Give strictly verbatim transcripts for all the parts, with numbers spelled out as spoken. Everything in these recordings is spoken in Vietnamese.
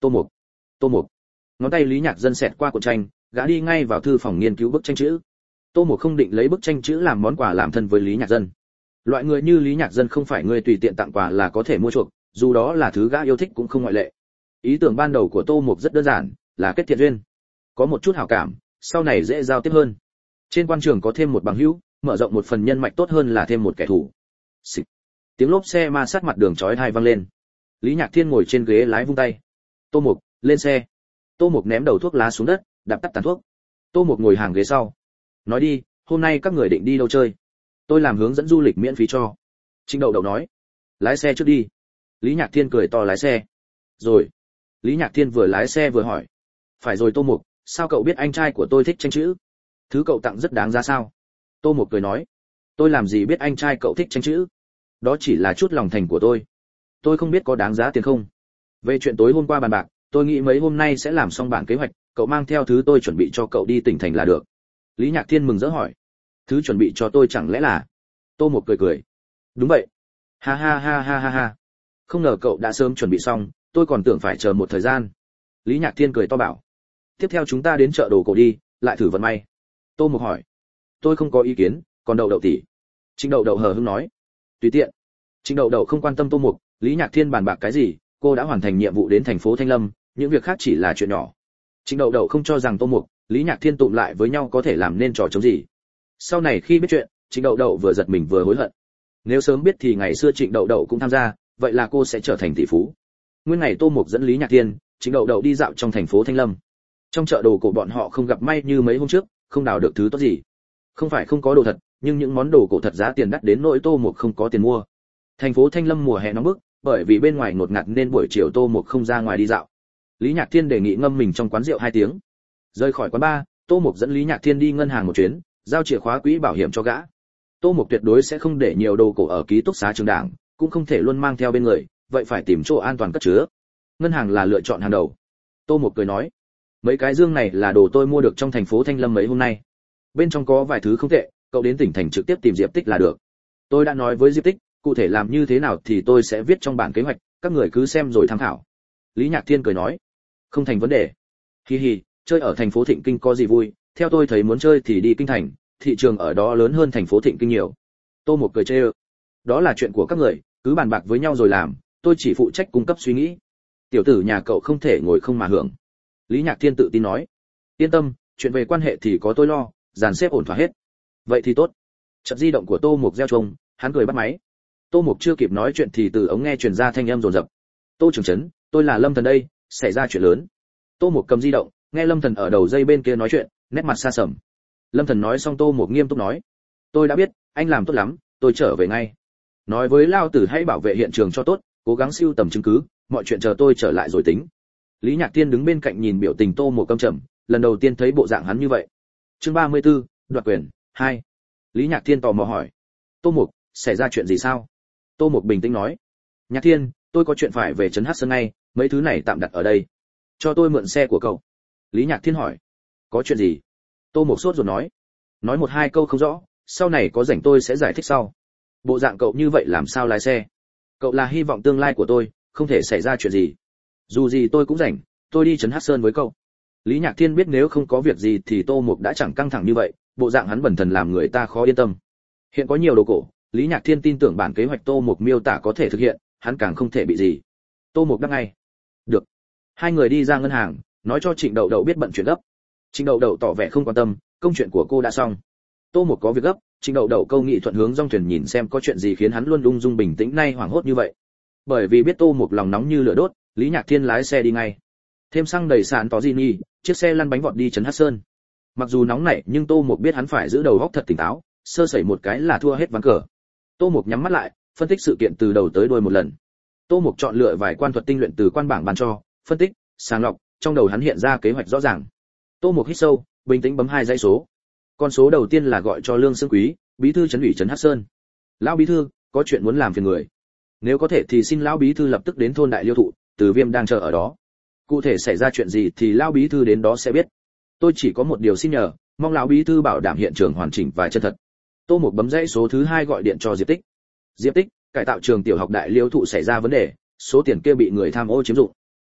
Tô Mục, Tô Mục. Ngón tay Lý Nhạc Dân xẹt qua cuộn tranh, gã đi ngay vào thư phòng nghiên cứu bức tranh chữ. Tô Mục không định lấy bức tranh chữ làm món quà làm thân với Lý Nhạc Dân. Loại người như Lý Nhạc Dân không phải người tùy tiện tặng quà là có thể mua chuộc, dù đó là thứ gã yêu thích cũng không ngoại lệ. Ý tưởng ban đầu của Tô Mục rất đơn giản, là kết thiện duyên, có một chút hảo cảm, sau này dễ giao tiếp hơn. Trên quan trường có thêm một bằng hữu, mở rộng một phần nhân mạch tốt hơn là thêm một kẻ thù. Xịt. Tiếng lốp xe ma sát mặt đường chói tai vang lên. Lý Nhạc Thiên ngồi trên ghế lái vung tay. Tô Mục, lên xe. Tô Mục ném đầu thuốc lá xuống đất, đạp tắt tàn thuốc. Tô Mục ngồi hàng ghế sau. Nói đi, hôm nay các người định đi đâu chơi? Tôi làm hướng dẫn du lịch miễn phí cho. Trịnh Đậu Đậu nói. Lái xe trước đi. Lý Nhạc Thiên cười to lái xe. Rồi. Lý Nhạc Thiên vừa lái xe vừa hỏi. Phải rồi Tô Mục, sao cậu biết anh trai của tôi thích tranh chữ? Thứ cậu tặng rất đáng giá sao? Tô Mục cười nói. Tôi làm gì biết anh trai cậu thích tranh chữ? Đó chỉ là chút lòng thành của tôi. Tôi không biết có đáng giá tiền không. Về chuyện tối hôm qua bàn bạc, tôi nghĩ mấy hôm nay sẽ làm xong bản kế hoạch, cậu mang theo thứ tôi chuẩn bị cho cậu đi tỉnh thành là được. Lý Nhạc Thiên mừng rỡ hỏi. Thứ chuẩn bị cho tôi chẳng lẽ là? Tô Mục cười cười. Đúng vậy. Ha ha ha ha ha ha. Không ngờ cậu đã sớm chuẩn bị xong, tôi còn tưởng phải chờ một thời gian. Lý Nhạc Thiên cười to bảo. Tiếp theo chúng ta đến chợ đồ cổ đi, lại thử vận may. Tô Mục hỏi. Tôi không có ý kiến, còn Đậu Đậu tỷ? Trịnh Đậu Đậu hờ hững nói. Tùy tiện. Trịnh Đậu Đậu không quan tâm Tô Mục, Lý Nhạc Thiên bàn bạc cái gì, cô đã hoàn thành nhiệm vụ đến thành phố Thanh Lâm, những việc khác chỉ là chuyện nhỏ. Trịnh Đậu Đậu không cho rằng Tô Mục, Lý Nhạc Thiên tụm lại với nhau có thể làm nên trò chống gì. Sau này khi biết chuyện, Trịnh Đậu Đậu vừa giật mình vừa hối hận. Nếu sớm biết thì ngày xưa Trịnh Đậu Đậu cũng tham gia, vậy là cô sẽ trở thành tỷ phú. Nguyên ngày Tô Mục dẫn Lý Nhạc Thiên, Trịnh Đậu Đậu đi dạo trong thành phố Thanh Lâm. Trong chợ đồ cổ bọn họ không gặp may như mấy hôm trước, không đào được thứ tốt gì. Không phải không có đồ thật, nhưng những món đồ cổ thật giá tiền đắt đến nỗi Tô Mục không có tiền mua. Thành phố Thanh Lâm mùa hè nóng bức, bởi vì bên ngoài ngột ngạt nên buổi chiều Tô Mục không ra ngoài đi dạo. Lý Nhạc Thiên đề nghị ngâm mình trong quán rượu hai tiếng. Rời khỏi quán bar, Tô Mục dẫn Lý Nhạc Thiên đi ngân hàng một chuyến, giao chìa khóa quỹ bảo hiểm cho gã. Tô Mục tuyệt đối sẽ không để nhiều đồ cổ ở ký túc xá trường đảng, cũng không thể luôn mang theo bên người, vậy phải tìm chỗ an toàn cất chứa. Ngân hàng là lựa chọn hàng đầu. Tô Mục cười nói, mấy cái dương này là đồ tôi mua được trong thành phố Thanh Lâm mấy hôm nay. Bên trong có vài thứ không tệ, cậu đến tỉnh thành trực tiếp tìm Diệp Tích là được. Tôi đã nói với Diệp Tích, cụ thể làm như thế nào thì tôi sẽ viết trong bản kế hoạch, các người cứ xem rồi tham khảo. Lý Nhạc Thiên cười nói, không thành vấn đề. Hi hi, chơi ở thành phố Thịnh Kinh có gì vui, theo tôi thấy muốn chơi thì đi kinh thành, thị trường ở đó lớn hơn thành phố Thịnh Kinh nhiều. Tô Mục cười trêu, đó là chuyện của các người, cứ bàn bạc với nhau rồi làm, tôi chỉ phụ trách cung cấp suy nghĩ. Tiểu tử nhà cậu không thể ngồi không mà hưởng. Lý Nhạc Thiên tự tin nói, yên tâm, chuyện về quan hệ thì có tôi lo, dàn xếp ổn thỏa hết. Vậy thì tốt. Chợt di động của Tô Mục reo chuông, hắn cười bắt máy. Tô Mục chưa kịp nói chuyện thì từ ống nghe truyền ra thanh âm dồn dập. Tô trưởng trấn, tôi là Lâm Thần đây, xảy ra chuyện lớn. Tô Mục cầm di động, nghe Lâm Thần ở đầu dây bên kia nói chuyện, nét mặt xa sầm. Lâm Thần nói xong Tô Mục nghiêm túc nói, tôi đã biết, anh làm tốt lắm, tôi trở về ngay. Nói với Lao Tử hãy bảo vệ hiện trường cho tốt, cố gắng sưu tầm chứng cứ, mọi chuyện chờ tôi trở lại rồi tính. Lý Nhạc Thiên đứng bên cạnh nhìn biểu tình Tô Mục căm trầm, lần đầu tiên thấy bộ dạng hắn như vậy. Chương ba mươi tư, đoạt quyền hai. Lý Nhạc Thiên tò mò hỏi, Tô Mục, xảy ra chuyện gì sao? Tô Mục bình tĩnh nói, Nhạc Thiên, tôi có chuyện phải về trấn Hắc Sơn ngay, mấy thứ này tạm đặt ở đây. Cho tôi mượn xe của cậu. Lý Nhạc Thiên hỏi, có chuyện gì? Tô Mục sốt ruột nói, nói một hai câu không rõ, sau này có rảnh tôi sẽ giải thích sau. Bộ dạng cậu như vậy làm sao lái xe? Cậu là hy vọng tương lai của tôi, không thể xảy ra chuyện gì. Dù gì tôi cũng rảnh, tôi đi trấn Hắc Sơn với cậu. Lý Nhạc Thiên biết nếu không có việc gì thì Tô Mục đã chẳng căng thẳng như vậy, bộ dạng hắn bần thần làm người ta khó yên tâm. Hiện có nhiều đồ cổ, Lý Nhạc Thiên tin tưởng bản kế hoạch Tô Mục miêu tả có thể thực hiện, hắn càng không thể bị gì. Tô Mục đáp ngay. Được. Hai người đi ra ngân hàng, nói cho Trịnh Đậu Đậu biết bận chuyện gấp. Trịnh Đậu Đậu tỏ vẻ không quan tâm, công chuyện của cô đã xong. Tô Mục có việc gấp, Trịnh Đậu Đậu câu nghị thuận hướng dòng thuyền nhìn xem có chuyện gì khiến hắn luôn ung dung bình tĩnh nay hoảng hốt như vậy. Bởi vì biết Tô Mục lòng nóng như lửa đốt, Lý Nhạc Thiên lái xe đi ngay. Thêm xăng đầy sàn tỏ gì nhỉ, chiếc xe lăn bánh vọt đi trấn Hắc Sơn. Mặc dù nóng nảy nhưng Tô Mục biết hắn phải giữ đầu óc thật tỉnh táo, sơ sẩy một cái là thua hết ván cờ. Tô Mục nhắm mắt lại, phân tích sự kiện từ đầu tới đuôi một lần. Tô Mục chọn lựa vài quan thuật tinh luyện từ quan bảng ban cho, phân tích, sàng lọc, trong đầu hắn hiện ra kế hoạch rõ ràng. Tô Mục hít sâu, bình tĩnh bấm hai dãy số. Con số đầu tiên là gọi cho Lương Sương Quý, bí thư trấn ủy trấn Hắc Sơn. Lão bí thư, có chuyện muốn làm phiền người. Nếu có thể thì xin lão bí thư lập tức đến thôn Đại Liêu Thụ, Từ Viêm đang chờ ở đó. Cụ thể xảy ra chuyện gì thì lão bí thư đến đó sẽ biết. Tôi chỉ có một điều xin nhờ, mong lão bí thư bảo đảm hiện trường hoàn chỉnh và chân thật. Tô Mục bấm dãy số thứ hai gọi điện cho Diệp Tích. Diệp Tích, cải tạo trường tiểu học Đại Liêu Thụ xảy ra vấn đề, số tiền kia bị người tham ô chiếm dụng.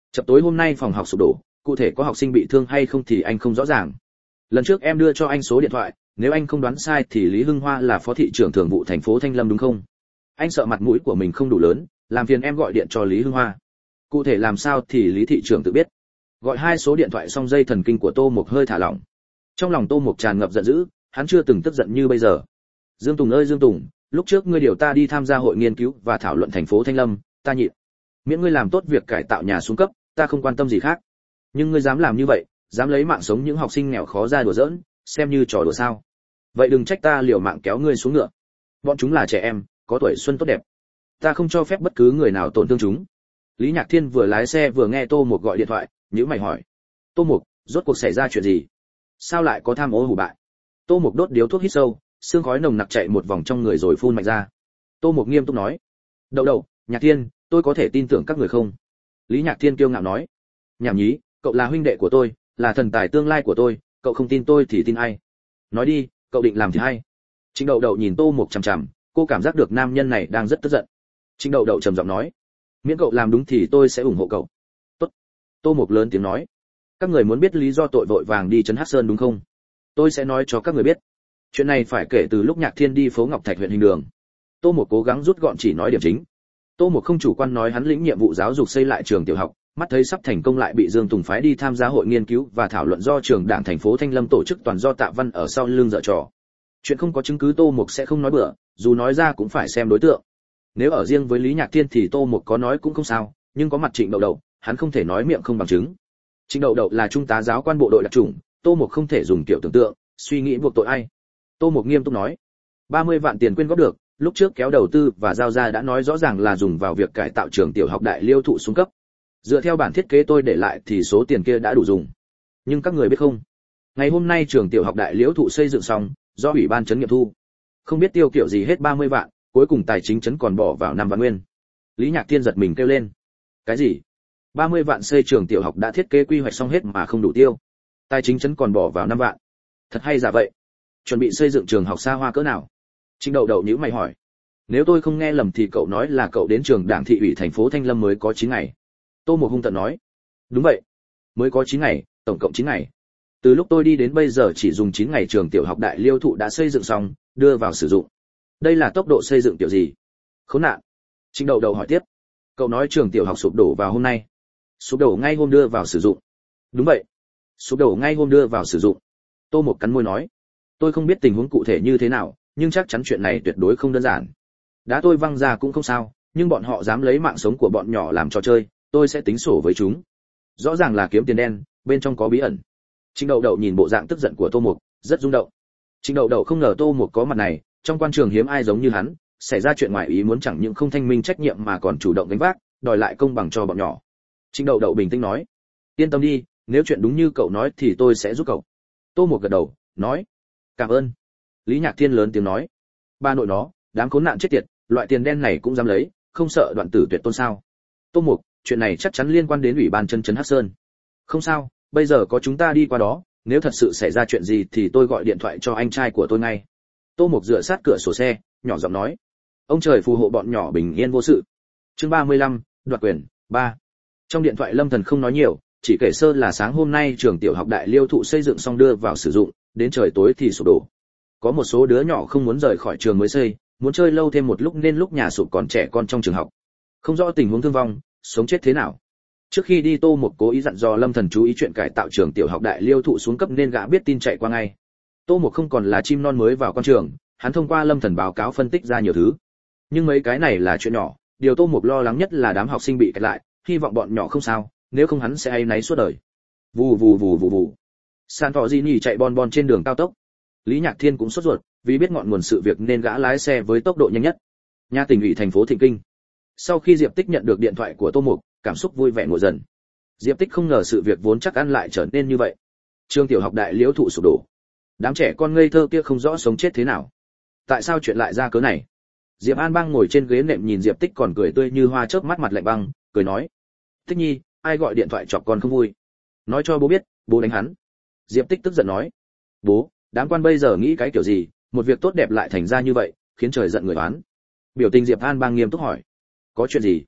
Chập tối hôm nay phòng học sụp đổ, cụ thể có học sinh bị thương hay không thì anh không rõ ràng. Lần trước em đưa cho anh số điện thoại, nếu anh không đoán sai thì Lý Hưng Hoa là phó thị trưởng thường vụ thành phố Thanh Lâm đúng không? Anh sợ mặt mũi của mình không đủ lớn, làm phiền em gọi điện cho Lý Hưng Hoa. Cụ thể làm sao thì Lý thị trưởng tự biết. Gọi hai số điện thoại xong dây thần kinh của Tô Mục hơi thả lỏng. Trong lòng Tô Mục tràn ngập giận dữ, hắn chưa từng tức giận như bây giờ. Dương Tùng ơi Dương Tùng, lúc trước ngươi điều ta đi tham gia hội nghiên cứu và thảo luận thành phố Thanh Lâm, ta nhịn. Miễn ngươi làm tốt việc cải tạo nhà xuống cấp, ta không quan tâm gì khác. Nhưng ngươi dám làm như vậy, dám lấy mạng sống những học sinh nghèo khó ra đùa giỡn, xem như trò đùa sao? Vậy đừng trách ta liều mạng kéo ngươi xuống ngựa. Bọn chúng là trẻ em, có tuổi xuân tốt đẹp. Ta không cho phép bất cứ người nào tổn thương chúng. Lý Nhạc Thiên vừa lái xe vừa nghe Tô Mục gọi điện thoại, nhíu mày hỏi: Tô Mục, rốt cuộc xảy ra chuyện gì? Sao lại có tham ô hủ bại? Tô Mục đốt điếu thuốc hít sâu, sương khói nồng nặc chạy một vòng trong người rồi phun mạnh ra. Tô Mục nghiêm túc nói: Đậu đậu, Nhạc Thiên, tôi có thể tin tưởng các người không? Lý Nhạc Thiên kiêu ngạo nói: Nhảm nhí, cậu là huynh đệ của tôi, là thần tài tương lai của tôi, cậu không tin tôi thì tin ai? Nói đi, cậu định làm thì hay. Trịnh Đậu Đậu nhìn Tô Mục chằm chằm, cô cảm giác được nam nhân này đang rất tức giận. Trịnh Đậu Đậu trầm giọng nói: Miễn cậu làm đúng thì tôi sẽ ủng hộ cậu. Tốt. Tô Mục lớn tiếng nói: Các người muốn biết lý do tội vội vàng đi trấn Hắc Sơn đúng không? Tôi sẽ nói cho các người biết. Chuyện này phải kể từ lúc Nhạc Thiên đi phố Ngọc Thạch huyện Hình Đường. Tô Mục cố gắng rút gọn chỉ nói điểm chính. Tô Mục không chủ quan nói hắn lĩnh nhiệm vụ giáo dục xây lại trường tiểu học, mắt thấy sắp thành công lại bị Dương Tùng phái đi tham gia hội nghiên cứu và thảo luận do trường đảng thành phố Thanh Lâm tổ chức toàn do Tạ Văn ở sau lưng dở trò. Chuyện không có chứng cứ Tô Mục sẽ không nói bừa, dù nói ra cũng phải xem đối tượng. Nếu ở riêng với Lý Nhạc Thiên thì Tô Mục có nói cũng không sao, nhưng có mặt Trịnh Đậu Đậu, hắn không thể nói miệng không bằng chứng. Trịnh Đậu Đậu là trung tá giáo quan bộ đội đặc chủng, Tô Mục không thể dùng kiểu tưởng tượng, suy nghĩ buộc tội ai. Tô Mục nghiêm túc nói: ba mươi vạn tiền quyên góp được, lúc trước kéo đầu tư và giao ra đã nói rõ ràng là dùng vào việc cải tạo trường tiểu học Đại Liêu thụ xuống cấp. Dựa theo bản thiết kế tôi để lại thì số tiền kia đã đủ dùng. Nhưng các người biết không, ngày hôm nay trường tiểu học Đại Liễu thụ xây dựng xong, do ủy ban trấn nghiệm thu. Không biết tiêu kiểu gì hết ba mươi vạn, cuối cùng tài chính trấn còn bỏ vào năm vạn nguyên. Lý Nhạc Thiên giật mình kêu lên: Cái gì? ba mươi vạn xây trường tiểu học đã thiết kế quy hoạch xong hết mà không đủ tiêu. Tài chính trấn còn bỏ vào năm vạn. Thật hay giả vậy? Chuẩn bị xây dựng trường học xa hoa cỡ nào? Trịnh Đậu Đậu nhíu mày hỏi. Nếu tôi không nghe lầm thì cậu nói là cậu đến trường đảng thị ủy thành phố Thanh Lâm mới có chín ngày. Tô Mục hung tợn nói. Đúng vậy, mới có chín ngày, tổng cộng chín ngày. Từ lúc tôi đi đến bây giờ chỉ dùng chín ngày trường tiểu học Đại Liêu thụ đã xây dựng xong, đưa vào sử dụng. Đây là tốc độ xây dựng kiểu gì? Khốn nạn. Trịnh Đậu Đậu hỏi tiếp. Cậu nói trường tiểu học sụp đổ vào hôm nay. Sụp đổ ngay hôm đưa vào sử dụng. Đúng vậy, sụp đổ ngay hôm đưa vào sử dụng. Tô Mục cắn môi nói. Tôi không biết tình huống cụ thể như thế nào, nhưng chắc chắn chuyện này tuyệt đối không đơn giản. Đá tôi văng ra cũng không sao, nhưng bọn họ dám lấy mạng sống của bọn nhỏ làm trò chơi, tôi sẽ tính sổ với chúng. Rõ ràng là kiếm tiền đen, bên trong có bí ẩn. Trịnh Đậu Đậu nhìn bộ dạng tức giận của Tô Mục, rất rung động. Trịnh Đậu Đậu không ngờ Tô Mục có mặt này, trong quan trường hiếm ai giống như hắn, xảy ra chuyện ngoài ý muốn chẳng những không thanh minh trách nhiệm mà còn chủ động gánh vác, đòi lại công bằng cho bọn nhỏ. Trịnh Đậu Đậu bình tĩnh nói: Yên tâm đi, nếu chuyện đúng như cậu nói thì tôi sẽ giúp cậu. Tô Mục gật đầu, nói: Cảm ơn. Lý Nhạc Thiên lớn tiếng nói: Ba nội nó, đám khốn nạn chết tiệt, loại tiền đen này cũng dám lấy, không sợ đoạn tử tuyệt tôn sao? Tô Mục, chuyện này chắc chắn liên quan đến ủy ban chân trấn Hắc Sơn. Không sao, bây giờ có chúng ta đi qua đó, nếu thật sự xảy ra chuyện gì thì tôi gọi điện thoại cho anh trai của tôi ngay. Tô Mục dựa sát cửa sổ xe, nhỏ giọng nói: Ông trời phù hộ bọn nhỏ bình yên vô sự. Chương ba mươi lăm, đoạt quyền, ba. Trong điện thoại Lâm Thần không nói nhiều, chỉ kể sơ là sáng hôm nay trường tiểu học Đại Liêu thụ xây dựng xong đưa vào sử dụng, đến trời tối thì sụp đổ. Có một số đứa nhỏ không muốn rời khỏi trường mới xây, muốn chơi lâu thêm một lúc nên lúc nhà sụp còn trẻ con trong trường học. Không rõ tình huống thương vong, sống chết thế nào. Trước khi đi Tô Mục cố ý dặn dò Lâm Thần chú ý chuyện cải tạo trường tiểu học Đại Liêu thụ xuống cấp nên gã biết tin chạy qua ngay. Tô Mục không còn là chim non mới vào con trường, hắn thông qua Lâm Thần báo cáo phân tích ra nhiều thứ. Nhưng mấy cái này là chuyện nhỏ, điều Tô Mục lo lắng nhất là đám học sinh bị kẹt lại, hy vọng bọn nhỏ không sao, nếu không hắn sẽ áy náy suốt đời. Vù vù vù vù vù. San Thọ Di Nhỉ chạy bon bon trên đường cao tốc. Lý Nhạc Thiên cũng sốt ruột, vì biết ngọn nguồn sự việc nên gã lái xe với tốc độ nhanh nhất. Nhà tỉnh ủy thành phố Thịnh Kinh. Sau khi Diệp Tích nhận được điện thoại của Tô Mục, cảm xúc vui vẻ ngồi dần. Diệp Tích không ngờ sự việc vốn chắc ăn lại trở nên như vậy. Trường tiểu học Đại Liễu thụ sụp đổ. Đám trẻ con ngây thơ kia không rõ sống chết thế nào. Tại sao chuyện lại ra cớ này? Diệp An Bang ngồi trên ghế nệm nhìn Diệp Tích còn cười tươi như hoa chớp mắt mặt lạnh băng, cười nói: Tích Nhi, ai gọi điện thoại chọc con không vui? Nói cho bố biết, bố đánh hắn. Diệp Tích tức giận nói: Bố, đám quan bây giờ nghĩ cái kiểu gì, một việc tốt đẹp lại thành ra như vậy, khiến trời giận người oán. Biểu tình Diệp An Bang nghiêm túc hỏi: Có chuyện gì?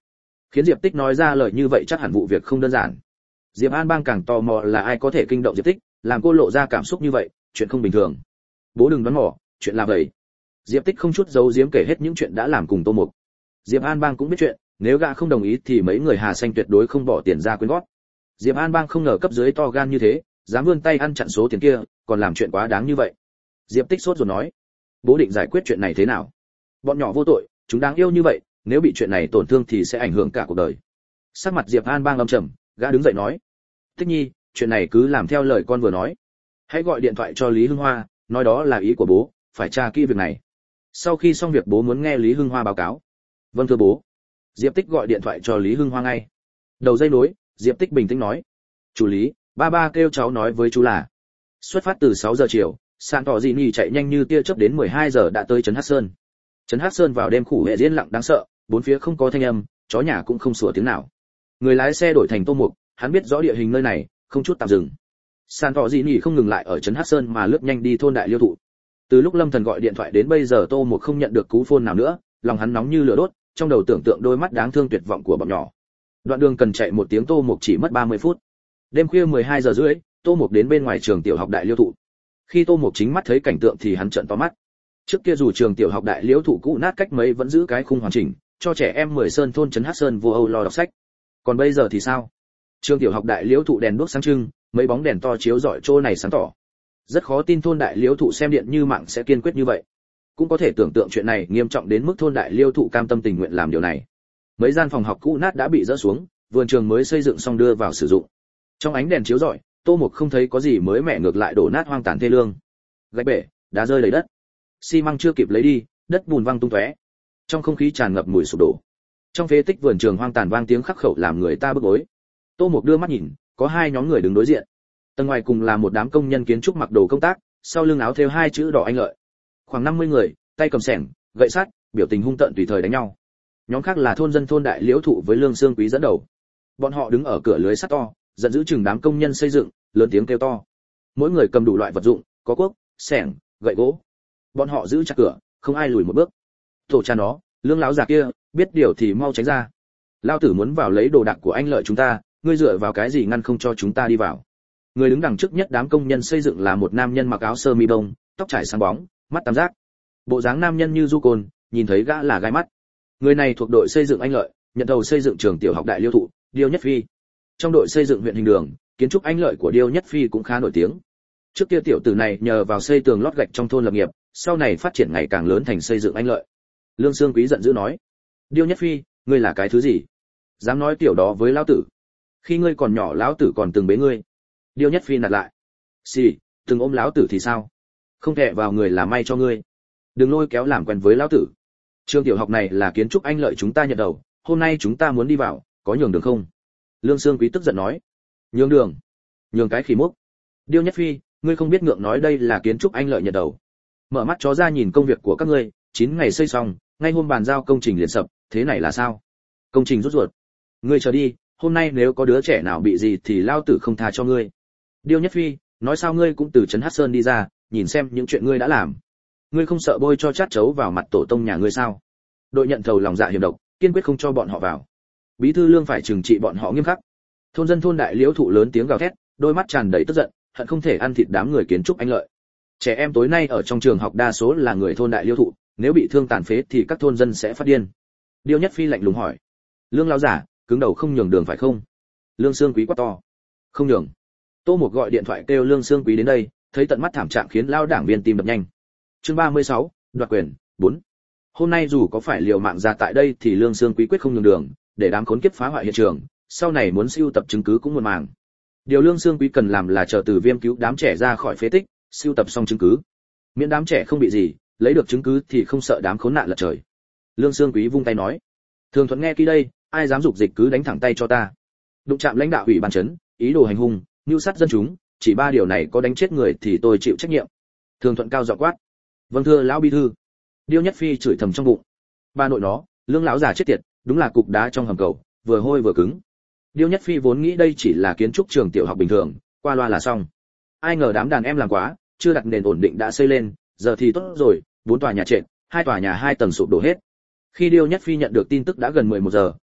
Khiến Diệp Tích nói ra lời như vậy chắc hẳn vụ việc không đơn giản. Diệp An Bang càng tò mò là ai có thể kinh động Diệp Tích, làm cô lộ ra cảm xúc như vậy, chuyện không bình thường. Bố đừng đoán mò, chuyện là vậy. Diệp Tích không chút giấu giếm kể hết những chuyện đã làm cùng Tô Mục. Diệp An Bang cũng biết chuyện, nếu gã không đồng ý thì mấy người Hà Xanh tuyệt đối không bỏ tiền ra quyên góp. Diệp An Bang không ngờ cấp dưới to gan như thế, dám vươn tay ăn chặn số tiền kia, còn làm chuyện quá đáng như vậy. Diệp Tích sốt ruột nói, bố định giải quyết chuyện này thế nào? Bọn nhỏ vô tội, chúng đáng yêu như vậy, nếu bị chuyện này tổn thương thì sẽ ảnh hưởng cả cuộc đời. Sắc mặt Diệp An Bang âm trầm, gã đứng dậy nói, Tích Nhi, chuyện này cứ làm theo lời con vừa nói. Hãy gọi điện thoại cho Lý Hưng Hoa, nói đó là ý của bố, phải tra kỹ việc này. Sau khi xong việc bố muốn nghe Lý Hưng Hoa báo cáo. Vâng thưa bố. Diệp Tích gọi điện thoại cho Lý Hưng Hoa ngay. Đầu dây nối, Diệp Tích bình tĩnh nói, chú Lý, ba ba kêu cháu nói với chú là xuất phát từ sáu giờ chiều, Sàn Tỏ Dị Nhi chạy nhanh như tia chớp đến mười hai giờ đã tới trấn Hắc Sơn. Trấn Hắc Sơn vào đêm khủ hệ yên lặng đáng sợ, bốn phía không có thanh âm, chó nhà cũng không sủa tiếng nào. Người lái xe đổi thành Tô Mục, hắn biết rõ địa hình nơi này, không chút tạm dừng. Sàn Tỏ Dị Nhi không ngừng lại ở trấn Hắc Sơn mà lướt nhanh đi thôn Đại Liêu Thụ. Từ lúc Lâm Thần gọi điện thoại đến bây giờ Tô Mục không nhận được cú phone nào nữa, lòng hắn nóng như lửa đốt, trong đầu tưởng tượng đôi mắt đáng thương tuyệt vọng của bọn nhỏ. Đoạn đường cần chạy một tiếng Tô Mục chỉ mất ba mươi phút. Đêm khuya mười hai giờ rưỡi, Tô Mục đến bên ngoài trường tiểu học Đại Liêu Thụ. Khi Tô Mục chính mắt thấy cảnh tượng thì hắn trợn to mắt. Trước kia dù trường tiểu học Đại Liêu Thụ cũ nát cách mấy vẫn giữ cái khung hoàn chỉnh, cho trẻ em mười sơn thôn trấn Hắc Sơn vô âu lo đọc sách. Còn bây giờ thì sao? Trường tiểu học Đại Liêu Thụ đèn đuốc sáng trưng, mấy bóng đèn to chiếu rọi chỗ này sáng tỏ. Rất khó tin thôn Đại Liêu Thụ xem điện như mạng sẽ kiên quyết như vậy. Cũng có thể tưởng tượng chuyện này nghiêm trọng đến mức thôn Đại Liêu Thụ cam tâm tình nguyện làm điều này. Mấy gian phòng học cũ nát đã bị dỡ xuống, vườn trường mới xây dựng xong đưa vào sử dụng. Trong ánh đèn chiếu rọi, Tô Mục không thấy có gì mới mẻ, ngược lại đổ nát hoang tàn thê lương. Gạch bể, đá rơi đầy đất, xi măng chưa kịp lấy đi, đất bùn văng tung tóe. Trong không khí tràn ngập mùi sụp đổ. Trong phế tích vườn trường hoang tàn vang tiếng khắc khẩu làm người ta bức bối. Tô Mục đưa mắt nhìn, có hai nhóm người đứng đối diện. Tầng ngoài cùng là một đám công nhân kiến trúc mặc đồ công tác, sau lưng áo thêu hai chữ đỏ Anh Lợi. Khoảng năm mươi người, tay cầm xẻng, gậy sắt, biểu tình hung tợn tùy thời đánh nhau. Nhóm khác là thôn dân thôn Đại Liễu Thụ với Lương Xương Quý dẫn đầu. Bọn họ đứng ở cửa lưới sắt to, giận dữ chừng đám công nhân xây dựng, lớn tiếng kêu to. Mỗi người cầm đủ loại vật dụng, có cuốc, xẻng, gậy gỗ. Bọn họ giữ chặt cửa, không ai lùi một bước. Tổ cha nó, Lương lão già kia, biết điều thì mau tránh ra. Lao tử muốn vào lấy đồ đạc của anh Lợi chúng ta, ngươi dựa vào cái gì ngăn không cho chúng ta đi vào? Người đứng đằng trước nhất đám công nhân xây dựng là một nam nhân mặc áo sơ mi bông, tóc trải sáng bóng, mắt tam giác. Bộ dáng nam nhân như du côn, nhìn thấy gã là gai mắt. Người này thuộc đội xây dựng Anh Lợi, nhận đầu xây dựng trường tiểu học Đại Liêu Thụ, Điêu Nhất Phi. Trong đội xây dựng huyện hình đường, kiến trúc Anh Lợi của Điêu Nhất Phi cũng khá nổi tiếng. Trước kia tiểu tử này nhờ vào xây tường lót gạch trong thôn lập nghiệp, sau này phát triển ngày càng lớn thành xây dựng Anh Lợi. Lương Xương Quý giận dữ nói: "Điêu Nhất Phi, ngươi là cái thứ gì? Dám nói tiểu đó với lão tử? Khi ngươi còn nhỏ lão tử còn từng bế ngươi." Điêu Nhất Phi nạt lại: "Xì, từng ôm lão tử thì sao? Không thẹ vào người là may cho ngươi. Đừng lôi kéo làm quen với lão tử. Trường tiểu học này là kiến trúc Anh Lợi chúng ta nhận đầu, hôm nay chúng ta muốn đi vào, có nhường đường không?" Lương Xương Quý tức giận nói: "Nhường đường? Nhường cái khỉ mốc. Điêu Nhất Phi, ngươi không biết ngượng nói đây là kiến trúc Anh Lợi nhận đầu. Mở mắt chó ra nhìn công việc của các ngươi, chín ngày xây xong, ngay hôm bàn giao công trình liền sập, thế này là sao? Công trình rút ruột. Ngươi chờ đi, hôm nay nếu có đứa trẻ nào bị gì thì lao tử không tha cho ngươi." Điêu Nhất Phi, nói sao ngươi cũng từ trấn Hắc Sơn đi ra, nhìn xem những chuyện ngươi đã làm. Ngươi không sợ bôi cho chát chấu vào mặt tổ tông nhà ngươi sao? Đội nhận thầu lòng dạ hiểm độc, kiên quyết không cho bọn họ vào. Bí thư Lương phải trừng trị bọn họ nghiêm khắc. Thôn dân thôn Đại Liễu Thụ lớn tiếng gào thét, đôi mắt tràn đầy tức giận, hận không thể ăn thịt đám người kiến trúc Anh Lợi. Trẻ em tối nay ở trong trường học đa số là người thôn Đại Liễu Thụ, nếu bị thương tàn phế thì các thôn dân sẽ phát điên. Điêu Nhất Phi lạnh lùng hỏi: "Lương lão giả, cứng đầu không nhường đường phải không?" Lương Xương Quý quát to: "Không nhường." Tô Mục gọi điện thoại kêu Lương Xương Quý đến đây, thấy tận mắt thảm trạng khiến lao đảng viên tim đập nhanh. Chương ba mươi sáu, đoạt quyền, bốn. Hôm nay dù có phải liều mạng ra tại đây thì Lương Xương Quý quyết không nhường đường, để đám khốn kiếp phá hoại hiện trường, sau này muốn sưu tập chứng cứ cũng muộn màng. Điều Lương Xương Quý cần làm là chờ Từ Viêm cứu đám trẻ ra khỏi phế tích, sưu tập xong chứng cứ. Miễn đám trẻ không bị gì, lấy được chứng cứ thì không sợ đám khốn nạn lật trời. Lương Xương Quý vung tay nói: "Thường Thuận nghe kỹ đây, ai dám dục dịch cứ đánh thẳng tay cho ta. Đụng chạm lãnh đạo ủy ban trấn, ý đồ hành hung, mưu sát dân chúng, chỉ ba điều này có đánh chết người thì tôi chịu trách nhiệm." Thường Thuận cao giọng quát: "Vâng thưa lão bí thư." Điêu Nhất Phi chửi thầm trong bụng: "Ba nội nó, Lương lão già chết tiệt, đúng là cục đá trong hầm cầu, vừa hôi vừa cứng." Điêu Nhất Phi vốn nghĩ đây chỉ là kiến trúc trường tiểu học bình thường, qua loa là xong. Ai ngờ đám đàn em làm quá, chưa đặt nền ổn định đã xây lên, giờ thì tốt rồi, bốn tòa nhà trệt, hai tòa nhà hai tầng sụp đổ hết. Khi Điêu Nhất Phi nhận được tin tức đã gần mười một giờ,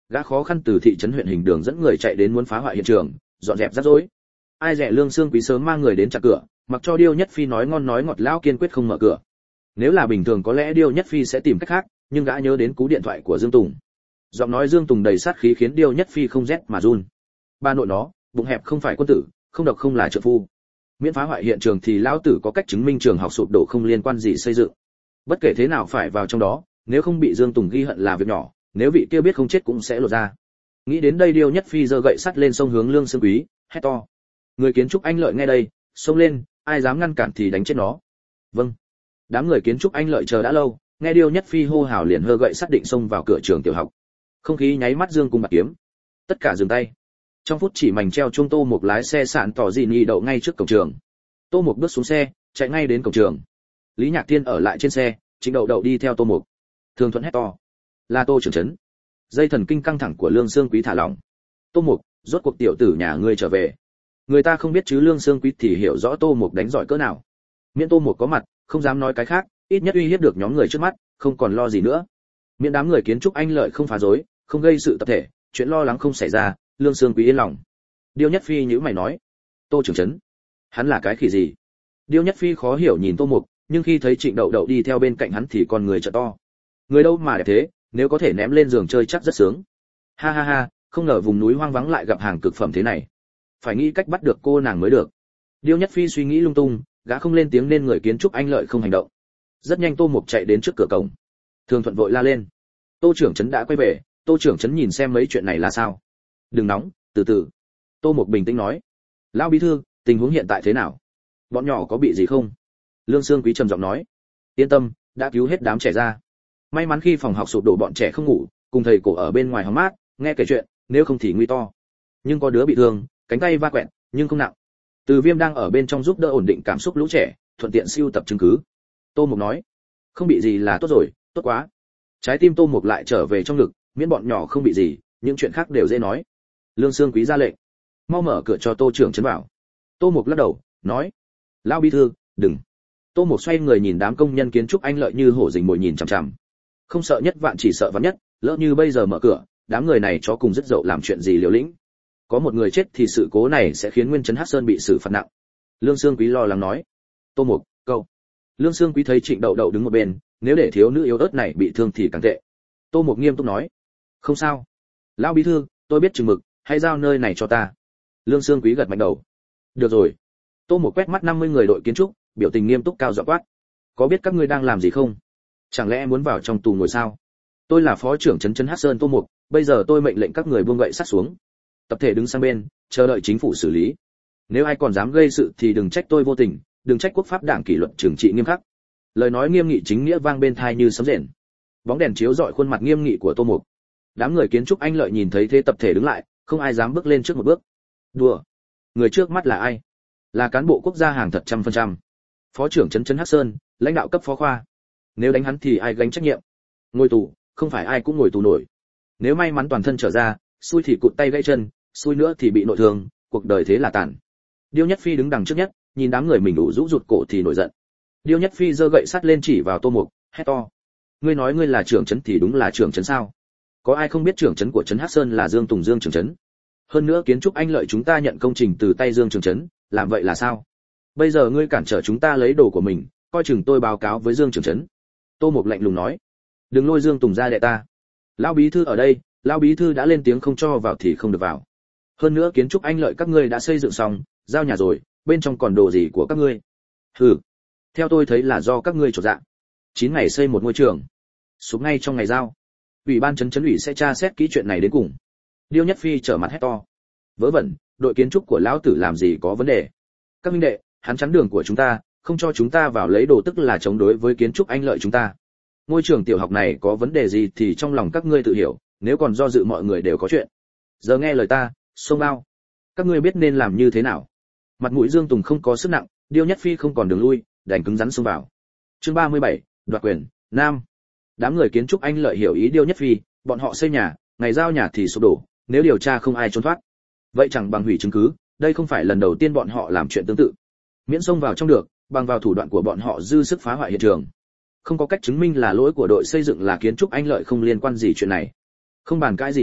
Gã khó khăn từ thị trấn huyện hình đường dẫn người chạy đến muốn phá hoại hiện trường, dọn dẹp rắc rối. Ai dè Lương Xương Quý sớm mang người đến chặn cửa, mặc cho Điêu Nhất Phi nói ngon nói ngọt lão kiên quyết không mở cửa. Nếu là bình thường có lẽ Điêu Nhất Phi sẽ tìm cách khác, nhưng gã nhớ đến cú điện thoại của Dương Tùng. Giọng nói Dương Tùng đầy sát khí khiến Điêu Nhất Phi không rét mà run. Ba nội nó, bụng hẹp không phải quân tử, không độc không là trợ phu. Miễn phá hoại hiện trường thì lão tử có cách chứng minh trường học sụp đổ không liên quan gì xây dựng. Bất kể thế nào phải vào trong đó, nếu không bị Dương Tùng ghi hận là việc nhỏ, nếu vị kia biết không chết cũng sẽ lột ra. Nghĩ đến đây Điêu Nhất Phi giơ gậy sắt lên sông hướng Lương Xương Quý, hét to. Người kiến trúc Anh Lợi nghe đây, xông lên, ai dám ngăn cản thì đánh chết nó. Vâng. Đám người kiến trúc Anh Lợi chờ đã lâu, nghe Điêu Nhất Phi hô hào liền hơ gậy sắt định xông vào cửa trường tiểu học. Không khí nháy mắt dương cung bạc kiếm. Tất cả dừng tay. Trong phút chỉ mảnh treo chuông Tô Mục lái xe sạn tỏ gì nhị đậu ngay trước cổng trường. Tô Mục bước xuống xe, chạy ngay đến cổng trường. Lý Nhạc Thiên ở lại trên xe, Trịnh Đậu Đậu đi theo Tô Mục. Thường Thuận hét to. Là Tô trưởng trấn. Dây thần kinh căng thẳng của Lương Xương Quý thả lỏng. Tô Mục, rốt cuộc tiểu tử nhà ngươi trở về. Người ta không biết chứ Lương Xương Quý thì hiểu rõ Tô Mục đánh giỏi cỡ nào. Miễn Tô Mục có mặt, không dám nói cái khác, ít nhất uy hiếp được nhóm người trước mắt, không còn lo gì nữa. Miễn đám người kiến trúc Anh Lợi không phá rối, không gây sự tập thể, chuyện lo lắng không xảy ra, Lương Xương Quý yên lòng. Điêu Nhất Phi nhíu mày nói, Tô trưởng trấn, hắn là cái khỉ gì? Điêu Nhất Phi khó hiểu nhìn Tô Mục, nhưng khi thấy Trịnh Đậu Đậu đi theo bên cạnh hắn thì con người trợ to. Người đâu mà đẹp thế, nếu có thể ném lên giường chơi chắc rất sướng. Ha ha ha, không ngờ vùng núi hoang vắng lại gặp hàng cực phẩm thế này. Phải nghĩ cách bắt được cô nàng mới được. Điêu Nhất Phi suy nghĩ lung tung, gã không lên tiếng nên người kiến trúc Anh Lợi không hành động. Rất nhanh Tô Mục chạy đến trước cửa cổng. Thường Thuận vội la lên, Tô trưởng trấn đã quay về, Tô trưởng trấn nhìn xem mấy chuyện này là sao. Đừng nóng, từ từ. Tô Mục bình tĩnh nói, lão bí thư, tình huống hiện tại thế nào? Bọn nhỏ có bị gì không? Lương Xương Quý trầm giọng nói, yên tâm, đã cứu hết đám trẻ ra. May mắn khi phòng học sụp đổ bọn trẻ không ngủ, cùng thầy cổ ở bên ngoài hóng mát, nghe kể chuyện, nếu không thì nguy to. Nhưng có đứa bị thương, cánh tay va quẹt, nhưng không nặng. Từ Viêm đang ở bên trong giúp đỡ ổn định cảm xúc lũ trẻ, thuận tiện siêu tập chứng cứ. Tô Mục nói, không bị gì là tốt rồi, tốt quá. Trái tim Tô Mục lại trở về trong ngực, miễn bọn nhỏ không bị gì, những chuyện khác đều dễ nói. Lương Xương Quý ra lệnh, mau mở cửa cho Tô trưởng trấn vào. Tô Mục lắc đầu, nói, lão bí thư, đừng. Tô Mục xoay người nhìn đám công nhân kiến trúc Anh Lợi như hổ rình mồi nhìn chằm chằm. Không sợ nhất vạn chỉ sợ vạn nhất, lỡ như bây giờ mở cửa, đám người này chó cùng rất dậu làm chuyện gì liều lĩnh. Có một người chết thì sự cố này sẽ khiến nguyên trấn Hắc Sơn bị xử phạt nặng. Lương Xương Quý lo lắng nói. Tô Mục, câu. Lương Xương Quý thấy Trịnh Đậu Đậu đứng một bên, nếu để thiếu nữ yếu ớt này bị thương thì càng tệ. Tô Mục nghiêm túc nói, không sao. Lão bí thư, tôi biết chừng mực, hãy giao nơi này cho ta. Lương Xương Quý gật mạnh đầu. Được rồi. Tô Mục quét mắt năm mươi người đội kiến trúc, biểu tình nghiêm túc cao giọng quát. Có biết các ngươi đang làm gì không? Chẳng lẽ muốn vào trong tù ngồi sao? Tôi là phó trưởng trấn trấn Hắc Sơn Tô Mục, bây giờ tôi mệnh lệnh các người buông gậy sắt xuống. Tập thể đứng sang bên, chờ đợi chính phủ xử lý. Nếu ai còn dám gây sự thì đừng trách tôi vô tình, đừng trách quốc pháp đảng kỷ luật trừng trị nghiêm khắc. Lời nói nghiêm nghị chính nghĩa vang bên tai như sấm rền. Bóng đèn chiếu rọi khuôn mặt nghiêm nghị của Tô Mục. Đám người kiến trúc Anh Lợi nhìn thấy thế tập thể đứng lại, không ai dám bước lên trước một bước. Đùa, người trước mắt là ai? Là cán bộ quốc gia hàng thật trăm phần trăm. Phó trưởng trấn trấn Hắc Sơn, lãnh đạo cấp phó khoa. Nếu đánh hắn thì ai gánh trách nhiệm? Ngồi tù, không phải ai cũng ngồi tù nổi. Nếu may mắn toàn thân trở ra, xui thì cụt tay gãy chân, xui nữa thì bị nội thương, cuộc đời thế là tàn. Điêu Nhất Phi đứng đằng trước nhất, nhìn đám người mình đủ rũ rụt cổ thì nổi giận. Điêu Nhất Phi giơ gậy sắt lên chỉ vào Tô Mục, hét to: "Ngươi nói ngươi là trưởng trấn thì đúng là trưởng trấn sao? Có ai không biết trưởng trấn của trấn Hắc Sơn là Dương Tùng Dương trưởng trấn? Hơn nữa kiến trúc Anh Lợi chúng ta nhận công trình từ tay Dương trưởng trấn, làm vậy là sao? Bây giờ ngươi cản trở chúng ta lấy đồ của mình, coi chừng tôi báo cáo với Dương trưởng trấn." Tô Mục lạnh lùng nói: "Đừng lôi Dương Tùng ra đệ ta. Lão bí thư ở đây, lão bí thư đã lên tiếng không cho vào thì không được vào. Hơn nữa kiến trúc Anh Lợi các ngươi đã xây dựng xong, giao nhà rồi, bên trong còn đồ gì của các ngươi? Hừ, theo tôi thấy là do các ngươi chột dạ. Chín ngày xây một ngôi trường, sụp ngay trong ngày giao. Ủy ban trấn trấn ủy sẽ tra xét kỹ chuyện này đến cùng." Điêu Nhất Phi trở mặt hét to: "Vớ vẩn, đội kiến trúc của lão tử làm gì có vấn đề? Các minh đệ, hắn chắn đường của chúng ta, không cho chúng ta vào lấy đồ tức là chống đối với kiến trúc Anh Lợi chúng ta. Ngôi trường tiểu học này có vấn đề gì thì trong lòng các ngươi tự hiểu, nếu còn do dự mọi người đều có chuyện. Giờ nghe lời ta, xông bao. Các ngươi biết nên làm như thế nào." Mặt mũi Dương Tùng không có sức nặng, Điêu Nhất Phi không còn đường lui, đành cứng rắn xông vào. Chương ba mươi bảy, đoạt quyền, Nam. Đám người kiến trúc Anh Lợi hiểu ý Điêu Nhất Phi, bọn họ xây nhà, ngày giao nhà thì sụp đổ, nếu điều tra không ai trốn thoát. Vậy chẳng bằng hủy chứng cứ, đây không phải lần đầu tiên bọn họ làm chuyện tương tự. Miễn xông vào trong được, bằng vào thủ đoạn của bọn họ dư sức phá hoại hiện trường. Không có cách chứng minh là lỗi của đội xây dựng là kiến trúc Anh Lợi không liên quan gì chuyện này. Không bàn cãi gì nữa,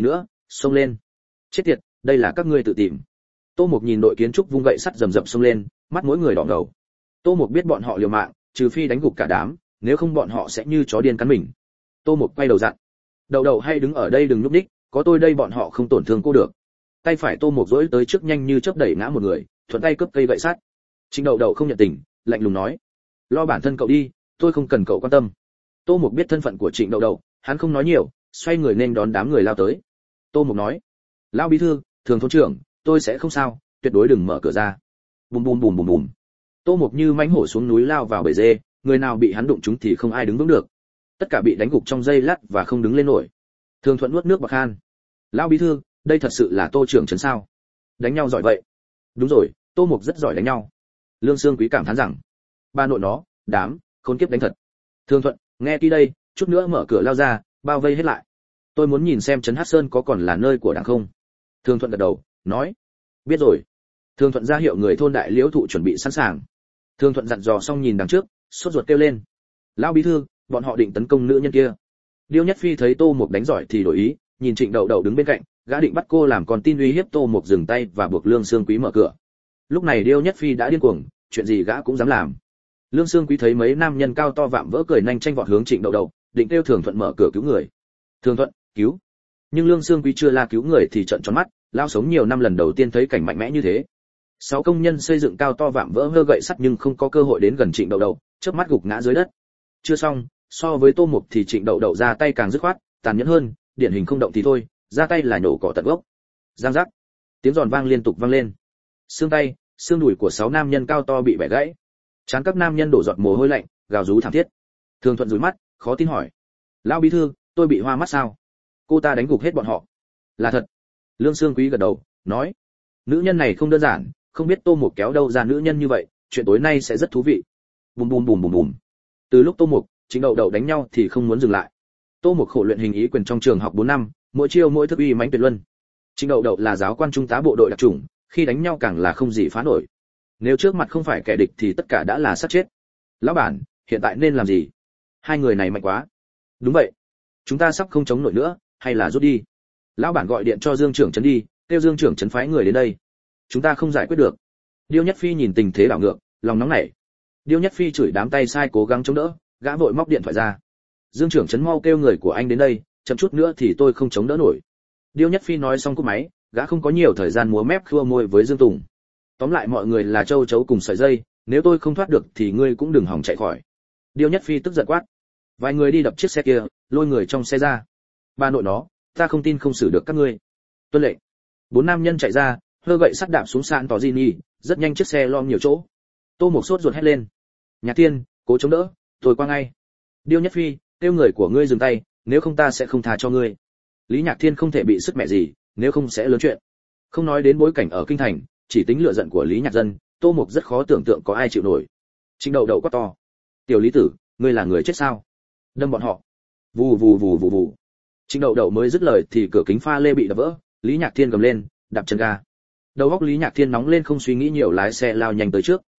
xông lên. Chết tiệt, đây là các ngươi tự tìm. Tô Mục nhìn đội kiến trúc vung gậy sắt rầm rập xông lên, mắt mỗi người đỏ ngầu. Tô Mục biết bọn họ liều mạng, trừ phi đánh gục cả đám, nếu không bọn họ sẽ như chó điên cắn mình. Tô Mục quay đầu dặn, đầu đầu hay đứng ở đây đừng nhúc nhích, có tôi đây bọn họ không tổn thương cô được. Tay phải Tô Mục dỗi tới trước nhanh như chớp đẩy ngã một người, thuận tay cướp cây gậy sắt. Trịnh Đậu Đậu không nhận tình, lạnh lùng nói, lo bản thân cậu đi, tôi không cần cậu quan tâm. Tô Mục biết thân phận của Trịnh Đậu Đậu, hắn không nói nhiều, xoay người nên đón đám người lao tới. Tô Mục nói, lão bí thư, thường thôn trưởng, tôi sẽ không sao, tuyệt đối đừng mở cửa ra. Bùm bùm bùm bùm bùm. Tô Mục như mãnh hổ xuống núi lao vào bể dê, người nào bị hắn đụng trúng thì không ai đứng vững được. Tất cả bị đánh gục trong giây lát và không đứng lên nổi. Thường Thuận nuốt nước bạc khan. Lão bí thư, đây thật sự là Tô trưởng trấn sao? Đánh nhau giỏi vậy? Đúng rồi, Tô Mục rất giỏi đánh nhau. Lương Sương Quý cảm thán rằng, ba nội nó, đám, khốn kiếp đánh thật. Thường Thuận, nghe kỹ đây, chút nữa mở cửa lao ra, bao vây hết lại. Tôi muốn nhìn xem trấn Hát Sơn có còn là nơi của đảng không. Thường Thuận gật đầu, nói, biết rồi. Thường Thuận ra hiệu người thôn Đại Liễu Thụ chuẩn bị sẵn sàng. Thường Thuận dặn dò xong nhìn đằng trước, sốt ruột kêu lên, lão bí thư, bọn họ định tấn công nữ nhân kia. Điêu Nhất Phi thấy Tô Mục đánh giỏi thì đổi ý, nhìn Trịnh Đậu Đậu đứng bên cạnh, gã định bắt cô làm con tin uy hiếp Tô Mục dừng tay và buộc Lương Sương Quý mở cửa. Lúc này Điêu Nhất Phi đã điên cuồng, chuyện gì gã cũng dám làm. Lương Sương Quý thấy mấy nam nhân cao to vạm vỡ cười nhanh tranh vọt hướng Trịnh Đậu Đậu, định kêu Thường Thuận mở cửa cứu người. Thường Thuận, cứu. Nhưng Lương Sương Quý chưa la cứu người thì trợn tròn mắt, lao sống nhiều năm lần đầu tiên thấy cảnh mạnh mẽ như thế. Sáu công nhân xây dựng cao to vạm vỡ hơ gậy sắt nhưng không có cơ hội đến gần Trịnh Đậu Đậu, chớp mắt gục ngã dưới đất. Chưa xong, so với Tô Mục thì Trịnh Đậu Đậu ra tay càng dứt khoát, tàn nhẫn hơn, điển hình không động thì thôi, ra tay là nhổ cỏ tận gốc. Giang giác, tiếng giòn vang liên tục vang lên. Xương tay, xương đùi của sáu nam nhân cao to bị bẻ gãy. Trán các nam nhân đổ giọt mồ hôi lạnh, gào rú thảm thiết. Thường Thuận dụi mắt, khó tin hỏi, lão bí thư, tôi bị hoa mắt sao? Cô ta đánh gục hết bọn họ. Là thật. Lương Sương Quý gật đầu, nói, nữ nhân này không đơn giản, không biết Tô Mục kéo đâu ra nữ nhân như vậy, chuyện tối nay sẽ rất thú vị. Bùm bùm bùm bùm bùm. Từ lúc Tô Mục, Trịnh Đậu Đậu đánh nhau thì không muốn dừng lại. Tô Mục khổ luyện hình ý quyền trong trường học bốn năm, mỗi chiêu mỗi thức uy mãnh tuyệt luân. Trịnh Đậu Đậu là giáo quan trung tá bộ đội đặc chủng, khi đánh nhau càng là không gì phá nổi. Nếu trước mặt không phải kẻ địch thì tất cả đã là sát chết. Lão bản, hiện tại nên làm gì? Hai người này mạnh quá. Đúng vậy. Chúng ta sắp không chống nổi nữa, hay là rút đi? Lão bản gọi điện cho Dương trưởng trấn đi, kêu Dương trưởng trấn phái người đến đây. Chúng ta không giải quyết được. Điêu Nhất Phi nhìn tình thế đảo ngược, lòng nóng nảy. Điêu Nhất Phi chửi đám tay sai cố gắng chống đỡ, gã vội móc điện thoại ra. Dương trưởng trấn mau kêu người của anh đến đây, chậm chút nữa thì tôi không chống đỡ nổi. Điêu Nhất Phi nói xong cúp máy, gã không có nhiều thời gian múa mép khua môi với Dương Tùng. Tóm lại mọi người là châu chấu cùng sợi dây, nếu tôi không thoát được thì ngươi cũng đừng hòng chạy khỏi. Điêu Nhất Phi tức giận quát. Vài người đi đập chiếc xe kia, lôi người trong xe ra. Ba nội nó, ta không tin không xử được các ngươi. Tuân lệnh. Bốn nam nhân chạy ra, hơ gậy sắt đạp xuống sàn tỏ Gini, rất nhanh chiếc xe lom nhiều chỗ. Tô Mục sốt ruột hét lên. Nhạc Thiên, cố chống đỡ, tôi qua ngay. Điêu Nhất Phi, kêu người của ngươi dừng tay, nếu không ta sẽ không tha cho ngươi. Lý Nhạc Thiên không thể bị sức mẹ gì, nếu không sẽ lớn chuyện. Không nói đến bối cảnh ở kinh thành, chỉ tính lựa giận của Lý Nhạc Dân, Tô Mục rất khó tưởng tượng có ai chịu nổi. Trịnh Đậu Đậu quát to. Tiểu Lý Tử, ngươi là người chết sao? Đâm bọn họ. Vù vù vù vù vù. Trịnh Đậu Đậu mới dứt lời thì cửa kính pha lê bị đập vỡ, Lý Nhạc Thiên gầm lên, đạp chân ga. Đầu óc Lý Nhạc Thiên nóng lên không suy nghĩ nhiều lái xe lao nhanh tới trước.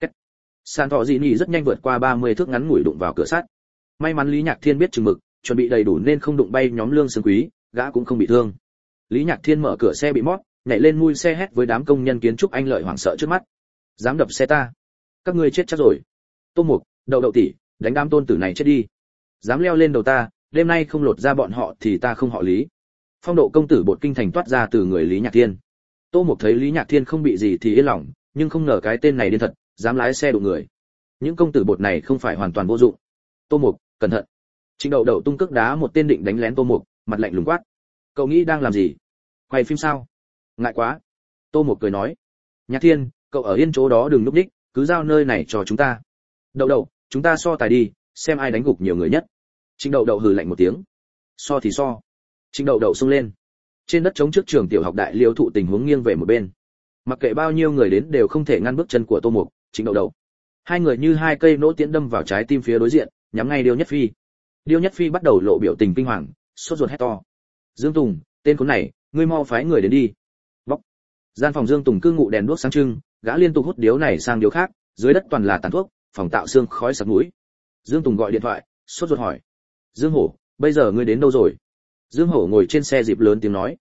Sàn thọ dị nhị rất nhanh vượt qua ba mươi thước ngắn ngủi đụng vào cửa sắt. May mắn Lý Nhạc Thiên biết chừng mực, chuẩn bị đầy đủ nên không đụng bay nhóm Lương Sương Quý, gã cũng không bị thương. Lý Nhạc Thiên mở cửa xe bị mót, nhảy lên mui xe hét với đám công nhân kiến trúc anh lợi hoảng sợ trước mắt. Dám đập xe ta, các ngươi chết chắc rồi. Tô Mục, Đậu Đậu tỷ, đánh đám tôn tử này chết đi. Dám leo lên đầu ta, đêm nay không lột ra bọn họ thì ta không họ Lý. Phong độ công tử bột kinh thành toát ra từ người Lý Nhạc Thiên. Tô Mục thấy Lý Nhạc Thiên không bị gì thì yên lòng, nhưng không ngờ cái tên này điên thật, dám lái xe đụng người. Những công tử bột này không phải hoàn toàn vô dụng. Tô Mục, cẩn thận. Trịnh Đậu Đậu tung cước đá một tên định đánh lén Tô Mục, mặt lạnh lùng quát. Cậu nghĩ đang làm gì? Quay phim sao? Ngại quá. Tô Mục cười nói. Nhạc Thiên, cậu ở yên chỗ đó đừng núp đích, cứ giao nơi này cho chúng ta. Đậu Đậu, chúng ta so tài đi, xem ai đánh gục nhiều người nhất. Trịnh Đậu Đậu hừ lạnh một tiếng. So thì so. Trịnh Đậu Đậu xông lên. Trên đất trống trước trường tiểu học Đại Liễu Thụ tình huống nghiêng về một bên. Mặc kệ bao nhiêu người đến đều không thể ngăn bước chân của Tô Mục, Trịnh Đậu Đậu. Hai người như hai cây nỗ tiễn đâm vào trái tim phía đối diện, nhắm ngay Điêu Nhất Phi. Điêu Nhất Phi bắt đầu lộ biểu tình kinh hoàng, sốt ruột hét to. Dương Tùng, tên khốn này, ngươi mau phái người đến đi. Bóc. Gian phòng Dương Tùng cư ngụ đèn đuốc sáng trưng, gã liên tục hút điếu này sang điếu khác, dưới đất toàn là tàn thuốc, phòng tạo xương khói sặc mũi. Dương Tùng gọi điện thoại, sốt ruột hỏi. Dương Hổ, bây giờ ngươi đến đâu rồi? Dương Hổ ngồi trên xe dịp lớn tiếng nói.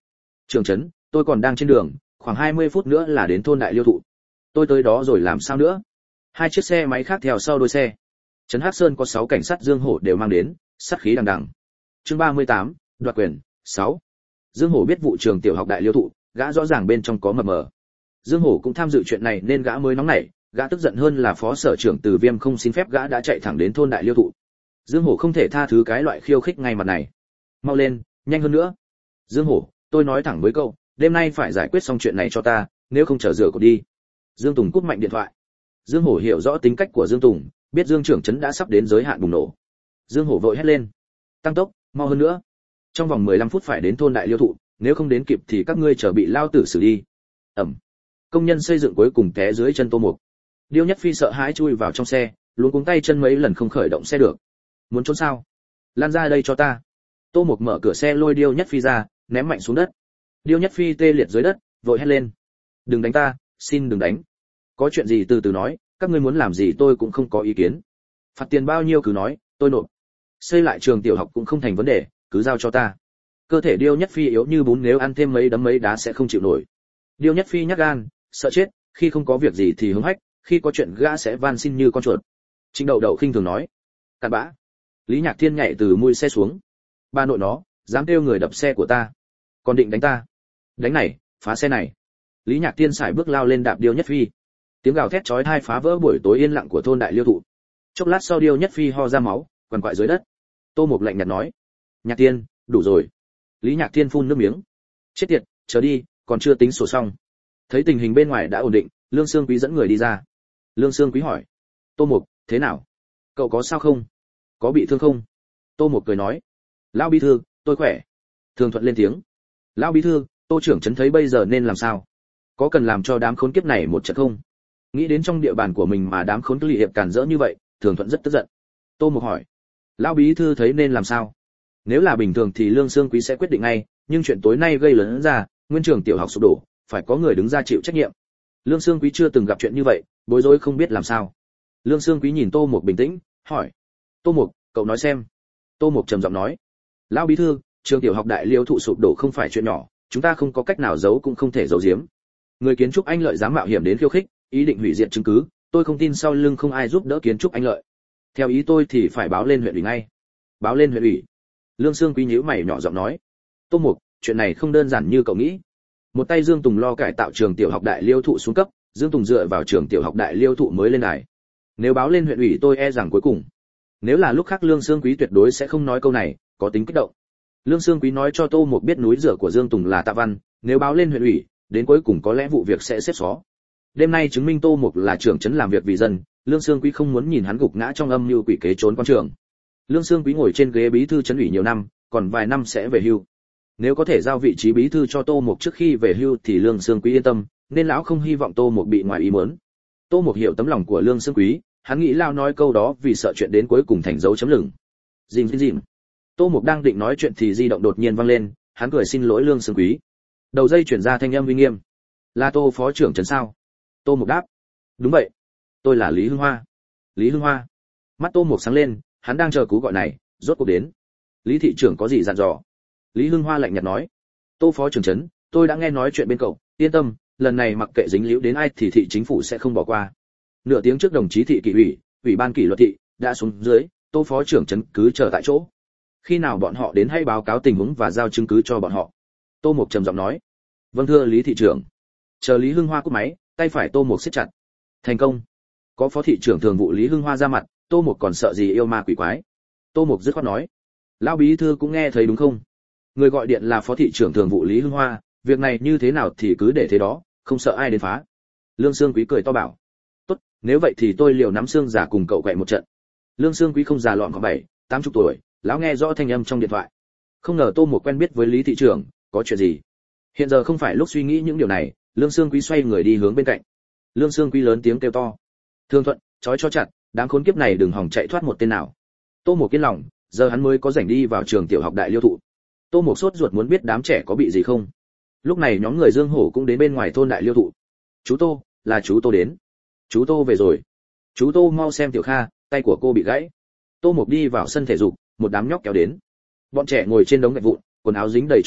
Trưởng trấn, tôi còn đang trên đường, khoảng hai mươi phút nữa là đến thôn Đại Liêu Thụ. Tôi tới đó rồi làm sao nữa? Hai chiếc xe máy khác theo sau đuôi xe. Trấn Hắc Sơn có sáu cảnh sát Dương Hổ đều mang đến, sát khí đằng đằng. Chương ba mươi tám, đoạt quyền, sáu. Dương Hổ biết vụ trường tiểu học Đại Liêu Thụ, gã rõ ràng bên trong có mập mờ. Dương Hổ cũng tham dự chuyện này nên gã mới nóng nảy, gã tức giận hơn là phó sở trưởng Từ Viêm không xin phép gã đã chạy thẳng đến thôn Đại Liêu Thụ. Dương Hổ không thể tha thứ cái loại khiêu khích ngay mặt này. Mau lên, nhanh hơn nữa. Dương Hổ, tôi nói thẳng với cậu, đêm nay phải giải quyết xong chuyện này cho ta, nếu không chờ rửa cậu đi. Dương Tùng cúp mạnh điện thoại. Dương Hổ hiểu rõ tính cách của Dương Tùng, biết Dương trưởng trấn đã sắp đến giới hạn bùng nổ. Dương Hổ vội hét lên, tăng tốc, mau hơn nữa. Trong vòng mười lăm phút phải đến thôn Đại Liêu Thụ, nếu không đến kịp thì các ngươi chờ bị lao tử xử đi. Ẩm. Công nhân xây dựng cuối cùng té dưới chân Tô Mục. Điêu Nhất Phi sợ hãi chui vào trong xe, luống cuống tay chân mấy lần không khởi động xe được. Muốn trốn sao? Lan ra đây cho ta. Tô Mục mở cửa xe lôi Điêu Nhất Phi ra, ném mạnh xuống đất. Điêu Nhất Phi tê liệt dưới đất, vội hét lên, đừng đánh ta, xin đừng đánh. Có chuyện gì từ từ nói, các ngươi muốn làm gì tôi cũng không có ý kiến. Phạt tiền bao nhiêu cứ nói, tôi nộp. Xây lại trường tiểu học cũng không thành vấn đề, cứ giao cho ta. Cơ thể Điêu Nhất Phi yếu như bún, nếu ăn thêm mấy đấm mấy đá sẽ không chịu nổi. Điêu Nhất Phi nhát gan, sợ chết, khi không có việc gì thì hứng hách, khi có chuyện gã sẽ van xin như con chuột. Trịnh Đậu Đậu khinh thường nói, cặn bã. Lý Nhạc Thiên nhảy từ mui xe xuống. Ba nội nó, dám kêu người đập xe của ta, còn định đánh ta. Đánh này, phá xe này. Lý Nhạc Thiên sải bước lao lên đạp Điêu Nhất Phi. Tiếng gào thét chói tai phá vỡ buổi tối yên lặng của thôn Đại Liêu Thụ. Chốc lát sau Điêu Nhất Phi ho ra máu, quằn quại dưới đất. Tô Mục lạnh nhạt nói, Nhạc Thiên, đủ rồi. Lý Nhạc Thiên phun nước miếng. Chết tiệt, chờ đi, còn chưa tính sổ xong. Thấy tình hình bên ngoài đã ổn định, Lương Xương Quý dẫn người đi ra. Lương Xương Quý hỏi, Tô Mục, thế nào? Cậu có sao không? Có bị thương không? Tô Mục cười nói, lão bí thư, tôi khỏe. Thường Thuận lên tiếng, lão bí thư, Tô trưởng trấn thấy bây giờ nên làm sao? Có cần làm cho đám khốn kiếp này một trận không? Nghĩ đến trong địa bàn của mình mà đám khốn kiếp hiệp cản rỡ như vậy, Thường Thuận rất tức giận. Tô Mục hỏi, lão bí thư thấy nên làm sao? Nếu là bình thường thì Lương Xương Quý sẽ quyết định ngay, nhưng chuyện tối nay gây lớn ra, nguyên trường tiểu học sụp đổ, phải có người đứng ra chịu trách nhiệm. Lương Xương Quý chưa từng gặp chuyện như vậy, bối rối không biết làm sao. Lương Xương Quý nhìn Tô Mục bình tĩnh, hỏi, Tô Mục, cậu nói xem. Tô Mục trầm giọng nói, lão bí thư, trường tiểu học Đại Liêu Thụ sụp đổ không phải chuyện nhỏ, chúng ta không có cách nào giấu cũng không thể giấu giếm. Người kiến trúc Anh Lợi dám mạo hiểm đến khiêu khích, ý định hủy diệt chứng cứ, tôi không tin sau lưng không ai giúp đỡ kiến trúc Anh Lợi. Theo ý tôi thì phải báo lên huyện ủy ngay. Báo lên huyện ủy. Lương Xương Quý nhíu mày nhỏ giọng nói, Tô Mục, chuyện này không đơn giản như cậu nghĩ. Một tay Dương Tùng lo cải tạo trường tiểu học Đại Liêu Thụ xuống cấp, Dương Tùng dựa vào trường tiểu học Đại Liêu Thụ mới lên đài. Nếu báo lên huyện ủy tôi e rằng cuối cùng, nếu là lúc khác Lương Xương Quý tuyệt đối sẽ không nói câu này, có tính kích động. Lương Xương Quý nói cho Tô Mục biết núi rửa của Dương Tùng là Tạ Văn, nếu báo lên huyện ủy, đến cuối cùng có lẽ vụ việc sẽ xếp xó. Đêm nay chứng minh Tô Mục là trưởng trấn làm việc vì dân, Lương Xương Quý không muốn nhìn hắn gục ngã trong âm mưu quỷ kế trốn quan trường. Lương Xương Quý ngồi trên ghế bí thư trấn ủy nhiều năm, còn vài năm sẽ về hưu. Nếu có thể giao vị trí bí thư cho Tô Mục trước khi về hưu thì Lương Xương Quý yên tâm, nên lão không hy vọng Tô Mục bị ngoài ý muốn. Tô Mục hiểu tấm lòng của Lương Xương Quý, hắn nghĩ lao nói câu đó vì sợ chuyện đến cuối cùng thành dấu chấm lửng. Dìm dìm dìm. Tô Mục đang định nói chuyện thì di động đột nhiên vang lên, hắn cười xin lỗi Lương Xương Quý. Đầu dây chuyển ra thanh âm uy nghiêm, là Tô phó trưởng trấn sao? Tô Mục đáp, đúng vậy, tôi là Lý Hưng Hoa. Lý Hưng Hoa. Mắt Tô Mục sáng lên, hắn đang chờ cú gọi này, rốt cuộc đến. Lý thị trưởng có gì dặn dò? Lý Hưng Hoa lạnh nhạt nói, Tô phó trưởng trấn, tôi đã nghe nói chuyện bên cậu, yên tâm, lần này mặc kệ dính líu đến ai thì thị chính phủ sẽ không bỏ qua. Nửa tiếng trước đồng chí thị kỷ ủy, ủy ban kỷ luật thị đã xuống dưới, Tô phó trưởng trấn cứ chờ tại chỗ. Khi nào bọn họ đến hãy báo cáo tình huống và giao chứng cứ cho bọn họ. Tô Mục trầm giọng nói, vâng thưa Lý thị trưởng. Chờ Lý Hưng Hoa cúp máy, tay phải Tô Mục siết chặt. Thành công. Có phó thị trưởng thường vụ Lý Hưng Hoa ra mặt, Tô Mục còn sợ gì yêu ma quỷ quái. Tô Mục dứt khoát nói, lão bí thư cũng nghe thấy đúng không? Người gọi điện là phó thị trưởng thường vụ Lý Hưng Hoa, việc này như thế nào thì cứ để thế đó, không sợ ai đến phá. Lương Xương Quý cười to bảo, tốt, nếu vậy thì tôi liều nắm xương giả cùng cậu quậy một trận. Lương Xương Quý không già lọn khoảng bảy, tám chục tuổi, lão nghe rõ thanh âm trong điện thoại. Không ngờ Tô Mục quen biết với Lý thị trưởng, có chuyện gì? Hiện giờ không phải lúc suy nghĩ những điều này, Lương Xương Quý xoay người đi hướng bên cạnh. Lương Xương Quý lớn tiếng kêu to, Thương Thuận, trói cho chặt, đám khốn kiếp này đừng hòng chạy thoát một tên nào. Tô Mục yên lòng, giờ hắn mới có rảnh đi vào trường tiểu học Đại Liêu Thụ. Tô Mục sốt ruột muốn biết đám trẻ có bị gì không. Lúc này nhóm người Dương Hổ cũng đến bên ngoài thôn Đại Liêu Thụ. Chú Tô, là chú Tô đến. Chú Tô về rồi. Chú Tô mau xem Tiểu Kha, tay của cô bị gãy. Tô Mục đi vào sân thể dục, một đám nhóc kéo đến. Bọn trẻ ngồi trên đống gạch vụn, quần áo dính đầy cho bụi,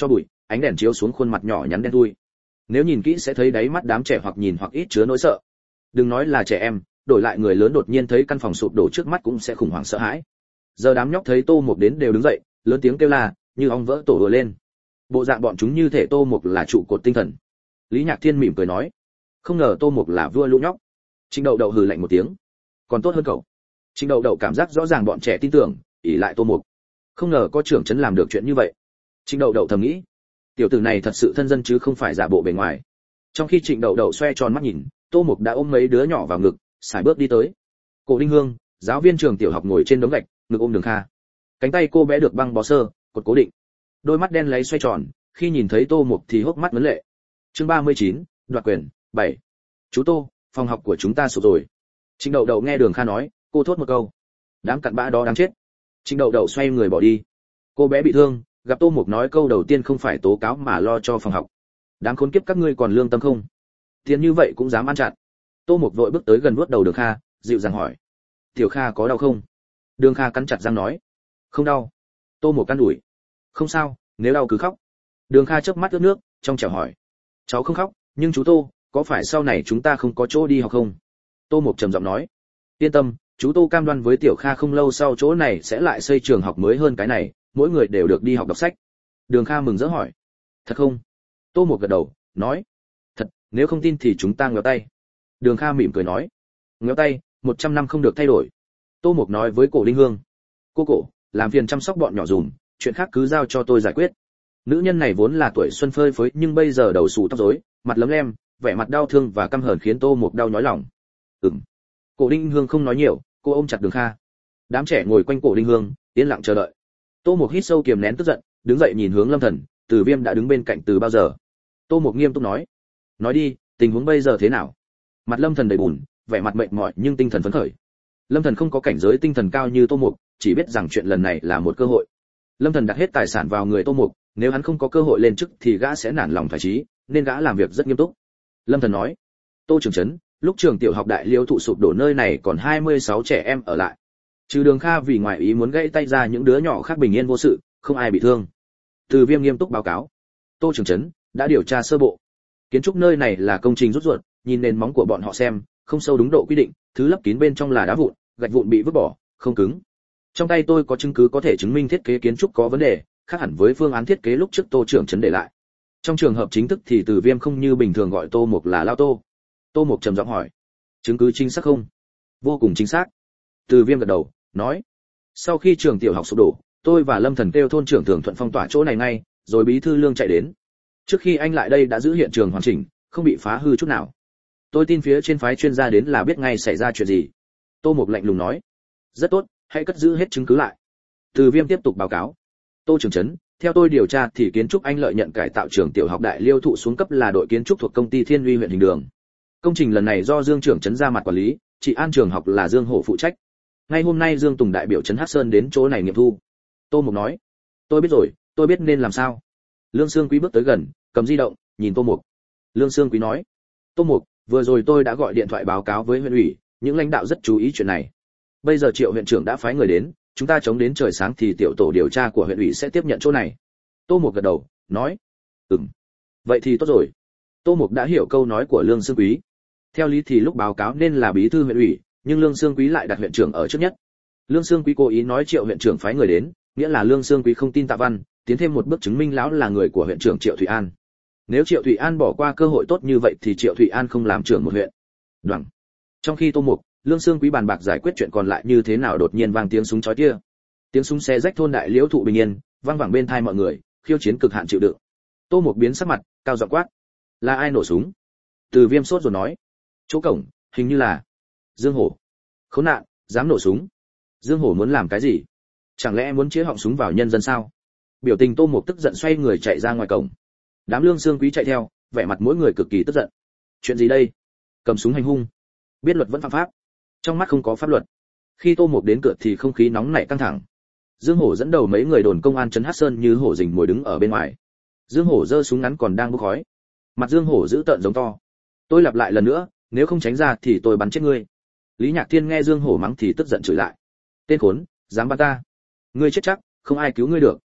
ánh đèn chiếu xuống khuôn mặt nhỏ nhắn đen thui. Nếu nhìn kỹ sẽ thấy đáy mắt đám trẻ hoặc nhìn hoặc ít chứa nỗi sợ. Đừng nói là trẻ em, đổi lại người lớn đột nhiên thấy căn phòng sụp đổ trước mắt cũng sẽ khủng hoảng sợ hãi. Giờ đám nhóc thấy Tô Mục đến đều đứng dậy, lớn tiếng kêu la, như ong vỡ tổ đùa lên. Bộ dạng bọn chúng như thể Tô Mục là trụ cột tinh thần. Lý Nhạc Thiên mỉm cười nói, không ngờ Tô Mục là vua lũ nhóc. Trịnh Đậu Đậu hừ lạnh một tiếng, còn tốt hơn cậu. Trịnh Đậu Đậu cảm giác rõ ràng bọn trẻ tin tưởng, ỷ lại Tô Mục. Không ngờ có trưởng trấn làm được chuyện như vậy. Trịnh Đậu Đậu thầm nghĩ, tiểu tử này thật sự thân dân chứ không phải giả bộ bề ngoài. Trong khi Trịnh Đậu Đậu xoe tròn mắt nhìn, Tô Mục đã ôm mấy đứa nhỏ vào ngực, sải bước đi tới. Cổ Đinh Hương, giáo viên trường tiểu học ngồi trên đống gạch, ngực ôm Đường Kha. Cánh tay cô bé được băng bó sơ, cột cố định. Đôi mắt đen lấy xoay tròn, khi nhìn thấy Tô Mục thì hốc mắt ngấn lệ. Chương ba mươi chín, đoạt quyền, bảy. Chú Tô, phòng học của chúng ta sụp rồi. Trịnh Đậu Đậu nghe Đường Kha nói, cô thốt một câu. Đám cặn bã đó đáng chết. Trịnh Đậu Đậu xoay người bỏ đi. Cô bé bị thương, gặp Tô Mục nói câu đầu tiên không phải tố cáo mà lo cho phòng học. Đám khốn kiếp các ngươi còn lương tâm không? Tiền như vậy cũng dám ăn chặn. Tô Mục vội bước tới gần vuốt đầu Đường Kha, dịu dàng hỏi, tiểu Kha có đau không? Đường Kha cắn chặt răng nói, không đau. Tô Mục căn ủi, không sao, nếu đau cứ khóc. Đường Kha chớp mắt ướt nước, trong trẻo hỏi, cháu không khóc, nhưng chú Tô, có phải sau này chúng ta không có chỗ đi học không? Tô Mục trầm giọng nói, yên tâm, chú Tô cam đoan với tiểu Kha không lâu sau chỗ này sẽ lại xây trường học mới hơn cái này, mỗi người đều được đi học đọc sách. Đường Kha mừng rỡ hỏi, thật không? Tô Mục gật đầu, nói, thật, nếu không tin thì chúng ta ngéo tay. Đường Kha mỉm cười nói, ngéo tay, một trăm năm không được thay đổi. Tô Mục nói với Cổ Đinh Hương, cô Cổ, làm phiền chăm sóc bọn nhỏ dùm, chuyện khác cứ giao cho tôi giải quyết. Nữ nhân này vốn là tuổi xuân phơi phới nhưng bây giờ đầu xù tóc rối, mặt lấm lem, vẻ mặt đau thương và căm hờn khiến Tô Mục đau nhói lòng. Ừm. Cổ Đinh Hương không nói nhiều, cô ôm chặt Đường Kha. Đám trẻ ngồi quanh Cổ Đinh Hương, yên lặng chờ đợi. Tô Mục hít sâu kiềm nén tức giận, đứng dậy nhìn hướng Lâm Thần, Từ Viêm đã đứng bên cạnh từ bao giờ. Tô Mục nghiêm túc nói, nói đi, tình huống bây giờ thế nào? Mặt Lâm Thần đầy buồn, vẻ mặt mệt mỏi nhưng tinh thần phấn khởi. Lâm Thần không có cảnh giới tinh thần cao như Tô Mục, chỉ biết rằng chuyện lần này là một cơ hội. Lâm Thần đặt hết tài sản vào người Tô Mục, nếu hắn không có cơ hội lên chức thì gã sẽ nản lòng thoái chí, nên gã làm việc rất nghiêm túc. Lâm Thần nói, Tô trưởng trấn, lúc trường tiểu học Đại Liêu thụ sụp đổ nơi này còn hai mươi sáu trẻ em ở lại. Trừ Đường Kha vì ngoài ý muốn gãy tay ra, những đứa nhỏ khác bình yên vô sự, không ai bị thương. Từ Viêm nghiêm túc báo cáo, Tô trưởng trấn đã điều tra sơ bộ. Kiến trúc nơi này là công trình rút ruột, nhìn nền móng của bọn họ xem, không sâu đúng độ quy định, thứ lấp kín bên trong là đá vụn, gạch vụn bị vứt bỏ, không cứng. Trong tay tôi có chứng cứ có thể chứng minh thiết kế kiến trúc có vấn đề, khác hẳn với phương án thiết kế lúc trước Tô trưởng trấn để lại. Trong trường hợp chính thức thì Từ Viêm không như bình thường gọi Tô Mục là Lao Tô. Tô Mục trầm giọng hỏi, chứng cứ chính xác không? Vô cùng chính xác. Từ Viêm gật đầu, nói, sau khi trường tiểu học sụp đổ, tôi và Lâm Thần kêu thôn trưởng Thường Thuận phong tỏa chỗ này ngay, rồi bí thư Lương chạy đến. Trước khi anh lại đây đã giữ hiện trường hoàn chỉnh, không bị phá hư chút nào. Tôi tin phía trên phái chuyên gia đến là biết ngay xảy ra chuyện gì. Tô Mục lạnh lùng nói, rất tốt, hãy cất giữ hết chứng cứ lại. Từ Viêm tiếp tục báo cáo, Tô trưởng trấn, theo tôi điều tra thì kiến trúc anh lợi nhận cải tạo trường tiểu học Đại Liêu thụ xuống cấp là đội kiến trúc thuộc công ty Thiên Uy huyện Hình Đường. Công trình lần này do Dương trưởng trấn ra mặt quản lý, chị an trường học là Dương Hổ phụ trách. Ngay hôm nay Dương Tùng đại biểu trấn Hắc Sơn đến chỗ này nghiệm thu. Tô Mục nói, tôi biết rồi, tôi biết nên làm sao. Lương Sương Quý bước tới gần, cầm di động, nhìn Tô Mục. Lương Sương Quý nói, Tô Mục, vừa rồi tôi đã gọi điện thoại báo cáo với huyện ủy, những lãnh đạo rất chú ý chuyện này. Bây giờ Triệu huyện trưởng đã phái người đến, chúng ta chống đến trời sáng thì tiểu tổ điều tra của huyện ủy sẽ tiếp nhận chỗ này. Tô Mục gật đầu, nói, ừm, vậy thì tốt rồi. Tô Mục đã hiểu câu nói của Lương Sương Quý. Theo lý thì lúc báo cáo nên là bí thư huyện ủy, nhưng Lương Sương Quý lại đặt huyện trưởng ở trước nhất. Lương Sương Quý cố ý nói Triệu huyện trưởng phái người đến, nghĩa là Lương Sương Quý không tin Tạ Văn, tiến thêm một bước chứng minh lão là người của huyện trưởng Triệu Thụy An. Nếu Triệu Thụy An bỏ qua cơ hội tốt như vậy thì Triệu Thụy An không làm trưởng một huyện. Đoằng. Trong khi Tô Mục, Lương Sương Quý bàn bạc giải quyết chuyện còn lại như thế nào, đột nhiên vang tiếng súng chói kia. Tiếng súng xé rách thôn Đại Liễu thụ bình yên, vang vẳng bên tai mọi người, khiêu chiến cực hạn chịu đựng. Tô Mục biến sắc mặt, cao giọng quát, là ai nổ súng? Từ Viêm sốt rồi nói, chỗ cổng, hình như là Dương Hổ. Khốn nạn, dám nổ súng. Dương Hổ muốn làm cái gì? Chẳng lẽ muốn chế họng súng vào nhân dân sao? Biểu tình Tô Mục tức giận xoay người chạy ra ngoài cổng. Đám Lương Sương Quý chạy theo, vẻ mặt mỗi người cực kỳ tức giận. Chuyện gì đây? Cầm súng hành hung, biết luật vẫn phạm pháp, trong mắt không có pháp luật. Khi Tô Mục đến cửa thì không khí nóng nảy căng thẳng. Dương Hổ dẫn đầu mấy người đồn công an trấn Hắc Sơn như hổ rình mồi đứng ở bên ngoài. Dương Hổ giơ súng ngắn còn đang bốc khói. Mặt Dương Hổ dữ tợn giống to, tôi lặp lại lần nữa, nếu không tránh ra thì tôi bắn chết ngươi. Lý Nhạc Thiên nghe Dương Hổ mắng thì tức giận chửi lại, tên khốn, dám bắn ta, ngươi chết chắc, không ai cứu ngươi được.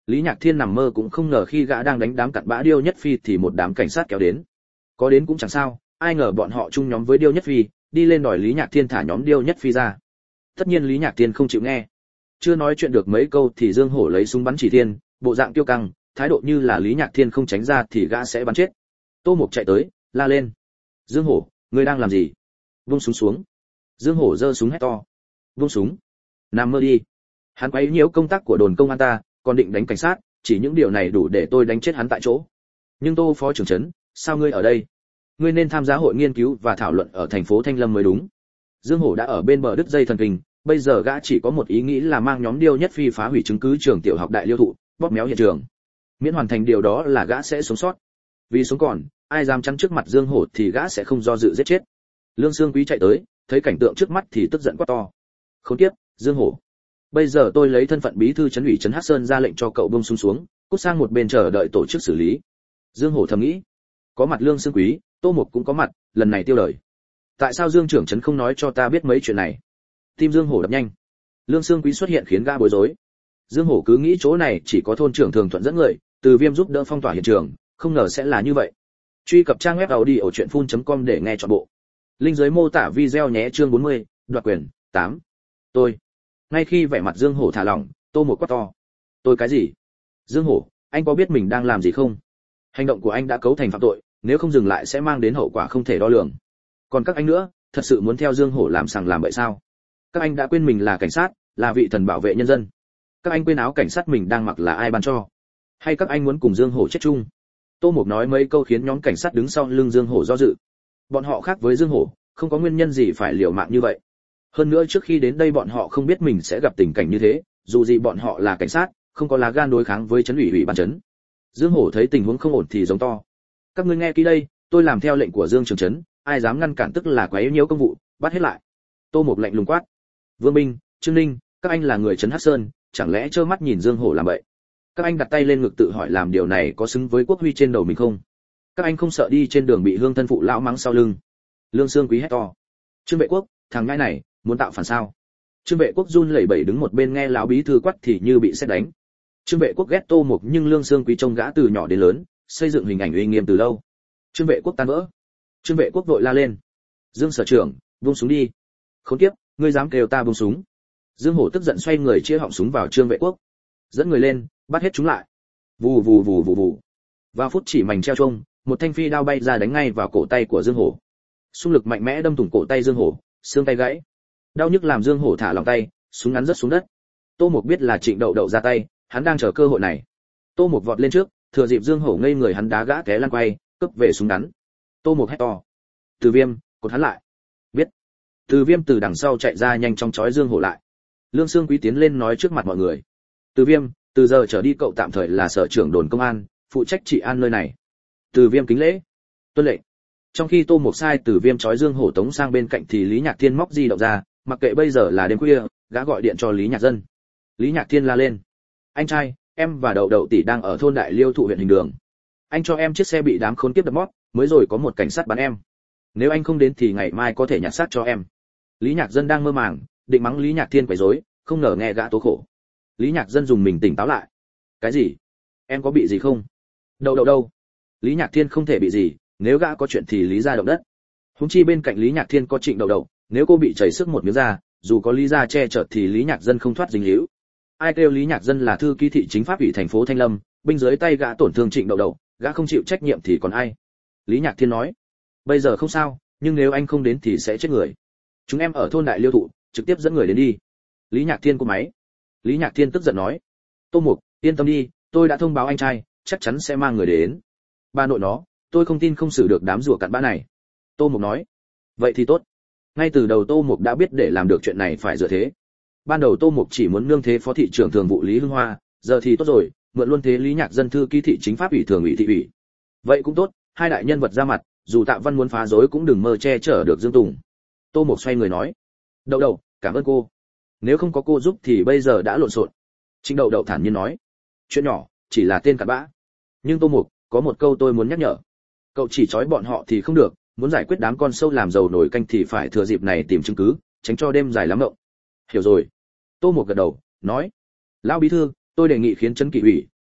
Lý Nhạc Thiên nằm mơ cũng không ngờ khi gã đang đánh đám cặn bã Điêu Nhất Phi thì một đám cảnh sát kéo đến. Có đến cũng chẳng sao, ai ngờ bọn họ chung nhóm với Điêu Nhất Phi, đi lên đòi Lý Nhạc Thiên thả nhóm Điêu Nhất Phi ra. Tất nhiên Lý Nhạc Thiên không chịu nghe. Chưa nói chuyện được mấy câu thì Dương Hổ lấy súng bắn chỉ thiên, bộ dạng kiêu căng, thái độ như là Lý Nhạc Thiên không tránh ra thì gã sẽ bắn chết. Tô Mục chạy tới, la lên: "Dương Hổ, ngươi đang làm gì? Vung súng xuống." Dương Hổ giơ súng hét to: "Vung súng! Nằm mơ đi." Hắn quấy nhiễu công tác của đồn công an ta, còn định đánh cảnh sát, chỉ những điều này đủ để tôi đánh chết hắn tại chỗ. Nhưng Tô phó trưởng trấn, sao ngươi ở đây? Ngươi nên tham gia hội nghiên cứu và thảo luận ở thành phố Thanh Lâm mới đúng. Dương Hổ đã ở bên bờ đứt dây thần kinh, bây giờ gã chỉ có một ý nghĩ là mang nhóm Điêu Nhất Phi phá hủy chứng cứ trường tiểu học Đại Liêu Thụ, bóp méo hiện trường. Miễn hoàn thành điều đó là gã sẽ sống sót. Vì sống còn, ai dám chắn trước mặt Dương Hổ thì gã sẽ không do dự giết chết. Lương Xương Quý chạy tới, thấy cảnh tượng trước mắt thì tức giận quát to: "Khốn kiếp, Dương Hổ! Bây giờ tôi lấy thân phận bí thư trấn ủy trấn Hắc Sơn ra lệnh cho cậu buông súng xuống, cút sang một bên chờ đợi tổ chức xử lý." Dương Hổ thầm nghĩ. Có mặt Lương Xương Quý, Tô Mục cũng có mặt, lần này tiêu đời. Tại sao Dương trưởng trấn không nói cho ta biết mấy chuyện này? Tim Dương Hổ đập nhanh. Lương Xương Quý xuất hiện khiến gã bối rối. Dương Hổ cứ nghĩ chỗ này chỉ có thôn trưởng Thường Thuận dẫn người, Từ Viêm giúp đỡ phong tỏa hiện trường, không ngờ sẽ là như vậy. Truy cập trang web audiochuyenphun chấm com để nghe trọn bộ. Link dưới mô tả video nhé. Chương bốn mươi, đoạt quyền, tám. Tôi. Ngay khi vẻ mặt Dương Hổ thả lỏng, Tô Mục quát to: "Tôi cái gì? Dương Hổ, anh có biết mình đang làm gì không? Hành động của anh đã cấu thành phạm tội, nếu không dừng lại sẽ mang đến hậu quả không thể đo lường. Còn các anh nữa, thật sự muốn theo Dương Hổ làm sằng làm bậy sao? Các anh đã quên mình là cảnh sát, là vị thần bảo vệ nhân dân. Các anh quên áo cảnh sát mình đang mặc là ai ban cho? Hay các anh muốn cùng Dương Hổ chết chung?" Tô Mục nói mấy câu khiến nhóm cảnh sát đứng sau lưng Dương Hổ do dự. Bọn họ khác với Dương Hổ, không có nguyên nhân gì phải liều mạng như vậy. Hơn nữa trước khi đến đây bọn họ không biết mình sẽ gặp tình cảnh như thế, dù gì bọn họ là cảnh sát, không có lá gan đối kháng với trấn ủy ủy ban trấn. Dương Hổ thấy tình huống không ổn thì giống to: "Các ngươi nghe kỹ đây, tôi làm theo lệnh của Dương trưởng trấn, ai dám ngăn cản tức là quấy nhiễu công vụ, bắt hết lại." Tô Mục lạnh lùng quát: "Vương Minh, Trương Ninh, các anh là người trấn Hắc Sơn, chẳng lẽ trơ mắt nhìn Dương Hổ làm vậy? Các anh đặt tay lên ngực tự hỏi làm điều này có xứng với quốc huy trên đầu mình không? Các anh không sợ đi trên đường bị hương thân phụ lão mắng sau lưng?" Lương Xương Quý hét to: "Trương Vệ Quốc, thằng nhãi này muốn tạo phản sao?" Trương Vệ Quốc run lẩy bẩy đứng một bên nghe lão bí thư quát thì như bị sét đánh. Trương Vệ Quốc ghét Tô Mục nhưng Lương Xương Quý trông gã từ nhỏ đến lớn, xây dựng hình ảnh uy nghiêm từ lâu. Trương Vệ Quốc tan vỡ. Trương Vệ Quốc vội la lên: "Dương sở trưởng, buông súng đi." "Khốn kiếp, ngươi dám kêu ta buông súng?" Dương Hổ tức giận xoay người chĩa họng súng vào Trương Vệ Quốc, dẫn người lên, bắt hết chúng lại. Vù vù vù vù vù. Vào phút chỉ mảnh treo chuông, một thanh phi đao bay ra đánh ngay vào cổ tay của Dương Hổ. Xung lực mạnh mẽ đâm thủng cổ tay Dương Hổ, xương tay gãy. Đau nhức làm Dương Hổ thả lỏng tay, súng ngắn rớt xuống đất. Tô Mục biết là Trịnh Đậu Đậu ra tay, hắn đang chờ cơ hội này. Tô Mục vọt lên trước, thừa dịp Dương Hổ ngây người hắn đá gã té lăn quay, cướp về súng ngắn. Tô Mục hét to: "Từ Viêm, cột hắn lại." "Biết." Từ Viêm từ đằng sau chạy ra nhanh chóng trói Dương Hổ lại. Lương Xương Quý tiến lên nói trước mặt mọi người: "Từ Viêm, từ giờ trở đi cậu tạm thời là sở trưởng đồn công an, phụ trách trị an nơi này." Từ Viêm kính lễ: "Tuân lệnh." Trong khi Tô Mục sai Từ Viêm trói Dương Hổ tống sang bên cạnh thì Lý Nhạc Thiên móc di động ra, mặc kệ bây giờ là đêm khuya, gã gọi điện cho Lý Nhạc Dân. Lý Nhạc Thiên la lên: "Anh trai, em và Đậu Đậu tỷ đang ở thôn Đại Liêu Thụ huyện Hình Đường. Anh cho em chiếc xe bị đám khốn kiếp đập mót, mới rồi có một cảnh sát bắn em. Nếu anh không đến thì ngày mai có thể nhặt xác cho em." Lý Nhạc Dân đang mơ màng, định mắng Lý Nhạc Thiên quấy rối, không ngờ nghe gã tố khổ. Lý Nhạc Dân dùng mình tỉnh táo lại: "Cái gì? Em có bị gì không?" "Đậu Đậu đâu?" Lý Nhạc Thiên không thể bị gì, nếu gã có chuyện thì Lý gia động đất. Huống chi bên cạnh Lý Nhạc Thiên có Trịnh Đậu Đậu, nếu cô bị chảy sức một miếng da, dù có Lý gia che chở thì Lý Nhạc Dân không thoát dính líu. Ai kêu Lý Nhạc Dân là thư ký thị chính pháp ủy thành phố Thanh Lâm, binh dưới tay gã tổn thương Trịnh Đậu Đậu, gã không chịu trách nhiệm thì còn ai? Lý Nhạc Thiên nói: "Bây giờ không sao, nhưng nếu anh không đến thì sẽ chết người. Chúng em ở thôn Đại Liêu Thụ, trực tiếp dẫn người đến đi." Lý Nhạc Thiên cúp máy. Lý Nhạc Thiên tức giận nói: "Tô Mục, yên tâm đi, tôi đã thông báo anh trai, chắc chắn sẽ mang người đến. Ba nội nó, tôi không tin không xử được đám rùa cặn bã này." Tô Mục nói: "Vậy thì tốt." Ngay từ đầu Tô Mục đã biết để làm được chuyện này phải dựa thế. Ban đầu Tô Mục chỉ muốn nương thế phó thị trưởng thường vụ Lý Hưng Hoa, giờ thì tốt rồi, mượn luôn thế Lý Nhạc Dân thư ký thị chính pháp ủy thường ủy thị ủy. Vậy cũng tốt, hai đại nhân vật ra mặt, dù Tạ Văn muốn phá rối cũng đừng mơ che chở được Dương Tùng. Tô Mục xoay người nói: "Đậu Đậu, cảm ơn cô. Nếu không có cô giúp thì bây giờ đã lộn xộn." Trịnh Đậu Đậu thản nhiên nói: "Chuyện nhỏ, chỉ là tên cặn bã. Nhưng Tô Mục, có một câu tôi muốn nhắc nhở. Cậu chỉ trói bọn họ thì không được, muốn giải quyết đám con sâu làm dầu nổi canh thì phải thừa dịp này tìm chứng cứ, tránh cho đêm dài lắm mộng." "Hiểu rồi." Tô Mục gật đầu, nói: "Lão bí thư, tôi đề nghị khiến trấn kỷ ủy,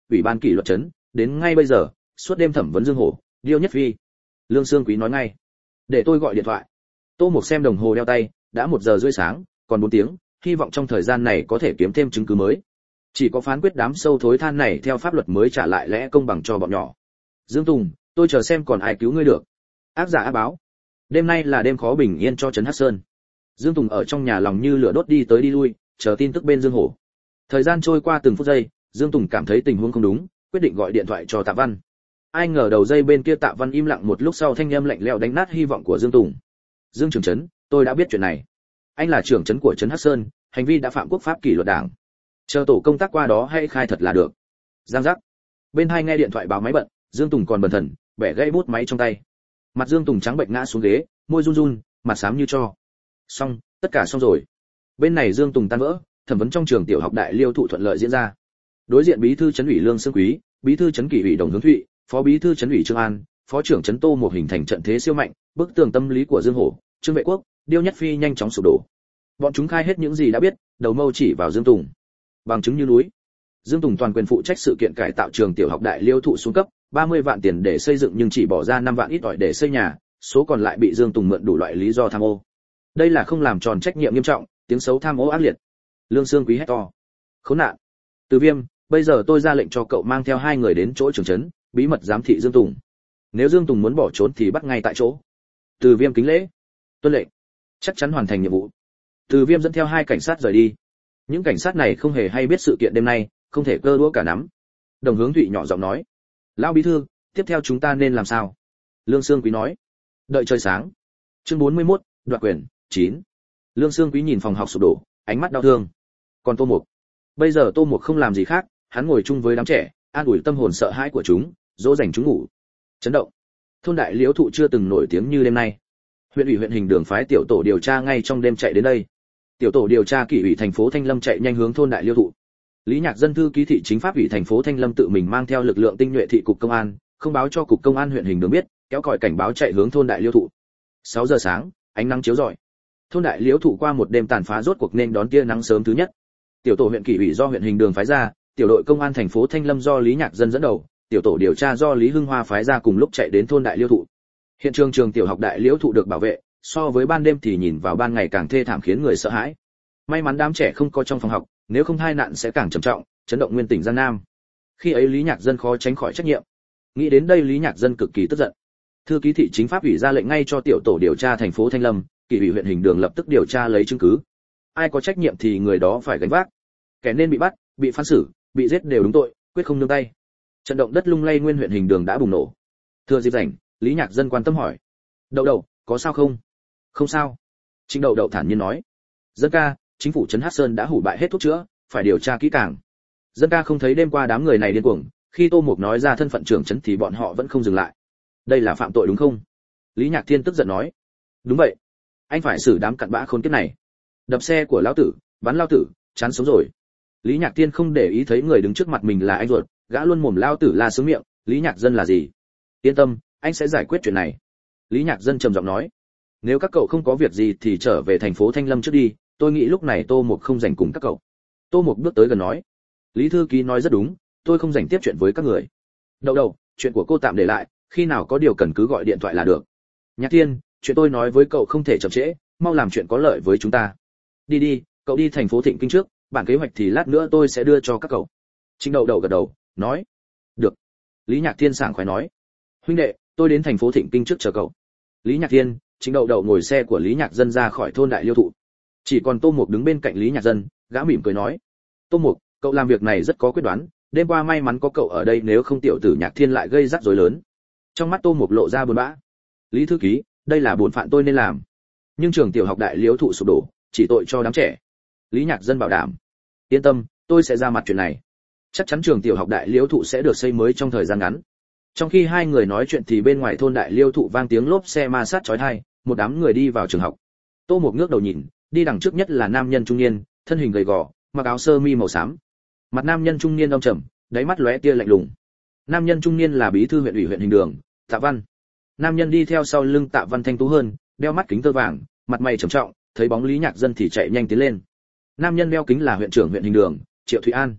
ủy ban kỷ luật trấn, đến ngay bây giờ, suốt đêm thẩm vấn Dương Hổ, Điêu Nhất Phi. Lương Xương Quý nói ngay, để tôi gọi điện thoại. Tô Mục xem đồng hồ đeo tay, đã một giờ rưỡi sáng, còn bốn tiếng, hy vọng trong thời gian này có thể kiếm thêm chứng cứ mới. Chỉ có phán quyết đám sâu thối than này theo pháp luật mới trả lại lẽ công bằng cho bọn nhỏ. Dương Tùng, tôi chờ xem còn ai cứu ngươi được. Ác giả ác báo. Đêm nay là đêm khó bình yên cho trấn Hắc Sơn. Dương Tùng ở trong nhà lòng như lửa đốt đi tới đi lui, chờ tin tức bên Dương Hổ. Thời gian trôi qua từng phút giây, Dương Tùng cảm thấy tình huống không đúng, quyết định gọi điện thoại cho Tạ Văn. Ai ngờ đầu dây bên kia Tạ Văn im lặng một lúc sau thanh âm lạnh lẽo đánh nát hy vọng của Dương Tùng. Dương trưởng trấn, tôi đã biết chuyện này. Anh là trưởng trấn của trấn Hắc Sơn, hành vi đã phạm quốc pháp kỷ luật đảng. Chờ tổ công tác qua đó hay khai thật là được. Giang giác. Bên hai nghe điện thoại báo máy bận, Dương Tùng còn bần thần, bẻ gãy bút máy trong tay. Mặt Dương Tùng trắng bệnh ngã xuống ghế, môi run run, mặt xám như tro. Xong, tất cả xong rồi. Bên này Dương Tùng tan vỡ, thẩm vấn trong trường tiểu học Đại Liêu Thụ thuận lợi diễn ra. Đối diện bí thư trấn ủy Lương Xương Quý, bí thư trấn kỷ ủy Đồng Hướng Thụy, phó bí thư trấn ủy Trương An, phó trưởng trấn Tô Mục hình thành trận thế siêu mạnh, bức tường tâm lý của Dương Hổ, Trương Vệ Quốc, Điêu Nhất Phi nhanh chóng sụp đổ. Bọn chúng khai hết những gì đã biết, đầu mâu chỉ vào Dương Tùng. Bằng chứng như núi. Dương Tùng toàn quyền phụ trách sự kiện cải tạo trường tiểu học Đại Liêu Thụ xuống cấp, ba mươi vạn tiền để xây dựng nhưng chỉ bỏ ra năm vạn ít ỏi để xây nhà, số còn lại bị Dương Tùng mượn đủ loại lý do tham ô. Đây là không làm tròn trách nhiệm nghiêm trọng, tiếng xấu tham ô ác liệt. Lương Xương Quý hét to. Khốn nạn. Từ Viêm, bây giờ tôi ra lệnh cho cậu mang theo hai người đến chỗ trưởng trấn, bí mật giám thị Dương Tùng. Nếu Dương Tùng muốn bỏ trốn thì bắt ngay tại chỗ. Từ Viêm kính lễ. Tuân lệnh. Chắc chắn hoàn thành nhiệm vụ. Từ Viêm dẫn theo hai cảnh sát rời đi. Những cảnh sát này không hề hay biết sự kiện đêm nay, không thể cơ đũa cả nắm. Đồng Hướng Thụy nhỏ giọng nói, lão bí thư, tiếp theo chúng ta nên làm sao? Lương Xương Quý nói, đợi trời sáng. Chương bốn mươi mốt, đoạt quyền, chín. Lương Xương Quý nhìn phòng học sụp đổ, ánh mắt đau thương. Còn Tô Mục, bây giờ Tô Mục không làm gì khác, hắn ngồi chung với đám trẻ, an ủi tâm hồn sợ hãi của chúng, dỗ dành chúng ngủ. Chấn động. Thôn Đại Liễu Thụ chưa từng nổi tiếng như đêm nay. Huyện ủy huyện hình đường phái tiểu tổ điều tra ngay trong đêm chạy đến đây. Tiểu tổ điều tra kỷ ủy thành phố Thanh Lâm chạy nhanh hướng thôn Đại Liêu Thụ. Lý Nhạc Dân thư ký thị chính pháp ủy thành phố Thanh Lâm tự mình mang theo lực lượng tinh nhuệ thị cục công an, không báo cho cục công an huyện hình đường biết, kéo còi cảnh báo chạy hướng thôn Đại Liêu Thụ. sáu giờ sáng, ánh nắng chiếu rọi. Thôn Đại Liêu Thụ qua một đêm tàn phá rốt cuộc nên đón tia nắng sớm thứ nhất. Tiểu tổ huyện kỷ ủy do huyện hình đường phái ra, tiểu đội công an thành phố Thanh Lâm do Lý Nhạc Dân dẫn đầu, tiểu tổ điều tra do Lý Hưng Hoa phái ra cùng lúc chạy đến thôn Đại Liêu Thụ. Hiện trường trường tiểu học Đại Liêu Thụ được bảo vệ, so với ban đêm thì nhìn vào ban ngày càng thê thảm khiến người sợ hãi. May mắn đám trẻ không có trong phòng học, nếu không tai nạn sẽ càng trầm trọng, chấn động nguyên tỉnh Giang Nam. Khi ấy Lý Nhạc Dân khó tránh khỏi trách nhiệm. Nghĩ đến đây Lý Nhạc Dân cực kỳ tức giận. Thư ký thị chính pháp ủy ra lệnh ngay cho tiểu tổ điều tra thành phố Thanh Lâm, kỷ ủy huyện hình đường lập tức điều tra lấy chứng cứ. Ai có trách nhiệm thì người đó phải gánh vác. Kẻ nên bị bắt, bị phán xử, bị giết đều đúng tội, quyết không nương tay. Trận động đất lung lay nguyên huyện hình đường đã bùng nổ. Thừa dịp rảnh, Lý Nhạc Dân quan tâm hỏi: "Đậu Đậu, có sao không?" "Không sao." Trịnh Đậu Đậu thản nhiên nói. "Dân ca, chính phủ trấn Hắc Sơn đã hủ bại hết thuốc chữa, phải điều tra kỹ càng." Dân ca không thấy đêm qua đám người này điên cuồng, khi Tô Mục nói ra thân phận trưởng trấn thì bọn họ vẫn không dừng lại. Đây là phạm tội đúng không? Lý Nhạc Thiên tức giận nói. Đúng vậy. Anh phải xử đám cặn bã khốn kiếp này. Đập xe của lão tử, bắn lão tử, chán sống rồi. Lý Nhạc Thiên không để ý thấy người đứng trước mặt mình là anh ruột, gã luôn mồm lão tử la sướng miệng, Lý Nhạc Dân là gì? Yên tâm, anh sẽ giải quyết chuyện này. Lý Nhạc Dân trầm giọng nói. Nếu các cậu không có việc gì thì trở về thành phố Thanh Lâm trước đi, tôi nghĩ lúc này Tô Mục không rảnh cùng các cậu. Tô Mục bước tới gần nói. Lý thư ký nói rất đúng, tôi không rảnh tiếp chuyện với các người. Đậu Đậu, chuyện của cô tạm để lại, khi nào có điều cần cứ gọi điện thoại là được. Nhạc Thiên, chuyện tôi nói với cậu không thể chậm trễ, mau làm chuyện có lợi với chúng ta. Đi đi, cậu đi thành phố Thịnh Kinh trước, bản kế hoạch thì lát nữa tôi sẽ đưa cho các cậu. Trịnh Đậu Đậu gật đầu, nói. Được. Lý Nhạc Thiên sảng khoái nói. Huynh đệ, tôi đến thành phố Thịnh Kinh trước chờ cậu. Lý Nhạc Thiên, Trịnh Đậu Đậu ngồi xe của Lý Nhạc Dân ra khỏi thôn Đại Liêu Thụ. Chỉ còn Tô Mục đứng bên cạnh Lý Nhạc Dân, gã mỉm cười nói. Tô Mục, cậu làm việc này rất có quyết đoán, đêm qua may mắn có cậu ở đây, nếu không tiểu tử Nhạc Thiên lại gây rắc rối lớn. Trong mắt Tô Mục lộ ra buồn bã. Lý thư ký, đây là bổn phận tôi nên làm, nhưng trường tiểu học Đại Liêu Thụ sụp đổ, chỉ tội cho đám trẻ. Lý Nhạc Dân bảo đảm. Yên tâm, tôi sẽ ra mặt chuyện này. Chắc chắn trường tiểu học Đại Liêu Thụ sẽ được xây mới trong thời gian ngắn. Trong khi hai người nói chuyện thì bên ngoài thôn Đại Liêu Thụ vang tiếng lốp xe ma sát chói tai, một đám người đi vào trường học. Tô Mục ngước đầu nhìn, đi đằng trước nhất là nam nhân trung niên, thân hình gầy gò, mặc áo sơ mi màu xám. Mặt nam nhân trung niên âm trầm, đáy mắt lóe tia lạnh lùng. Nam nhân trung niên là bí thư huyện ủy huyện Hình Đường, Tạ Văn. Nam nhân đi theo sau lưng Tạ Văn thanh tú hơn, đeo mắt kính tơ vàng, mặt mày trầm trọng, thấy bóng Lý Nhạc Dân thì chạy nhanh tiến lên. Nam nhân đeo kính là huyện trưởng huyện Hình Đường, Triệu Thụy An.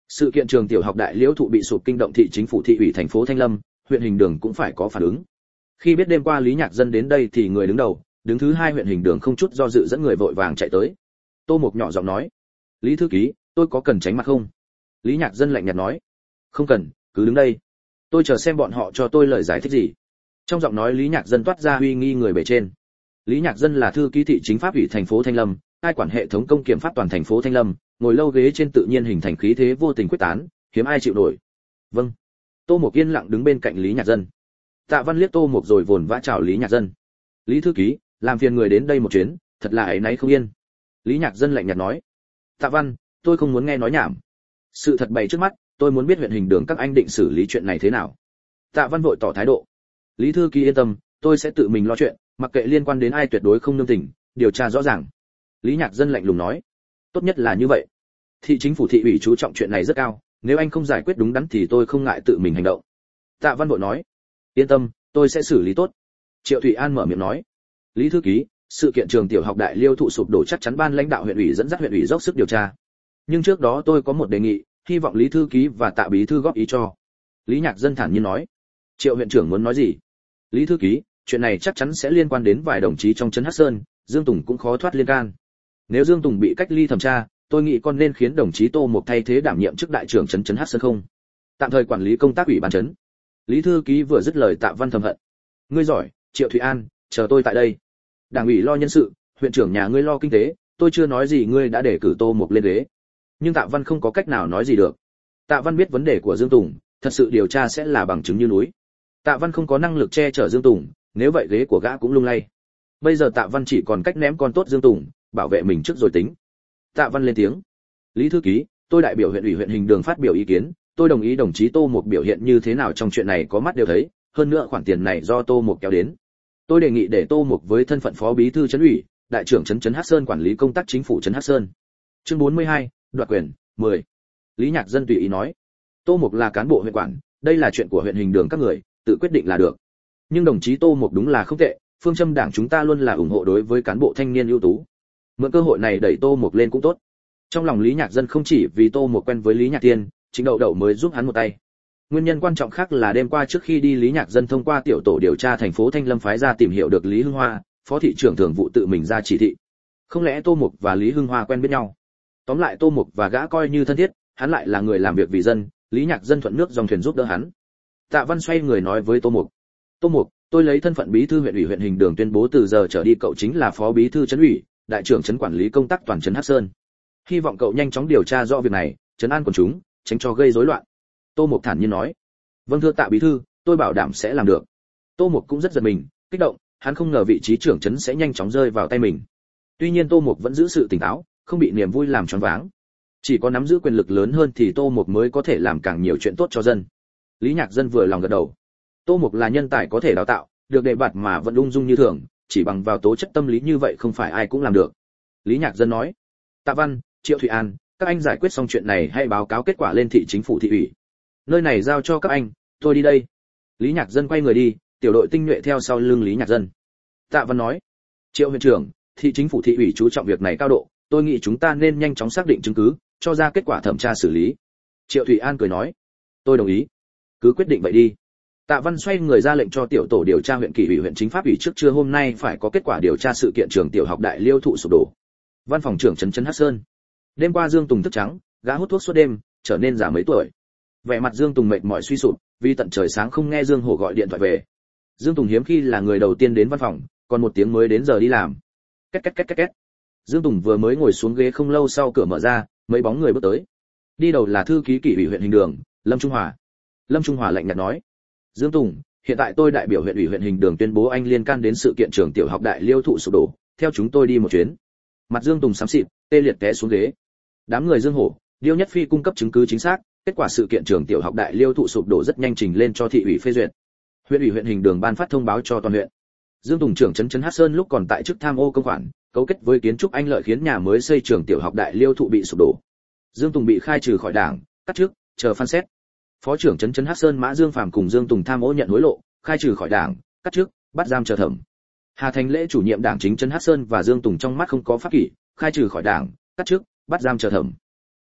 Sự kiện trường tiểu học Đại Liễu thụ bị sụp kinh động thị chính phủ thị ủy thành phố Thanh Lâm, huyện Hình Đường cũng phải có phản ứng. Khi biết đêm qua Lý Nhạc Dân đến đây thì người đứng đầu, đứng thứ hai huyện Hình Đường không chút do dự dẫn người vội vàng chạy tới. Tô Mục nhỏ giọng nói: "Lý thư ký, tôi có cần tránh mặt không?" Lý Nhạc Dân lạnh nhạt nói: "Không cần, cứ đứng đây. Tôi chờ xem bọn họ cho tôi lời giải thích gì." Trong giọng nói Lý Nhạc Dân toát ra uy nghi người bề trên. Lý Nhạc Dân là thư ký thị chính pháp ủy thành phố Thanh Lâm, cai quản hệ thống công kiểm pháp toàn thành phố Thanh Lâm, ngồi lâu ghế trên tự nhiên hình thành khí thế vô tình quyết tán, hiếm ai chịu nổi. "Vâng." Tô Mục yên lặng đứng bên cạnh Lý Nhạc Dân. Tạ Văn liếc Tô Mục rồi vồn vã chào Lý Nhạc Dân. "Lý thư ký, làm phiền người đến đây một chuyến, thật là áy náy không yên." Lý Nhạc Dân lạnh nhạt nói. "Tạ Văn, tôi không muốn nghe nói nhảm. Sự thật bày trước mắt, tôi muốn biết huyện Hình Đường các anh định xử lý chuyện này thế nào." Tạ Văn vội tỏ thái độ. "Lý thư ký yên tâm, tôi sẽ tự mình lo chuyện, mặc kệ liên quan đến ai tuyệt đối không nương tình, điều tra rõ ràng." Lý Nhạc Dân lạnh lùng nói. "Tốt nhất là như vậy. Thị chính phủ thị ủy chú trọng chuyện này rất cao, nếu anh không giải quyết đúng đắn thì tôi không ngại tự mình hành động." Tạ Văn vội nói. "Yên tâm, tôi sẽ xử lý tốt." Triệu Thụy An mở miệng nói. "Lý thư ký, sự kiện trường tiểu học Đại Liêu thụ sụp đổ chắc chắn ban lãnh đạo huyện ủy dẫn dắt huyện ủy dốc sức điều tra. Nhưng trước đó tôi có một đề nghị, hy vọng Lý thư ký và Tạ bí thư góp ý cho." Lý Nhạc Dân thản nhiên nói. Triệu huyện trưởng muốn nói gì? "Lý thư ký, chuyện này chắc chắn sẽ liên quan đến vài đồng chí trong trấn Hắc Sơn, Dương Tùng cũng khó thoát liên can. Nếu Dương Tùng bị cách ly thẩm tra, tôi nghĩ con nên khiến đồng chí Tô Mục thay thế đảm nhiệm chức đại trưởng trấn trấn Hắc Sơn không? Tạm thời quản lý công tác ủy ban trấn." Lý thư ký vừa dứt lời Tạ Văn thầm hận. "Ngươi giỏi, Triệu Thụy An, chờ tôi tại đây. Đảng ủy lo nhân sự, huyện trưởng nhà ngươi lo kinh tế, tôi chưa nói gì ngươi đã để cử Tô Mục lên ghế." Nhưng Tạ Văn không có cách nào nói gì được. Tạ Văn biết vấn đề của Dương Tùng, thật sự điều tra sẽ là bằng chứng như núi. Tạ Văn không có năng lực che chở Dương Tùng, nếu vậy ghế của gã cũng lung lay. Bây giờ Tạ Văn chỉ còn cách ném con tốt Dương Tùng, bảo vệ mình trước rồi tính. Tạ Văn lên tiếng. "Lý thư ký, tôi đại biểu huyện ủy huyện Hình Đường phát biểu ý kiến, tôi đồng ý đồng chí Tô Mục biểu hiện như thế nào trong chuyện này có mắt đều thấy, hơn nữa khoản tiền này do Tô Mục kéo đến. Tôi đề nghị để Tô Mục với thân phận phó bí thư trấn ủy, đại trưởng trấn trấn Hắc Sơn quản lý công tác chính phủ trấn Hắc Sơn." Chương bốn mươi hai, đoạt quyền, mười. Lý Nhạc Dân tùy ý nói. Tô Mục là cán bộ huyện quản, đây là chuyện của huyện Hình Đường các người, tự quyết định là được. Nhưng đồng chí Tô Mục đúng là không tệ, phương châm đảng chúng ta luôn là ủng hộ đối với cán bộ thanh niên ưu tú. Mượn cơ hội này đẩy Tô Mục lên cũng tốt. Trong lòng Lý Nhạc Dân không chỉ vì Tô Mục quen với Lý Nhạc Tiên, chính Đậu Đậu mới giúp hắn một tay. Nguyên nhân quan trọng khác là đêm qua trước khi đi Lý Nhạc Dân thông qua tiểu tổ điều tra thành phố Thanh Lâm phái ra tìm hiểu được Lý Hưng Hoa, phó thị trưởng thường vụ tự mình ra chỉ thị. Không lẽ Tô Mục và Lý Hưng Hoa quen biết nhau? Tóm lại Tô Mục và gã coi như thân thiết, hắn lại là người làm việc vì dân, Lý Nhạc Dân thuận nước dòng thuyền giúp đỡ hắn. Tạ Văn xoay người nói với Tô Mục. "Tô Mục, tôi lấy thân phận bí thư huyện ủy huyện Hình Đường tuyên bố từ giờ trở đi cậu chính là phó bí thư trấn ủy, đại trưởng trấn quản lý công tác toàn trấn Hắc Sơn. Hy vọng cậu nhanh chóng điều tra rõ việc này, trấn an quần chúng, tránh cho gây rối loạn." Tô Mục thản nhiên nói. "Vâng thưa Tạ bí thư, tôi bảo đảm sẽ làm được." Tô Mục cũng rất giật mình, kích động, hắn không ngờ vị trí trưởng trấn sẽ nhanh chóng rơi vào tay mình. Tuy nhiên Tô Mục vẫn giữ sự tỉnh táo, không bị niềm vui làm choáng váng. Chỉ có nắm giữ quyền lực lớn hơn thì Tô Mục mới có thể làm càng nhiều chuyện tốt cho dân. Lý Nhạc Dân vừa lòng gật đầu. Tô Mục là nhân tài có thể đào tạo, được đề bạt mà vẫn ung dung như thường, chỉ bằng vào tố chất tâm lý như vậy không phải ai cũng làm được. Lý Nhạc Dân nói. "Tạ Văn, Triệu Thụy An, các anh giải quyết xong chuyện này hãy báo cáo kết quả lên thị chính phủ thị ủy. Nơi này giao cho các anh, tôi đi đây." Lý Nhạc Dân quay người đi, tiểu đội tinh nhuệ theo sau lưng Lý Nhạc Dân. Tạ Văn nói. "Triệu huyện trưởng, thị chính phủ thị ủy chú trọng việc này cao độ, tôi nghĩ chúng ta nên nhanh chóng xác định chứng cứ, cho ra kết quả thẩm tra xử lý." Triệu Thụy An cười nói. "Tôi đồng ý. Cứ quyết định vậy đi." Tạ Văn xoay người ra lệnh cho tiểu tổ điều tra huyện kỷ ủy huyện chính pháp ủy trước trưa hôm nay phải có kết quả điều tra sự kiện trường tiểu học Đại Liêu thụ sụp đổ. Văn phòng trưởng trấn trấn Hắc Sơn. Đêm qua Dương Tùng thức trắng, gã hút thuốc suốt đêm, trở nên già mấy tuổi. Vẻ mặt Dương Tùng mệt mỏi suy sụp, vì tận trời sáng không nghe Dương Hổ gọi điện thoại về. Dương Tùng hiếm khi là người đầu tiên đến văn phòng, còn một tiếng mới đến giờ đi làm. Két két két két két. Dương Tùng vừa mới ngồi xuống ghế không lâu sau cửa mở ra, mấy bóng người bước tới. Đi đầu là thư ký kỷ ủy huyện Hình Đường, Lâm Trung Hòa. Lâm Trung Hòa lạnh nhạt nói: "Dương Tùng, hiện tại tôi đại biểu huyện ủy huyện Hình Đường tuyên bố anh liên can đến sự kiện trường tiểu học Đại Liêu thụ sụp đổ, theo chúng tôi đi một chuyến." Mặt Dương Tùng xám xịt, tê liệt té xuống ghế. Đám người Dương Hổ, Điêu Nhất Phi cung cấp chứng cứ chính xác, kết quả sự kiện trường tiểu học Đại Liêu thụ sụp đổ rất nhanh trình lên cho thị ủy phê duyệt. Huyện ủy huyện Hình Đường ban phát thông báo cho toàn huyện. Dương Tùng trưởng trấn trấn Hắc Sơn lúc còn tại chức tham ô công khoản, cấu kết với kiến trúc Anh Lợi khiến nhà mới xây trường tiểu học Đại Liêu thụ bị sụp đổ. Dương Tùng bị khai trừ khỏi đảng, cắt chức, chờ phán xét. Phó trưởng trấn trấn Hắc Sơn Mã Dương Phàm cùng Dương Tùng tham ô nhận hối lộ, khai trừ khỏi đảng, cắt chức, bắt giam chờ thẩm. Hà Thành Lễ chủ nhiệm đảng chính trấn Hắc Sơn và Dương Tùng trong mắt không có pháp kỷ, khai trừ khỏi đảng, cắt chức, bắt giam chờ thẩm.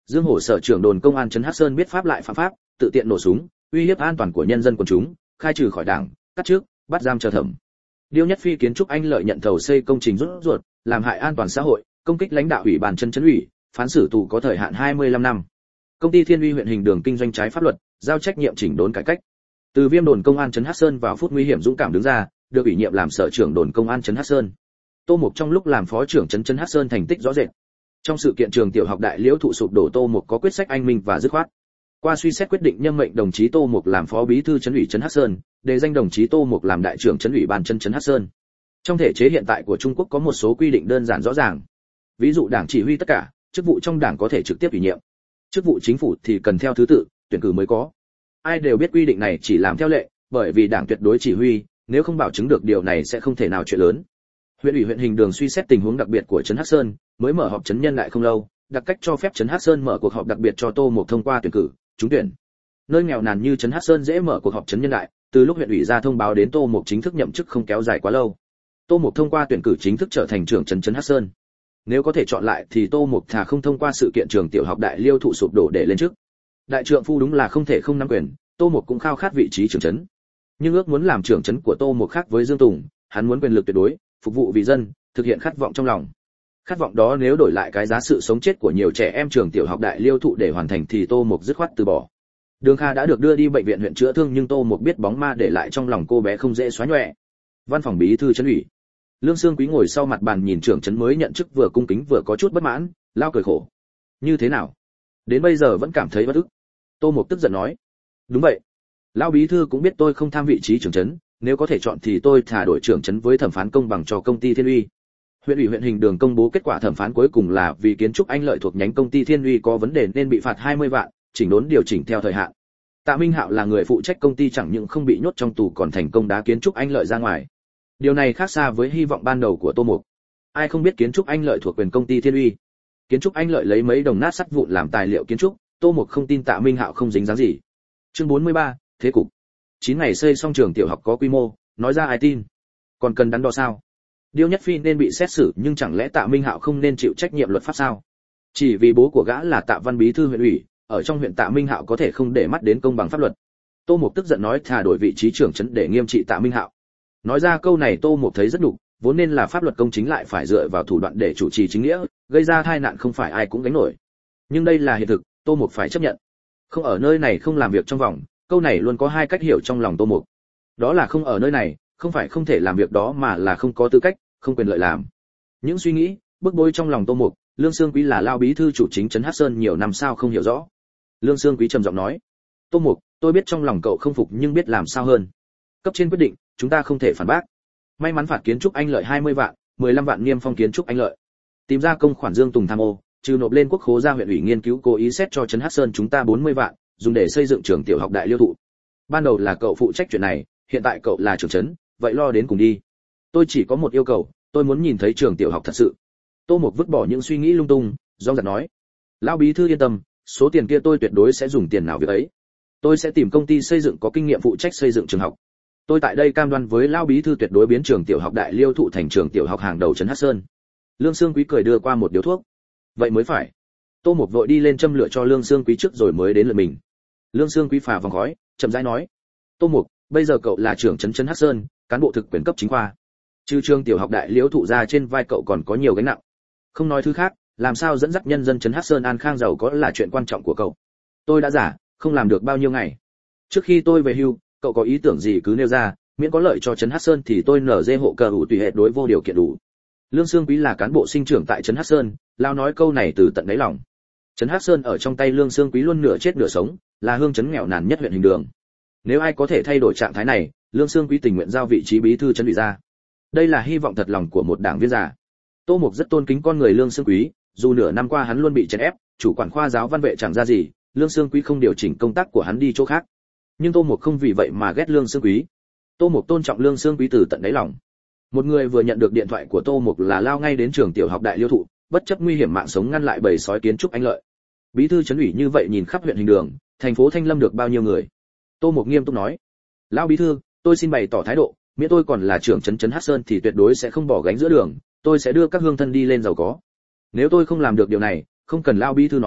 Dương Hổ sở trưởng đồn công an trấn Hắc Sơn biết pháp lại phạm pháp, tự tiện nổ súng, uy hiếp an toàn của nhân dân quần chúng, khai trừ khỏi đảng, cắt chức, bắt giam chờ thẩm. Điêu Nhất Phi kiến trúc anh lợi nhận thầu xây công trình rút ruột, làm hại an toàn xã hội, công kích lãnh đạo ủy ban trấn trấn ủy, phán xử tù có thời hạn hai mươi lăm năm. Công ty Thiên Uy huyện hình đường kinh doanh trái pháp luật, giao trách nhiệm chỉnh đốn cải cách. Từ Viêm đồn công an trấn Hắc Sơn vào phút nguy hiểm dũng cảm đứng ra, được ủy nhiệm làm sở trưởng đồn công an trấn Hắc Sơn. Tô Mục trong lúc làm phó trưởng trấn trấn Hắc Sơn thành tích rõ rệt. Trong sự kiện trường tiểu học Đại Liễu thụ sụp đổ, Tô Mục có quyết sách anh minh và dứt khoát. Qua suy xét quyết định nhâm mệnh đồng chí Tô Mục làm phó bí thư trấn ủy trấn Hắc Sơn, đề danh đồng chí Tô Mục làm đại trưởng trấn ủy ban trấn trấn Hắc Sơn. Trong thể chế hiện tại của Trung Quốc có một số quy định đơn giản rõ ràng. Ví dụ đảng chỉ huy tất cả, chức vụ trong đảng có thể trực tiếp ủy nhiệm. Chức vụ chính phủ thì cần theo thứ tự, tuyển cử mới có. Ai đều biết quy định này chỉ làm theo lệ, bởi vì đảng tuyệt đối chỉ huy, nếu không bảo chứng được điều này sẽ không thể nào chuyện lớn. Huyện ủy huyện hình đường suy xét tình huống đặc biệt của trấn Hắc Sơn, mới mở họp trấn nhân đại không lâu, đặc cách cho phép trấn Hắc Sơn mở cuộc họp đặc biệt cho Tô Mục thông qua tuyển cử, trúng tuyển. Nơi nghèo nàn như trấn Hắc Sơn dễ mở cuộc họp trấn nhân đại, từ lúc huyện ủy ra thông báo đến Tô Mục chính thức nhậm chức không kéo dài quá lâu. Tô Mục thông qua tuyển cử chính thức trở thành trưởng trấn trấn Hắc Sơn. Nếu có thể chọn lại thì Tô Mục thà không thông qua sự kiện trường tiểu học Đại Liêu thụ sụp đổ để lên chức. Đại trượng phu đúng là không thể không nắm quyền, Tô Mục cũng khao khát vị trí trưởng trấn. Nhưng ước muốn làm trưởng trấn của Tô Mục khác với Dương Tùng, hắn muốn quyền lực tuyệt đối, phục vụ vì dân, thực hiện khát vọng trong lòng. Khát vọng đó nếu đổi lại cái giá sự sống chết của nhiều trẻ em trường tiểu học Đại Liêu thụ để hoàn thành thì Tô Mục dứt khoát từ bỏ. Đường Kha đã được đưa đi bệnh viện huyện chữa thương, nhưng Tô Mục biết bóng ma để lại trong lòng cô bé không dễ xóa nhòa. Văn phòng bí thư trấn ủy. Lương Sương Quý ngồi sau mặt bàn nhìn trưởng trấn mới nhận chức vừa cung kính vừa có chút bất mãn, lao cười khổ. Như thế nào? Đến bây giờ vẫn cảm thấy bất ức. Tô Mục tức giận nói. Đúng vậy. Lão bí thư cũng biết tôi không tham vị trí trưởng trấn, nếu có thể chọn thì tôi thả đổi trưởng trấn với thẩm phán công bằng cho công ty Thiên Uy. Huyện ủy huyện hình đường công bố kết quả thẩm phán cuối cùng là vì kiến trúc anh lợi thuộc nhánh công ty Thiên Uy có vấn đề nên bị phạt hai mươi vạn, chỉnh đốn điều chỉnh theo thời hạn. Tạ Minh Hạo là người phụ trách công ty chẳng những không bị nhốt trong tù còn thành công đá kiến trúc anh lợi ra ngoài. Điều này khác xa với hy vọng ban đầu của Tô Mục. Ai không biết kiến trúc anh lợi thuộc quyền công ty Thiên Uy. Kiến trúc anh lợi lấy mấy đồng nát sắt vụn làm tài liệu kiến trúc, Tô Mục không tin Tạ Minh Hạo không dính dáng gì. Chương bốn mươi ba, thế cục. chín ngày xây xong trường tiểu học có quy mô, nói ra ai tin. Còn cần đắn đo sao? Điêu Nhất Phi nên bị xét xử, nhưng chẳng lẽ Tạ Minh Hạo không nên chịu trách nhiệm luật pháp sao? Chỉ vì bố của gã là Tạ Văn bí thư huyện ủy, ở trong huyện Tạ Minh Hạo có thể không để mắt đến công bằng pháp luật. Tô Mục tức giận nói thà đổi vị trí trưởng trấn để nghiêm trị Tạ Minh Hạo. Nói ra câu này Tô Mục thấy rất đục, vốn nên là pháp luật công chính lại phải dựa vào thủ đoạn để chủ trì chính nghĩa, gây ra tai nạn không phải ai cũng gánh nổi. Nhưng đây là hiện thực, Tô Mục phải chấp nhận. Không ở nơi này không làm việc trong vòng, câu này luôn có hai cách hiểu trong lòng Tô Mục. Đó là không ở nơi này, không phải không thể làm việc đó mà là không có tư cách, không quyền lợi làm. Những suy nghĩ, bức bối trong lòng Tô Mục, Lương Sương Quý là lao bí thư chủ chính trấn Hắc Sơn nhiều năm sao không hiểu rõ. Lương Sương Quý trầm giọng nói: "Tô Mục, tôi biết trong lòng cậu không phục nhưng biết làm sao hơn. Cấp trên quyết định, chúng ta không thể phản bác. May mắn phạt kiến trúc anh lợi hai mươi vạn, mười lăm vạn niêm phong kiến trúc anh lợi. Tìm ra công khoản Dương Tùng tham ô, trừ nộp lên quốc khố ra huyện ủy nghiên cứu cố ý xét cho trấn Hắc Sơn chúng ta bốn mươi vạn, dùng để xây dựng trường tiểu học Đại Liêu thụ. Ban đầu là cậu phụ trách chuyện này, hiện tại cậu là trưởng trấn, vậy lo đến cùng đi. Tôi chỉ có một yêu cầu, tôi muốn nhìn thấy trường tiểu học thật sự." Tô Mục vứt bỏ những suy nghĩ lung tung, rong rạc nói: "Lão bí thư yên tâm, số tiền kia tôi tuyệt đối sẽ dùng tiền nào việc ấy. Tôi sẽ tìm công ty xây dựng có kinh nghiệm phụ trách xây dựng trường học. Tôi tại đây cam đoan với lão bí thư tuyệt đối biến trường tiểu học Đại Liêu thụ thành trường tiểu học hàng đầu trấn Hắc Sơn." Lương Sương Quý cười đưa qua một điếu thuốc. "Vậy mới phải." Tô Mục vội đi lên châm lửa cho Lương Sương Quý trước rồi mới đến lượt mình. Lương Sương Quý phà vòng khói, chậm rãi nói: "Tô Mục, bây giờ cậu là trưởng trấn trấn Hắc Sơn, cán bộ thực quyền cấp chính khoa. Trừ trường tiểu học Đại Liêu thụ ra trên vai cậu còn có nhiều gánh nặng. Không nói thứ khác, làm sao dẫn dắt nhân dân trấn Hắc Sơn an khang giàu có là chuyện quan trọng của cậu. Tôi đã giả, không làm được bao nhiêu ngày. Trước khi tôi về hưu, cậu có ý tưởng gì cứ nêu ra, miễn có lợi cho trấn Hắc Sơn thì tôi nở dê hộ cờ ủ tùy hệ đối vô điều kiện đủ." Lương Sương Quý là cán bộ sinh trưởng tại trấn Hắc Sơn, lao nói câu này từ tận đáy lòng. Trấn Hắc Sơn ở trong tay Lương Sương Quý luôn nửa chết nửa sống, là hương trấn nghèo nàn nhất huyện hình đường. Nếu ai có thể thay đổi trạng thái này, Lương Sương Quý tình nguyện giao vị trí bí thư trấn ủy ra. Đây là hy vọng thật lòng của một đảng viên già. Tô Mục rất tôn kính con người Lương Sương Quý, dù nửa năm qua hắn luôn bị chèn ép, chủ quản khoa giáo văn vệ chẳng ra gì, Lương Sương Quý không điều chỉnh công tác của hắn đi chỗ khác. Nhưng Tô Mục không vì vậy mà ghét Lương Sương Quý. Tô Mục tôn trọng Lương Sương Quý từ tận đáy lòng. Một người vừa nhận được điện thoại của Tô Mục là lao ngay đến trường tiểu học Đại Liêu thụ, bất chấp nguy hiểm mạng sống ngăn lại bầy sói kiến trúc anh lợi. Bí thư trấn ủy như vậy nhìn khắp huyện hình đường, thành phố Thanh Lâm được bao nhiêu người? Tô Mục nghiêm túc nói: "Lão bí thư, tôi xin bày tỏ thái độ, miễn tôi còn là trưởng trấn trấn Hắc Sơn thì tuyệt đối sẽ không bỏ gánh giữa đường, tôi sẽ đưa các hương thân đi lên giàu có. Nếu tôi không làm được điều này, không cần lão bí thư nói,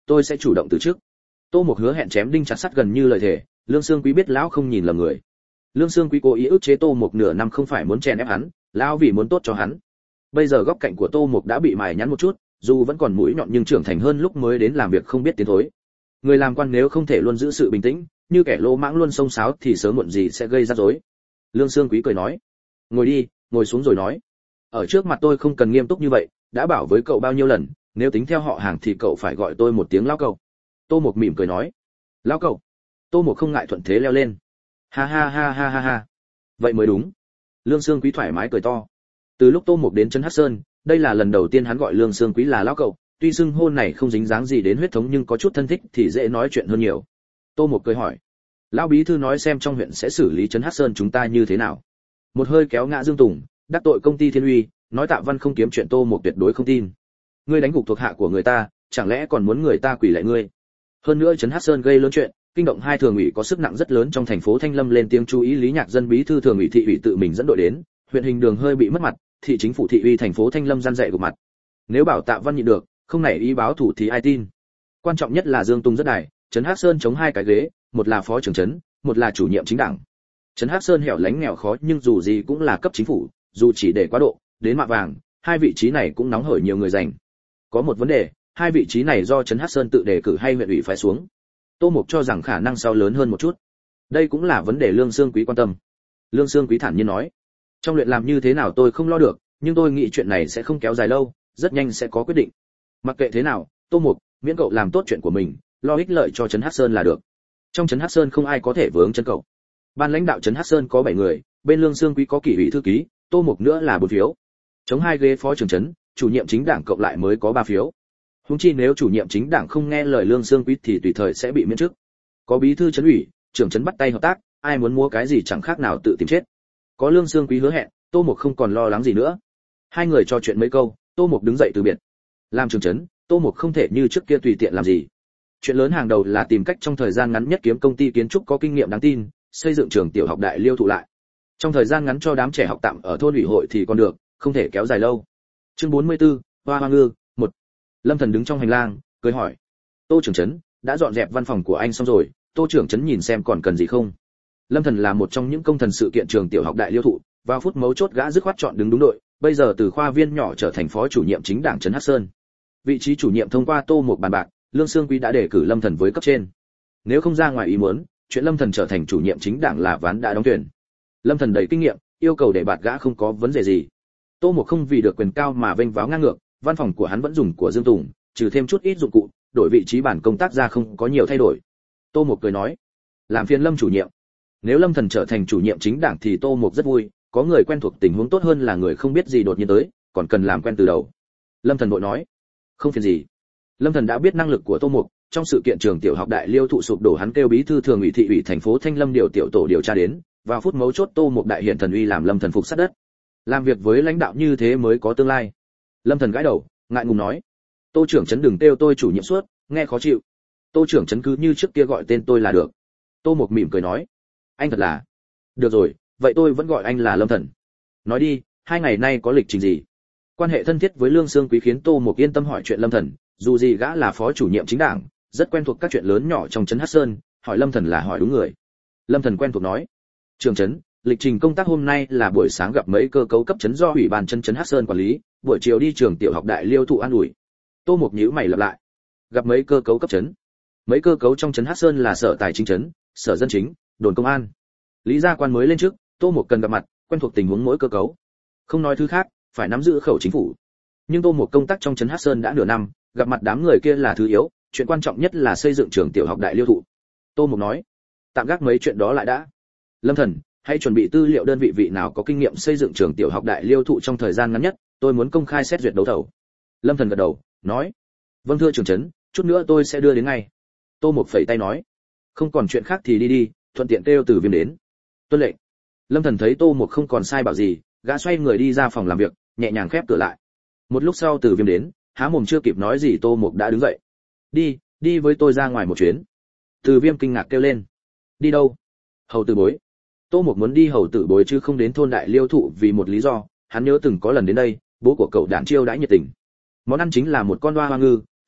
tôi sẽ chủ động từ trước. Tô Mục hứa hẹn chém đinh chặt sắt gần như lời thề. Lương Xương Quý biết lão không nhìn lầm người. Lương Xương Quý cố ý ức chế Tô Mục nửa năm không phải muốn chèn ép hắn, lão vì muốn tốt cho hắn. Bây giờ góc cạnh của Tô Mục đã bị mài nhẵn một chút, dù vẫn còn mũi nhọn nhưng trưởng thành hơn lúc mới đến làm việc không biết tiến thối. Người làm quan nếu không thể luôn giữ sự bình tĩnh, như kẻ lô mãng luôn xông xáo thì sớm muộn gì sẽ gây ra rối. Lương Xương Quý cười nói, ngồi đi, ngồi xuống rồi nói. Ở trước mặt tôi không cần nghiêm túc như vậy, đã bảo với cậu bao nhiêu lần, nếu tính theo họ hàng thì cậu phải gọi tôi một tiếng lão cậu. Tô Mục mỉm cười nói, lão cậu. Tô Mục không ngại thuận thế leo lên. Ha ha ha ha ha ha. Vậy mới đúng. Lương Xương Quý thoải mái cười to. Từ lúc Tô Mục đến trấn Hắc Sơn, đây là lần đầu tiên hắn gọi Lương Xương Quý là lão cậu, tuy xưng hôn này không dính dáng gì đến huyết thống nhưng có chút thân thích thì dễ nói chuyện hơn nhiều. Tô Mục cười hỏi, lão bí thư nói xem trong huyện sẽ xử lý trấn Hắc Sơn chúng ta như thế nào. Một hơi kéo ngã Dương Tùng, đắc tội công ty Thiên Uy, nói Tạ Văn không kiếm chuyện Tô Mục tuyệt đối không tin. Ngươi đánh gục thuộc hạ của người ta, chẳng lẽ còn muốn người ta quỳ lại ngươi? Hơn nữa trấn Hắc Sơn gây lớn chuyện, kinh động hai thường ủy có sức nặng rất lớn trong thành phố Thanh Lâm lên tiếng chú ý. Lý Nhạc Dân bí thư thường ủy thị ủy tự mình dẫn đội đến, huyện Hình Đường hơi bị mất mặt, thị chính phủ thị uy thành phố Thanh Lâm gian dạy gục mặt. Nếu bảo Tạ Văn nhịn được, không nảy ý báo thủ thì ai tin? Quan trọng nhất là Dương Tùng rất đài, trấn Hắc Sơn chống hai cái ghế, một là phó trưởng trấn, một là chủ nhiệm chính đảng. Trấn Hắc Sơn hẻo lánh nghèo khó nhưng dù gì cũng là cấp chính phủ, dù chỉ để quá độ, đến mạ vàng, hai vị trí này cũng nóng hổi nhiều người giành. Có một vấn đề, hai vị trí này do trấn Hắc Sơn tự đề cử hay huyện ủy phái xuống? Tô Mục cho rằng khả năng sau lớn hơn một chút. Đây cũng là vấn đề Lương Xương Quý quan tâm. Lương Xương Quý thản nhiên nói, trong luyện làm như thế nào tôi không lo được, nhưng tôi nghĩ chuyện này sẽ không kéo dài lâu, rất nhanh sẽ có quyết định. Mặc kệ thế nào, Tô Mục, miễn cậu làm tốt chuyện của mình, lo ích lợi cho trấn Hắc Sơn là được. Trong trấn Hắc Sơn không ai có thể vướng chân cậu. Ban lãnh đạo trấn Hắc Sơn có bảy người, bên Lương Xương Quý có kỷ ủy thư ký, Tô Mục nữa là bốn phiếu. Chống hai ghế phó trưởng trấn, chủ nhiệm chính đảng cộng lại mới có ba phiếu. Huống chi nếu chủ nhiệm chính đảng không nghe lời Lương Xương Quý thì tùy thời sẽ bị miễn chức. Có bí thư trấn ủy, trưởng trấn bắt tay hợp tác, ai muốn mua cái gì chẳng khác nào tự tìm chết. Có Lương Xương Quý hứa hẹn, Tô Mục không còn lo lắng gì nữa. Hai người trò chuyện mấy câu, Tô Mục đứng dậy từ biệt. Làm trưởng trấn, Tô Mục không thể như trước kia tùy tiện làm gì. Chuyện lớn hàng đầu là tìm cách trong thời gian ngắn nhất kiếm công ty kiến trúc có kinh nghiệm đáng tin, xây dựng trường tiểu học Đại Liêu Thụ lại. Trong thời gian ngắn cho đám trẻ học tạm ở thôn ủy hội thì còn được, không thể kéo dài lâu. Chương bốn mươi tư, Hoa Hoa Ngư, một. Lâm Thần đứng trong hành lang, cười hỏi: "Tô trưởng trấn, đã dọn dẹp văn phòng của anh xong rồi, Tô trưởng trấn nhìn xem còn cần gì không?" Lâm Thần là một trong những công thần sự kiện trường tiểu học Đại Liêu Thụ, vào phút mấu chốt gã dứt khoát chọn đứng đúng đội, bây giờ từ khoa viên nhỏ trở thành phó chủ nhiệm chính đảng trấn Hắc Sơn. Vị trí chủ nhiệm thông qua Tô một bàn bạc, Lương Xương Quý đã đề cử Lâm Thần với cấp trên. Nếu không ra ngoài ý muốn, chuyện Lâm Thần trở thành chủ nhiệm chính đảng là ván đã đóng thuyền. Lâm Thần đầy kinh nghiệm, yêu cầu để bạt gã không có vấn đề gì. Tô một không vì được quyền cao mà vênh váo ngang ngược, văn phòng của hắn vẫn dùng của Dương Tùng, trừ thêm chút ít dụng cụ, đổi vị trí bản công tác ra không có nhiều thay đổi. Tô một cười nói: "Làm phiền Lâm chủ nhiệm." Nếu Lâm Thần trở thành chủ nhiệm chính đảng thì Tô một rất vui, có người quen thuộc tình huống tốt hơn là người không biết gì đột nhiên tới, còn cần làm quen từ đầu. Lâm Thần vội nói: "Không phiền gì." Lâm Thần đã biết năng lực của Tô Mục, trong sự kiện trường tiểu học Đại Liêu Thụ sụp đổ hắn kêu bí thư thường ủy thị ủy thành phố Thanh Lâm điều tiểu tổ điều tra đến, vào phút mấu chốt Tô Mục đại hiện thần uy làm Lâm Thần phục sát đất. Làm việc với lãnh đạo như thế mới có tương lai. Lâm Thần gãi đầu, ngại ngùng nói: "Tô trưởng trấn đừng kêu tôi chủ nhiệm suốt, nghe khó chịu. Tô trưởng trấn cứ như trước kia gọi tên tôi là được." Tô Mục mỉm cười nói: "Anh thật là..." "Được rồi, vậy tôi vẫn gọi anh là Lâm Thần. Nói đi, hai ngày nay có lịch trình gì?" Quan hệ thân thiết với Lương Xương Quý khiến Tô Mục yên tâm hỏi chuyện Lâm Thần, dù gì gã là phó chủ nhiệm chính đảng, rất quen thuộc các chuyện lớn nhỏ trong trấn Hắc Sơn, hỏi Lâm Thần là hỏi đúng người. Lâm Thần quen thuộc nói: "Trưởng trấn, lịch trình công tác hôm nay là buổi sáng gặp mấy cơ cấu cấp trấn do ủy ban trấn trấn Hắc Sơn quản lý, buổi chiều đi trường tiểu học Đại Liêu Thụ an ủi." Tô Mục nhíu mày lặp lại: "Gặp mấy cơ cấu cấp trấn?" Mấy cơ cấu trong trấn Hắc Sơn là sở tài chính trấn, sở dân chính, đồn công an. Lý gia quan mới lên trước, Tô Mục cần gặp mặt, quen thuộc tình huống mỗi cơ cấu. Không nói thứ khác, phải nắm giữ khẩu chính phủ. Nhưng Tô Mục công tác trong trấn Hắc Sơn đã nửa năm, gặp mặt đám người kia là thứ yếu, chuyện quan trọng nhất là xây dựng trường tiểu học Đại Liêu Thụ. Tô Mục nói: "Tạm gác mấy chuyện đó lại đã. Lâm Thần, hãy chuẩn bị tư liệu đơn vị vị nào có kinh nghiệm xây dựng trường tiểu học Đại Liêu Thụ trong thời gian ngắn nhất, tôi muốn công khai xét duyệt đấu thầu." Lâm Thần gật đầu, nói: "Vâng thưa trưởng trấn, chút nữa tôi sẽ đưa đến ngay." Tô Mục phẩy tay nói: "Không còn chuyện khác thì đi đi, thuận tiện kêu Từ Viêm đến." Tuân lệnh. Lâm Thần thấy Tô Mục không còn sai bảo gì, gã xoay người đi ra phòng làm việc, nhẹ nhàng khép cửa lại. Một lúc sau Từ Viêm đến, há mồm chưa kịp nói gì Tô Mục đã đứng dậy. "Đi, đi với tôi ra ngoài một chuyến." Từ Viêm kinh ngạc kêu lên: "Đi đâu?" "Hầu Tử Bối." Tô Mục muốn đi Hầu Tử Bối chứ không đến thôn Đại Liêu Thụ vì một lý do, hắn nhớ từng có lần đến đây, bố của cậu đản chiêu đãi nhiệt tình. Món ăn chính là một con hoa hoa ngư,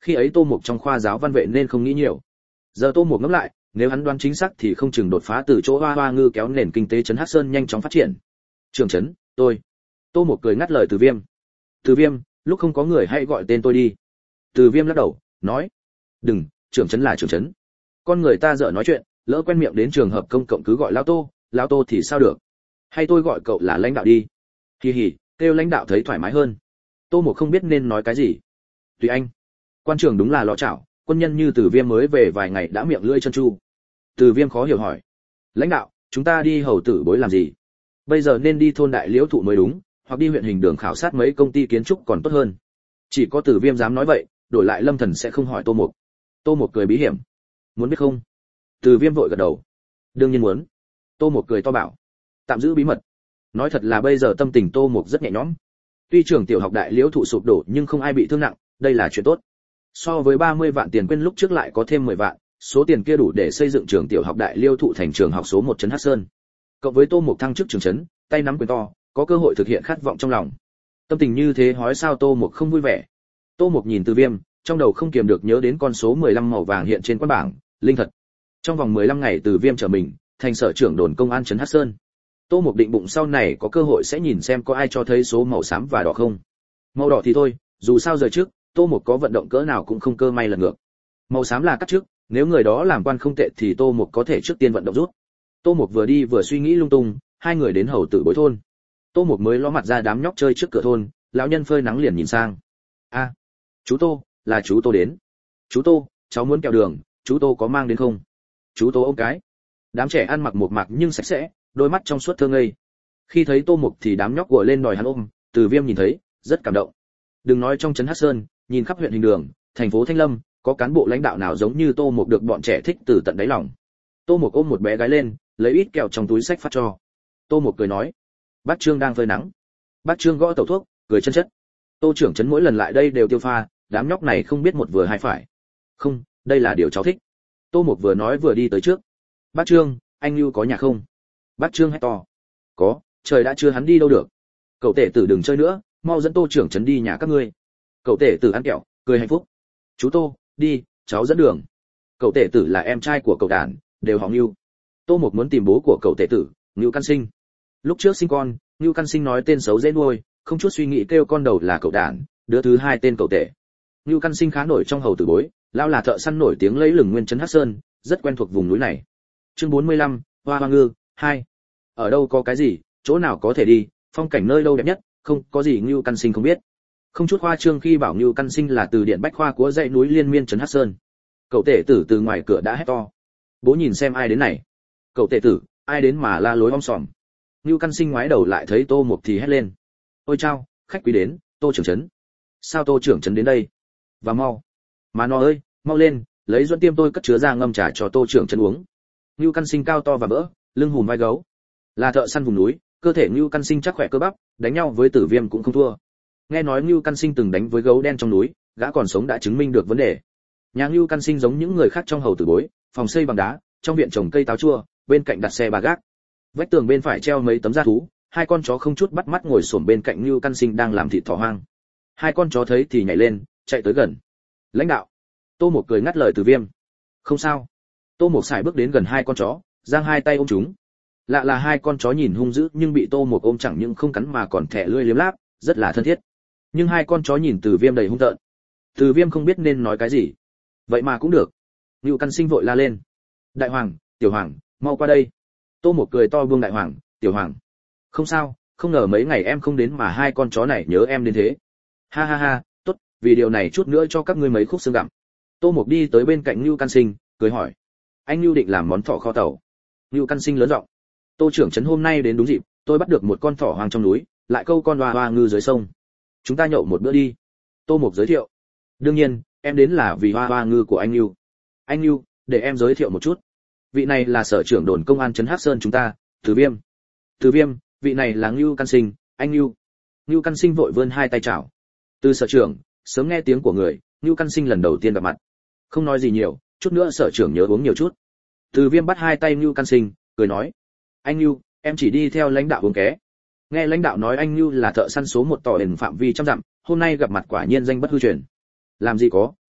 Khi ấy Tô Mục trong khoa giáo văn vệ nên không nghĩ nhiều. Giờ Tô Mục ngẫm lại, nếu hắn đoán chính xác thì không chừng đột phá từ chỗ Hoa Hoa Ngư kéo nền kinh tế trấn Hắc Sơn nhanh chóng phát triển. Trưởng trấn, tôi. Tô Mục cười ngắt lời Từ Viêm. Từ Viêm, lúc không có người hãy gọi tên tôi đi. Từ Viêm lắc đầu, nói, đừng, trưởng trấn là trưởng trấn. Con người ta dở nói chuyện, lỡ quen miệng đến trường hợp công cộng cứ gọi lão Tô, lão Tô thì sao được? Hay tôi gọi cậu là lãnh đạo đi. Hì hì, kêu lãnh đạo thấy thoải mái hơn. Tô Mục không biết nên nói cái gì. Tùy anh. Quan trưởng đúng là lọ chảo, quân nhân như Từ Viêm mới về vài ngày đã miệng lưỡi chân chu. Từ Viêm khó hiểu hỏi, lãnh đạo, chúng ta đi hầu tử bối làm gì? Bây giờ nên đi thôn Đại Liễu Thụ mới đúng, hoặc đi huyện Hình Đường khảo sát mấy công ty kiến trúc còn tốt hơn. Chỉ có Từ Viêm dám nói vậy, đổi lại Lâm Thần sẽ không hỏi Tô Mục. Tô Mục cười bí hiểm, muốn biết không? Từ Viêm vội gật đầu, đương nhiên muốn. Tô Mục cười to bảo, tạm giữ bí mật. Nói thật là bây giờ tâm tình Tô Mục rất nhẹ nhõm. Tuy trường tiểu học Đại Liễu Thụ sụp đổ nhưng không ai bị thương nặng, đây là chuyện tốt. So với ba mươi vạn tiền quên lúc trước lại có thêm mười vạn, số tiền kia đủ để xây dựng trường tiểu học Đại Liêu Thụ thành trường học số một trấn Hắc Sơn. Cộng với Tô Mục thăng chức trưởng trấn, tay nắm quyền to, có cơ hội thực hiện khát vọng trong lòng. Tâm tình như thế hói sao Tô Mục không vui vẻ. Tô Mục nhìn Từ Viêm, trong đầu không kiềm được nhớ đến con số mười lăm màu vàng hiện trên quan bảng, linh thật. Trong vòng mười lăm ngày Từ Viêm trở mình thành sở trưởng đồn công an trấn Hắc Sơn. Tô Mục định bụng sau này có cơ hội sẽ nhìn xem có ai cho thấy số màu xám và đỏ không. Màu đỏ thì thôi, dù sao giờ trước, Tô Mục có vận động cỡ nào cũng không cơ may lần ngược. Màu xám là cắt trước, nếu người đó làm quan không tệ thì Tô Mục có thể trước tiên vận động rút. Tô Mục vừa đi vừa suy nghĩ lung tung, hai người đến hầu tử bối thôn. Tô Mục mới ló mặt ra đám nhóc chơi trước cửa thôn, lão nhân phơi nắng liền nhìn sang. A, chú Tô, là chú Tô đến. Chú Tô, cháu muốn kẹo đường, chú Tô có mang đến không? Chú Tô ôm cái. Đám trẻ ăn mặc một mặc nhưng sạch sẽ, đôi mắt trong suốt thơ ngây. Khi thấy Tô Mục thì đám nhóc của lên đòi hắn ôm, Từ Viêm nhìn thấy, rất cảm động. Đừng nói trong trấn Hắc Sơn, nhìn khắp huyện Hình Đường, thành phố Thanh Lâm, có cán bộ lãnh đạo nào giống như Tô Mục được bọn trẻ thích từ tận đáy lòng. Tô Mục ôm một bé gái lên, lấy ít kẹo trong túi sách phát cho. Tô Mục cười nói, bác Trương đang phơi nắng. Bác Trương gõ tẩu thuốc, cười chân chất. Tô trưởng trấn mỗi lần lại đây đều tiêu pha, đám nhóc này không biết một vừa hai phải. Không, đây là điều cháu thích. Tô Mục vừa nói vừa đi tới trước. Bác Trương, anh Lưu có nhà không? Bác Trương hét to. Có, trời đã chưa hắn đi đâu được. Cậu tể tử đừng chơi nữa, mau dẫn Tô trưởng trấn đi nhà các ngươi. Cậu tể tử ăn kẹo, cười hạnh phúc. Chú Tô, đi, cháu dẫn đường. Cậu tể tử là em trai của cậu đàn, đều họ Ngưu. Tô Mục muốn tìm bố của cậu tể tử, Ngưu Căn Sinh. Lúc trước sinh con, Ngưu Căn Sinh nói tên xấu dễ nuôi, không chút suy nghĩ kêu con đầu là cậu đàn, đứa thứ hai tên cậu tể. Ngưu Căn Sinh khá nổi trong hầu tử bối, lão là thợ săn nổi tiếng lấy lừng nguyên trấn Hắc Sơn, rất quen thuộc vùng núi này. Chương bốn mươi lăm, Hoa Hoa Ngư hai. Ở đâu có cái gì, chỗ nào có thể đi, phong cảnh nơi đâu đẹp nhất, không có gì Ngưu Căn Sinh không biết. Không chút khoa trương khi bảo Ngưu Căn Sinh là từ điện bách khoa của dãy núi liên miên trấn Hắc Sơn. Cậu tể tử từ ngoài cửa đã hét to. Bố nhìn xem ai đến này. Cậu tể tử, ai đến mà la lối om sòm. Ngưu Căn Sinh ngoái đầu lại thấy Tô Mục thì hét lên. Ôi chao, khách quý đến, Tô trưởng trấn. Sao Tô trưởng trấn đến đây? Và mau. Mà nó ơi, mau lên, lấy duẫn tiêm tôi cất chứa ra ngâm trà cho Tô trưởng trấn uống. Ngưu Căn Sinh cao to và bỡ, lưng hùm vai gấu. Là thợ săn vùng núi, cơ thể Ngưu Căn Sinh chắc khỏe cơ bắp, đánh nhau với Tử Viêm cũng không thua. Nghe nói Ngưu Căn Sinh từng đánh với gấu đen trong núi, gã còn sống đã chứng minh được vấn đề. Nhà Ngưu Căn Sinh giống những người khác trong hầu tử bối, phòng xây bằng đá, trong viện trồng cây táo chua, bên cạnh đặt xe ba gác. Vách tường bên phải treo mấy tấm da thú, hai con chó không chút bắt mắt ngồi xổm bên cạnh Ngưu Căn Sinh đang làm thịt thỏ hoang. Hai con chó thấy thì nhảy lên, chạy tới gần. Lãnh đạo. Tô Mục cười ngắt lời Từ Viêm. Không sao. Tô Mục xài bước đến gần hai con chó, giang hai tay ôm chúng. Lạ là hai con chó nhìn hung dữ nhưng bị Tô Mục ôm chẳng những không cắn mà còn thẻ lưỡi liếm láp, rất là thân thiết. Nhưng hai con chó nhìn Từ Viêm đầy hung tợn. Từ Viêm không biết nên nói cái gì. Vậy mà cũng được. Ngưu Căn Sinh vội la lên. Đại hoàng, tiểu hoàng, mau qua đây. Tô Mục cười to buông đại hoàng, tiểu hoàng. Không sao, không ngờ mấy ngày em không đến mà hai con chó này nhớ em đến thế. Ha ha ha, tốt, vì điều này chút nữa cho các ngươi mấy khúc xương gặm. Tô Mục đi tới bên cạnh Ngưu Căn Sinh, cười hỏi. Anh Ngưu định làm món thỏ kho tàu. Ngưu Căn Sinh lớn giọng. Tô trưởng trấn hôm nay đến đúng dịp, tôi bắt được một con thỏ hoang trong núi, lại câu con hoa hoa ngư dưới sông. Chúng ta nhậu một bữa đi. Tô Mục giới thiệu. Đương nhiên, em đến là vì hoa hoa ngư của anh Ngưu. Anh Ngưu, để em giới thiệu một chút. Vị này là sở trưởng đồn công an trấn Hắc Sơn chúng ta, Từ Viêm. Từ Viêm, vị này là Ngưu Căn Sinh, anh Ngưu. Ngưu Căn Sinh vội vươn hai tay chào. Từ sở trưởng, sớm nghe tiếng của người, Ngưu Căn Sinh lần đầu tiên gặp mặt. Không nói gì nhiều, chút nữa sở trưởng nhớ uống nhiều chút. Từ Viêm bắt hai tay Ngưu Căn Sinh, cười nói. Anh Ngưu, em chỉ đi theo lãnh đạo uống ké. Nghe lãnh đạo nói anh Ngưu là thợ săn số một tỏ đền phạm vi trăm dặm, hôm nay gặp mặt quả nhiên danh bất hư truyền. Làm gì có,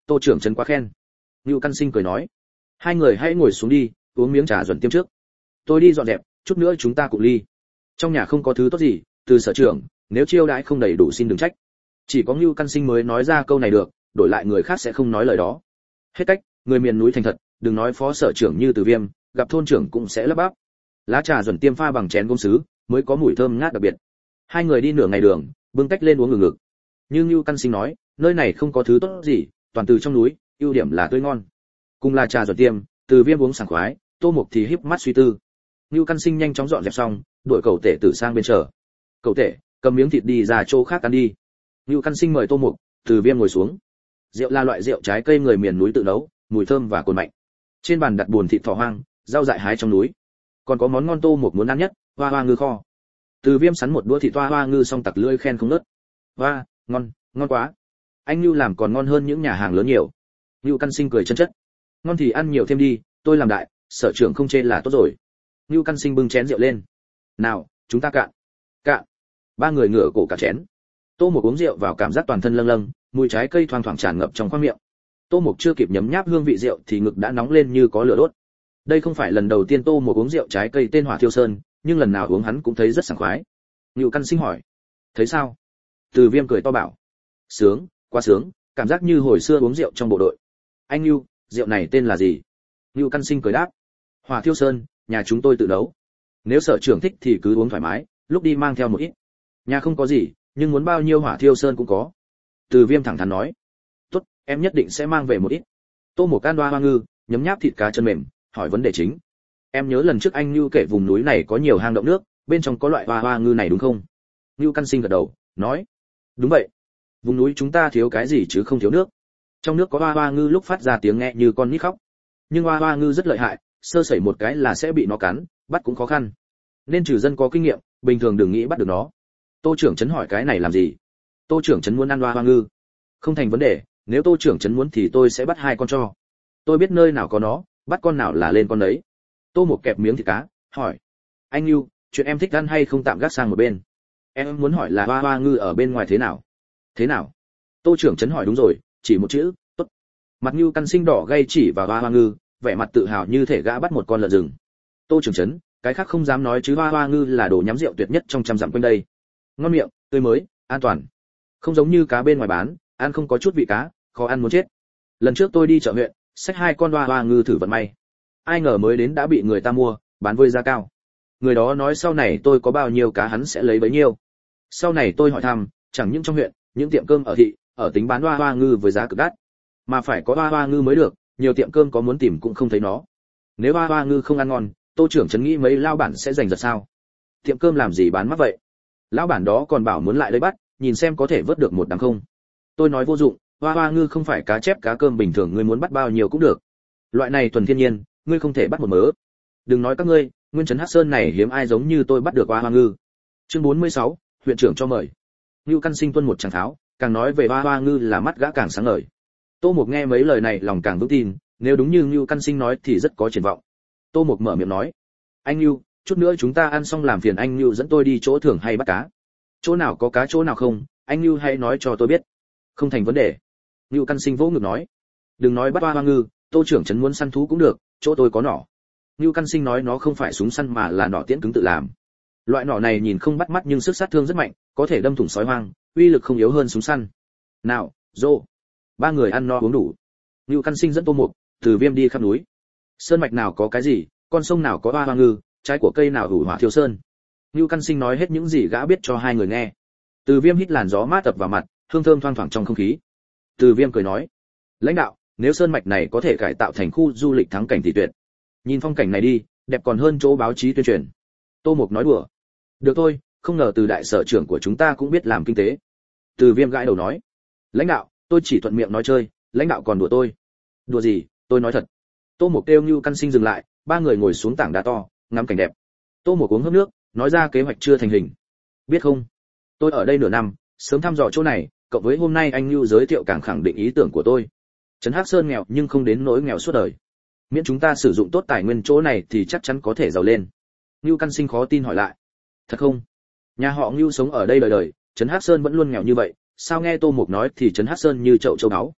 Tô trưởng trấn quá khen. Ngưu Căn Sinh cười nói, hai người hãy ngồi xuống đi, uống miếng trà duẩn tiêm trước. Tôi đi dọn dẹp, chút nữa chúng ta cùng ly. Trong nhà không có thứ tốt gì, từ sở trưởng, nếu chiêu đãi không đầy đủ xin đừng trách. Chỉ có Ngưu Căn Sinh mới nói ra câu này được, đổi lại người khác sẽ không nói lời đó. Hết cách, người miền núi thành thật, đừng nói phó sở trưởng như Từ Viêm, gặp thôn trưởng cũng sẽ lắp bắp. Lá trà duẩn tiêm pha bằng chén gốm sứ, mới có mùi thơm ngát đặc biệt. Hai người đi nửa ngày đường, bưng tách lên uống ngừng ngực. Nhưng Ngưu Căn Sinh nói, nơi này không có thứ tốt gì, toàn từ trong núi, ưu điểm là tươi ngon. Cùng là trà duẩn tiêm, Từ Viêm uống sảng khoái, Tô Mục thì híp mắt suy tư. Ngưu Căn Sinh nhanh chóng dọn dẹp xong, đuổi cậu tể tử sang bên chờ. Cậu tể, cầm miếng thịt đi ra chỗ khác ăn đi. Ngưu Căn Sinh mời Tô Mục, Từ Viêm ngồi xuống. Rượu là loại rượu trái cây người miền núi tự nấu, mùi thơm và cồn mạnh. Trên bàn đặt buồn thịt thỏ hoang, rau dại hái trong núi. Còn có món ngon Tô Mục muốn ăn nhất, hoa hoa ngư kho. Từ Viêm sắn một đũa thịt hoa hoa ngư xong tặc lưỡi khen không ngớt. Hoa, ngon, ngon quá. Anh Ngưu làm còn ngon hơn những nhà hàng lớn nhiều. Ngưu Căn Sinh cười chân chất. Ngon thì ăn nhiều thêm đi, tôi làm đại, sở trưởng không chê là tốt rồi. Ngưu Căn Sinh bưng chén rượu lên. Nào, chúng ta cạn. Cạn. Ba người ngửa cổ cả chén. Tô Mục uống rượu vào cảm giác toàn thân lâng lâng, mùi trái cây thoang thoảng tràn ngập trong khoang miệng. Tô Mục chưa kịp nhấm nháp hương vị rượu thì ngực đã nóng lên như có lửa đốt. Đây không phải lần đầu tiên Tô Mục uống rượu trái cây tên Hỏa Thiêu Sơn, nhưng lần nào uống hắn cũng thấy rất sảng khoái. Ngưu Căn Sinh hỏi, thấy sao? Từ Viêm cười to bảo, sướng, quá sướng, cảm giác như hồi xưa uống rượu trong bộ đội. Anh Ngưu, rượu này tên là gì? Ngưu Căn Sinh cười đáp, Hỏa Thiêu Sơn, nhà chúng tôi tự nấu. Nếu sở trưởng thích thì cứ uống thoải mái, lúc đi mang theo một ít. Nhà không có gì, nhưng muốn bao nhiêu Hỏa Thiêu Sơn cũng có. Từ Viêm thẳng thắn nói, tốt, em nhất định sẽ mang về một ít. Tô Mục can đoa hoa ngư, nhấm nháp thịt cá chân mềm, hỏi vấn đề chính. Em nhớ lần trước anh Ngưu kể vùng núi này có nhiều hang động nước, bên trong có loại hoa hoa ngư này đúng không? Ngưu Căn Sinh gật đầu, nói, đúng vậy. Vùng núi chúng ta thiếu cái gì chứ không thiếu nước. Trong nước có hoa hoa ngư lúc phát ra tiếng nghe như con nít khóc. Nhưng hoa hoa ngư rất lợi hại, sơ sẩy một cái là sẽ bị nó cắn, bắt cũng khó khăn. Nên trừ dân có kinh nghiệm, bình thường đừng nghĩ bắt được nó. Tô trưởng trấn hỏi cái này làm gì? Tô trưởng trấn muốn ăn hoa hoa ngư. Không thành vấn đề, nếu Tô trưởng trấn muốn thì tôi sẽ bắt hai con cho. Tôi biết nơi nào có nó, bắt con nào là lên con đấy. Tô Mục kẹp miếng thịt cá, hỏi, anh Ngưu, chuyện em thích ăn hay không tạm gác sang một bên. Em muốn hỏi là hoa hoa ngư ở bên ngoài thế nào? Thế nào? Tô trưởng trấn hỏi đúng rồi, chỉ một chữ, tốt. Mặt Ngưu Căn Sinh đỏ gay chỉ vào hoa hoa ngư, vẻ mặt tự hào như thể gã bắt một con lợn rừng. Tô trưởng trấn, cái khác không dám nói chứ hoa hoa ngư là đồ nhắm rượu tuyệt nhất trong trăm dặm quanh đây. Ngon miệng, tươi mới, an toàn. Không giống như cá bên ngoài bán, ăn không có chút vị cá, khó ăn muốn chết. Lần trước tôi đi chợ huyện, xách hai con hoa hoa ngư thử vận may. Ai ngờ mới đến đã bị người ta mua, bán với giá cao. Người đó nói sau này tôi có bao nhiêu cá hắn sẽ lấy bấy nhiêu. Sau này tôi hỏi thăm, chẳng những trong huyện, những tiệm cơm ở thị, ở tính bán hoa hoa ngư với giá cực đắt, mà phải có hoa hoa ngư mới được, nhiều tiệm cơm có muốn tìm cũng không thấy nó. Nếu hoa hoa ngư không ăn ngon, Tô trưởng trấn nghĩ mấy lao bản sẽ giành giật sao? Tiệm cơm làm gì bán mắc vậy? Lão bản đó còn bảo muốn lại lấy bắt, nhìn xem có thể vớt được một đám không. Tôi nói vô dụng, hoa hoa ngư không phải cá chép cá cơm bình thường, ngươi muốn bắt bao nhiêu cũng được. Loại này thuần thiên nhiên, ngươi không thể bắt một mớ. Đừng nói các ngươi, nguyên trấn Hắc Sơn này hiếm ai giống như tôi bắt được hoa hoa ngư. Chương bốn mươi sáu, huyện trưởng cho mời. Ngưu Căn Sinh tuân một tràng tháo, càng nói về hoa hoa ngư là mắt gã càng sáng ngời. Tô Mục nghe mấy lời này lòng càng vững tin, nếu đúng như Ngưu Căn Sinh nói thì rất có triển vọng. Tô Mục mở miệng nói, anh Ngưu, chút nữa chúng ta ăn xong làm phiền anh Ngưu dẫn tôi đi chỗ thưởng hay bắt cá. Chỗ nào có cá chỗ nào không, anh Ngưu hãy nói cho tôi biết. Không thành vấn đề. Ngưu Căn Sinh vỗ ngực nói, đừng nói bắt hoa hoa ngư, Tô trưởng trấn muốn săn thú cũng được, chỗ tôi có nỏ. Ngưu Căn Sinh nói nó không phải súng săn mà là nỏ tiễn cứng tự làm. Loại nỏ này nhìn không bắt mắt nhưng sức sát thương rất mạnh, có thể đâm thủng sói hoang, uy lực không yếu hơn súng săn. Nào, dô. Ba người ăn no uống đủ. Ngưu Căn Sinh dẫn Tô Mục, Từ Viêm đi khắp núi. Sơn mạch nào có cái gì, con sông nào có hoa hoa ngư, trái của cây nào hủ hỏa thiêu sơn. Ngưu Căn Sinh nói hết những gì gã biết cho hai người nghe. Từ Viêm hít làn gió mát tập vào mặt, hương thơm thoang thoảng trong không khí. Từ Viêm cười nói, lãnh đạo, nếu sơn mạch này có thể cải tạo thành khu du lịch thắng cảnh thì tuyệt. Nhìn phong cảnh này đi, đẹp còn hơn chỗ báo chí tuyên truyền. Tô Mục nói đùa. Được thôi, không ngờ Từ đại sở trưởng của chúng ta cũng biết làm kinh tế. Từ Viêm gãi đầu nói, lãnh đạo, tôi chỉ thuận miệng nói chơi, lãnh đạo còn đùa tôi. Đùa gì, tôi nói thật. Tô Mục kêu Ngưu Căn Sinh dừng lại, ba người ngồi xuống tảng đá to, ngắm cảnh đẹp. Tô Mục uống hớp nước, nói ra kế hoạch chưa thành hình. Biết không, tôi ở đây nửa năm, sớm thăm dò chỗ này, cộng với hôm nay anh Ngưu giới thiệu càng khẳng định ý tưởng của tôi. Trấn Hắc Sơn nghèo nhưng không đến nỗi nghèo suốt đời. Miễn chúng ta sử dụng tốt tài nguyên chỗ này thì chắc chắn có thể giàu lên. Ngưu Căn Sinh khó tin hỏi lại, thật không? Nhà họ Ngưu sống ở đây đời đời, Trấn Hắc Sơn vẫn luôn nghèo như vậy, sao nghe Tô Mục nói thì Trấn Hắc Sơn như chậu châu báu.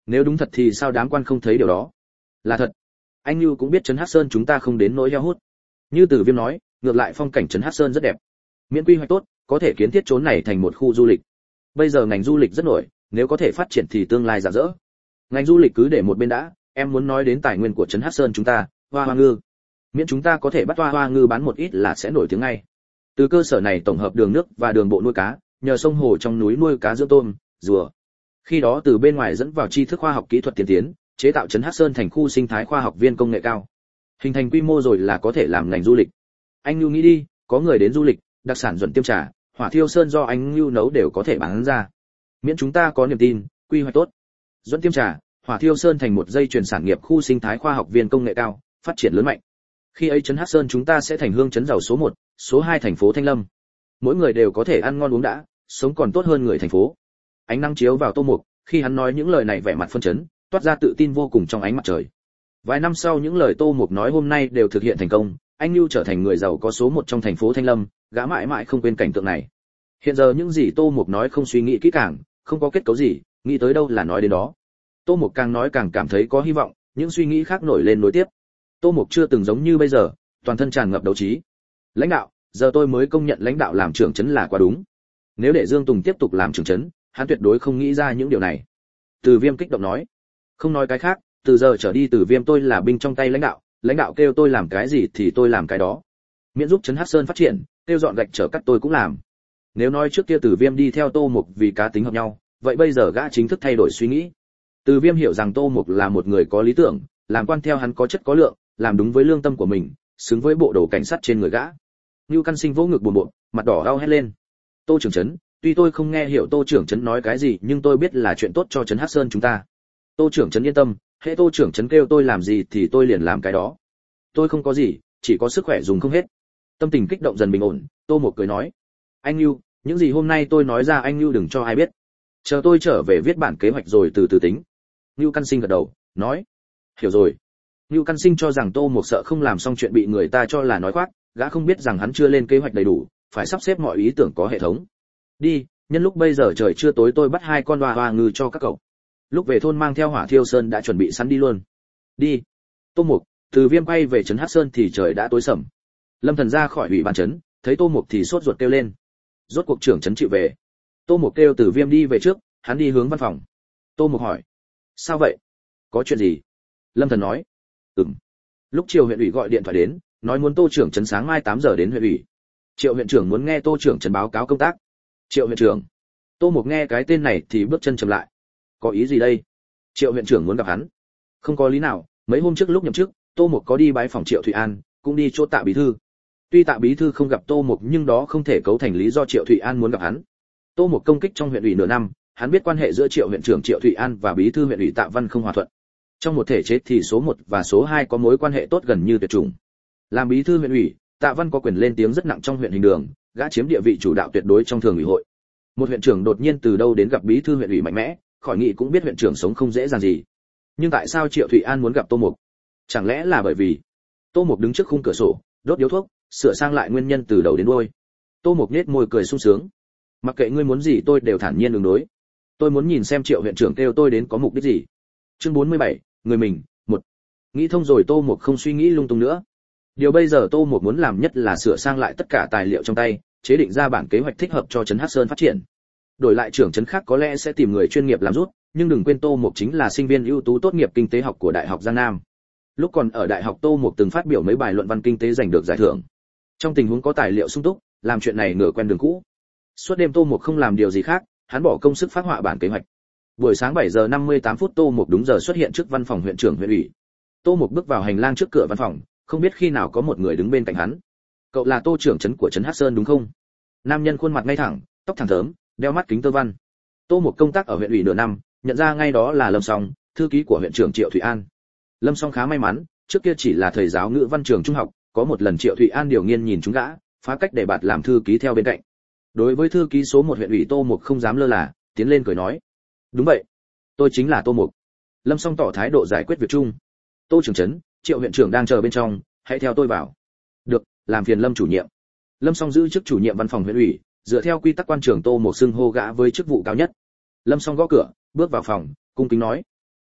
Nếu đúng thật thì sao đám quan không thấy điều đó? Là thật. Anh Nưu cũng biết trấn Hắc Sơn chúng ta không đến nỗi heo hút. Như Từ Viêm nói, ngược lại phong cảnh trấn Hắc Sơn rất đẹp. Miễn quy hoạch tốt, có thể kiến thiết chốn này thành một khu du lịch. Bây giờ ngành du lịch rất nổi, nếu có thể phát triển thì tương lai rạng rỡ. Ngành du lịch cứ để một bên đã, em muốn nói đến tài nguyên của trấn Hắc Sơn chúng ta, hoa hoa ngư. Miễn chúng ta có thể bắt hoa hoa ngư bán một ít là sẽ nổi tiếng ngay. Từ cơ sở này tổng hợp đường nước và đường bộ nuôi cá, nhờ sông hồ trong núi nuôi cá dưỡng tôm, rùa. Khi đó từ bên ngoài dẫn vào tri thức khoa học kỹ thuật tiên tiến, chế tạo trấn Hắc Sơn thành khu sinh thái khoa học viên công nghệ cao. Hình thành quy mô rồi là có thể làm ngành du lịch. Anh Nưu nghĩ đi, có người đến du lịch, đặc sản Duẩn Tiêm Trà, Hỏa Thiêu Sơn do anh Nưu nấu đều có thể bán ra. Miễn chúng ta có niềm tin, quy hoạch tốt. Duẩn Tiêm Trà, Hỏa Thiêu Sơn thành một dây chuyền sản nghiệp khu sinh thái khoa học viên công nghệ cao, phát triển lớn mạnh. Khi ấy trấn Hắc Sơn chúng ta sẽ thành hương trấn giàu số một, số hai thành phố Thanh Lâm. Mỗi người đều có thể ăn ngon uống đã, sống còn tốt hơn người thành phố. Ánh nắng chiếu vào Tô Mục, khi hắn nói những lời này vẻ mặt phân chấn, toát ra tự tin vô cùng trong ánh mặt trời. Vài năm sau những lời Tô Mục nói hôm nay đều thực hiện thành công, anh Nưu trở thành người giàu có số một trong thành phố Thanh Lâm, gã mãi mãi không quên cảnh tượng này. Hiện giờ những gì Tô Mục nói không suy nghĩ kỹ càng, không có kết cấu gì, nghĩ tới đâu là nói đến đó. Tô Mục càng nói càng cảm thấy có hy vọng, những suy nghĩ khác nổi lên nối tiếp. Tô Mục chưa từng giống như bây giờ, toàn thân tràn ngập đấu trí. Lãnh đạo, giờ tôi mới công nhận lãnh đạo làm trưởng trấn là quá đúng. Nếu để Dương Tùng tiếp tục làm trưởng trấn, hắn tuyệt đối không nghĩ ra những điều này. Từ Viêm kích động nói, không nói cái khác, từ giờ trở đi Từ Viêm tôi là binh trong tay lãnh đạo, lãnh đạo kêu tôi làm cái gì thì tôi làm cái đó. Miễn giúp trấn Hắc Sơn phát triển, kêu dọn gạch trở cắt tôi cũng làm. Nếu nói trước kia Từ Viêm đi theo Tô Mục vì cá tính hợp nhau, vậy bây giờ gã chính thức thay đổi suy nghĩ. Từ Viêm hiểu rằng Tô Mục là một người có lý tưởng, làm quan theo hắn có chất có lượng, làm đúng với lương tâm của mình, xứng với bộ đồ cảnh sát trên người gã. Nưu Căn Sinh vỗ ngực buồn bực, mặt đỏ đau hét lên. Tô trưởng trấn, tuy tôi không nghe hiểu Tô trưởng trấn nói cái gì, nhưng tôi biết là chuyện tốt cho trấn Hắc Sơn chúng ta. Tô trưởng trấn yên tâm, hễ Tô trưởng trấn kêu tôi làm gì thì tôi liền làm cái đó. Tôi không có gì, chỉ có sức khỏe dùng không hết. Tâm tình kích động dần bình ổn, Tô Mục cười nói, anh Nưu, những gì hôm nay tôi nói ra anh Nưu đừng cho ai biết. Chờ tôi trở về viết bản kế hoạch rồi từ từ tính. Nưu Căn Sinh gật đầu, nói, hiểu rồi. Nưu Căn Sinh cho rằng Tô Mục sợ không làm xong chuyện bị người ta cho là nói khoác, gã không biết rằng hắn chưa lên kế hoạch đầy đủ, phải sắp xếp mọi ý tưởng có hệ thống. Đi, nhân lúc bây giờ trời chưa tối tôi bắt hai con hoa hoa ngư cho các cậu. Lúc về thôn mang theo Hỏa Thiêu Sơn đã chuẩn bị sẵn đi luôn. Đi. Tô Mục, Từ Viêm quay về trấn Hắc Sơn thì trời đã tối sầm. Lâm Thần ra khỏi ủy ban trấn, thấy Tô Mục thì sốt ruột kêu lên. Rốt cuộc trưởng trấn chịu về. Tô Mục kêu Từ Viêm đi về trước, hắn đi hướng văn phòng. Tô Mục hỏi, sao vậy? Có chuyện gì? Lâm Thần nói, ừm. Lúc chiều huyện ủy gọi điện thoại đến, nói muốn Tô trưởng trấn sáng mai tám giờ đến huyện ủy. Triệu huyện trưởng muốn nghe Tô trưởng trấn báo cáo công tác. Triệu huyện trưởng. Tô Mục nghe cái tên này thì bước chân chậm lại. Có ý gì đây? Triệu huyện trưởng muốn gặp hắn. Không có lý nào, mấy hôm trước lúc nhậm chức, Tô Mục có đi bái phòng Triệu Thụy An, cũng đi chỗ Tạ bí thư. Tuy Tạ bí thư không gặp Tô Mục nhưng đó không thể cấu thành lý do Triệu Thụy An muốn gặp hắn. Tô Mục công kích trong huyện ủy nửa năm, hắn biết quan hệ giữa Triệu huyện trưởng Triệu Thụy An và bí thư huyện ủy Tạ Văn không hòa thuận. Trong một thể chế thì số một và số hai có mối quan hệ tốt gần như tuyệt chủng. Làm bí thư huyện ủy, Tạ Văn có quyền lên tiếng rất nặng trong huyện hình đường, gã chiếm địa vị chủ đạo tuyệt đối trong thường ủy hội. Một huyện trưởng đột nhiên từ đâu đến gặp bí thư huyện ủy mạnh mẽ, khỏi nghĩ cũng biết huyện trưởng sống không dễ dàng gì. Nhưng tại sao Triệu Thụy An muốn gặp Tô Mục? Chẳng lẽ là bởi vì Tô Mục đứng trước khung cửa sổ, đốt điếu thuốc, sửa sang lại nguyên nhân từ đầu đến đuôi. Tô Mục nhếch môi cười sung sướng. Mặc kệ ngươi muốn gì tôi đều thản nhiên ứng đối. Tôi muốn nhìn xem Triệu huyện trưởng kêu tôi đến có mục đích gì. Chương bốn mươi bảy, người mình, một. Nghĩ thông rồi Tô Mục không suy nghĩ lung tung nữa. Điều bây giờ Tô Mục muốn làm nhất là sửa sang lại tất cả tài liệu trong tay, chế định ra bản kế hoạch thích hợp cho trấn Hắc Sơn phát triển. Đổi lại trưởng trấn khác có lẽ sẽ tìm người chuyên nghiệp làm rút, nhưng đừng quên Tô Mục chính là sinh viên ưu tú tốt nghiệp kinh tế học của Đại học Giang Nam. Lúc còn ở đại học Tô Mục từng phát biểu mấy bài luận văn kinh tế giành được giải thưởng. Trong tình huống có tài liệu sung túc, làm chuyện này ngửa quen đường cũ. Suốt đêm Tô Mục không làm điều gì khác, hắn bỏ công sức phát họa bản kế hoạch. Buổi sáng bảy giờ năm mươi tám phút Tô Mục đúng giờ xuất hiện trước văn phòng huyện trưởng huyện ủy. Tô Mục bước vào hành lang trước cửa văn phòng, không biết khi nào có một người đứng bên cạnh hắn. Cậu là Tô trưởng trấn của trấn Hắc Sơn đúng không? Nam nhân khuôn mặt ngay thẳng, tóc thẳng thớm, đeo mắt kính tơ văn. Tô Mục công tác ở huyện ủy nửa năm, nhận ra ngay đó là Lâm Song, thư ký của huyện trưởng Triệu Thụy An. Lâm Song khá may mắn, trước kia chỉ là thầy giáo ngữ văn trường trung học, có một lần Triệu Thụy An điều nghiên nhìn chúng gã, phá cách để bạt làm thư ký theo bên cạnh. Đối với thư ký số một huyện ủy Tô Mục không dám lơ là, tiến lên cười nói: "Đúng vậy, tôi chính là Tô Mục." Lâm Song tỏ thái độ giải quyết việc chung. "Tô trưởng trấn, Triệu huyện trưởng đang chờ bên trong, hãy theo tôi vào." "Được, làm phiền Lâm chủ nhiệm." Lâm Song giữ chức chủ nhiệm văn phòng huyện ủy, dựa theo quy tắc quan trường Tô Mục xưng hô gã với chức vụ cao nhất. Lâm Song gõ cửa, bước vào phòng, cung kính nói: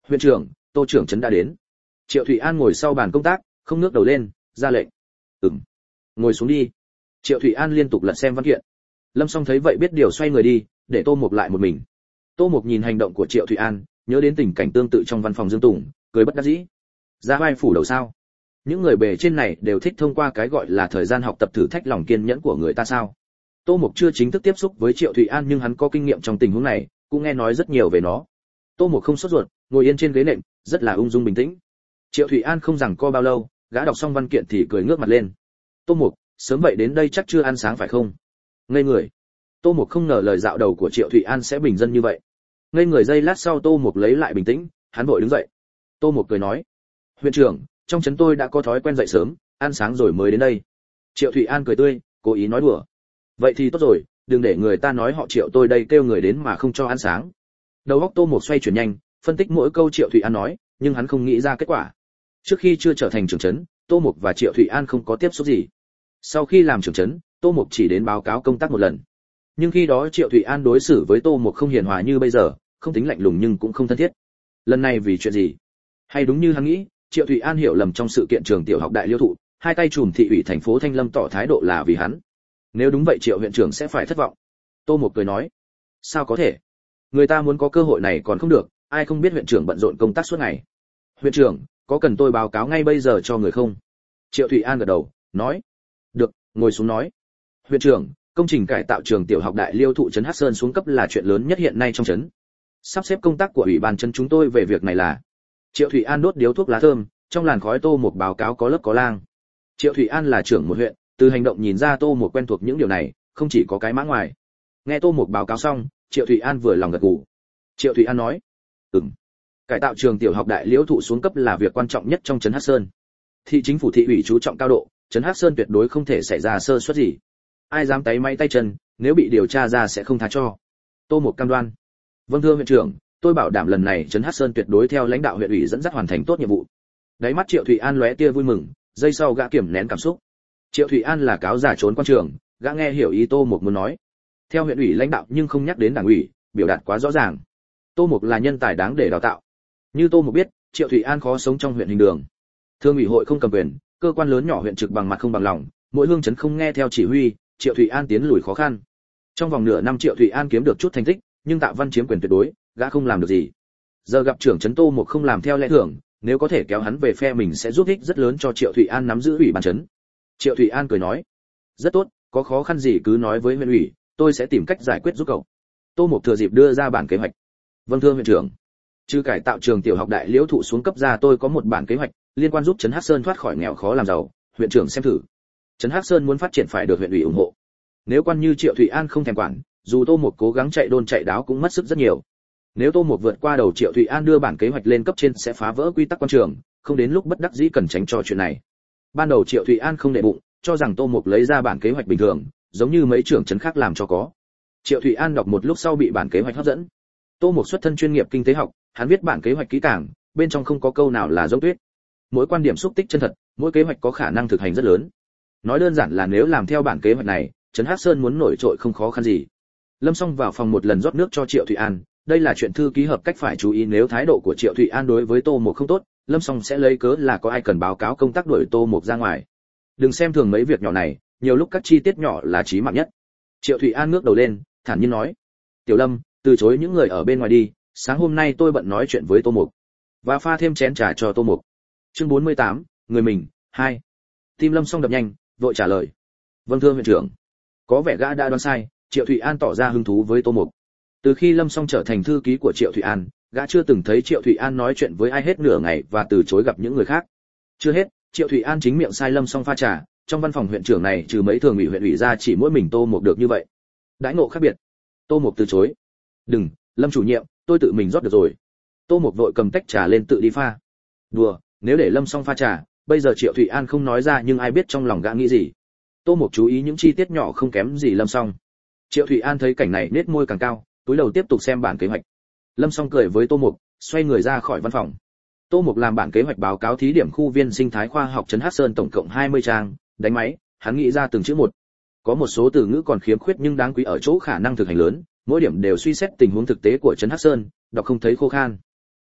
Huyện trưởng, Tô trưởng trấn đã đến. Triệu Thụy An ngồi sau bàn công tác, không ngước đầu lên, ra lệnh. Ừm. Ngồi xuống đi. Triệu Thụy An liên tục lật xem văn kiện. Lâm Song thấy vậy biết điều xoay người đi, để Tô Mục lại một mình. Tô Mục nhìn hành động của Triệu Thụy An, nhớ đến tình cảnh tương tự trong văn phòng Dương Tùng, cười bất đắc dĩ. Ra vai phủ đầu sao? Những người bề trên này đều thích thông qua cái gọi là thời gian học tập thử thách lòng kiên nhẫn của người ta sao? Tô Mục chưa chính thức tiếp xúc với Triệu Thụy An nhưng hắn có kinh nghiệm trong tình huống này, cũng nghe nói rất nhiều về nó. Tô Mục không sốt ruột, ngồi yên trên ghế nệm, rất là ung dung bình tĩnh. Triệu Thụy An không rằng co bao lâu, gã đọc xong văn kiện thì cười ngước mặt lên. Tô Mục, sớm vậy đến đây chắc chưa ăn sáng phải không? Ngây người. Tô Mục không ngờ lời dạo đầu của Triệu Thụy An sẽ bình dân như vậy. Ngây người giây lát sau Tô Mục lấy lại bình tĩnh, hắn vội đứng dậy. Tô Mục cười nói: "Huyện trưởng, trong trấn tôi đã có thói quen dậy sớm, ăn sáng rồi mới đến đây." Triệu Thụy An cười tươi, cố ý nói đùa. "Vậy thì tốt rồi, đừng để người ta nói họ Triệu tôi đây kêu người đến mà không cho ăn sáng." Đầu óc Tô Mục xoay chuyển nhanh, phân tích mỗi câu Triệu Thụy An nói, nhưng hắn không nghĩ ra kết quả. Trước khi chưa trở thành trưởng trấn, Tô Mục và Triệu Thụy An không có tiếp xúc gì. Sau khi làm trưởng trấn, Tô Mục chỉ đến báo cáo công tác một lần. Nhưng khi đó Triệu Thụy An đối xử với Tô Mục không hiền hòa như bây giờ, không tính lạnh lùng nhưng cũng không thân thiết. Lần này vì chuyện gì? Hay đúng như hắn nghĩ, Triệu Thụy An hiểu lầm trong sự kiện trường tiểu học Đại Liêu Thụ, hai tay trùm thị ủy thành phố Thanh Lâm tỏ thái độ là vì hắn. Nếu đúng vậy Triệu huyện trưởng sẽ phải thất vọng. Tô Mục cười nói: "Sao có thể? Người ta muốn có cơ hội này còn không được, ai không biết huyện trưởng bận rộn công tác suốt ngày." "Huyện trưởng, có cần tôi báo cáo ngay bây giờ cho người không?" Triệu Thụy An gật đầu, nói: "Được, ngồi xuống nói." "Huyện trưởng, công trình cải tạo trường tiểu học Đại Liêu Thụ trấn Hắc Sơn xuống cấp là chuyện lớn nhất hiện nay trong trấn. Sắp xếp công tác của ủy ban trấn chúng tôi về việc này là..." Triệu Thụy An đốt điếu thuốc lá thơm, trong làn khói Tô Mục báo cáo có lớp có lang. Triệu Thụy An là trưởng một huyện, từ hành động nhìn ra Tô Mục quen thuộc những điều này, không chỉ có cái mã ngoài. Nghe Tô Mục báo cáo xong, Triệu Thụy An vừa lòng gật gù. Triệu Thụy An nói: "Ừm, cải tạo trường tiểu học Đại Liễu Thụ xuống cấp là việc quan trọng nhất trong trấn Hắc Sơn. Thị chính phủ thị ủy chú trọng cao độ, trấn Hắc Sơn tuyệt đối không thể xảy ra sơ suất gì. Ai dám tay máy tay chân, nếu bị điều tra ra sẽ không tha cho." Tô Mục cam đoan. "Vâng thưa huyện trưởng, tôi bảo đảm lần này trấn Hắc Sơn tuyệt đối theo lãnh đạo huyện ủy dẫn dắt hoàn thành tốt nhiệm vụ." Đáy mắt Triệu Thụy An lóe tia vui mừng, giây sau gã kiềm nén cảm xúc. Triệu Thụy An là cáo giả trốn quan trường, gã nghe hiểu ý Tô Mục muốn nói. Theo huyện ủy lãnh đạo nhưng không nhắc đến đảng ủy, biểu đạt quá rõ ràng. Tô Mục là nhân tài đáng để đào tạo. Như Tô Mục biết, Triệu Thụy An khó sống trong huyện Hình Đường. Thương ủy hội không cầm quyền, cơ quan lớn nhỏ huyện trực bằng mặt không bằng lòng, mỗi hương trấn không nghe theo chỉ huy, Triệu Thụy An tiến lùi khó khăn. Trong vòng nửa năm Triệu Thụy An kiếm được chút thành tích, nhưng Tạ Văn chiếm quyền tuyệt đối, gã không làm được gì. Giờ gặp trưởng trấn Tô Mục không làm theo lẽ thường, nếu có thể kéo hắn về phe mình sẽ giúp ích rất lớn cho Triệu Thụy An nắm giữ ủy ban trấn. Triệu Thụy An cười nói: "Rất tốt, có khó khăn gì cứ nói với huyện ủy, tôi sẽ tìm cách giải quyết giúp cậu." Tô Mục thừa dịp đưa ra bản kế hoạch. "Vâng thưa huyện trưởng, trừ cải tạo trường tiểu học Đại Liễu Thụ xuống cấp ra tôi có một bản kế hoạch liên quan giúp trấn Hắc Sơn thoát khỏi nghèo khó làm giàu, huyện trưởng xem thử." Trấn Hắc Sơn muốn phát triển phải được huyện ủy ủng hộ. Nếu quan như Triệu Thụy An không thèm quản, dù Tô Mục cố gắng chạy đôn chạy đáo cũng mất sức rất nhiều. Nếu Tô Mục vượt qua đầu Triệu Thụy An đưa bản kế hoạch lên cấp trên sẽ phá vỡ quy tắc quan trường, không đến lúc bất đắc dĩ cần tránh cho chuyện này. Ban đầu Triệu Thụy An không để bụng, cho rằng Tô Mục lấy ra bản kế hoạch bình thường, giống như mấy trưởng trấn khác làm cho có. Triệu Thụy An đọc một lúc sau bị bản kế hoạch hấp dẫn. Tô Mục xuất thân chuyên nghiệp kinh tế học, hắn viết bản kế hoạch kỹ càng, bên trong không có câu nào là dốc tuyết. Mỗi quan điểm xúc tích chân thật, mỗi kế hoạch có khả năng thực hành rất lớn. Nói đơn giản là nếu làm theo bản kế hoạch này, trấn Hắc Sơn muốn nổi trội không khó khăn gì. Lâm Song vào phòng một lần rót nước cho Triệu Thụy An, đây là chuyện thư ký hợp cách phải chú ý, nếu thái độ của Triệu Thụy An đối với Tô Mục không tốt, Lâm Song sẽ lấy cớ là có ai cần báo cáo công tác đuổi Tô Mục ra ngoài. Đừng xem thường mấy việc nhỏ này, nhiều lúc các chi tiết nhỏ là chí mạng nhất. Triệu Thụy An ngước đầu lên, thản nhiên nói: "Tiểu Lâm, từ chối những người ở bên ngoài đi, sáng hôm nay tôi bận nói chuyện với Tô Mục." Và pha thêm chén trà cho Tô Mục. Chương bốn mươi tám, người mình, hai. Tim Lâm Song đập nhanh, vội trả lời: "Vâng thưa huyện trưởng." Có vẻ gã đã đoán sai, Triệu Thụy An tỏ ra hứng thú với Tô Mục. Từ khi Lâm Song trở thành thư ký của Triệu Thụy An, gã chưa từng thấy Triệu Thụy An nói chuyện với ai hết nửa ngày và từ chối gặp những người khác. Chưa hết, Triệu Thụy An chính miệng sai Lâm Song pha trà, trong văn phòng huyện trưởng này trừ mấy thường ủy huyện ủy ra chỉ mỗi mình Tô Mục được như vậy. Đãi ngộ khác biệt. Tô Mục từ chối: "Đừng, Lâm chủ nhiệm, tôi tự mình rót được rồi." Tô Mục vội cầm tách trà lên tự đi pha. Đùa, nếu để Lâm Song pha trà, bây giờ Triệu Thụy An không nói ra nhưng ai biết trong lòng gã nghĩ gì. Tô Mục chú ý những chi tiết nhỏ không kém gì Lâm Song. Triệu Thụy An thấy cảnh này nết môi càng cao, túi đầu tiếp tục xem bản kế hoạch. Lâm Song cười với Tô Mục, xoay người ra khỏi văn phòng. Tô Mục làm bản kế hoạch báo cáo thí điểm khu viên sinh thái khoa học trấn Hắc Sơn tổng cộng hai mươi trang, đánh máy, hắn nghĩ ra từng chữ một. Có một số từ ngữ còn khiếm khuyết nhưng đáng quý ở chỗ khả năng thực hành lớn, mỗi điểm đều suy xét tình huống thực tế của trấn Hắc Sơn, đọc không thấy khô khan.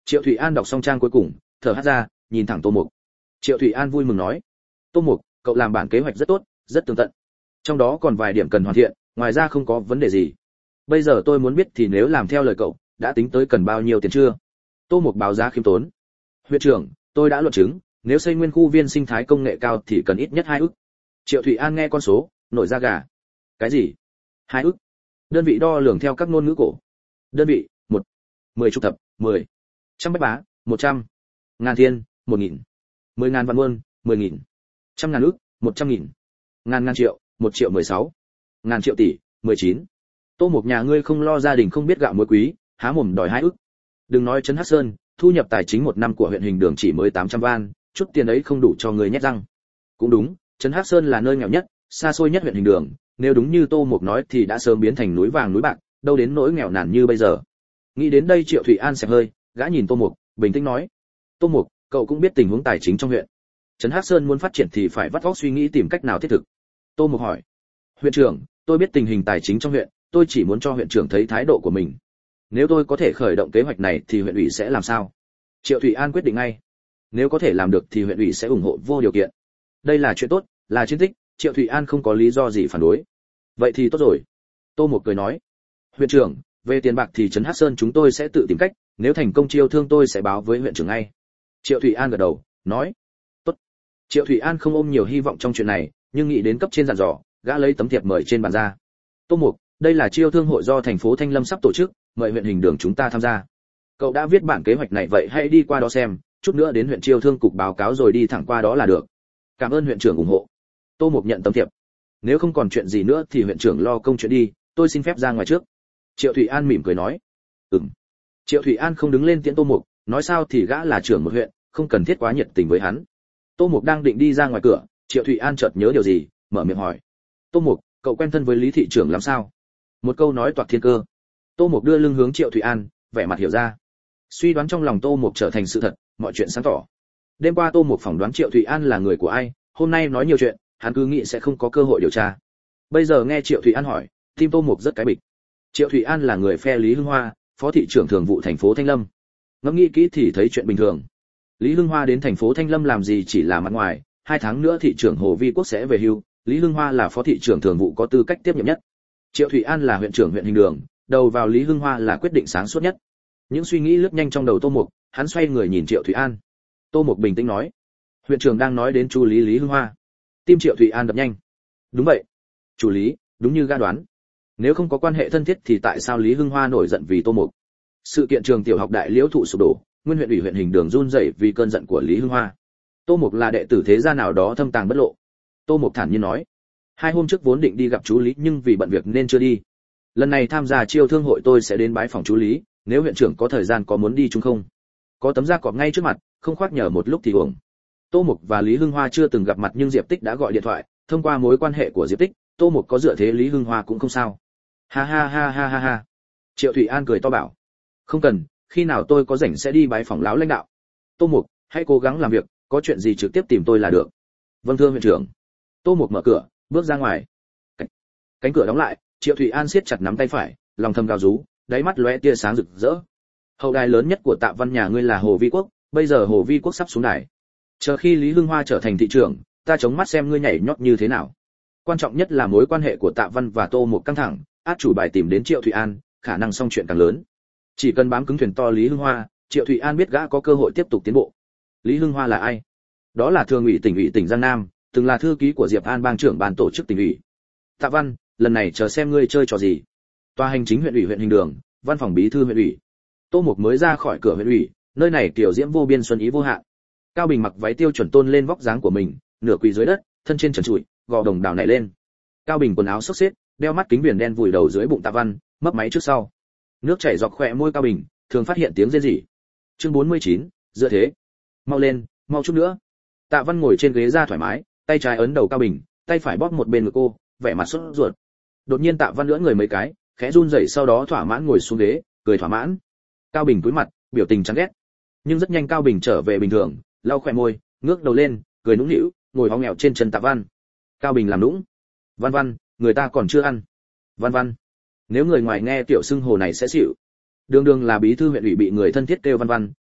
Triệu Thụy An đọc xong trang cuối cùng, thở hắt ra, nhìn thẳng Tô Mục. Triệu Thụy An vui mừng nói: "Tô Mục, cậu làm bản kế hoạch rất tốt, rất tường tận. Trong đó còn vài điểm cần hoàn thiện, ngoài ra không có vấn đề gì. Bây giờ tôi muốn biết thì nếu làm theo lời cậu, đã tính tới cần bao nhiêu tiền chưa?" Tô Mục báo giá khiêm tốn: "Huyện trưởng, tôi đã luận chứng, nếu xây nguyên khu viên sinh thái công nghệ cao thì cần ít nhất hai ức." Triệu Thụy An nghe con số, nổi da gà. "Cái gì? Hai ức?" Đơn vị đo lường theo các ngôn ngữ cổ. Đơn vị: một, mười chục thập, mười, trăm bách bá, một trăm, ngàn thiên, một nghìn, mười ngàn vạn muôn, mười nghìn, trăm ngàn ức, một trăm nghìn, ngàn ngàn triệu, một triệu mười sáu, ngàn triệu tỷ, mười chín. Tô Mục nhà ngươi không lo gia đình không biết gạo muối quý, há mồm đòi hai ức. Đừng nói trấn Hắc Sơn, thu nhập tài chính một năm của huyện Hình Đường chỉ mới tám trăm van, chút tiền ấy không đủ cho người nhét răng. Cũng đúng, trấn Hắc Sơn là nơi nghèo nhất, xa xôi nhất huyện Hình Đường, nếu đúng như Tô Mục nói thì đã sớm biến thành núi vàng núi bạc, đâu đến nỗi nghèo nàn như bây giờ. Nghĩ đến đây Triệu Thụy An xẹp hơi, gã nhìn Tô Mục, bình tĩnh nói: "Tô Mục, cậu cũng biết tình huống tài chính trong huyện. Trấn Hắc Sơn muốn phát triển thì phải vắt óc suy nghĩ tìm cách nào thiết thực." Tô Mục hỏi: "Huyện trưởng, tôi biết tình hình tài chính trong huyện, tôi chỉ muốn cho huyện trưởng thấy thái độ của mình. Nếu tôi có thể khởi động kế hoạch này thì huyện ủy sẽ làm sao?" Triệu Thụy An quyết định ngay. Nếu có thể làm được thì huyện ủy sẽ ủng hộ vô điều kiện. Đây là chuyện tốt, là chiến tích, Triệu Thụy An không có lý do gì phản đối. Vậy thì tốt rồi. Tô Mục cười nói: "Huyện trưởng, về tiền bạc thì trấn Hắc Sơn chúng tôi sẽ tự tìm cách, nếu thành công chiêu thương tôi sẽ báo với huyện trưởng ngay." Triệu Thụy An gật đầu, nói: "Tốt." Triệu Thụy An không ôm nhiều hy vọng trong chuyện này, nhưng nghĩ đến cấp trên dặn dò, gã lấy tấm thiệp mời trên bàn ra. "Tô Mục, đây là chiêu thương hội do thành phố Thanh Lâm sắp tổ chức, mời huyện Hình Đường chúng ta tham gia. Cậu đã viết bản kế hoạch này vậy hãy đi qua đó xem, chút nữa đến huyện chiêu thương cục báo cáo rồi đi thẳng qua đó là được. Cảm ơn huyện trưởng ủng hộ." Tô Mục nhận tấm thiệp. "Nếu không còn chuyện gì nữa thì huyện trưởng lo công chuyện đi, tôi xin phép ra ngoài trước." Triệu Thụy An mỉm cười nói: "Ừm." Triệu Thụy An không đứng lên tiễn Tô Mục, nói sao thì gã là trưởng một huyện, không cần thiết quá nhiệt tình với hắn. Tô Mục đang định đi ra ngoài cửa, Triệu Thụy An chợt nhớ điều gì, mở miệng hỏi: "Tô Mục, cậu quen thân với Lý thị trưởng làm sao?" Một câu nói toạc thiên cơ. Tô Mục đưa lưng hướng Triệu Thụy An, vẻ mặt hiểu ra. Suy đoán trong lòng Tô Mục trở thành sự thật, mọi chuyện sáng tỏ. Đêm qua Tô Mục phỏng đoán Triệu Thụy An là người của ai, hôm nay nói nhiều chuyện, hắn cứ nghĩ sẽ không có cơ hội điều tra. Bây giờ nghe Triệu Thụy An hỏi, tim Tô Mục rất cái bịch. Triệu Thụy An là người phe Lý Hưng Hoa, phó thị trưởng thường vụ thành phố Thanh Lâm. Ngẫm nghĩ kỹ thì thấy chuyện bình thường. Lý Hưng Hoa đến thành phố Thanh Lâm làm gì chỉ là mặt ngoài, hai tháng nữa thị trưởng Hồ Vi Quốc sẽ về hưu, Lý Hưng Hoa là phó thị trưởng thường vụ có tư cách tiếp nhiệm nhất. Triệu Thụy An là huyện trưởng huyện Hình Đường, đầu vào Lý Hưng Hoa là quyết định sáng suốt nhất. Những suy nghĩ lướt nhanh trong đầu Tô Mục, hắn xoay người nhìn Triệu Thụy An. Tô Mục bình tĩnh nói: "Huyện trưởng đang nói đến chu Lý Lý Hưng Hoa." Tim Triệu Thụy An đập nhanh. Đúng vậy, chủ Lý, đúng như gã đoán. Nếu không có quan hệ thân thiết thì tại sao Lý Hưng Hoa nổi giận vì Tô Mục? Sự kiện trường tiểu học Đại Liễu thụ sụp đổ, nguyên huyện ủy huyện Hình Đường run rẩy vì cơn giận của Lý Hưng Hoa. Tô Mục là đệ tử thế gia nào đó thâm tàng bất lộ. Tô Mục thản nhiên nói: "Hai hôm trước vốn định đi gặp chú Lý nhưng vì bận việc nên chưa đi. Lần này tham gia chiêu thương hội tôi sẽ đến bái phòng chú Lý, nếu huyện trưởng có thời gian có muốn đi chung không?" Có tấm da cọp ngay trước mặt, không khoác nhờ một lúc thì uổng. Tô Mục và Lý Hưng Hoa chưa từng gặp mặt nhưng Diệp Tích đã gọi điện thoại, thông qua mối quan hệ của Diệp Tích, Tô Mục có dựa thế Lý Hưng Hoa cũng không sao. Ha ha ha ha ha ha. Triệu Thụy An cười to bảo: "Không cần, khi nào tôi có rảnh sẽ đi bái phòng lão lãnh đạo. Tô Mục, hãy cố gắng làm việc, có chuyện gì trực tiếp tìm tôi là được." "Vâng thưa huyện trưởng." Tô Mục mở cửa, bước ra ngoài. Cánh, cánh cửa đóng lại, Triệu Thụy An siết chặt nắm tay phải, lòng thầm gào rú, đáy mắt lóe tia sáng rực rỡ. Hậu đài lớn nhất của Tạ Văn nhà ngươi là Hồ Vi Quốc, bây giờ Hồ Vi Quốc sắp xuống đài. Chờ khi Lý Hưng Hoa trở thành thị trưởng, ta chống mắt xem ngươi nhảy nhót như thế nào. Quan trọng nhất là mối quan hệ của Tạ Văn và Tô Mục căng thẳng, át chủ bài tìm đến Triệu Thụy An, khả năng xong chuyện càng lớn. Chỉ cần bám cứng thuyền to Lý Hưng Hoa, Triệu Thụy An biết gã có cơ hội tiếp tục tiến bộ. Lý Hưng Hoa là ai? Đó là thường ủy tỉnh ủy tỉnh Giang Nam, từng là thư ký của Diệp An bang trưởng ban tổ chức tỉnh ủy. Tạ Văn, lần này chờ xem ngươi chơi trò gì. Tòa hành chính huyện ủy huyện Hình Đường, văn phòng bí thư huyện ủy. Tô Mục mới ra khỏi cửa huyện ủy, nơi này kiểu diễm vô biên xuân ý vô hạn. Cao Bình mặc váy tiêu chuẩn tôn lên vóc dáng của mình, nửa quỳ dưới đất, thân trên trần trụi, gò đồng đào nảy lên. Cao Bình quần áo xốc xếch, đeo mắt kính viền đen vùi đầu dưới bụng Tạ Văn, mấp máy trước sau. Nước chảy dọc khóe môi Cao Bình, thường phát hiện tiếng rên rỉ. Chương bốn mươi chín, dựa thế. Mau lên, mau chút nữa. Tạ Văn ngồi trên ghế ra thoải mái, tay trái ấn đầu Cao Bình, tay phải bóp một bên ngực cô, vẻ mặt sốt ruột. Đột nhiên Tạ Văn lưỡn người mấy cái, khẽ run rẩy sau đó thỏa mãn ngồi xuống ghế, cười thỏa mãn. Cao Bình cúi mặt, biểu tình chán ghét. Nhưng rất nhanh Cao Bình trở về bình thường, lau khóe môi, ngước đầu lên, cười nũng nịu, ngồi hóng nghèo trên chân Tạ Văn. Cao Bình làm nũng. Văn Văn, người ta còn chưa ăn. Văn Văn. Nếu người ngoài nghe tiểu xưng hồ này sẽ xỉu. Đường đường là bí thư huyện ủy bị người thân thiết kêu Văn Văn,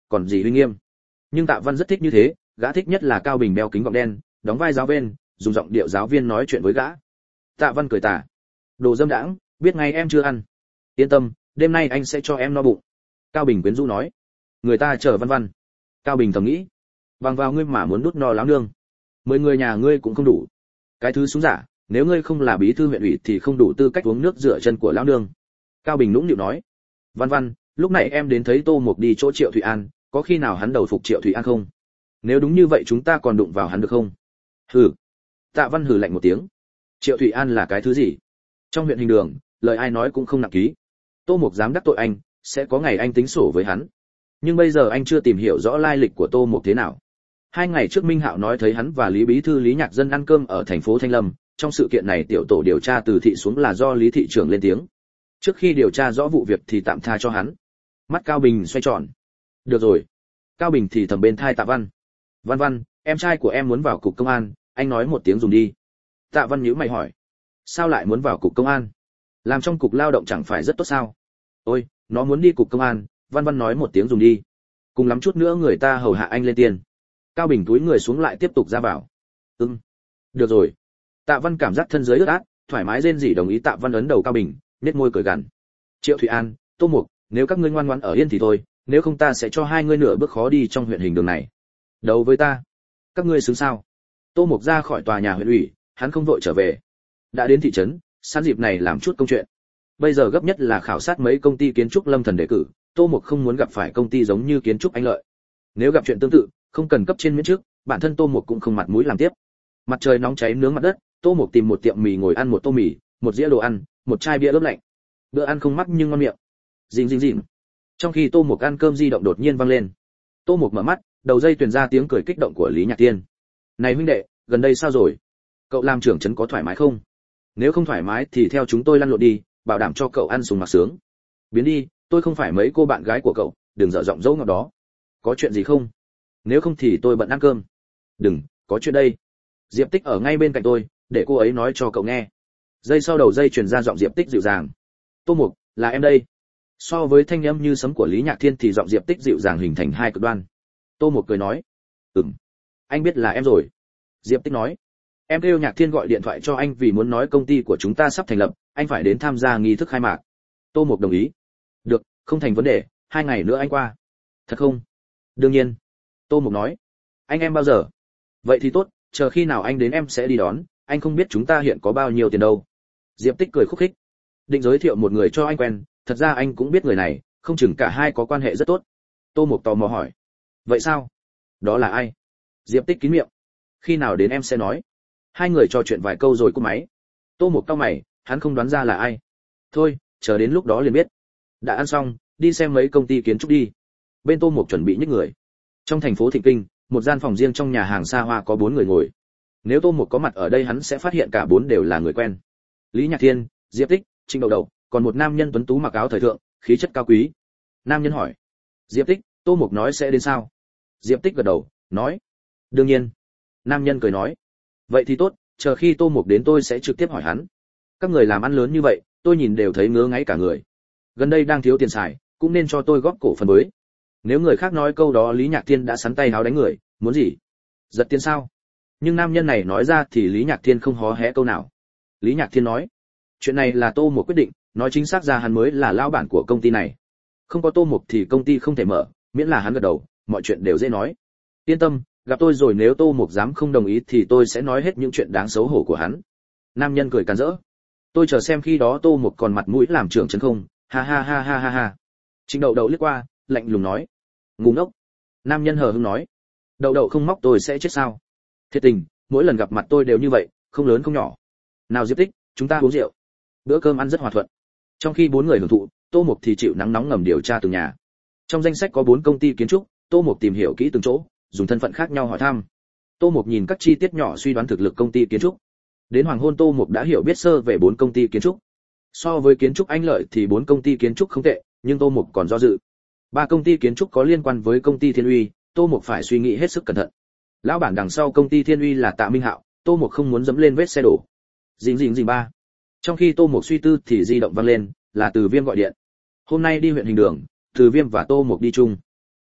còn gì uy nghiêm. Nhưng Tạ Văn rất thích như thế, gã thích nhất là Cao Bình đeo kính gọng đen, đóng vai giáo viên, dùng giọng điệu giáo viên nói chuyện với gã. Tạ Văn cười tà, đồ dâm đãng, biết ngay em chưa ăn. Yên tâm, đêm nay anh sẽ cho em no bụng. Cao Bình quyến rũ nói. Người ta chờ Văn Văn. Cao Bình thầm nghĩ, bằng vào ngươi mà muốn đút no láo nương, mười người nhà ngươi cũng không đủ. Cái thứ súng giả, nếu ngươi không là bí thư huyện ủy thì không đủ tư cách uống nước rửa chân của lão nương. Cao Bình nũng nịu nói. Văn Văn, lúc này em đến thấy Tô Mục đi chỗ Triệu Thụy An, có khi nào hắn đầu phục Triệu Thụy An không? Nếu đúng như vậy chúng ta còn đụng vào hắn được không? Hừ. Tạ Văn hừ lạnh một tiếng. Triệu Thụy An là cái thứ gì? Trong huyện hình đường, lời ai nói cũng không nặng ký. Tô Mục dám đắc tội anh, sẽ có ngày anh tính sổ với hắn. Nhưng bây giờ anh chưa tìm hiểu rõ lai lịch của Tô Mục thế nào. Hai ngày trước Minh Hạo nói thấy hắn và Lý Bí thư Lý Nhạc Dân ăn cơm ở thành phố Thanh Lâm, trong sự kiện này tiểu tổ điều tra từ thị xuống là do Lý thị trưởng lên tiếng. Trước khi điều tra rõ vụ việc thì tạm tha cho hắn. Mắt Cao Bình xoay tròn. Được rồi. Cao Bình thì thầm bên thai Tạ Văn. Văn Văn, em trai của em muốn vào cục công an, anh nói một tiếng dùng đi. Tạ Văn nhíu mày hỏi. Sao lại muốn vào cục công an? Làm trong cục lao động chẳng phải rất tốt sao? Ôi, nó muốn đi cục công an, Văn Văn nói một tiếng dùng đi. Cùng lắm chút nữa người ta hầu hạ anh lên tiền. Cao Bình túi người xuống lại tiếp tục ra vào. Ừm. Được rồi. Tạ Văn cảm giác thân dưới ướt át, thoải mái rên rỉ đồng ý. Tạ Văn ấn đầu Cao Bình, nhếch môi cười gằn. Triệu Thụy An, Tô Mục, nếu các ngươi ngoan ngoãn ở yên thì thôi, nếu không ta sẽ cho hai ngươi nửa bước khó đi trong huyện hình đường này. Đấu với ta, các ngươi xứng sao? Tô Mục ra khỏi tòa nhà huyện ủy, hắn không vội trở về. Đã đến thị trấn, sẵn dịp này làm chút công chuyện. Bây giờ gấp nhất là khảo sát mấy công ty kiến trúc Lâm Thần đề cử, Tô Mục không muốn gặp phải công ty giống như kiến trúc Anh Lợi. Nếu gặp chuyện tương tự, không cần cấp trên miễn trước, bản thân Tô Mục cũng không mặt mũi làm tiếp. Mặt trời nóng cháy nướng mặt đất, Tô Mục tìm một tiệm mì ngồi ăn một tô mì, một dĩa đồ ăn, một chai bia ướp lạnh. Bữa ăn không mắc nhưng ngon miệng. Rình rình rình. Trong khi Tô Mục ăn cơm di động đột nhiên vang lên. Tô Mục mở mắt, đầu dây truyền ra tiếng cười kích động của Lý Nhạc Tiên. "Này huynh đệ, gần đây sao rồi? Cậu làm trưởng trấn có thoải mái không? Nếu không thoải mái thì theo chúng tôi lăn lộn đi, bảo đảm cho cậu ăn sung mặc sướng." "Biến đi, tôi không phải mấy cô bạn gái của cậu, đừng dở giọng dỗ ngọt đó." "Có chuyện gì không? Nếu không thì tôi bận ăn cơm." "Đừng, có chuyện đây." Diệp Tích ở ngay bên cạnh tôi, để cô ấy nói cho cậu nghe. Dây sau đầu dây truyền ra giọng Diệp Tích dịu dàng. "Tô Mục, là em đây." So với thanh âm như sấm của Lý Nhạc Thiên thì giọng Diệp Tích dịu dàng hình thành hai cực đoan. Tô Mục cười nói, "Ừm, anh biết là em rồi." Diệp Tích nói, "Em kêu Nhạc Thiên gọi điện thoại cho anh vì muốn nói công ty của chúng ta sắp thành lập, anh phải đến tham gia nghi thức khai mạc." Tô Mục đồng ý. "Được, không thành vấn đề, hai ngày nữa anh qua." "Thật không?" "Đương nhiên." Tô Mục nói. "Anh em bao giờ?" "Vậy thì tốt, chờ khi nào anh đến em sẽ đi đón, anh không biết chúng ta hiện có bao nhiêu tiền đâu." Diệp Tích cười khúc khích. Định giới thiệu một người cho anh quen, thật ra anh cũng biết người này, không chừng cả hai có quan hệ rất tốt. Tô Mục tò mò hỏi, "Vậy sao? Đó là ai?" Diệp Tích kín miệng. "Khi nào đến em sẽ nói." Hai người trò chuyện vài câu rồi cúp máy. Tô Mục cau mày, hắn không đoán ra là ai. "Thôi, chờ đến lúc đó liền biết." Đã ăn xong, đi xem mấy công ty kiến trúc đi. Bên Tô Mục chuẩn bị nhích người. Trong thành phố Thịnh Kinh, một gian phòng riêng trong nhà hàng xa hoa có bốn người ngồi. Nếu Tô Mục có mặt ở đây hắn sẽ phát hiện cả bốn đều là người quen. Lý Nhạc Thiên, Diệp Tích, Trịnh Đậu Đậu, còn một nam nhân tuấn tú mặc áo thời thượng, khí chất cao quý. Nam nhân hỏi, "Diệp Tích, Tô Mục nói sẽ đến sao?" Diệp Tích gật đầu, nói, "Đương nhiên." Nam nhân cười nói, "Vậy thì tốt, chờ khi Tô Mục đến tôi sẽ trực tiếp hỏi hắn. Các người làm ăn lớn như vậy, tôi nhìn đều thấy ngứa ngáy cả người. Gần đây đang thiếu tiền xài, cũng nên cho tôi góp cổ phần với." Nếu người khác nói câu đó Lý Nhạc Thiên đã sắn tay háo đánh người, muốn gì? Giật tiền sao? Nhưng nam nhân này nói ra thì Lý Nhạc Thiên không hó hé câu nào. Lý Nhạc Thiên nói, "Chuyện này là Tô Mục quyết định, nói chính xác ra hắn mới là lão bản của công ty này. Không có Tô Mục thì công ty không thể mở, miễn là hắn gật đầu, mọi chuyện đều dễ nói. Yên tâm, gặp tôi rồi nếu Tô Mục dám không đồng ý thì tôi sẽ nói hết những chuyện đáng xấu hổ của hắn." Nam nhân cười càn rỡ, "Tôi chờ xem khi đó Tô Mục còn mặt mũi làm trưởng trấn không, ha ha ha ha ha ha." Trịnh Đậu Đậu liếc qua, lạnh lùng nói, "Ngu ngốc." Nam nhân hờ hững nói, "Đậu Đậu không móc tôi sẽ chết sao? Thiệt tình, mỗi lần gặp mặt tôi đều như vậy, không lớn không nhỏ. Nào Diệp Tích, chúng ta uống rượu." Bữa cơm ăn rất hòa thuận. Trong khi bốn người hưởng thụ, Tô Mục thì chịu nắng nóng ngầm điều tra từng nhà. Trong danh sách có bốn công ty kiến trúc, Tô Mục tìm hiểu kỹ từng chỗ, dùng thân phận khác nhau hỏi thăm. Tô Mục nhìn các chi tiết nhỏ suy đoán thực lực công ty kiến trúc. Đến hoàng hôn Tô Mục đã hiểu biết sơ về bốn công ty kiến trúc. So với kiến trúc Anh Lợi thì bốn công ty kiến trúc không tệ, nhưng Tô Mục còn do dự. Ba công ty kiến trúc có liên quan với công ty Thiên Uy, Tô Mục phải suy nghĩ hết sức cẩn thận. Lão bản đằng sau công ty Thiên Uy là Tạ Minh Hạo, Tô Mục không muốn dẫm lên vết xe đổ. Dình dình dình ba. Trong khi Tô Mục suy tư thì di động vang lên, là Từ Viêm gọi điện. Hôm nay đi huyện hình đường, Từ Viêm và Tô Mục đi chung.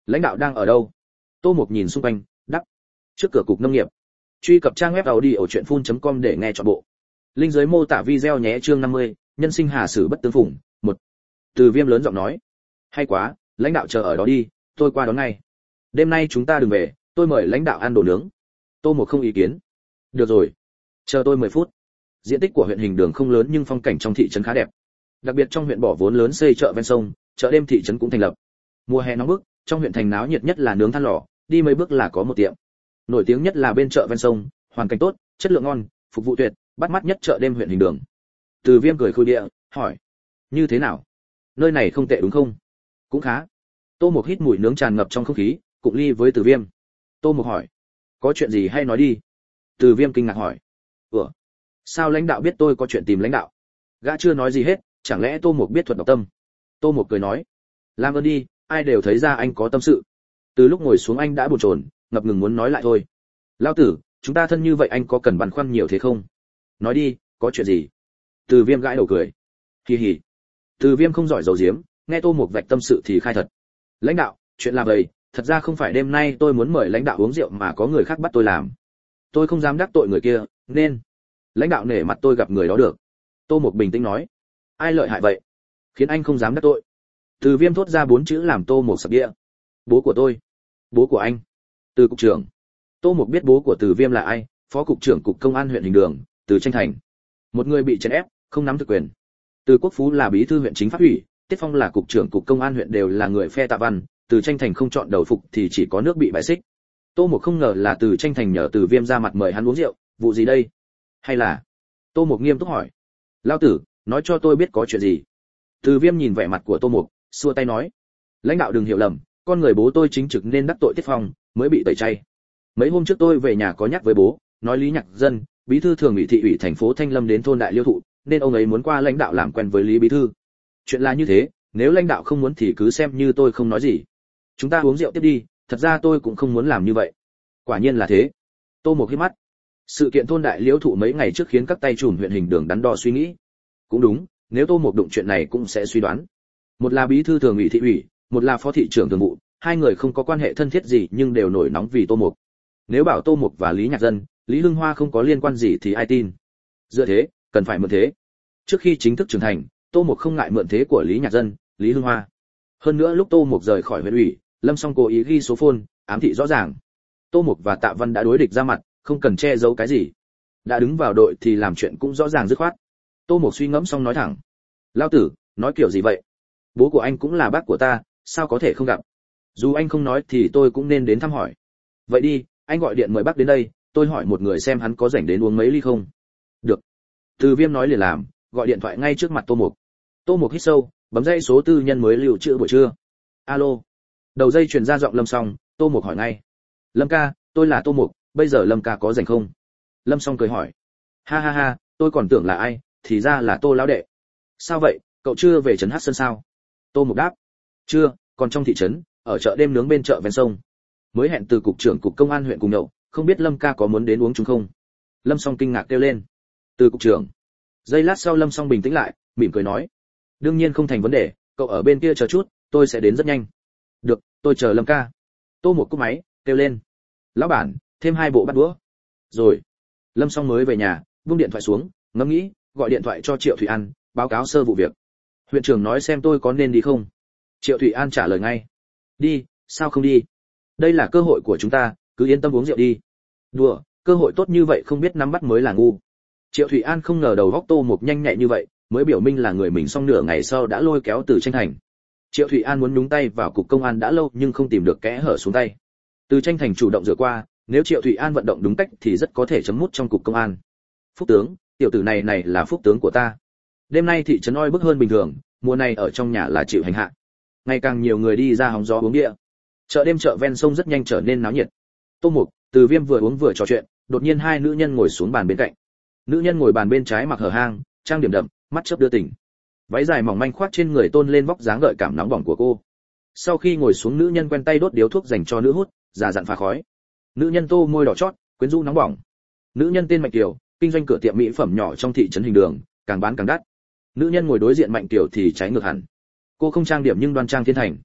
Lãnh đạo đang ở đâu? Tô Mục nhìn xung quanh, đáp. Trước cửa cục nông nghiệp. Truy cập trang web audiochuyenphun.com để nghe trọn bộ. Link dưới mô tả video nhé. Chương năm mươi, nhân sinh hà sử bất tương phùng, một. Từ Viêm lớn giọng nói. Hay quá, lãnh đạo chờ ở đó đi, tôi qua đón ngay. Đêm nay chúng ta đừng về, tôi mời lãnh đạo ăn đồ nướng. Tô Mục không ý kiến. Được rồi, chờ tôi mười phút. Diện tích của huyện Hình Đường không lớn nhưng phong cảnh trong thị trấn khá đẹp. Đặc biệt trong huyện bỏ vốn lớn xây chợ ven sông, chợ đêm thị trấn cũng thành lập. Mùa hè nóng bức, trong huyện thành náo nhiệt nhất là nướng than lò, đi mấy bước là có một tiệm. Nổi tiếng nhất là bên chợ ven sông, hoàn cảnh tốt, chất lượng ngon, phục vụ tuyệt, bắt mắt nhất chợ đêm huyện Hình Đường. Từ Viêm cười khôi địa, hỏi: "Như thế nào? Nơi này không tệ đúng không?" "Cũng khá." Tô Mục hít mùi nướng tràn ngập trong không khí, cụng ly với Từ Viêm. Tô Mục hỏi: "Có chuyện gì hay nói đi?" Từ Viêm kinh ngạc hỏi: "Ủa, sao lãnh đạo biết tôi có chuyện tìm lãnh đạo?" Gã chưa nói gì hết, chẳng lẽ Tô Mục biết thuật đọc tâm? Tô Mục cười nói: "Làm ơn đi, ai đều thấy ra anh có tâm sự." Từ lúc ngồi xuống anh đã bồn chồn, ngập ngừng muốn nói lại thôi. "Lão tử, chúng ta thân như vậy anh có cần băn khoăn nhiều thế không? Nói đi, có chuyện gì?" Từ Viêm gãi đầu cười. Hì hì. Từ Viêm không giỏi giấu giếm, nghe Tô Mục vạch tâm sự thì khai thật. "Lãnh đạo, chuyện là vậy, thật ra không phải đêm nay tôi muốn mời lãnh đạo uống rượu mà có người khác bắt tôi làm. Tôi không dám đắc tội người kia, nên lãnh đạo nể mặt tôi gặp người đó được." Tô Mục bình tĩnh nói. "Ai lợi hại vậy, khiến anh không dám đắc tội?" Từ Viêm thốt ra bốn chữ làm Tô Mục sập địa. "Bố của tôi." "Bố của anh?" "Từ cục trưởng." Tô Mục biết bố của Từ Viêm là ai, phó cục trưởng cục công an huyện Hình Đường, Từ Tranh Thành. Một người bị chèn ép, không nắm thực quyền. Từ Quốc Phú là bí thư huyện chính pháp ủy, Tiết Phong là cục trưởng cục công an huyện đều là người phe Tạ Văn, Từ Tranh Thành không chọn đầu phục thì chỉ có nước bị bãi xích. Tô Mục không ngờ là Từ Tranh Thành nhờ Từ Viêm ra mặt mời hắn uống rượu, vụ gì đây? Hay là... Tô Mục nghiêm túc hỏi. "Lão tử, nói cho tôi biết có chuyện gì." Từ Viêm nhìn vẻ mặt của Tô Mục, xua tay nói: "Lãnh đạo đừng hiểu lầm, con người bố tôi chính trực nên đắc tội Tiết Phong, mới bị tẩy chay. Mấy hôm trước tôi về nhà có nhắc với bố, nói Lý Nhạc Dân, bí thư thường ủy thị ủy thành phố Thanh Lâm đến thôn Đại Liêu Thụ, nên ông ấy muốn qua lãnh đạo làm quen với Lý bí thư. Chuyện là như thế, nếu lãnh đạo không muốn thì cứ xem như tôi không nói gì. Chúng ta uống rượu tiếp đi, thật ra tôi cũng không muốn làm như vậy." Quả nhiên là thế. Tô Mục hít mắt. Sự kiện thôn Đại Liễu Thụ mấy ngày trước khiến các tay trùm huyện Hình Đường đắn đo suy nghĩ. Cũng đúng, nếu Tô Mục đụng chuyện này cũng sẽ suy đoán. Một là bí thư thường ủy thị ủy, một là phó thị trưởng thường vụ, hai người không có quan hệ thân thiết gì nhưng đều nổi nóng vì Tô Mục. Nếu bảo Tô Mục và Lý Nhạc Dân, Lý Hưng Hoa không có liên quan gì thì ai tin? Dựa thế, cần phải mượn thế. Trước khi chính thức trưởng thành, Tô Mục không ngại mượn thế của Lý Nhạc Dân, Lý Hưng Hoa. Hơn nữa lúc Tô Mục rời khỏi huyện ủy, Lâm Song cố ý ghi số phone, ám thị rõ ràng. Tô Mục và Tạ Văn đã đối địch ra mặt, không cần che giấu cái gì. Đã đứng vào đội thì làm chuyện cũng rõ ràng dứt khoát. Tô Mục suy ngẫm xong nói thẳng: "Lão tử, nói kiểu gì vậy? Bố của anh cũng là bác của ta, sao có thể không gặp? Dù anh không nói thì tôi cũng nên đến thăm hỏi. Vậy đi, anh gọi điện mời bác đến đây, tôi hỏi một người xem hắn có rảnh đến uống mấy ly không?" "Được." Từ Viêm nói liền làm, gọi điện thoại ngay trước mặt Tô Mục. Tô Mục hít sâu, bấm dây số tư nhân mới lưu trữ buổi trưa. "Alo." Đầu dây truyền ra giọng Lâm Song, Tô Mục hỏi ngay: "Lâm ca, tôi là Tô Mục, bây giờ Lâm ca có rảnh không?" Lâm Song cười hỏi: "Ha ha ha, tôi còn tưởng là ai, thì ra là Tô lão đệ. Sao vậy, cậu chưa về trấn Hát Sơn sao?" Tô Mục đáp: "Chưa, còn trong thị trấn, ở chợ đêm nướng bên chợ ven sông. Mới hẹn từ cục trưởng cục công an huyện cùng nhậu, không biết Lâm ca có muốn đến uống chung không?" Lâm Song kinh ngạc kêu lên: "Từ cục trưởng?" Giây lát sau Lâm Song bình tĩnh lại, mỉm cười nói: "Đương nhiên không thành vấn đề, cậu ở bên kia chờ chút, tôi sẽ đến rất nhanh." "Được, tôi chờ Lâm ca." Tô Mục cúp máy, kêu lên: "Lão bản, thêm hai bộ bát đũa." "Rồi." Lâm Song mới về nhà, buông điện thoại xuống, ngẫm nghĩ, gọi điện thoại cho Triệu Thụy An, báo cáo sơ vụ việc. "Huyện trưởng nói xem tôi có nên đi không?" Triệu Thụy An trả lời ngay: "Đi, sao không đi? Đây là cơ hội của chúng ta, cứ yên tâm uống rượu đi." "Đùa, cơ hội tốt như vậy không biết nắm bắt mới là ngu." Triệu Thụy An không ngờ đầu góc Tô Mục nhanh nhạy như vậy, mới biểu minh là người mình xong nửa ngày sau đã lôi kéo Từ Tranh Thành. Triệu Thụy An muốn nhúng tay vào cục công an đã lâu nhưng không tìm được kẽ hở xuống tay. Từ Tranh Thành chủ động rửa qua, nếu Triệu Thụy An vận động đúng cách thì rất có thể chấm mút trong cục công an. "Phúc tướng, tiểu tử này này là phúc tướng của ta." Đêm nay thị trấn oi bức hơn bình thường, mùa này ở trong nhà là chịu hành hạ. Ngày càng nhiều người đi ra hóng gió uống bia. Chợ đêm chợ ven sông rất nhanh trở nên náo nhiệt. Tô Mục, Từ Viêm vừa uống vừa trò chuyện, đột nhiên hai nữ nhân ngồi xuống bàn bên cạnh. Nữ nhân ngồi bàn bên trái mặc hở hang, trang điểm đậm, mắt chớp đưa tình. Váy dài mỏng manh khoác trên người tôn lên vóc dáng gợi cảm nóng bỏng của cô. Sau khi ngồi xuống, nữ nhân quen tay đốt điếu thuốc dành cho nữ hút, già dặn phá khói. Nữ nhân tô môi đỏ chót, quyến rũ nóng bỏng. Nữ nhân tên Mạnh Kiều, kinh doanh cửa tiệm mỹ phẩm nhỏ trong thị trấn Hình Đường, càng bán càng đắt. Nữ nhân ngồi đối diện Mạnh Kiều thì trái ngược hẳn. Cô không trang điểm nhưng đoan trang thiên thành.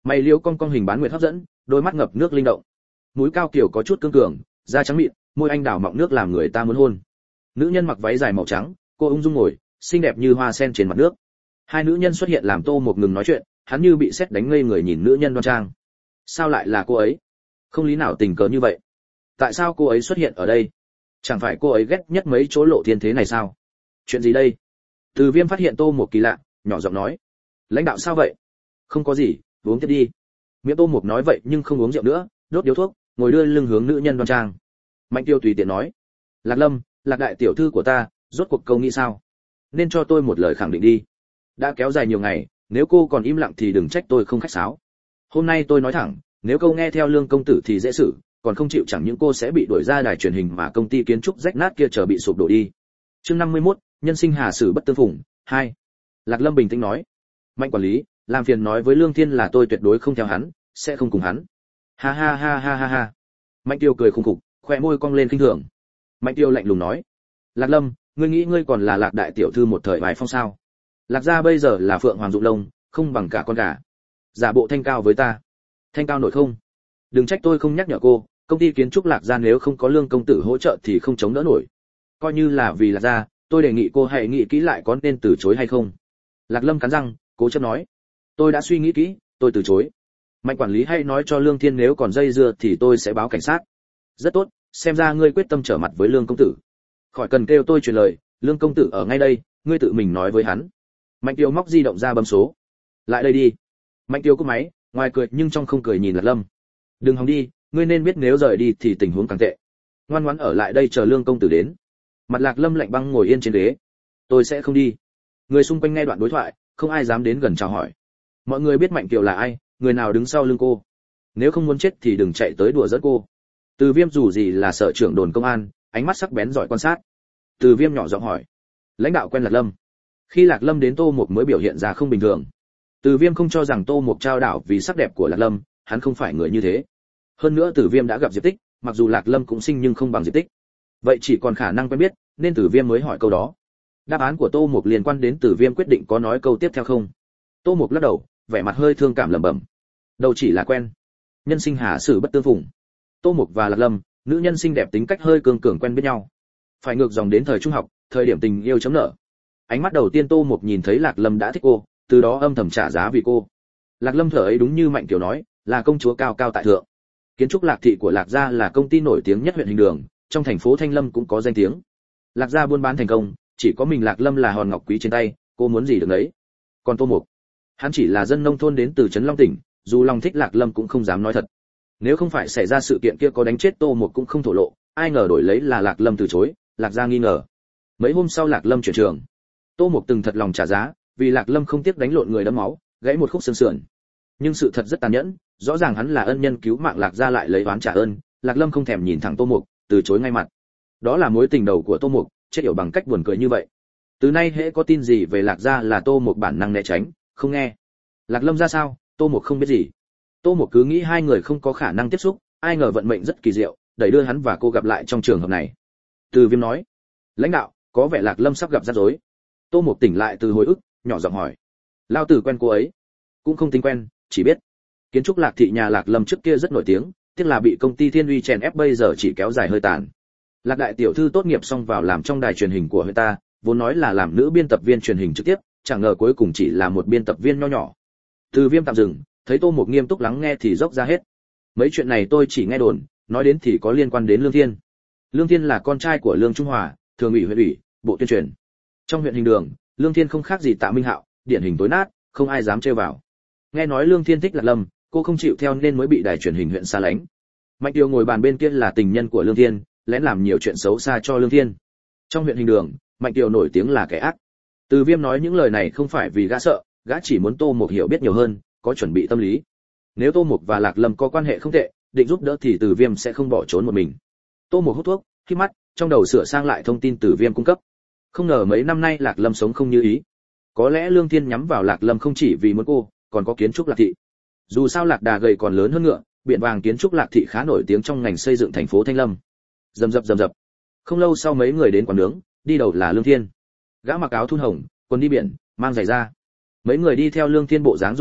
Mày liễu cong cong hình bán nguyệt hấp dẫn, đôi mắt ngập nước linh động. Mũi cao kiểu có chút cương cường, da trắng mịn, môi anh đào mọng nước làm người ta muốn hôn. Nữ nhân mặc váy dài màu trắng, cô ung dung ngồi, xinh đẹp như hoa sen trên mặt nước. Hai nữ nhân xuất hiện làm Tô Mộc ngừng nói chuyện, hắn như bị sét đánh ngây người nhìn nữ nhân đoan trang. Sao lại là cô ấy? Không lý nào tình cờ như vậy. Tại sao cô ấy xuất hiện ở đây? Chẳng phải cô ấy ghét nhất mấy chỗ lộ thiên thế này sao? Chuyện gì đây? Từ Viêm phát hiện Tô Mộc kỳ lạ, nhỏ giọng nói. Lãnh đạo sao vậy? Không có gì, uống tiếp đi. Miệng Tô Mộc nói vậy nhưng không uống rượu nữa, đốt điếu thuốc, ngồi đưa lưng hướng nữ nhân đoan trang. Mạnh Tiêu tùy tiện nói. Lạc Lâm, Lạc đại tiểu thư của ta, rốt cuộc câu nghĩ sao? Nên cho tôi một lời khẳng định đi. Đã kéo dài nhiều ngày, nếu cô còn im lặng thì đừng trách tôi không khách sáo. Hôm nay tôi nói thẳng, nếu câu nghe theo Lương công tử thì dễ xử, còn không chịu chẳng những cô sẽ bị đuổi ra đài truyền hình mà công ty kiến trúc rách nát kia chờ bị sụp đổ đi. Chương năm mươi mốt, nhân sinh hà sử bất tương phùng, hai. Lạc Lâm bình tĩnh nói. Mạnh quản lý, làm phiền nói với Lương Thiên là tôi tuyệt đối không theo hắn, sẽ không cùng hắn. Ha ha ha ha ha ha. Mạnh Tiêu cười khùng khục, khóe môi cong lên khinh thường. Mạnh Tiêu lạnh lùng nói. Lạc Lâm, ngươi nghĩ ngươi còn là Lạc đại tiểu thư một thời vài phong sao? Lạc gia bây giờ là Phượng Hoàng Dụng Lông, không bằng cả con gà. Giả bộ thanh cao với ta. Thanh cao nổi không? Đừng trách tôi không nhắc nhở cô, công ty kiến trúc Lạc gia nếu không có Lương công tử hỗ trợ thì không chống đỡ nổi. Coi như là vì Lạc gia, tôi đề nghị cô hãy nghĩ kỹ lại có nên từ chối hay không. Lạc Lâm cắn răng, cố chấp nói. Tôi đã suy nghĩ kỹ, tôi từ chối. Mạnh quản lý hãy nói cho Lương Thiên nếu còn dây dưa thì tôi sẽ báo cảnh sát. Rất tốt, xem ra ngươi quyết tâm trở mặt với Lương công tử. Khỏi cần kêu tôi truyền lời, Lương công tử ở ngay đây, ngươi tự mình nói với hắn. Mạnh Tiêu móc di động ra bấm số. Lại đây đi. Mạnh Tiêu cúp máy, ngoài cười nhưng trong không cười nhìn Lạc Lâm. Đừng hòng đi, ngươi nên biết nếu rời đi thì tình huống càng tệ. Ngoan ngoãn ở lại đây chờ Lương công tử đến. Mặt Lạc Lâm lạnh băng ngồi yên trên ghế. Tôi sẽ không đi. Người xung quanh nghe đoạn đối thoại, không ai dám đến gần chào hỏi. Mọi người biết Mạnh Tiêu là ai, người nào đứng sau lưng cô. Nếu không muốn chết thì đừng chạy tới đùa giỡn cô. Từ Viêm dù gì là sở trưởng đồn công an, ánh mắt sắc bén giỏi quan sát. Từ Viêm nhỏ giọng hỏi. Lãnh đạo quen Lạc Lâm. Khi Lạc Lâm đến Tô Mộc mới biểu hiện ra không bình thường. Từ Viêm không cho rằng Tô Mộc trao đảo vì sắc đẹp của Lạc Lâm, hắn không phải người như thế. Hơn nữa Từ Viêm đã gặp Diệp Tích, mặc dù Lạc Lâm cũng xinh nhưng không bằng Diệp Tích. Vậy chỉ còn khả năng quen biết, nên Từ Viêm mới hỏi câu đó. Đáp án của Tô Mộc liên quan đến Từ Viêm quyết định có nói câu tiếp theo không. Tô Mộc lắc đầu, vẻ mặt hơi thương cảm lẩm bẩm. Đâu chỉ là quen, nhân sinh hà sử bất tương phùng. Tô Mộc và Lạc Lâm, nữ nhân xinh đẹp tính cách hơi cường cường quen biết nhau. Phải ngược dòng đến thời trung học, thời điểm tình yêu chấm nở. Ánh mắt đầu tiên Tô Mộc nhìn thấy Lạc Lâm đã thích cô, từ đó âm thầm trả giá vì cô. Lạc Lâm thở ấy đúng như Mạnh Kiều nói, là công chúa cao cao tại thượng. Kiến trúc Lạc thị của Lạc gia là công ty nổi tiếng nhất huyện Hình Đường, trong thành phố Thanh Lâm cũng có danh tiếng. Lạc gia buôn bán thành công, chỉ có mình Lạc Lâm là hòn ngọc quý trên tay, cô muốn gì được đấy. Còn Tô Mộc, hắn chỉ là dân nông thôn đến từ trấn Long tỉnh, dù lòng thích Lạc Lâm cũng không dám nói thật. Nếu không phải xảy ra sự kiện kia có đánh chết Tô Mộc cũng không thổ lộ, ai ngờ đổi lấy là Lạc Lâm từ chối, Lạc gia nghi ngờ. Mấy hôm sau Lạc Lâm chuyển trường. Tô Mộc từng thật lòng trả giá, vì Lạc Lâm không tiếc đánh lộn người đẫm máu, gãy một khúc xương sườn. Nhưng sự thật rất tàn nhẫn, rõ ràng hắn là ân nhân cứu mạng Lạc gia lại lấy oán trả ơn, Lạc Lâm không thèm nhìn thẳng Tô Mộc, từ chối ngay mặt. Đó là mối tình đầu của Tô Mộc, chết yểu bằng cách buồn cười như vậy. Từ nay hễ có tin gì về Lạc gia là Tô Mộc bản năng né tránh, không nghe. Lạc Lâm ra sao, Tô Mộc không biết gì. Tô Mộc cứ nghĩ hai người không có khả năng tiếp xúc, ai ngờ vận mệnh rất kỳ diệu, đẩy đưa hắn và cô gặp lại trong trường hợp này. Từ Viêm nói, lãnh đạo, có vẻ Lạc Lâm sắp gặp rắc rối. Tô Mộc tỉnh lại từ hồi ức, nhỏ giọng hỏi, lao tử quen cô ấy? Cũng không tính quen, chỉ biết kiến trúc Lạc thị nhà Lạc Lâm trước kia rất nổi tiếng, tiếc là bị công ty Thiên Uy chèn ép, bây giờ chỉ kéo dài hơi tàn. Lạc đại tiểu thư tốt nghiệp xong vào làm trong đài truyền hình của người ta, vốn nói là làm nữ biên tập viên truyền hình trực tiếp, chẳng ngờ cuối cùng chỉ là một biên tập viên nho nhỏ. Từ Viêm tạm dừng, thấy Tô Mộc nghiêm túc lắng nghe thì dốc ra hết. Mấy chuyện này tôi chỉ nghe đồn, nói đến thì có liên quan đến Lương Thiên. Lương Thiên là con trai của Lương Trung Hòa, thường ủy huyện ủy, bộ tuyên truyền. Trong huyện Hình Đường, Lương Thiên không khác gì Tạ Minh Hạo, điển hình tối nát, không ai dám trêu vào. Nghe nói Lương Thiên thích Lạc Lâm, cô không chịu theo nên mới bị đài truyền hình huyện xa lánh. Mạnh Tiêu ngồi bàn bên kia là tình nhân của Lương Thiên, lén làm nhiều chuyện xấu xa cho Lương Thiên. Trong huyện Hình Đường, Mạnh Tiêu nổi tiếng là kẻ ác. Từ Viêm nói những lời này không phải vì gã sợ, gã chỉ muốn Tô Mộc hiểu biết nhiều hơn, có chuẩn bị tâm lý. Nếu Tô Mộc và Lạc Lâm có quan hệ không tệ, định giúp đỡ thì Từ Viêm sẽ không bỏ trốn một mình. Tô Mộc hút thuốc, khi mắt, trong đầu sửa sang lại thông tin Từ Viêm cung cấp. Không ngờ mấy năm nay Lạc Lâm sống không như ý. Có lẽ Lương Thiên nhắm vào Lạc Lâm không chỉ vì muốn cô, còn có kiến trúc Lạc thị. Dù sao Lạc Đà gầy còn lớn hơn ngựa, biện vàng kiến trúc Lạc thị khá nổi tiếng trong ngành xây dựng thành phố Thanh Lâm. Rầm rập rầm rập. Không lâu sau mấy người đến quán nướng, đi đầu là Lương Thiên. Gã mặc áo thun hồng, quần đi biển, mang giày da. Mấy người đi theo Lương Thiên bộ dáng du côn,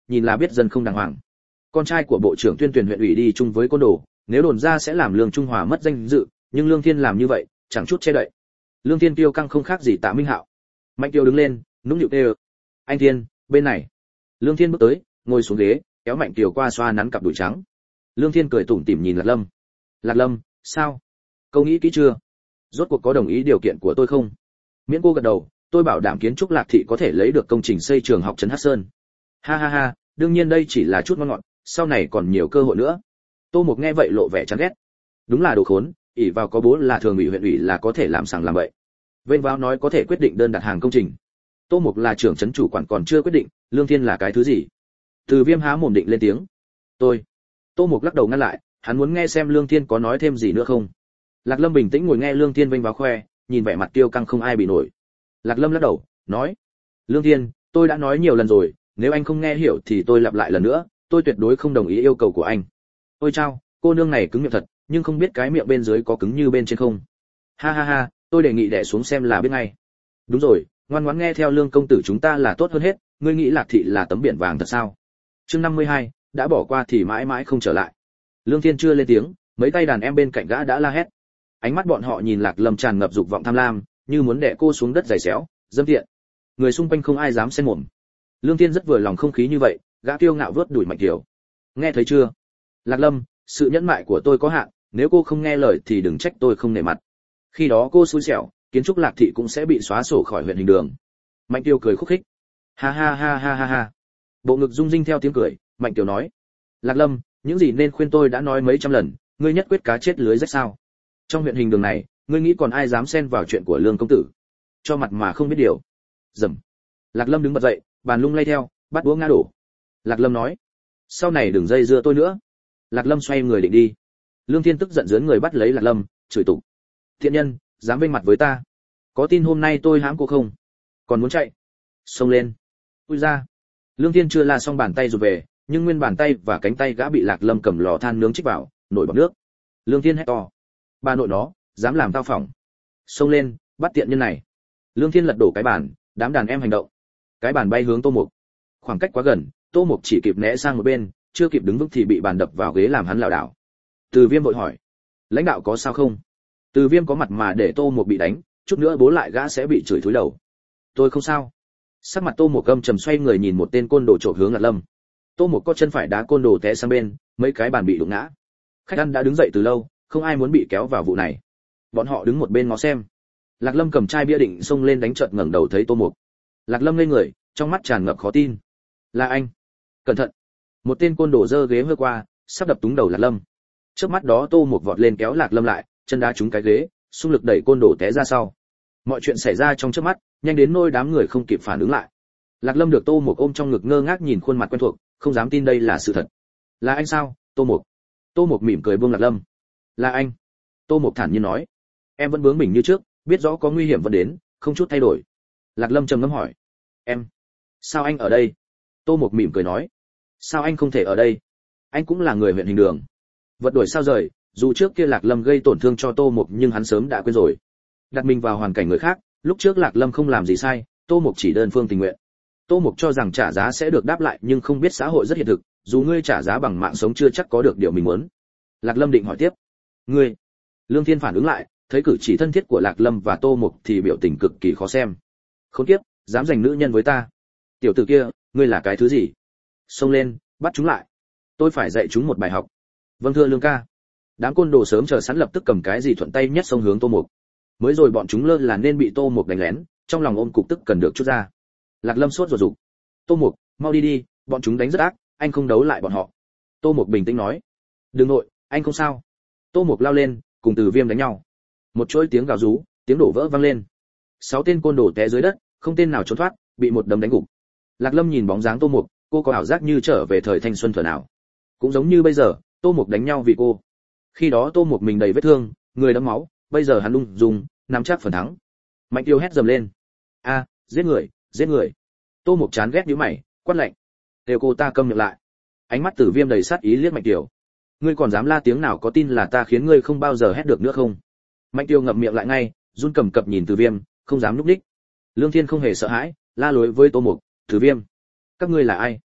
nhìn là biết dân không đàng hoàng. Con trai của bộ trưởng tuyên truyền huyện ủy đi chung với côn đồ, nếu đồn ra sẽ làm Lương Trung Hòa mất danh dự, nhưng Lương Thiên làm như vậy, chẳng chút che đậy. Lương Thiên tiêu căng không khác gì Tạ Minh Hạo. Mạnh Tiêu đứng lên, nũng nịu kêu: "Anh Thiên, bên này." Lương Thiên bước tới, ngồi xuống ghế, kéo Mạnh Tiêu qua xoa nắn cặp đùi trắng. Lương Thiên cười tủm tỉm nhìn Lạc Lâm. "Lạc Lâm, sao? Câu nghĩ kỹ chưa? Rốt cuộc có đồng ý điều kiện của tôi không?" Miễn cô gật đầu, "Tôi bảo đảm kiến trúc Lạc thị có thể lấy được công trình xây trường học trấn Hắc Sơn." "Ha ha ha, đương nhiên đây chỉ là chút ngon ngọt, sau này còn nhiều cơ hội nữa." Tô Mục nghe vậy lộ vẻ chán ghét. Đúng là đồ khốn, ỷ vào có bố là thường ủy huyện ủy là có thể làm sằng làm bậy. Vênh váo nói có thể quyết định đơn đặt hàng công trình. Tô Mục là trưởng trấn chủ quản còn chưa quyết định, Lương Thiên là cái thứ gì? Từ Viêm há mồm định lên tiếng. "Tôi." Tô Mục lắc đầu ngăn lại, hắn muốn nghe xem Lương Thiên có nói thêm gì nữa không. Lạc Lâm bình tĩnh ngồi nghe Lương Thiên vênh váo khoe, nhìn vẻ mặt tiêu căng không ai bị nổi. Lạc Lâm lắc đầu, nói: "Lương Thiên, tôi đã nói nhiều lần rồi, nếu anh không nghe hiểu thì tôi lặp lại lần nữa, tôi tuyệt đối không đồng ý yêu cầu của anh." "Ôi chao, cô nương này cứng miệng thật, nhưng không biết cái miệng bên dưới có cứng như bên trên không." "Ha ha ha, tôi đề nghị đè xuống xem là biết ngay." "Đúng rồi, ngoan ngoãn nghe theo Lương công tử chúng ta là tốt hơn hết, ngươi nghĩ Lạc thị là tấm biển vàng thật sao?" Chương năm mươi hai, đã bỏ qua thì mãi mãi không trở lại. Lương Thiên chưa lên tiếng, mấy tay đàn em bên cạnh gã đã la hét. Ánh mắt bọn họ nhìn Lạc Lâm tràn ngập dục vọng tham lam, như muốn đè cô xuống đất giày xéo, dâm tiện. Người xung quanh không ai dám xen mồm. Lương Thiên rất vừa lòng không khí như vậy, gã kiêu ngạo vớt đuổi Mạnh Kiều. "Nghe thấy chưa? Lạc Lâm, sự nhẫn nại của tôi có hạn, nếu cô không nghe lời thì đừng trách tôi không nể mặt. Khi đó cô xui xẻo, kiến trúc Lạc thị cũng sẽ bị xóa sổ khỏi huyện hình đường." Mạnh Kiều cười khúc khích. "Ha ha ha ha ha ha." Bộ ngực rung rinh theo tiếng cười, Mạnh Kiều nói: "Lạc Lâm, những gì nên khuyên tôi đã nói mấy trăm lần, ngươi nhất quyết cá chết lưới rách sao? Trong huyện hình đường này, ngươi nghĩ còn ai dám xen vào chuyện của Lương công tử? Cho mặt mà không biết điều." Dầm. Lạc Lâm đứng bật dậy, bàn lung lay theo, bắt đũa ngã đổ. Lạc Lâm nói: "Sau này đừng dây dưa tôi nữa." Lạc Lâm xoay người định đi. Lương Thiên tức giận giớn người bắt lấy Lạc Lâm, chửi tục: "Thiện nhân, dám vênh mặt với ta, có tin hôm nay tôi hãm cô không? Còn muốn chạy? Xông lên!" Ui ra. Lương Thiên chưa la xong bàn tay rụt về, nhưng nguyên bàn tay và cánh tay gã bị Lạc Lâm cầm lò than nướng chích vào, nổi bọt nước. Lương Thiên hét to: "Bà nội nó, dám làm tao phỏng! Xông lên, bắt tiện nhân này!" Lương Thiên lật đổ cái bàn, đám đàn em hành động. Cái bàn bay hướng Tô Mục. Khoảng cách quá gần, Tô Mục chỉ kịp né sang một bên, chưa kịp đứng vững thì bị bàn đập vào ghế làm hắn lảo đảo. Từ Viêm vội hỏi: "Lãnh đạo có sao không?" Từ Viêm có mặt mà để Tô Mục bị đánh, chút nữa bố lại gã sẽ bị chửi thúi đầu. "Tôi không sao." Sắc mặt Tô Mục căm trầm xoay người nhìn một tên côn đồ chộp hướng Lạc Lâm. Tô Mục có chân phải đá côn đồ té sang bên, mấy cái bàn bị đụng ngã. Khách ăn đã đứng dậy từ lâu, không ai muốn bị kéo vào vụ này. Bọn họ đứng một bên ngó xem. Lạc Lâm cầm chai bia định xông lên đánh, chợt ngẩng đầu thấy Tô Mục. Lạc Lâm ngây người, trong mắt tràn ngập khó tin. "Là anh? Cẩn thận!" Một tên côn đồ giơ ghế hơi qua, sắp đập trúng đầu Lạc Lâm. Trước mắt đó Tô Mục vọt lên kéo Lạc Lâm lại, chân đá trúng cái ghế, xung lực đẩy côn đồ té ra sau. Mọi chuyện xảy ra trong chớp mắt, nhanh đến nỗi đám người không kịp phản ứng lại. Lạc Lâm được Tô Mục ôm trong ngực ngơ ngác nhìn khuôn mặt quen thuộc, không dám tin đây là sự thật. "Là anh sao, Tô Mục?" Tô Mục mỉm cười buông Lạc Lâm. "Là anh." Tô Mục thản nhiên nói. "Em vẫn bướng bỉnh như trước, biết rõ có nguy hiểm vẫn đến, không chút thay đổi." Lạc Lâm trầm ngâm hỏi: "Em, sao anh ở đây?" Tô Mục mỉm cười nói: "Sao anh không thể ở đây? Anh cũng là người huyện hình đường." Vật đổi sao rời, dù trước kia Lạc Lâm gây tổn thương cho Tô Mục nhưng hắn sớm đã quên rồi. Đặt mình vào hoàn cảnh người khác, lúc trước Lạc Lâm không làm gì sai, Tô Mục chỉ đơn phương tình nguyện. Tô Mục cho rằng trả giá sẽ được đáp lại nhưng không biết xã hội rất hiện thực, dù ngươi trả giá bằng mạng sống chưa chắc có được điều mình muốn. Lạc Lâm định hỏi tiếp: "Ngươi?" Lương Thiên phản ứng lại, thấy cử chỉ thân thiết của Lạc Lâm và Tô Mục thì biểu tình cực kỳ khó xem. "Khốn kiếp, dám giành nữ nhân với ta. Tiểu tử kia, ngươi là cái thứ gì? Xông lên, bắt chúng lại. Tôi phải dạy chúng một bài học." "Vâng thưa Lương ca." Đám côn đồ sớm chờ sẵn lập tức cầm cái gì thuận tay nhất xông hướng Tô Mục. Mới rồi bọn chúng lơ là nên bị Tô Mục đánh lén, trong lòng ôm cục tức cần được chút ra. Lạc Lâm sốt ruột rục: "Tô Mục, mau đi đi, bọn chúng đánh rất ác, anh không đấu lại bọn họ." Tô Mục bình tĩnh nói: "Đừng nội, anh không sao." Tô Mục lao lên, cùng Từ Viêm đánh nhau. Một chuỗi tiếng gào rú, tiếng đổ vỡ vang lên. Sáu tên côn đồ té dưới đất, không tên nào trốn thoát, bị một đấm đánh gục. Lạc Lâm nhìn bóng dáng Tô Mục, cô có ảo giác như trở về thời thanh xuân thuở nào. Cũng giống như bây giờ, Tô Mục đánh nhau vì cô. Khi đó Tô Mục mình đầy vết thương, người đẫm máu, bây giờ hắn lung dung, nắm chắc phần thắng. Mạnh Tiêu hét dầm lên: "A, giết người, giết người!" Tô Mục chán ghét nhíu mày, quát lạnh: "Đều cô ta câm miệng lại." Ánh mắt Tử Viêm đầy sát ý liếc Mạnh Tiêu: "Ngươi còn dám la tiếng nào, có tin là ta khiến ngươi không bao giờ hét được nữa không?" Mạnh Tiêu ngậm miệng lại ngay, run cầm cập nhìn Tử Viêm, không dám núp đích. Lương Thiên không hề sợ hãi, la lối với Tô Mục: "Tử Viêm, các ngươi là ai?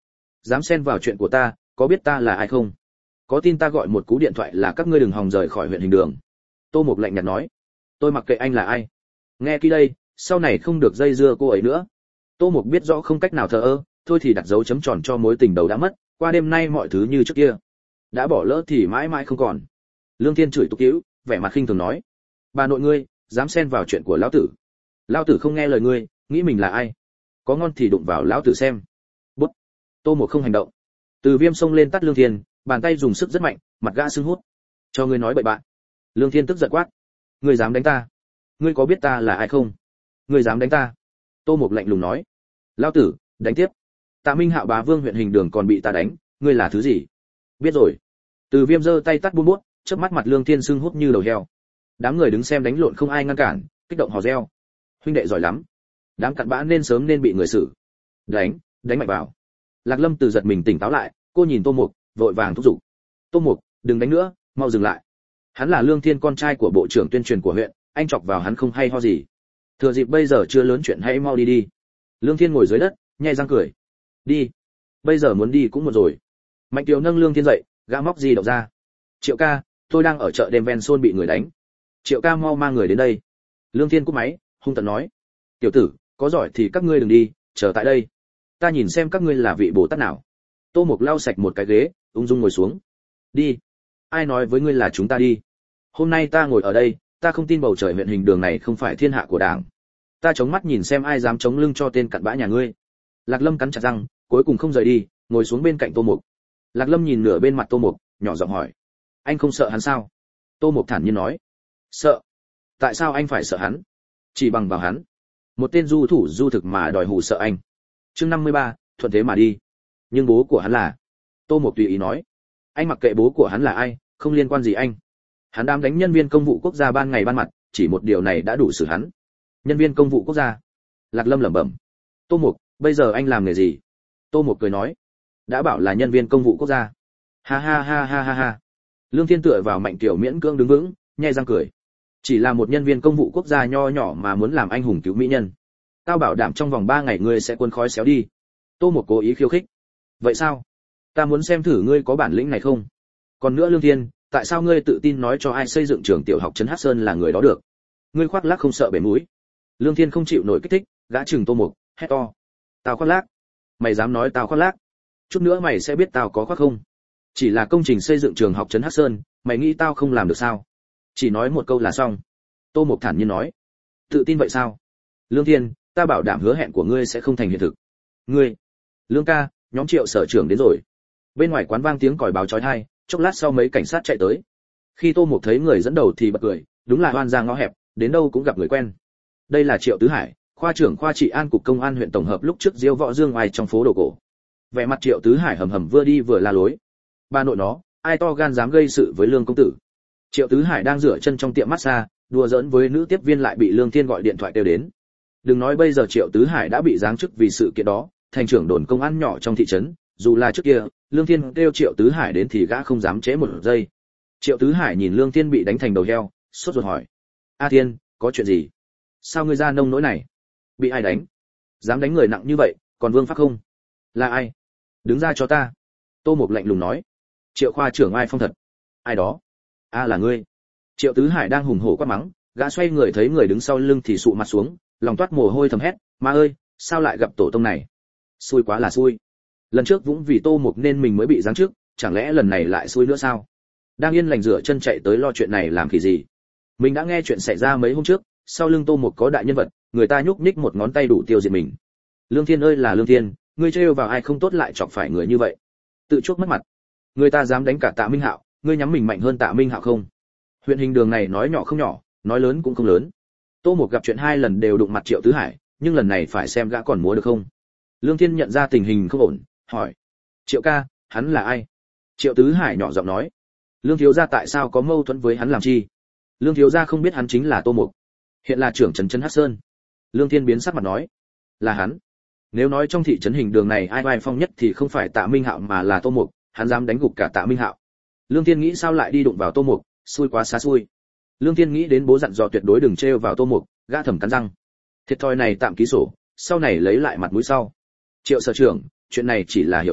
Dám xen vào chuyện của ta, có biết ta là ai không? Có tin ta gọi một cú điện thoại là các ngươi đừng hòng rời khỏi huyện Hình Đường. Tô Mục lạnh nhạt nói. Tôi mặc kệ anh là ai. Nghe kỹ đây, sau này không được dây dưa cô ấy nữa. Tô Mục biết rõ không cách nào thờ ơ, thôi thì đặt dấu chấm tròn cho mối tình đầu đã mất, qua đêm nay mọi thứ như trước kia. Đã bỏ lỡ thì mãi mãi không còn. Lương Thiên chửi tục tĩu, vẻ mặt khinh thường nói: "Bà nội ngươi, dám xen vào chuyện của lão tử. Lão tử không nghe lời ngươi, nghĩ mình là ai? Có ngon thì đụng vào lão tử xem." Bút. Tô Mục không hành động. Từ Viêm xông lên tát Lương Thiên, bàn tay dùng sức rất mạnh, mặt gã sưng hút. "Cho ngươi nói bậy bạn." Lương Thiên tức giận quát: "Ngươi dám đánh ta? Ngươi có biết ta là ai không? Ngươi dám đánh ta?" Tô Mục lạnh lùng nói: "Lão tử, đánh tiếp. Tạ Minh Hạo bá vương huyện Hình Đường còn bị ta đánh, ngươi là thứ gì?" "Biết rồi." Từ Viêm giơ tay tát buôn bút, chớp mắt mặt Lương Thiên sưng hút như đầu heo. Đám người đứng xem đánh lộn không ai ngăn cản, kích động hò reo: "Huynh đệ giỏi lắm. Đám cặn bã nên sớm nên bị người xử. Đánh, đánh mạnh vào." Lạc Lâm từ giật mình tỉnh táo lại, cô nhìn Tô Mục, vội vàng thúc giục: "Tô Mục, đừng đánh nữa, mau dừng lại. Hắn là Lương Thiên, con trai của bộ trưởng tuyên truyền của huyện, anh chọc vào hắn không hay ho gì. Thừa dịp bây giờ chưa lớn chuyện hãy mau đi đi." Lương Thiên ngồi dưới đất, nhếch răng cười: "Đi. Bây giờ muốn đi cũng muộn rồi." Mạnh Kiều nâng Lương Thiên dậy, gã móc di động ra: "Triệu ca, tôi đang ở chợ đêm ven Sôn bị người đánh. Triệu ca mau mang người đến đây." Lương Thiên cúp máy, hung tợn nói: "Tiểu tử, có giỏi thì các ngươi đừng đi, chờ tại đây. Ta nhìn xem các ngươi là vị Bồ Tát nào." Tô Mục lau sạch một cái ghế, ung dung ngồi xuống. "Đi. Ai nói với ngươi là chúng ta đi? Hôm nay ta ngồi ở đây, ta không tin bầu trời huyện Hình Đường này không phải thiên hạ của Đảng. Ta chống mắt nhìn xem ai dám chống lưng cho tên cặn bã nhà ngươi." Lạc Lâm cắn chặt răng, cuối cùng không rời đi, ngồi xuống bên cạnh Tô Mục. Lạc Lâm nhìn nửa bên mặt Tô Mục, nhỏ giọng hỏi: "Anh không sợ hắn sao?" Tô Mục thản nhiên nói: "Sợ? Tại sao anh phải sợ hắn? Chỉ bằng vào hắn, một tên du thủ du thực mà đòi hù sợ anh." Chương năm mươi ba, thuận thế mà đi. "Nhưng bố của hắn là..." Tô Mục tùy ý nói: "Anh mặc kệ bố của hắn là ai, không liên quan gì anh. Hắn đám đánh nhân viên công vụ quốc gia ban ngày ban mặt, chỉ một điều này đã đủ xử hắn." "Nhân viên công vụ quốc gia?" Lạc Lâm lẩm bẩm. "Tô Mục, bây giờ anh làm nghề gì?" Tô Mục cười nói: "Đã bảo là nhân viên công vụ quốc gia." Ha ha ha ha ha ha. Lương Thiên tựa vào Mạnh Kiều miễn cưỡng đứng vững, nhếch răng cười: "Chỉ là một nhân viên công vụ quốc gia nho nhỏ mà muốn làm anh hùng cứu mỹ nhân. Tao bảo đảm trong vòng ba ngày ngươi sẽ cuốn khói xéo đi." Tô Mục cố ý khiêu khích: "Vậy sao? Ta muốn xem thử ngươi có bản lĩnh này không. Còn nữa Lương Thiên, tại sao ngươi tự tin nói cho ai xây dựng trường tiểu học trấn Hắc Sơn là người đó được? Ngươi khoác lác không sợ bể mũi." Lương Thiên không chịu nổi kích thích, gã chừng Tô Mục, hét to: "Tao khoác lác? Mày dám nói tao khoác lác? Chút nữa mày sẽ biết tao có khoác không. Chỉ là công trình xây dựng trường học trấn Hắc Sơn, mày nghĩ tao không làm được sao? Chỉ nói một câu là xong." Tô Mục thản nhiên nói: "Tự tin vậy sao? Lương Thiên, ta bảo đảm hứa hẹn của ngươi sẽ không thành hiện thực." "Ngươi..." "Lương ca, nhóm Triệu sở trưởng đến rồi." Bên ngoài quán vang tiếng còi báo chói tai, chốc lát sau mấy cảnh sát chạy tới. Khi Tô Mục thấy người dẫn đầu thì bật cười, đúng là oan gia ngõ hẹp, đến đâu cũng gặp người quen. Đây là Triệu Tứ Hải, khoa trưởng khoa trị an cục công an huyện tổng hợp lúc trước diêu võ dương oai trong phố đồ cổ. Vẻ mặt Triệu Tứ Hải hầm hầm vừa đi vừa la lối: "Ba nội nó, ai to gan dám gây sự với Lương công tử?" Triệu Tứ Hải đang rửa chân trong tiệm massage, đùa giỡn với nữ tiếp viên lại bị Lương Thiên gọi điện thoại kêu đến. Đừng nói bây giờ Triệu Tứ Hải đã bị giáng chức vì sự kiện đó, thành trưởng đồn công an nhỏ trong thị trấn, dù là trước kia, Lương Thiên kêu Triệu Tứ Hải đến thì gã không dám trễ một giây. Triệu Tứ Hải nhìn Lương Thiên bị đánh thành đầu heo, sốt ruột hỏi: "A Thiên, có chuyện gì? Sao ngươi ra nông nỗi này? Bị ai đánh? Dám đánh người nặng như vậy, còn vương pháp không? Là ai? Đứng ra cho ta." Tô Mục lạnh lùng nói: "Triệu khoa trưởng ai phong thật." "Ai đó?" "A là ngươi." Triệu Tứ Hải đang hùng hổ quát mắng, gã xoay người thấy người đứng sau lưng thì sụ mặt xuống, lòng toát mồ hôi thầm hét: "Ma ơi, sao lại gặp tổ tông này? Xui quá là xui. Lần trước Vũng vì Tô Mục nên mình mới bị giáng chức, chẳng lẽ lần này lại xui nữa sao?" Đang yên lành rửa chân chạy tới lo chuyện này làm kỳ gì. Mình đã nghe chuyện xảy ra mấy hôm trước, sau lưng Tô Mục có đại nhân vật, người ta nhúc nhích một ngón tay đủ tiêu diệt mình. Lương Thiên ơi là Lương Thiên, ngươi trêu vào ai không tốt lại chọc phải người như vậy. Tự chuốc mất mặt. Người ta dám đánh cả Tạ Minh Hạo, ngươi nhắm mình mạnh hơn Tạ Minh Hạo không? Huyện Hình Đường này nói nhỏ không nhỏ, nói lớn cũng không lớn. Tô Mục gặp chuyện hai lần đều đụng mặt Triệu Tứ Hải, nhưng lần này phải xem gã còn múa được không. Lương Thiên nhận ra tình hình không ổn, hỏi: "Triệu ca, hắn là ai?" Triệu Tứ Hải nhỏ giọng nói: "Lương thiếu gia tại sao có mâu thuẫn với hắn làm chi? Lương thiếu gia không biết hắn chính là Tô Mục, hiện là trưởng trấn trấn Hắc Sơn." Lương Thiên biến sắc mặt nói: "Là hắn? Nếu nói trong thị trấn Hình Đường này ai oai phong nhất thì không phải Tạ Minh Hạo mà là Tô Mục, hắn dám đánh gục cả Tạ Minh Hạo." Lương Thiên nghĩ sao lại đi đụng vào Tô Mục, xui quá xá xui. Lương Thiên nghĩ đến bố dặn dò tuyệt đối đừng trêu vào Tô Mục, gã thầm cắn răng. Thiệt thòi này tạm ký sổ, sau này lấy lại mặt mũi sau. "Triệu sở trưởng, chuyện này chỉ là hiểu lầm,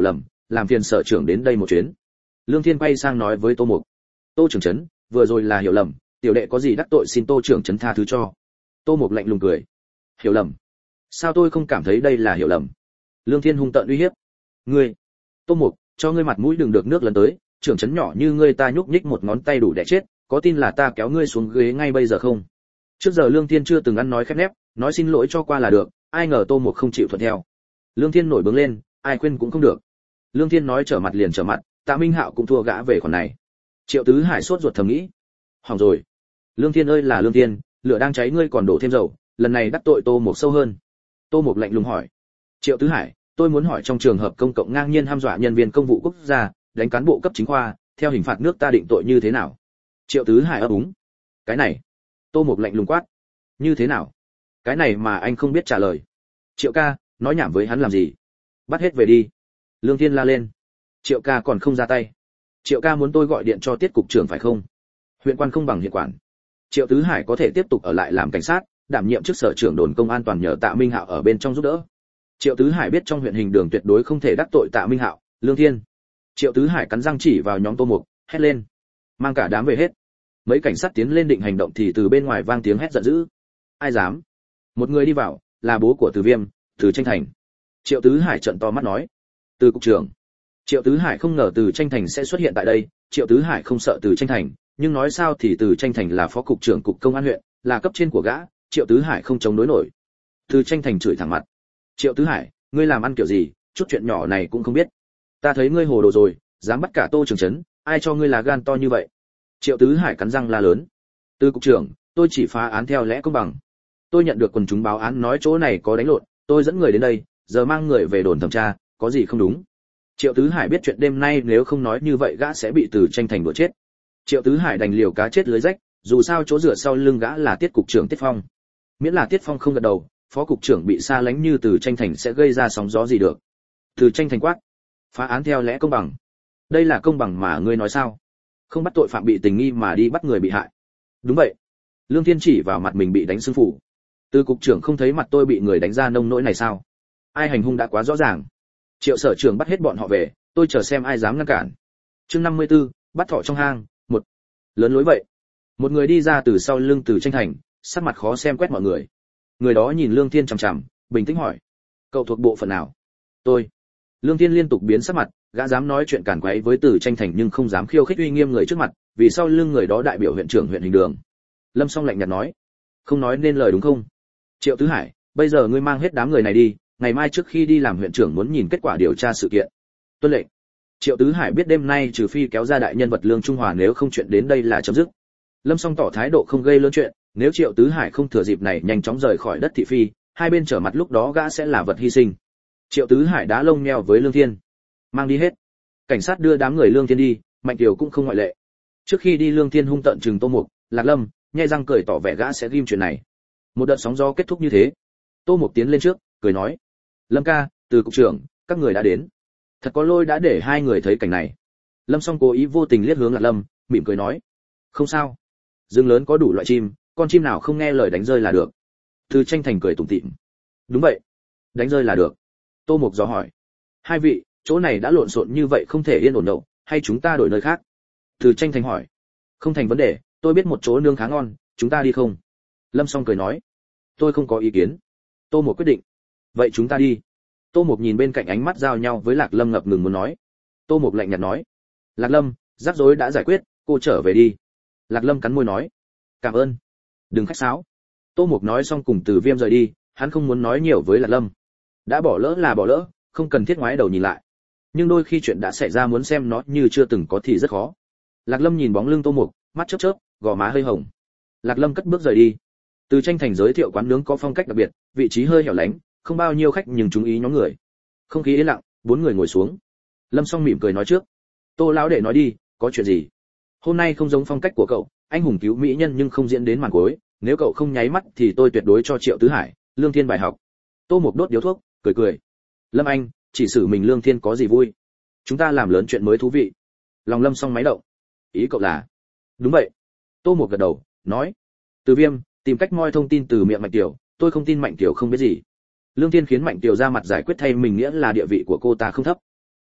làm phiền sở trưởng đến đây một chuyến. Lương Thiên quay sang nói với Tô Mục. Tô trưởng trấn, vừa rồi là hiểu lầm, tiểu đệ có gì đắc tội xin Tô trưởng trấn tha thứ cho. Tô Mục lạnh lùng cười. Hiểu lầm? Sao tôi không cảm thấy đây là hiểu lầm? Lương Thiên hung tợn uy hiếp. Ngươi, Tô Mục, cho ngươi mặt mũi đừng được nước lần tới, trưởng trấn nhỏ như ngươi ta nhúc nhích một ngón tay đủ để chết, có tin là ta kéo ngươi xuống ghế ngay bây giờ không? Trước giờ Lương Thiên chưa từng ăn nói khép nép, nói xin lỗi cho qua là được, ai ngờ Tô Mục không chịu thuận theo. Lương Thiên nổi bướng lên, ai khuyên cũng không được. Lương Thiên nói trở mặt liền trở mặt, Tạ Minh Hạo cũng thua gã về khoản này. Triệu Tứ Hải sốt ruột thầm nghĩ, hỏng rồi. Lương Thiên ơi là Lương Thiên, lửa đang cháy ngươi còn đổ thêm dầu, lần này đắc tội Tô Mục sâu hơn. Tô Mục lạnh lùng hỏi. Triệu Tứ Hải, tôi muốn hỏi trong trường hợp công cộng ngang nhiên hăm dọa nhân viên công vụ quốc gia, đánh cán bộ cấp chính khoa, theo hình phạt nước ta định tội như thế nào? Triệu Tứ Hải ấp úng. Cái này, Tô Mục lạnh lùng quát. Như thế nào? Cái này mà anh không biết trả lời. Triệu ca, nói nhảm với hắn làm gì? Bắt hết về đi. Lương Thiên la lên. Triệu ca còn không ra tay. Triệu ca muốn tôi gọi điện cho tiết cục trưởng phải không? Huyện quan không bằng huyện quản. Triệu Tứ Hải có thể tiếp tục ở lại làm cảnh sát, đảm nhiệm chức sở trưởng đồn công an toàn nhờ Tạ Minh Hạo ở bên trong giúp đỡ. Triệu Tứ Hải biết trong huyện hình đường tuyệt đối không thể đắc tội Tạ Minh Hạo, Lương Thiên. Triệu Tứ Hải cắn răng chỉ vào nhóm Tô Mục, hét lên, mang cả đám về hết. Mấy cảnh sát tiến lên định hành động thì từ bên ngoài vang tiếng hét giận dữ. Ai dám? Một người đi vào, là bố của Từ Viêm, Từ Tranh Thành. Triệu Tứ Hải trợn to mắt nói, Từ cục trưởng. Triệu Tứ Hải không ngờ Từ Tranh Thành sẽ xuất hiện tại đây, Triệu Tứ Hải không sợ Từ Tranh Thành, nhưng nói sao thì Từ Tranh Thành là phó cục trưởng cục công an huyện, là cấp trên của gã, Triệu Tứ Hải không chống đối nổi. Từ Tranh Thành chửi thẳng mặt. Triệu Tứ Hải, ngươi làm ăn kiểu gì, chút chuyện nhỏ này cũng không biết. Ta thấy ngươi hồ đồ rồi, dám bắt cả Tô trưởng trấn, ai cho ngươi là gan to như vậy? Triệu Tứ Hải cắn răng la lớn. Từ cục trưởng, tôi chỉ phá án theo lẽ công bằng. Tôi nhận được quần chúng báo án nói chỗ này có đánh lộn, tôi dẫn người đến đây, giờ mang người về đồn thẩm tra, có gì không đúng? Triệu Tứ Hải biết chuyện đêm nay nếu không nói như vậy gã sẽ bị Từ Tranh Thành đuổi chết. Triệu Tứ Hải đành liều cá chết lưới rách, dù sao chỗ dựa sau lưng gã là Tiết cục trưởng Tiết Phong. Miễn là Tiết Phong không gật đầu, phó cục trưởng bị xa lánh như Từ Tranh Thành sẽ gây ra sóng gió gì được. Từ Tranh Thành quát, phá án theo lẽ công bằng. Đây là công bằng mà ngươi nói sao? Không bắt tội phạm bị tình nghi mà đi bắt người bị hại. Đúng vậy. Lương Thiên chỉ vào mặt mình bị đánh sưng phủ. Từ cục trưởng không thấy mặt tôi bị người đánh ra nông nỗi này sao? Ai hành hung đã quá rõ ràng. Triệu sở trưởng bắt hết bọn họ về, tôi chờ xem ai dám ngăn cản. Chương năm mươi tư, bắt thỏ trong hang, một. Lớn lối vậy. Một người đi ra từ sau lưng Từ Tranh Thành, sắc mặt khó xem quét mọi người. Người đó nhìn Lương Thiên chằm chằm, bình tĩnh hỏi: "Cậu thuộc bộ phận nào?" "Tôi." Lương Thiên liên tục biến sắc mặt, gã dám nói chuyện cản quấy với Từ Tranh Thành nhưng không dám khiêu khích uy nghiêm người trước mặt, vì sau lưng người đó đại biểu huyện trưởng huyện hình đường. Lâm Song lạnh nhạt nói: "Không nói nên lời đúng không? Triệu Tứ Hải, bây giờ ngươi mang hết đám người này đi, ngày mai trước khi đi làm huyện trưởng muốn nhìn kết quả điều tra sự kiện." Tuân lệnh. Triệu Tứ Hải biết đêm nay trừ phi kéo ra đại nhân vật Lương Trung Hòa nếu không chuyện đến đây là chấm dứt. Lâm Song tỏ thái độ không gây lớn chuyện, nếu Triệu Tứ Hải không thừa dịp này nhanh chóng rời khỏi đất thị phi, hai bên trở mặt lúc đó gã sẽ là vật hy sinh. Triệu Tứ Hải đá lông nheo với Lương Thiên. Mang đi hết. Cảnh sát đưa đám người Lương Thiên đi, Mạnh Kiều cũng không ngoại lệ. Trước khi đi Lương Thiên hung tợn trừng Tô Mục, Lạc Lâm, nhai răng cười tỏ vẻ gã sẽ ghim chuyện này. Một đợt sóng gió kết thúc như thế. Tô Mục tiến lên trước, cười nói: "Lâm ca, Từ cục trưởng, các người đã đến. Thật có lỗi đã để hai người thấy cảnh này." Lâm Song cố ý vô tình liếc hướng Lạc Lâm, mỉm cười nói: "Không sao. Rừng lớn có đủ loại chim, con chim nào không nghe lời đánh rơi là được." Từ Tranh Thành cười tủm tỉm: "Đúng vậy, đánh rơi là được." Tô Mục dò hỏi: "Hai vị, chỗ này đã lộn xộn như vậy không thể yên ổn đâu, hay chúng ta đổi nơi khác?" Từ Tranh Thành hỏi: "Không thành vấn đề, tôi biết một chỗ nướng khá ngon, chúng ta đi không?" Lâm Song cười nói: "Tôi không có ý kiến." Tô Mục quyết định: "Vậy chúng ta đi." Tô Mục nhìn bên cạnh ánh mắt giao nhau với Lạc Lâm ngập ngừng muốn nói. Tô Mục lạnh nhạt nói: "Lạc Lâm, rắc rối đã giải quyết, cô trở về đi." Lạc Lâm cắn môi nói: "Cảm ơn." "Đừng khách sáo." Tô Mục nói xong cùng Từ Viêm rời đi, hắn không muốn nói nhiều với Lạc Lâm. Đã bỏ lỡ là bỏ lỡ, không cần thiết ngoái đầu nhìn lại. Nhưng đôi khi chuyện đã xảy ra muốn xem nó như chưa từng có thì rất khó. Lạc Lâm nhìn bóng lưng Tô Mục, mắt chớp chớp, gò má hơi hồng. Lạc Lâm cất bước rời đi. Từ Tranh Thành giới thiệu quán nướng có phong cách đặc biệt, vị trí hơi hẻo lánh, không bao nhiêu khách nhưng chú ý nhóm người. Không khí yên lặng, bốn người ngồi xuống. Lâm Song mỉm cười nói trước: "Tô lão đệ nói đi, có chuyện gì? Hôm nay không giống phong cách của cậu, anh hùng cứu mỹ nhân nhưng không diễn đến màn cuối, nếu cậu không nháy mắt thì tôi tuyệt đối cho Triệu Tứ Hải, Lương Thiên bài học." Tô Mục đốt điếu thuốc, cười cười: "Lâm anh, chỉ xử mình Lương Thiên có gì vui? Chúng ta làm lớn chuyện mới thú vị." Lòng Lâm Song máy động: "Ý cậu là?" "Đúng vậy." Tô Mục gật đầu, nói: "Từ Viêm, tìm cách moi thông tin từ miệng Mạnh Tiểu, tôi không tin Mạnh Tiểu không biết gì." Lương Thiên khiến Mạnh Tiểu ra mặt giải quyết thay mình nghĩa là địa vị của cô ta không thấp.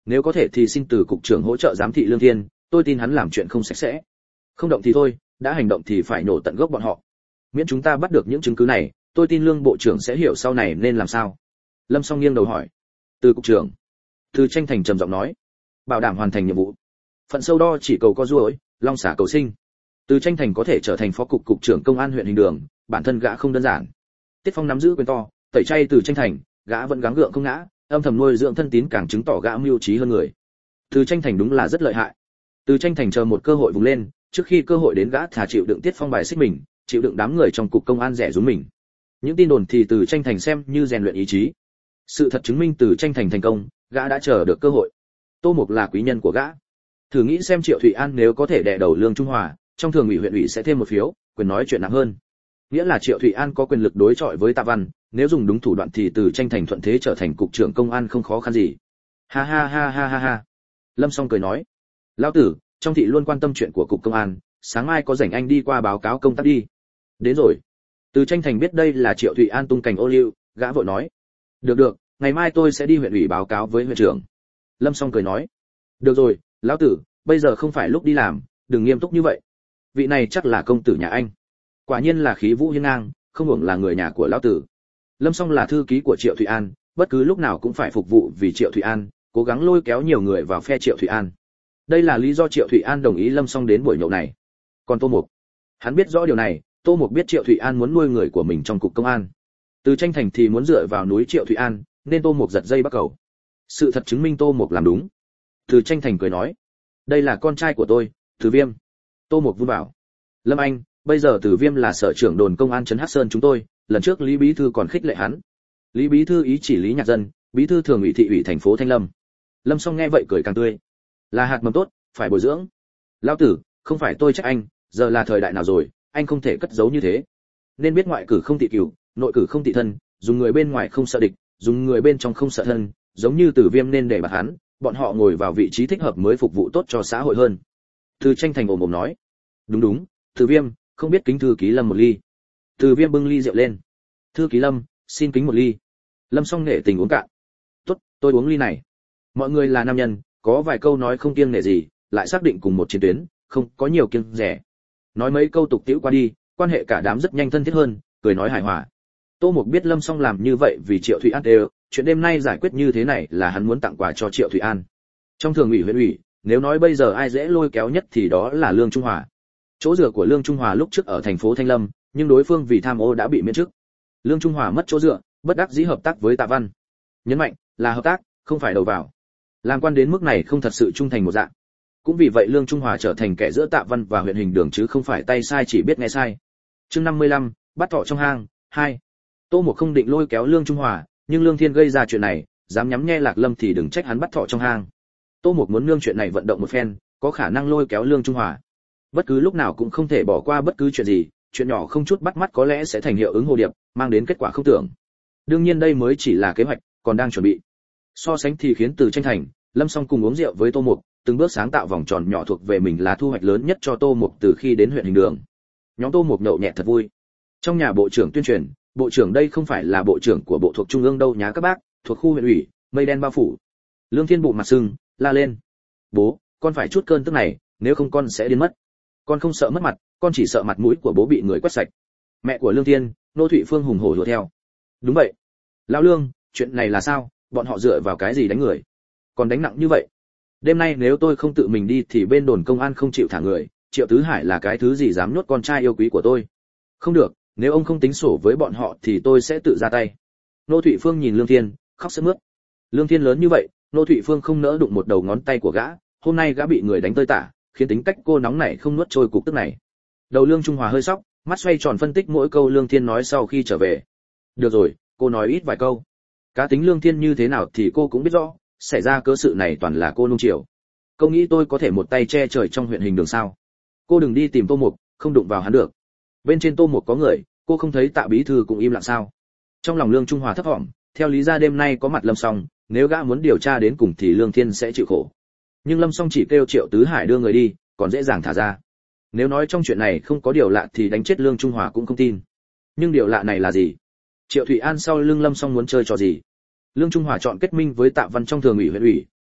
nếu có thể thì xin từ cục trưởng hỗ trợ giám thị Lương Thiên, tôi tin hắn làm chuyện không sạch sẽ. Không động thì thôi, đã hành động thì phải nổ tận gốc bọn họ. Miễn chúng ta bắt được những chứng cứ này, tôi tin Lương bộ trưởng sẽ hiểu sau này nên làm sao. Lâm Song nghiêng đầu hỏi. Từ cục trưởng. Từ Tranh Thành trầm giọng nói. Bảo đảm hoàn thành nhiệm vụ. Phận sâu đo chỉ cầu có ruồi, long xả cầu sinh. Từ Tranh Thành có thể trở thành phó cục cục trưởng công an huyện Hình Đường, bản thân gã không đơn giản. Tiết Phong nắm giữ quyền to, tẩy chay Từ Tranh Thành, gã vẫn gắng gượng không ngã, âm thầm nuôi dưỡng thân tín càng chứng tỏ gã mưu trí hơn người. Từ Tranh Thành đúng là rất lợi hại. Từ Tranh Thành chờ một cơ hội vùng lên, trước khi cơ hội đến gã thà chịu đựng Tiết Phong bài xích mình, chịu đựng đám người trong cục công an rẻ rúm mình. Những tin đồn thì Từ Tranh Thành xem như rèn luyện ý chí. Sự thật chứng minh Từ Tranh Thành thành công, gã đã chờ được cơ hội. Tô Mục là quý nhân của gã. Thử nghĩ xem Triệu Thụy An nếu có thể đè đầu Lương Trung Hòa, trong thường ủy huyện ủy sẽ thêm một phiếu, quyền nói chuyện nặng hơn. Nghĩa là Triệu Thụy An có quyền lực đối chọi với Tạ Văn, nếu dùng đúng thủ đoạn thì Từ Tranh Thành thuận thế trở thành cục trưởng công an không khó khăn gì. Ha ha ha ha ha ha. Lâm Song cười nói, lão tử, trong thị luôn quan tâm chuyện của cục công an, sáng mai có rảnh anh đi qua báo cáo công tác đi. Đến rồi. Từ Tranh Thành biết đây là Triệu Thụy An tung cành ô liu, gã vội nói, được được, ngày mai tôi sẽ đi huyện ủy báo cáo với huyện trưởng. Lâm Song cười nói, được rồi, lão tử, bây giờ không phải lúc đi làm, đừng nghiêm túc như vậy. Vị này chắc là công tử nhà anh. Quả nhiên là khí vũ hiên ngang, không hưởng là người nhà của lão tử. Lâm Song là thư ký của Triệu Thụy An, bất cứ lúc nào cũng phải phục vụ vì Triệu Thụy An, cố gắng lôi kéo nhiều người vào phe Triệu Thụy An. Đây là lý do Triệu Thụy An đồng ý Lâm Song đến buổi nhậu này. Còn Tô Mục, hắn biết rõ điều này, Tô Mục biết Triệu Thụy An muốn nuôi người của mình trong cục công an. Từ Tranh Thành thì muốn dựa vào núi Triệu Thụy An, nên Tô Mục giật dây bắt cầu. Sự thật chứng minh Tô Mục làm đúng. Từ Tranh Thành cười nói, đây là con trai của tôi, Từ Viêm. Tô Mục vui bảo, Lâm Anh, bây giờ Từ Viêm là sở trưởng đồn công an trấn Hắc Sơn chúng tôi, lần trước Lý bí thư còn khích lệ hắn. Lý bí thư ý chỉ Lý Nhạc Dân, bí thư thường ủy thị ủy thành phố Thanh Lâm. Lâm Song nghe vậy cười càng tươi, là hạt mầm tốt, phải bồi dưỡng. Lão tử, không phải tôi trách anh, giờ là thời đại nào rồi, anh không thể cất giấu như thế. Nên biết ngoại cử không tị cửu, nội cử không tị thân, dùng người bên ngoài không sợ địch, dùng người bên trong không sợ thân, giống như Từ Viêm nên để bạt hắn, bọn họ ngồi vào vị trí thích hợp mới phục vụ tốt cho xã hội hơn. Từ Tranh Thành ồm ồm nói, đúng đúng, Từ Viêm, không biết kính thư ký Lâm một ly. Từ Viêm bưng ly rượu lên, thư ký Lâm, xin kính một ly. Lâm Song nể tình uống cạn. Tốt, tôi uống ly này. Mọi người là nam nhân, có vài câu nói không kiêng nể gì, lại xác định cùng một chiến tuyến, không có nhiều kiêng rẻ. Nói mấy câu tục tĩu qua đi, quan hệ cả đám rất nhanh thân thiết hơn, cười nói hài hòa. Tô Mục biết Lâm Song làm như vậy vì Triệu Thụy An đều, chuyện đêm nay giải quyết như thế này là hắn muốn tặng quà cho Triệu Thụy An. Trong thường ủy huyện ủy, nếu nói bây giờ ai dễ lôi kéo nhất thì đó là Lương Trung Hòa. Chỗ dựa của Lương Trung Hòa lúc trước ở thành phố Thanh Lâm, nhưng đối phương vì tham ô đã bị miễn chức. Lương Trung Hòa mất chỗ dựa, bất đắc dĩ hợp tác với Tạ Văn. Nhấn mạnh là hợp tác, không phải đầu vào. Làm quan đến mức này không thật sự trung thành một dạng. Cũng vì vậy Lương Trung Hòa trở thành kẻ giữa Tạ Văn và huyện Hình Đường chứ không phải tay sai chỉ biết nghe sai. Chương năm mươi lăm, bắt thọ trong hang, hai. Tô Mục không định lôi kéo Lương Trung Hòa, nhưng Lương Thiên gây ra chuyện này, dám nhắm nhe Lạc Lâm thì đừng trách hắn bắt thọ trong hang. Tô Mục muốn nương chuyện này vận động một phen, có khả năng lôi kéo Lương Trung Hòa. Bất cứ lúc nào cũng không thể bỏ qua bất cứ chuyện gì, chuyện nhỏ không chút bắt mắt có lẽ sẽ thành hiệu ứng hồ điệp, mang đến kết quả không tưởng. Đương nhiên đây mới chỉ là kế hoạch, còn đang chuẩn bị. So sánh thì khiến Từ Tranh Thành, Lâm Song cùng uống rượu với Tô Mục, từng bước sáng tạo vòng tròn nhỏ thuộc về mình là thu hoạch lớn nhất cho Tô Mục từ khi đến huyện Hình Đường. Nhóm Tô Mục nhậu nhẹt thật vui. Trong nhà bộ trưởng tuyên truyền, bộ trưởng đây không phải là bộ trưởng của bộ thuộc trung ương đâu nhá các bác, thuộc khu huyện ủy, mây đen bao phủ. Lương Thiên bụng mặt sưng, la lên, bố, con phải chút cơn tức này, nếu không con sẽ điên mất. Con không sợ mất mặt, con chỉ sợ mặt mũi của bố bị người quét sạch. Mẹ của Lương Thiên, Nô Thụy Phương hùng hổ đuổi theo. Đúng vậy, lão Lương, chuyện này là sao, bọn họ dựa vào cái gì đánh người, còn đánh nặng như vậy. Đêm nay nếu tôi không tự mình đi thì bên đồn công an không chịu thả người, Triệu Tứ Hải là cái thứ gì dám nhốt con trai yêu quý của tôi. Không được, nếu ông không tính sổ với bọn họ thì tôi sẽ tự ra tay. Nô Thụy Phương nhìn Lương Thiên, khóc sướt mướt. Lương Thiên lớn như vậy, Nô Thụy Phương không nỡ đụng một đầu ngón tay của gã, hôm nay gã bị người đánh tơi tả, khiến tính cách cô nóng này không nuốt trôi cục tức này. Đầu Lương Trung Hòa hơi sóc, mắt xoay tròn phân tích mỗi câu Lương Thiên nói sau khi trở về. Được rồi, cô nói ít vài câu. Cá tính Lương Thiên như thế nào thì cô cũng biết rõ, xảy ra cớ sự này toàn là cô nung chiều. Cô nghĩ tôi có thể một tay che trời trong huyện Hình Đường sao? Cô đừng đi tìm Tô Mục, không đụng vào hắn được. Bên trên Tô Mục có người, cô không thấy Tạ bí thư cũng im lặng sao? Trong lòng Lương Trung Hòa thấp thỏm, theo lý ra đêm nay có mặt Lâm Song, nếu gã muốn điều tra đến cùng thì Lương Thiên sẽ chịu khổ. Nhưng Lâm Song chỉ kêu Triệu Tứ Hải đưa người đi, còn dễ dàng thả ra. Nếu nói trong chuyện này không có điều lạ thì đánh chết Lương Trung Hòa cũng không tin. Nhưng điều lạ này là gì? Triệu Thụy An sau lưng Lâm Song muốn chơi trò gì? Lương Trung Hòa chọn kết minh với Tạ Văn trong thường ủy huyện ủy,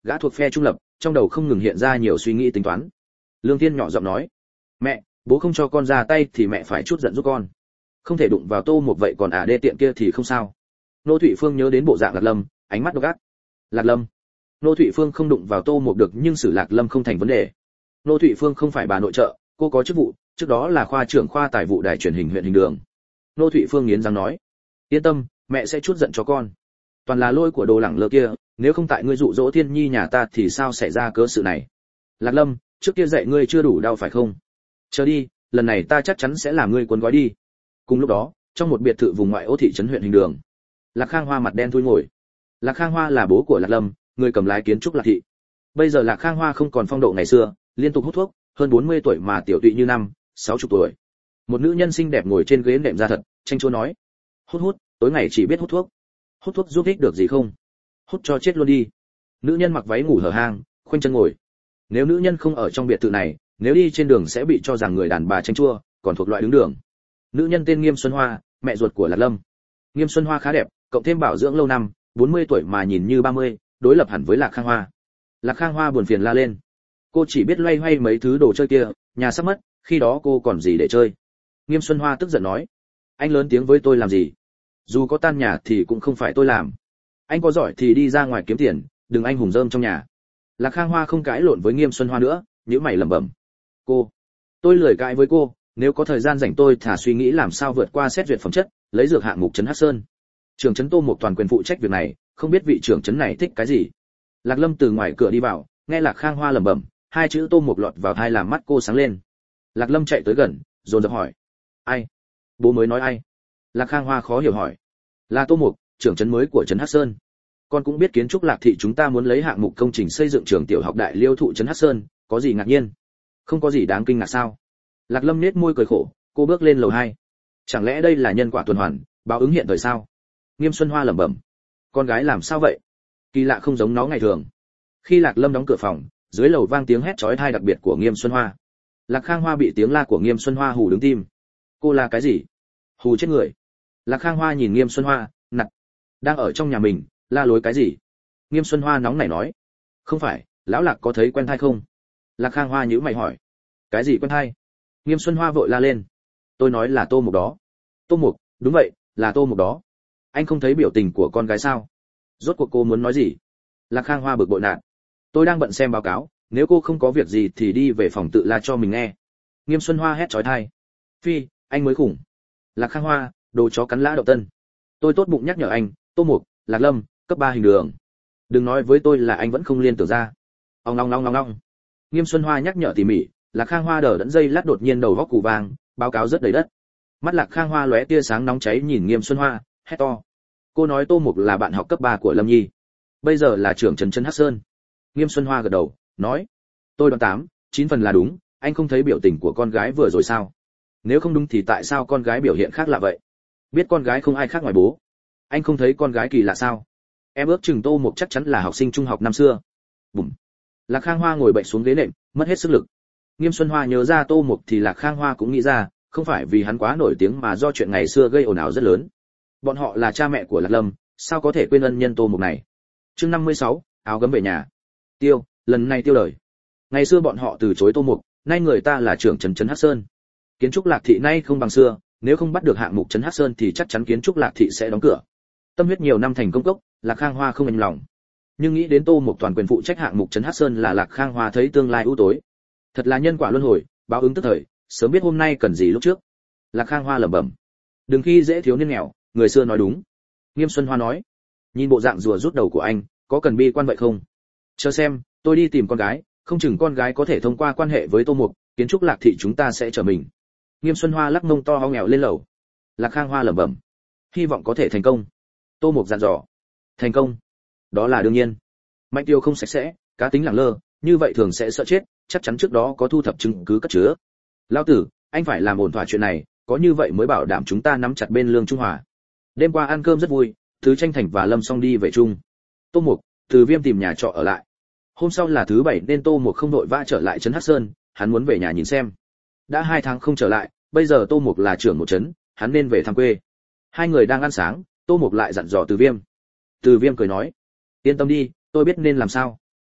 gã thuộc phe trung lập, trong đầu không ngừng hiện ra nhiều suy nghĩ tính toán. Lương Tiên nhỏ giọng nói, mẹ, bố không cho con ra tay thì mẹ phải chút giận giúp con, không thể đụng vào Tô Mục vậy, còn ả đê tiện kia thì không sao. Nô Thụy Phương nhớ đến bộ dạng Lạc Lâm, ánh mắt độc ác. Lạc Lâm, Nô Thụy Phương không đụng vào Tô Mục được, nhưng xử Lạc Lâm không thành vấn đề. Nô Thụy Phương không phải bà nội trợ, cô có chức vụ, trước đó là khoa trưởng khoa tài vụ đài truyền hình huyện Hình Đường. Nô Thụy Phương nghiến răng nói, yên tâm, mẹ sẽ chút giận cho con. Toàn là lỗi của đồ lẳng lơ kia, nếu không tại ngươi dụ dỗ Thiên Nhi nhà ta thì sao xảy ra cớ sự này. Lạc Lâm, trước kia dạy ngươi chưa đủ đau phải không? Chờ đi, lần này ta chắc chắn sẽ làm ngươi cuốn gói đi. Cùng lúc đó, trong một biệt thự vùng ngoại ô thị trấn huyện Hình Đường, Lạc Khang Hoa mặt đen thui ngồi. Lạc Khang Hoa là bố của Lạc Lâm, người cầm lái kiến trúc Lạc thị. Bây giờ Lạc Khang Hoa không còn phong độ ngày xưa, liên tục hút thuốc, hơn bốn mươi tuổi mà tiểu tụy như năm, sáu mươi tuổi. Một nữ nhân xinh đẹp ngồi trên ghế nệm da thật, tranh chua nói, hút hút, tối ngày chỉ biết hút thuốc. Hút thuốc giúp ích được gì không? Hút cho chết luôn đi. Nữ nhân mặc váy ngủ hở hang, khoanh chân ngồi. Nếu nữ nhân không ở trong biệt thự này, nếu đi trên đường sẽ bị cho rằng người đàn bà tranh chua, còn thuộc loại đứng đường. Nữ nhân tên Nghiêm Xuân Hoa, mẹ ruột của Lạc Lâm. Nghiêm Xuân Hoa khá đẹp, cộng thêm bảo dưỡng lâu năm, bốn mươi tuổi mà nhìn như ba mươi, đối lập hẳn với Lạc Khang Hoa. Lạc Khang Hoa buồn phiền la lên, cô chỉ biết loay hoay mấy thứ đồ chơi kia, nhà sắp mất, khi đó cô còn gì để chơi. Nghiêm Xuân Hoa tức giận nói, anh lớn tiếng với tôi làm gì? Dù có tan nhà thì cũng không phải tôi làm. Anh có giỏi thì đi ra ngoài kiếm tiền, đừng anh hùng rơm trong nhà. Lạc Khang Hoa không cãi lộn với Nghiêm Xuân Hoa nữa, nhíu mày lẩm bẩm, cô, tôi lười cãi với cô, nếu có thời gian rảnh tôi thả suy nghĩ làm sao vượt qua xét duyệt phẩm chất, lấy dược hạng mục trấn Hắc Sơn. Trưởng trấn Tô Mục toàn quyền phụ trách việc này, không biết vị trưởng trấn này thích cái gì. Lạc Lâm từ ngoài cửa đi vào, nghe Lạc Khang Hoa lẩm bẩm, hai chữ Tô Mục lọt vào tai làm mắt cô sáng lên. Lạc Lâm chạy tới gần, dồn dập hỏi, ai? Bố mới nói ai? Lạc Khang Hoa khó hiểu hỏi, là Tô Mục, trưởng trấn mới của trấn Hắc Sơn. Con cũng biết kiến trúc Lạc thị chúng ta muốn lấy hạng mục công trình xây dựng trường tiểu học Đại Liêu thụ trấn Hắc Sơn, có gì ngạc nhiên? Không có gì đáng kinh ngạc sao? Lạc Lâm nhếch môi cười khổ, cô bước lên lầu hai. Chẳng lẽ đây là nhân quả tuần hoàn, báo ứng hiện thời sao? Nghiêm Xuân Hoa lẩm bẩm, con gái làm sao vậy? Kỳ lạ không giống nó ngày thường. Khi Lạc Lâm đóng cửa phòng, dưới lầu vang tiếng hét chói tai đặc biệt của Nghiêm Xuân Hoa. Lạc Khang Hoa bị tiếng la của Nghiêm Xuân Hoa hù đứng tim. Cô la cái gì? Hù chết người. Lạc Khang Hoa nhìn Nghiêm Xuân Hoa, nặt, đang ở trong nhà mình, la lối cái gì? Nghiêm Xuân Hoa nóng nảy nói, không phải, lão Lạc có thấy quen thai không? Lạc Khang Hoa nhíu mày hỏi, cái gì quen thai? Nghiêm Xuân Hoa vội la lên, tôi nói là Tô Mục đó. Tô Mục, đúng vậy, là Tô Mục đó. Anh không thấy biểu tình của con gái sao? Rốt cuộc cô muốn nói gì? Lạc Khang Hoa bực bội nạt, tôi đang bận xem báo cáo, nếu cô không có việc gì thì đi về phòng tự la cho mình nghe. Nghiêm Xuân Hoa hét chói tai, phi, anh mới khủng. Lạc Khang Hoa, đồ chó cắn lã đậu tân. Tôi tốt bụng nhắc nhở anh, Tô Mục, Lạc Lâm, cấp ba Hình Đường. Đừng nói với tôi là anh vẫn không liên tưởng ra. Ong long long long long. Nghiêm Xuân Hoa nhắc nhở tỉ mỉ, Lạc Khang Hoa đờ đẫn dây lát đột nhiên đầu góc cù vàng, báo cáo rất đầy đất. Mắt Lạc Khang Hoa lóe tia sáng nóng cháy nhìn Nghiêm Xuân Hoa, hét to, cô nói Tô Mục là bạn học cấp ba của Lâm Nhi, bây giờ là trưởng trấn trấn Hắc Sơn. Nghiêm Xuân Hoa gật đầu, nói, tôi đoán tám, chín phần là đúng, anh không thấy biểu tình của con gái vừa rồi sao? Nếu không đúng thì tại sao con gái biểu hiện khác lạ vậy? Biết con gái không ai khác ngoài bố, anh không thấy con gái kỳ lạ sao? Em ước chừng Tô Mục chắc chắn là học sinh trung học năm xưa. Bùm. Lạc Khang Hoa ngồi bệnh xuống ghế nệm, mất hết sức lực. Nghiêm Xuân Hoa nhớ ra Tô Mục thì Lạc Khang Hoa cũng nghĩ ra, không phải vì hắn quá nổi tiếng mà do chuyện ngày xưa gây ồn ào rất lớn. Bọn họ là cha mẹ của Lạc Lâm, sao có thể quên ân nhân Tô Mục này? Chương năm mươi sáu, áo gấm về nhà. Tiêu, lần này tiêu đời. Ngày xưa bọn họ từ chối Tô Mục, nay người ta là trưởng trấn trấn Hắc Sơn. Kiến trúc Lạc thị nay không bằng xưa, nếu không bắt được hạng mục trấn Hắc Sơn thì chắc chắn kiến trúc Lạc thị sẽ đóng cửa. Tâm huyết nhiều năm thành công cốc, Lạc Khang Hoa không yên lòng. Nhưng nghĩ đến Tô Mục toàn quyền phụ trách hạng mục trấn Hắc Sơn là Lạc Khang Hoa thấy tương lai u tối. Thật là nhân quả luân hồi, báo ứng tức thời, sớm biết hôm nay cần gì lúc trước. Lạc Khang Hoa lẩm bẩm, đừng khi dễ thiếu niên nghèo, người xưa nói đúng. Nghiêm Xuân Hoa nói, nhìn bộ dạng rùa rút đầu của anh, có cần bi quan vậy không? Chờ xem, tôi đi tìm con gái, không chừng con gái có thể thông qua quan hệ với Tô Mục, kiến trúc Lạc thị chúng ta sẽ trở mình. Nghiêm Xuân Hoa lắc mông to ho nghèo lên lầu. Lạc Khang Hoa lẩm bẩm, hy vọng có thể thành công. Tô Mục dặn dò, thành công, đó là đương nhiên. Mạnh Tiêu không sạch sẽ, cá tính lẳng lơ, như vậy thường sẽ sợ chết, chắc chắn trước đó có thu thập chứng cứ cất chứa. Lão tử, anh phải làm ổn thỏa chuyện này, có như vậy mới bảo đảm chúng ta nắm chặt bên lương trung hòa. Đêm qua ăn cơm rất vui, Thứ Tranh Thành và Lâm Song đi về chung. Tô Mục, Từ Viêm tìm nhà trọ ở lại. Hôm sau là thứ bảy nên Tô Mục không đội vã trở lại trấn Hắc Sơn, hắn muốn về nhà nhìn xem. Đã hai tháng không trở lại, bây giờ Tô Mục là trưởng một trấn, hắn nên về thăm quê. Hai người đang ăn sáng, Tô Mục lại dặn dò Từ Viêm. Từ Viêm cười nói, yên tâm đi, tôi biết nên làm sao.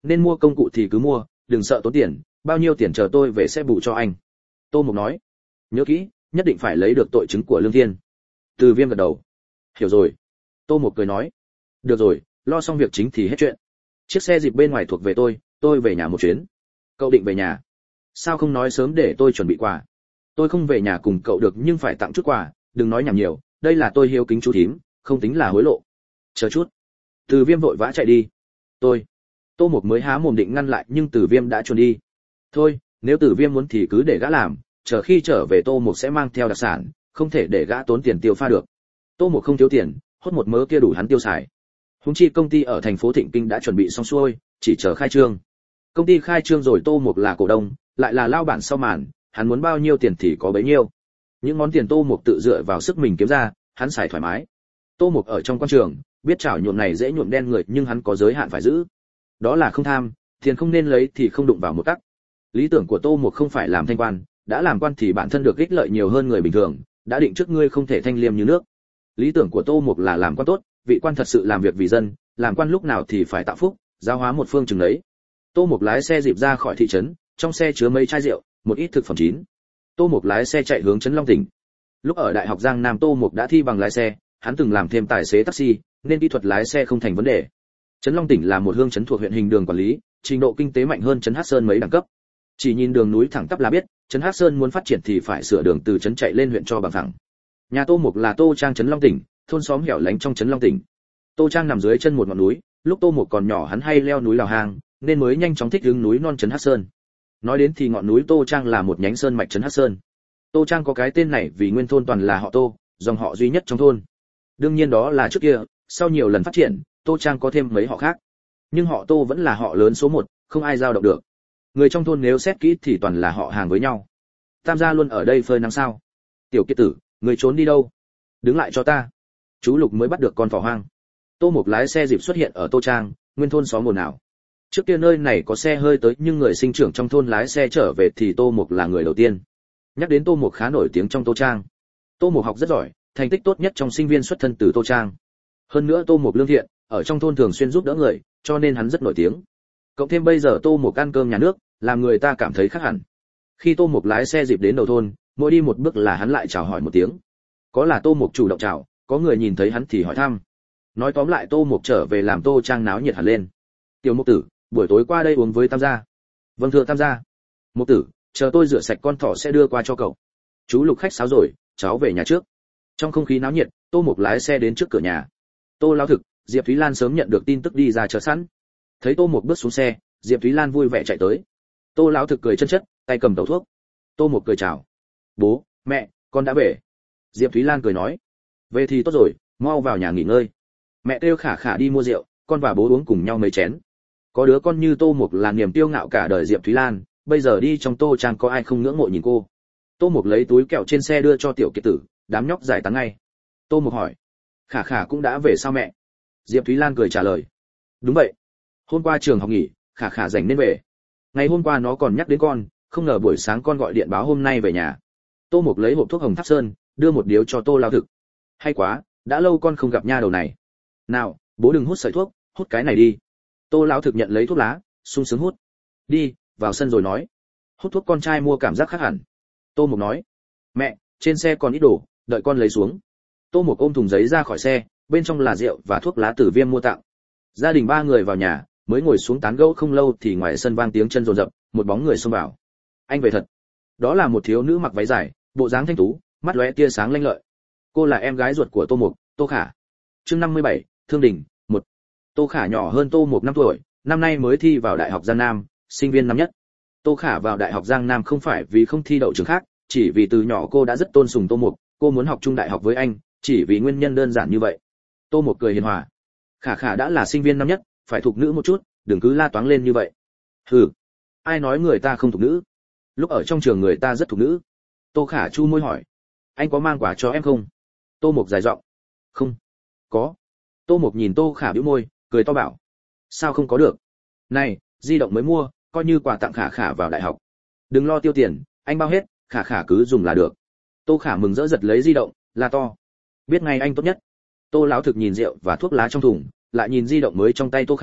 nên mua công cụ thì cứ mua, đừng sợ tốn tiền, bao nhiêu tiền chờ tôi về sẽ bù cho anh. Tô Mục nói. Nhớ kỹ, nhất định phải lấy được tội chứng của Lương Thiên. Từ Viêm gật đầu. Hiểu rồi. Tô Mục cười nói. Được rồi, lo xong việc chính thì hết chuyện. Chiếc xe dịp bên ngoài thuộc về tôi, tôi về nhà một chuyến. Cậu định về nhà? Sao không nói sớm để tôi chuẩn bị quà? Tôi không về nhà cùng cậu được nhưng phải tặng chút quà, đừng nói nhảm nhiều, đây là tôi hiếu kính chú thím, không tính là hối lộ. Chờ chút. Từ Viêm vội vã chạy đi. Tôi. Tô Mục mới há mồm định ngăn lại nhưng Từ Viêm đã chuồn đi. Thôi, nếu Từ Viêm muốn thì cứ để gã làm, chờ khi trở về Tô Mục sẽ mang theo đặc sản, không thể để gã tốn tiền tiêu pha được. Tô Mục không thiếu tiền, hốt một mớ kia đủ hắn tiêu xài. Húng chi công ty ở thành phố Thịnh Kinh đã chuẩn bị xong xuôi, chỉ chờ khai trương. Công ty khai trương rồi Tô Mục là cổ đông, lại là lao bản sau màn, hắn muốn bao nhiêu tiền thì có bấy nhiêu. Những món tiền Tô Mục tự dựa vào sức mình kiếm ra, hắn xài thoải mái. Tô Mục ở trong quan trường, biết chảo nhuộm này dễ nhuộm đen người nhưng hắn có giới hạn phải giữ. Đó là không tham, tiền không nên lấy thì không đụng vào một tắc. Lý tưởng của Tô Mục không phải làm thanh quan, đã làm quan thì bản thân được ích lợi nhiều hơn người bình thường, đã định trước ngươi không thể thanh liêm như nước. Lý tưởng của Tô Mục là làm quan tốt, vị quan thật sự làm việc vì dân, làm quan lúc nào thì phải tạo phúc, giáo hóa một phương chừng đấy. Tô Mục lái xe dịp ra khỏi thị trấn, trong xe chứa mấy chai rượu, một ít thực phẩm chín. Tô Mục lái xe chạy hướng trấn Long Tỉnh. Lúc ở Đại học Giang Nam Tô Mục đã thi bằng lái xe, hắn từng làm thêm tài xế taxi, nên kỹ thuật lái xe không thành vấn đề. Trấn Long Tỉnh là một hương trấn thuộc huyện Hình Đường quản lý, trình độ kinh tế mạnh hơn trấn Hát Sơn mấy đẳng cấp. Chỉ nhìn đường núi thẳng tắp là biết, trấn Hát Sơn muốn phát triển thì phải sửa đường từ trấn chạy lên huyện cho bằng phẳng. Nhà Tô Mục là Tô Trang trấn Long Tỉnh, thôn xóm hẻo lánh trong trấn Long Tỉnh. Tô Trang nằm dưới chân một ngọn núi, lúc Tô Mục còn nhỏ hắn hay leo núi đào hang, nên mới nhanh chóng thích ứng núi non trấn Hát Sơn. Nói đến thì ngọn núi Tô Trang là một nhánh sơn mạch trấn Hát Sơn. Tô Trang có cái tên này vì nguyên thôn toàn là họ Tô, dòng họ duy nhất trong thôn. Đương nhiên đó là trước kia, sau nhiều lần phát triển, Tô Trang có thêm mấy họ khác. Nhưng họ Tô vẫn là họ lớn số một, không ai giao động được. Người trong thôn nếu xét kỹ thì toàn là họ hàng với nhau. Tam gia luôn ở đây phơi nắng sao? Tiểu Kiệt tử, người trốn đi đâu? Đứng lại cho ta. Chú Lục mới bắt được con thỏ hoang. Tô Mục lái xe dịp xuất hiện ở Tô Trang, nguyên thôn xóm ồn ào. Trước kia nơi này có xe hơi tới nhưng người sinh trưởng trong thôn lái xe trở về thì Tô Mục là người đầu tiên. Nhắc đến Tô Mục khá nổi tiếng trong Tô Trang. Tô Mục học rất giỏi, thành tích tốt nhất trong sinh viên xuất thân từ Tô Trang. Hơn nữa Tô Mục lương thiện, ở trong thôn thường xuyên giúp đỡ người, cho nên hắn rất nổi tiếng. Cộng thêm bây giờ Tô Mục ăn cơm nhà nước, làm người ta cảm thấy khác hẳn. Khi Tô Mục lái xe dịp đến đầu thôn, mỗi đi một bước là hắn lại chào hỏi một tiếng. Có là Tô Mục chủ động chào, có người nhìn thấy hắn thì hỏi thăm. Nói tóm lại Tô Mục trở về làm Tô Trang náo nhiệt hẳn lên. Tiểu Mục tử, buổi tối qua đây uống với Tam gia. Vâng thưa Tam gia. Mục tử, chờ tôi rửa sạch con thỏ sẽ đưa qua cho cậu. Chú Lục khách sáo rồi, cháu về nhà trước. Trong không khí náo nhiệt, Tô Mục lái xe đến trước cửa nhà. Tô Lão Thực, Diệp Thúy Lan sớm nhận được tin tức đi ra chờ sẵn. Thấy Tô Mục bước xuống xe, Diệp Thúy Lan vui vẻ chạy tới. Tô Lão Thực cười chân chất, tay cầm tẩu thuốc. Tô Mục cười chào. Bố, mẹ, con đã về. Diệp Thúy Lan cười nói. Về thì tốt rồi, mau vào nhà nghỉ ngơi. Mẹ kêu Khả Khả đi mua rượu, con và bố uống cùng nhau mấy chén. Có đứa con như Tô Mục là niềm tiêu ngạo cả đời Diệp Thúy Lan, bây giờ đi trong Tô Trang có ai không ngưỡng mộ nhìn cô. Tô Mục lấy túi kẹo trên xe đưa cho Tiểu Kiệt tử, đám nhóc giải tán ngay. Tô Mục hỏi. Khả Khả cũng đã về sao mẹ? Diệp Thúy Lan cười trả lời. Đúng vậy. Hôm qua trường học nghỉ, Khả Khả rảnh nên về. Ngày hôm qua nó còn nhắc đến con, không ngờ buổi sáng con gọi điện báo hôm nay về nhà. Tô Mục lấy hộp thuốc Hồng Tháp Sơn, đưa một điếu cho Tô Lão Thực. Hay quá, đã lâu con không gặp nha đầu này. Nào, bố đừng hút sợi thuốc, hút cái này đi. Tô Lão Thực nhận lấy thuốc lá, sung sướng hút. Đi, vào sân rồi nói. Hút thuốc con trai mua cảm giác khác hẳn. Tô Mục nói. Mẹ, trên xe còn ít đồ, đợi con lấy xuống. Tô Mục ôm thùng giấy ra khỏi xe, bên trong là rượu và thuốc lá Tử Viêm mua tặng. Gia đình ba người vào nhà, mới ngồi xuống tán gẫu không lâu thì ngoài sân vang tiếng chân rồn rập, một bóng người xông vào. Anh về thật. Đó là một thiếu nữ mặc váy dài, bộ dáng thanh tú, mắt lóe tia sáng lanh lợi. Cô là em gái ruột của Tô Mục, Tô Khả. Chương năm mươi bảy, Thương Đình, một. Tô Khả nhỏ hơn Tô Mục năm tuổi, năm nay mới thi vào Đại học Giang Nam, sinh viên năm nhất. Tô Khả vào Đại học Giang Nam không phải vì không thi đậu trường khác, chỉ vì từ nhỏ cô đã rất tôn sùng Tô Mục, cô muốn học chung đại học với anh, chỉ vì nguyên nhân đơn giản như vậy. Tô Mục cười hiền hòa. Khả Khả đã là sinh viên năm nhất, phải thục nữ một chút, đừng cứ la toáng lên như vậy. Hừ, ai nói người ta không thục nữ? Lúc ở trong trường người ta rất thục nữ. Tô Khả chu môi hỏi. Anh có mang quà cho em không? Tô Mục dài giọng. Không. Có. Tô Mục nhìn Tô Khả bĩu môi, cười to bảo. Sao không có được? Này, di động mới mua, coi như quà tặng Khả Khả vào đại học. Đừng lo tiêu tiền, anh bao hết, Khả Khả cứ dùng là được. Tô Khả mừng rỡ giật lấy di động, la to. Biết ngay anh tốt nhất. Tô Lão Thực nhìn rượu và thuốc lá trong thùng, lại nhìn di động mới trong tay Tô Khả,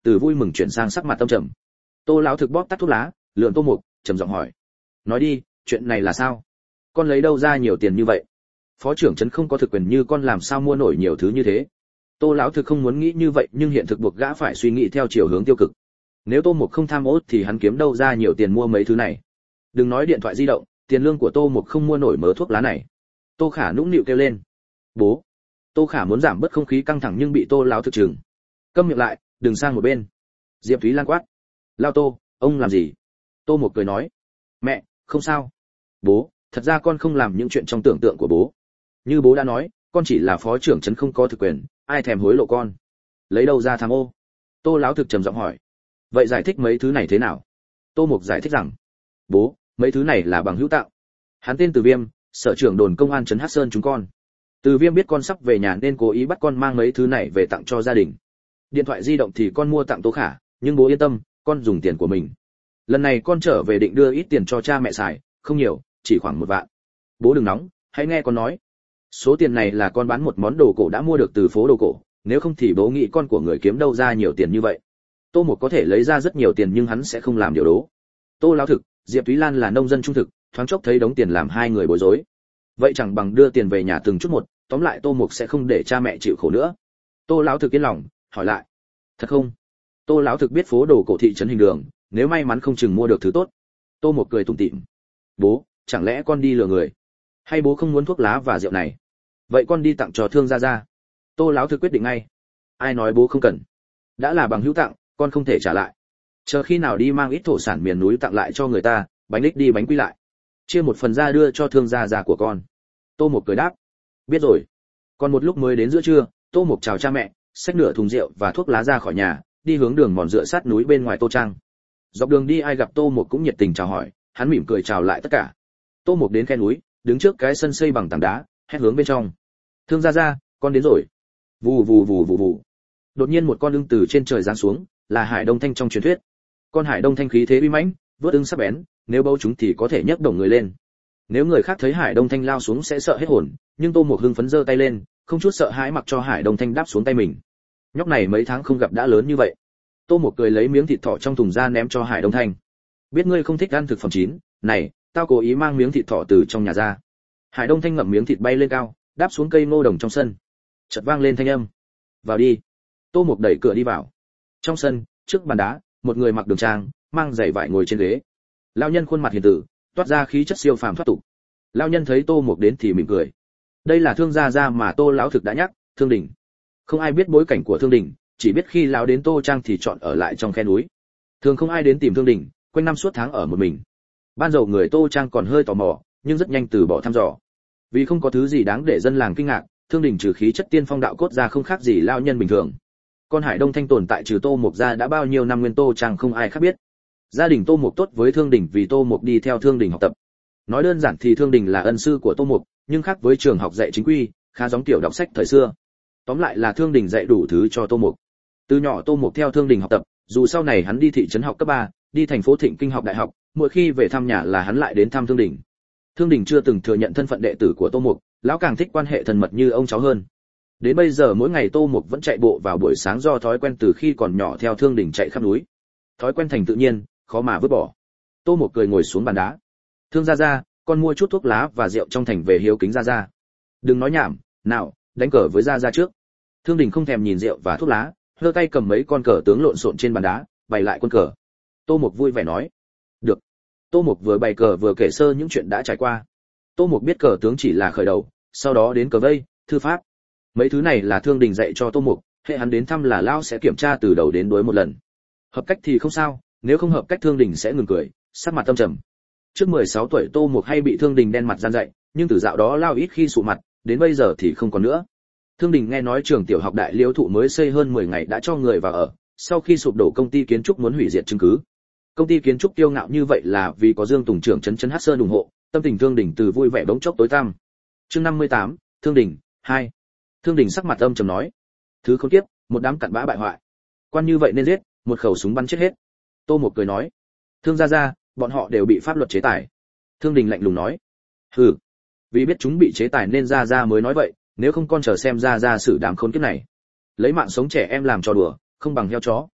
từ vui mừng chuyển sang sắc mặt tâm trầm. Tô lão thực bóp tắt thuốc lá, lườm Tô Mục, trầm giọng hỏi: "Nói đi, chuyện này là sao? Con lấy đâu ra nhiều tiền như vậy? Phó trưởng trấn không có thực quyền như con làm sao mua nổi nhiều thứ như thế?" Tô lão thực không muốn nghĩ như vậy, nhưng hiện thực buộc gã phải suy nghĩ theo chiều hướng tiêu cực. Nếu Tô Mục không tham ô thì hắn kiếm đâu ra nhiều tiền mua mấy thứ này? Đừng nói điện thoại di động, tiền lương của Tô Mục không mua nổi mớ thuốc lá này. Tô Khả nũng nịu kêu lên: "Bố!" Tô Khả muốn giảm bớt không khí căng thẳng nhưng bị Tô lão thực trừng: "Câm miệng lại, đừng sang một bên." Diệp Thúy Lan quát: "Lao Tô, ông làm gì?" Tô Mục cười nói: "Mẹ, không sao. Bố, thật ra con không làm những chuyện trong tưởng tượng của bố. Như bố đã nói, con chỉ là phó trưởng trấn không có thực quyền, ai thèm hối lộ con. Lấy đâu ra tham ô?" Tô lão thực trầm giọng hỏi: "Vậy giải thích mấy thứ này thế nào?" Tô Mục giải thích rằng: "Bố, mấy thứ này là bằng hữu tặng. Hắn tên Từ Viêm, sở trưởng đồn công an trấn Hắc Sơn chúng con. Từ Viêm biết con sắp về nhà nên cố ý bắt con mang mấy thứ này về tặng cho gia đình. Điện thoại di động thì con mua tặng Tô Khả, nhưng bố yên tâm, con dùng tiền của mình. Lần này con trở về định đưa ít tiền cho cha mẹ xài, không nhiều, chỉ khoảng một vạn. Bố đừng nóng, hãy nghe con nói. Số tiền này là con bán một món đồ cổ đã mua được từ phố đồ cổ, nếu không thì bố nghĩ con của người kiếm đâu ra nhiều tiền như vậy." Tô Mục có thể lấy ra rất nhiều tiền nhưng hắn sẽ không làm điều đó. Tô lão thực, Diệp Thúy Lan là nông dân trung thực, thoáng chốc thấy đống tiền làm hai người bối rối. Vậy chẳng bằng đưa tiền về nhà từng chút một, tóm lại Tô Mục sẽ không để cha mẹ chịu khổ nữa. Tô lão thực yên lòng, hỏi lại: "Thật không?" Tô lão thực biết phố đồ cổ thị trấn Hình Đường, nếu may mắn không chừng mua được thứ tốt. Tô Mục cười tủm tỉm: "Bố, chẳng lẽ con đi lừa người? Hay bố không muốn thuốc lá và rượu này? Vậy con đi tặng cho Thương gia gia." Tô lão thực quyết định ngay: "Ai nói bố không cần? Đã là bằng hữu tặng, con không thể trả lại. Chờ khi nào đi mang ít thổ sản miền núi tặng lại cho người ta, bánh đích đi bánh quy lại. Chia một phần ra đưa cho Thương gia gia của con." Tô Mục cười đáp: "Biết rồi." Còn một lúc mới đến giữa trưa, Tô Mục chào cha mẹ, xách nửa thùng rượu và thuốc lá ra khỏi nhà, đi hướng đường mòn dựa sát núi bên ngoài Tô Trang. Dọc đường đi ai gặp Tô Mục cũng nhiệt tình chào hỏi, hắn mỉm cười chào lại tất cả. Tô Mục đến khe núi, đứng trước cái sân xây bằng tảng đá, hét hướng bên trong: "Thương gia gia, con đến rồi." Vù vù vù vù vù. Đột nhiên một con ưng từ trên trời giáng xuống, là Hải Đông Thanh trong truyền thuyết. Con Hải Đông Thanh khí thế uy mãnh, vớt ưng sắc bén, nếu bấu chúng thì có thể nhấc đồng người lên. Nếu người khác thấy Hải Đông Thanh lao xuống sẽ sợ hết hồn, nhưng Tô Mục hưng phấn giơ tay lên, không chút sợ hãi mặc cho Hải Đông Thanh đáp xuống tay mình. Nhóc này mấy tháng không gặp đã lớn như vậy. Tô Mục cười lấy miếng thịt thỏ trong thùng ra ném cho Hải Đông Thanh. "Biết ngươi không thích ăn thực phẩm chín, này, tao cố ý mang miếng thịt thỏ từ trong nhà ra." Hải Đông Thanh ngậm miếng thịt bay lên cao, đáp xuống cây ngô đồng trong sân. Chợt vang lên thanh âm: "Vào đi." Tô Mục đẩy cửa đi vào. Trong sân, trước bàn đá, một người mặc đường trang, mang giày vải ngồi trên ghế. Lão nhân khuôn mặt hiền tử, toát ra khí chất siêu phàm thoát tục. Lão nhân thấy Tô Mục đến thì mỉm cười. Đây là Thương gia gia mà Tô lão thực đã nhắc, Thương Đình. Không ai biết bối cảnh của Thương Đình, chỉ biết khi lão đến Tô Trang thì chọn ở lại trong khe núi. Thường không ai đến tìm Thương Đình, quanh năm suốt tháng ở một mình. Ban đầu người Tô Trang còn hơi tò mò, nhưng rất nhanh từ bỏ thăm dò. Vì không có thứ gì đáng để dân làng kinh ngạc, Thương Đình trừ khí chất tiên phong đạo cốt ra không khác gì lão nhân bình thường. Con Hải Đông Thanh tồn tại trừ Tô Mục ra đã bao nhiêu năm nguyên Tô Trang không ai khác biết. Gia đình Tô Mục tốt với Thương Đình vì Tô Mục đi theo Thương Đình học tập. Nói đơn giản thì Thương Đình là ân sư của Tô Mục, nhưng khác với trường học dạy chính quy, khá giống tiểu đọc sách thời xưa. Tóm lại là Thương Đình dạy đủ thứ cho Tô Mục. Từ nhỏ Tô Mục theo Thương Đình học tập, dù sau này hắn đi thị trấn học cấp ba, đi thành phố Thịnh Kinh học đại học, mỗi khi về thăm nhà là hắn lại đến thăm Thương Đình. Thương Đình chưa từng thừa nhận thân phận đệ tử của Tô Mục, lão càng thích quan hệ thân mật như ông cháu hơn. Đến bây giờ mỗi ngày Tô Mục vẫn chạy bộ vào buổi sáng do thói quen từ khi còn nhỏ theo Thương Đình chạy khắp núi. Thói quen thành tự nhiên, khó mà vứt bỏ. Tô Mục cười ngồi xuống bàn đá. "Thương gia gia, con mua chút thuốc lá và rượu trong thành về hiếu kính gia gia." "Đừng nói nhảm, nào, đánh cờ với gia gia trước." Thương Đình không thèm nhìn rượu và thuốc lá, giơ tay cầm mấy con cờ tướng lộn xộn trên bàn đá, bày lại quân cờ. Tô Mục vui vẻ nói: "Được." Tô Mục vừa bày cờ vừa kể sơ những chuyện đã trải qua. Tô Mục biết cờ tướng chỉ là khởi đầu, sau đó đến cờ vây, thư pháp. Mấy thứ này là Thương Đình dạy cho Tô Mục, hệ hắn đến thăm là lão sẽ kiểm tra từ đầu đến đuôi một lần. Hợp cách thì không sao, nếu không hợp cách Thương Đình sẽ ngừng cười, sắc mặt tâm trầm. Trước mười sáu tuổi Tô Mục hay bị Thương Đình đen mặt gian dạy, nhưng từ dạo đó lao ít khi sụ mặt, đến bây giờ thì không còn nữa. Thương Đình nghe nói trường tiểu học Đại Liễu Thụ mới xây hơn mười ngày đã cho người vào ở, sau khi sụp đổ công ty kiến trúc muốn hủy diệt chứng cứ. Công ty kiến trúc kiêu ngạo như vậy là vì có Dương Tùng trưởng trấn trấn Hắc Sơn ủng hộ, tâm tình Thương Đình từ vui vẻ bỗng chốc tối tăm. Chương năm mươi tám, Thương Đình hai. Thương Đình sắc mặt âm trầm nói: "Thứ khốn kiếp, một đám cặn bã bại hoại. Quan như vậy nên giết, một khẩu súng bắn chết hết." Tô Mục cười nói: "Thương gia gia, bọn họ đều bị pháp luật chế tài." Thương Đình lạnh lùng nói: "Hừ, vì biết chúng bị chế tài nên gia gia mới nói vậy, nếu không con chờ xem gia gia xử đám khốn kiếp này. Lấy mạng sống trẻ em làm trò đùa, không bằng heo chó."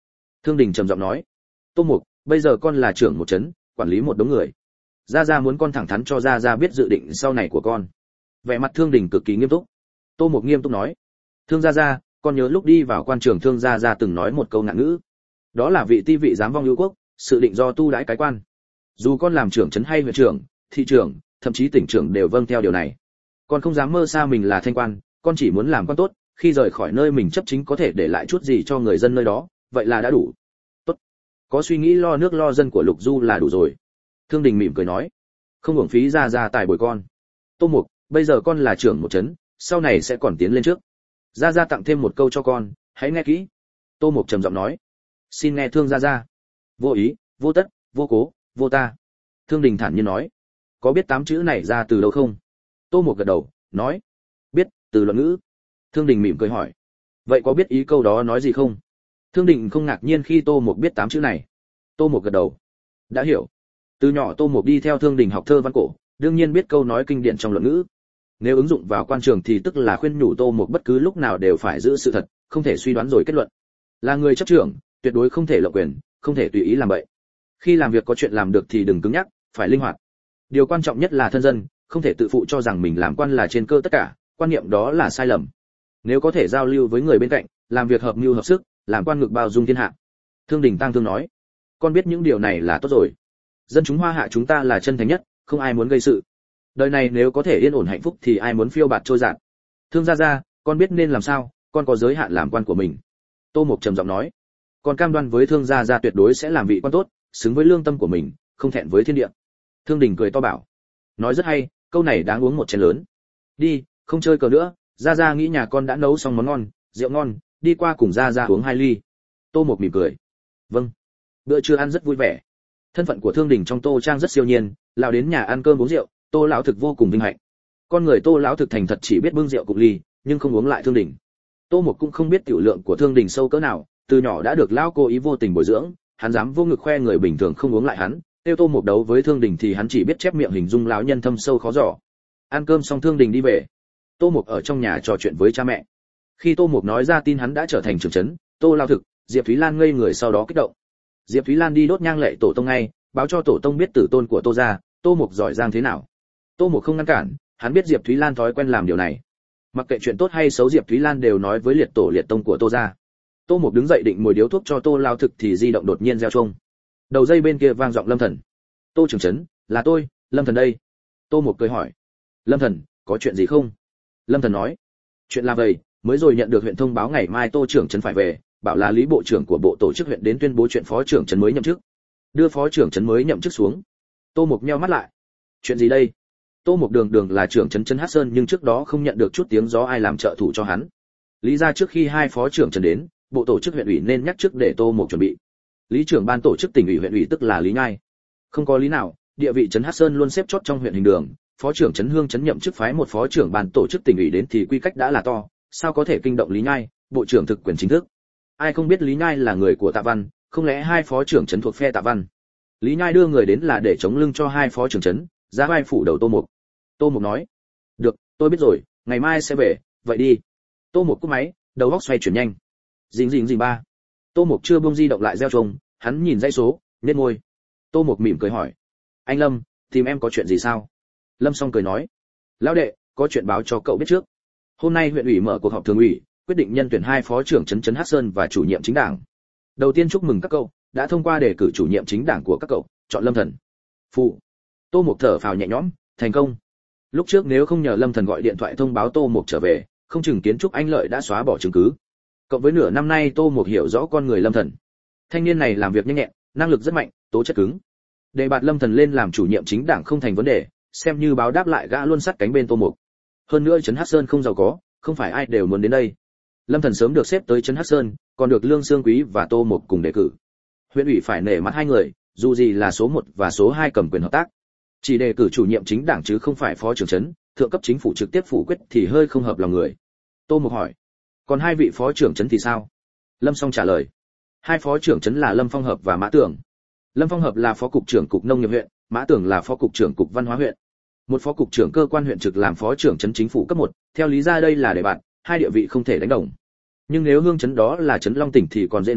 Thương Đình trầm giọng nói. Tô Mục, bây giờ con là trưởng một trấn, quản lý một đống người. Gia Gia muốn con thẳng thắn cho Gia Gia biết dự định sau này của con. Vẻ mặt Thương Đình cực kỳ nghiêm túc. Tô Mục nghiêm túc nói. Thương Gia Gia, con nhớ lúc đi vào quan trường Thương Gia Gia từng nói một câu ngạn ngữ. Đó là vị ti vị dám vong ưu quốc, sự định do tu đãi cái quan. Dù con làm trưởng trấn hay huyện trưởng, thị trưởng, thậm chí tỉnh trưởng đều vâng theo điều này. Con không dám mơ xa mình là thanh quan, con chỉ muốn làm quan tốt, khi rời khỏi nơi mình chấp chính có thể để lại chút gì cho người dân nơi đó, vậy là đã đủ. Tốt. Có suy nghĩ lo nước lo dân của Lục Du là đủ rồi. Thương Đình mỉm cười nói. Không uổng phí Gia Gia tài bồi con. Tô Mục, bây giờ con là trưởng một trấn, sau này sẽ còn tiến lên trước. Gia Gia tặng thêm một câu cho con, hãy nghe kỹ. Tô Mục trầm giọng nói. Xin nghe Thương Gia Gia. Vô ý, vô tất, vô cố, vô ta. Thương Đình thản nhiên nói. Có biết tám chữ này ra từ đâu không? Tô Mục gật đầu, nói. Biết, từ luận ngữ. Thương Đình mỉm cười hỏi. Vậy có biết ý câu đó nói gì không? Thương Đình không ngạc nhiên khi Tô Mục biết tám chữ này. Tô Mục gật đầu. Đã hiểu. Từ nhỏ Tô Mục đi theo Thương Đình học thơ văn cổ, đương nhiên biết câu nói kinh điển trong luận ngữ. Nếu ứng dụng vào quan trường thì tức là khuyên nhủ Tô Mục bất cứ lúc nào đều phải giữ sự thật, không thể suy đoán rồi kết luận. Là người chấp trưởng, tuyệt đối không thể lộng quyền, không thể tùy ý làm bậy. Khi làm việc có chuyện làm được thì đừng cứng nhắc, phải linh hoạt. Điều quan trọng nhất là thân dân, không thể tự phụ cho rằng mình làm quan là trên cơ tất cả, quan niệm đó là sai lầm. Nếu có thể giao lưu với người bên cạnh, làm việc hợp mưu hợp sức, làm quan ngược bao dung thiên hạ. Thương Đình tăng thương nói, con biết những điều này là tốt rồi. Dân chúng Hoa Hạ chúng ta là chân thành nhất, không ai muốn gây sự. Đời này nếu có thể yên ổn hạnh phúc thì ai muốn phiêu bạt trôi dạt. Thương Gia Gia, con biết nên làm sao, con có giới hạn làm quan của mình. Tô Mục trầm giọng nói, con cam đoan với Thương Gia Gia tuyệt đối sẽ làm vị quan tốt, xứng với lương tâm của mình, không thẹn với thiên địa. Thương Đình cười to bảo, nói rất hay, câu này đáng uống một chén lớn. Đi, không chơi cờ nữa, Gia Gia nghĩ nhà con đã nấu xong món ngon, rượu ngon, đi qua cùng Gia Gia uống hai ly. Tô Mục mỉm cười, vâng. Bữa trưa ăn rất vui vẻ. Thân phận của Thương Đình trong Tô Trang rất siêu nhiên, lão đến nhà ăn cơm uống rượu, Tô lão thực vô cùng vinh hạnh. Con người Tô lão thực thành thật chỉ biết bưng rượu cục ly, nhưng không uống lại Thương Đình. Tô Mục cũng không biết tiểu lượng của Thương Đình sâu cỡ nào, từ nhỏ đã được lão cố ý vô tình bồi dưỡng, hắn dám vô ngực khoe người bình thường không uống lại hắn, tiêu Tô Mục đấu với Thương Đình thì hắn chỉ biết chép miệng hình dung lão nhân thâm sâu khó dò. Ăn cơm xong Thương Đình đi về. Tô Mục ở trong nhà trò chuyện với cha mẹ. Khi Tô Mục nói ra tin hắn đã trở thành trưởng trấn, Tô lão thực, Diệp Thúy Lan ngây người sau đó kích động. Diệp Thúy Lan đi đốt nhang lạy tổ tông ngay, báo cho tổ tông biết tử tôn của Tô gia, Tô Mục giỏi giang thế nào. Tô Mục không ngăn cản, hắn biết Diệp Thúy Lan thói quen làm điều này. Mặc kệ chuyện tốt hay xấu Diệp Thúy Lan đều nói với liệt tổ liệt tông của Tô gia. Tô Mục đứng dậy định mồi điếu thuốc cho Tô lão thực thì di động đột nhiên reo chuông. Đầu dây bên kia vang giọng Lâm Thần. Tô trưởng trấn, là tôi, Lâm Thần đây. Tô Mục cười hỏi. Lâm Thần, có chuyện gì không? Lâm Thần nói. Chuyện là vậy, mới rồi nhận được huyện thông báo ngày mai Tô trưởng trấn phải về, bảo là Lý bộ trưởng của bộ tổ chức huyện đến tuyên bố chuyện phó trưởng trấn mới nhậm chức. Đưa phó trưởng trấn mới nhậm chức xuống. Tô Mục nheo mắt lại. Chuyện gì đây? Tô Mục đường đường là trưởng trấn trấn Hắc Sơn nhưng trước đó không nhận được chút tiếng gió ai làm trợ thủ cho hắn. Lý ra trước khi hai phó trưởng trấn đến, bộ tổ chức huyện ủy nên nhắc trước để Tô Mục chuẩn bị. Lý trưởng ban tổ chức tỉnh ủy huyện ủy tức là Lý Nhai. Không có lý nào, địa vị trấn Hắc Sơn luôn xếp chót trong huyện hình đường, phó trưởng trấn Hương trấn nhậm chức phái một phó trưởng ban tổ chức tỉnh ủy đến thì quy cách đã là to, sao có thể kinh động Lý Nhai, bộ trưởng thực quyền chính thức. Ai không biết Lý Nhai là người của Tạ Văn, không lẽ hai phó trưởng trấn thuộc phe Tạ Văn? Lý Nhai đưa người đến là để chống lưng cho hai phó trưởng trấn, ra vai phủ đầu Tô Mục. Tô Mục nói, được, tôi biết rồi, ngày mai sẽ về, vậy đi. Tô Mục cúp máy, đầu óc xoay chuyển nhanh. Dính dính dính ba. Tô Mục chưa buông di động lại reo chuông, hắn nhìn dãy số, nhếch môi. Tô Mục mỉm cười hỏi, anh Lâm, tìm em có chuyện gì sao? Lâm Song cười nói, lão đệ, có chuyện báo cho cậu biết trước. Hôm nay huyện ủy mở cuộc họp thường ủy, quyết định nhân tuyển hai phó trưởng trấn trấn Hắc Sơn và chủ nhiệm chính đảng. Đầu tiên chúc mừng các cậu đã thông qua đề cử chủ nhiệm chính đảng của các cậu, chọn Lâm Thần. Phụ. Tô Mục thở phào nhẹ nhõm, thành công. Lúc trước nếu không nhờ Lâm Thần gọi điện thoại thông báo Tô Mục trở về, không chừng Kiến Trúc Anh Lợi đã xóa bỏ chứng cứ. Cộng với nửa năm nay Tô Mục hiểu rõ con người Lâm Thần. Thanh niên này làm việc nhanh nhẹn, năng lực rất mạnh, tố chất cứng. Đề bạt Lâm Thần lên làm chủ nhiệm chính đảng không thành vấn đề, xem như báo đáp lại gã luôn sát cánh bên Tô Mục. Hơn nữa trấn Hắc Sơn không giàu có, không phải ai đều muốn đến đây. Lâm Thần sớm được xếp tới trấn Hắc Sơn, còn được Lương Xương Quý và Tô Mục cùng đề cử. Huyện ủy phải nể mặt hai người, dù gì là số một và số hai cầm quyền hợp tác. Chỉ đề cử chủ nhiệm chính đảng chứ không phải phó trưởng trấn, thượng cấp chính phủ trực tiếp phủ quyết thì hơi không hợp lòng người. Tô Mục hỏi, còn hai vị phó trưởng trấn thì sao? Lâm Song trả lời, hai phó trưởng trấn là Lâm Phong Hợp và Mã Tưởng. Lâm Phong Hợp là phó cục trưởng cục nông nghiệp huyện, Mã Tưởng là phó cục trưởng cục văn hóa huyện. Một phó cục trưởng cơ quan huyện trực làm phó trưởng trấn chính phủ cấp một, theo lý ra đây là đề bạt, hai địa vị không thể đánh đồng. Nhưng nếu Hương trấn đó là trấn Long tỉnh thì còn dễ nói,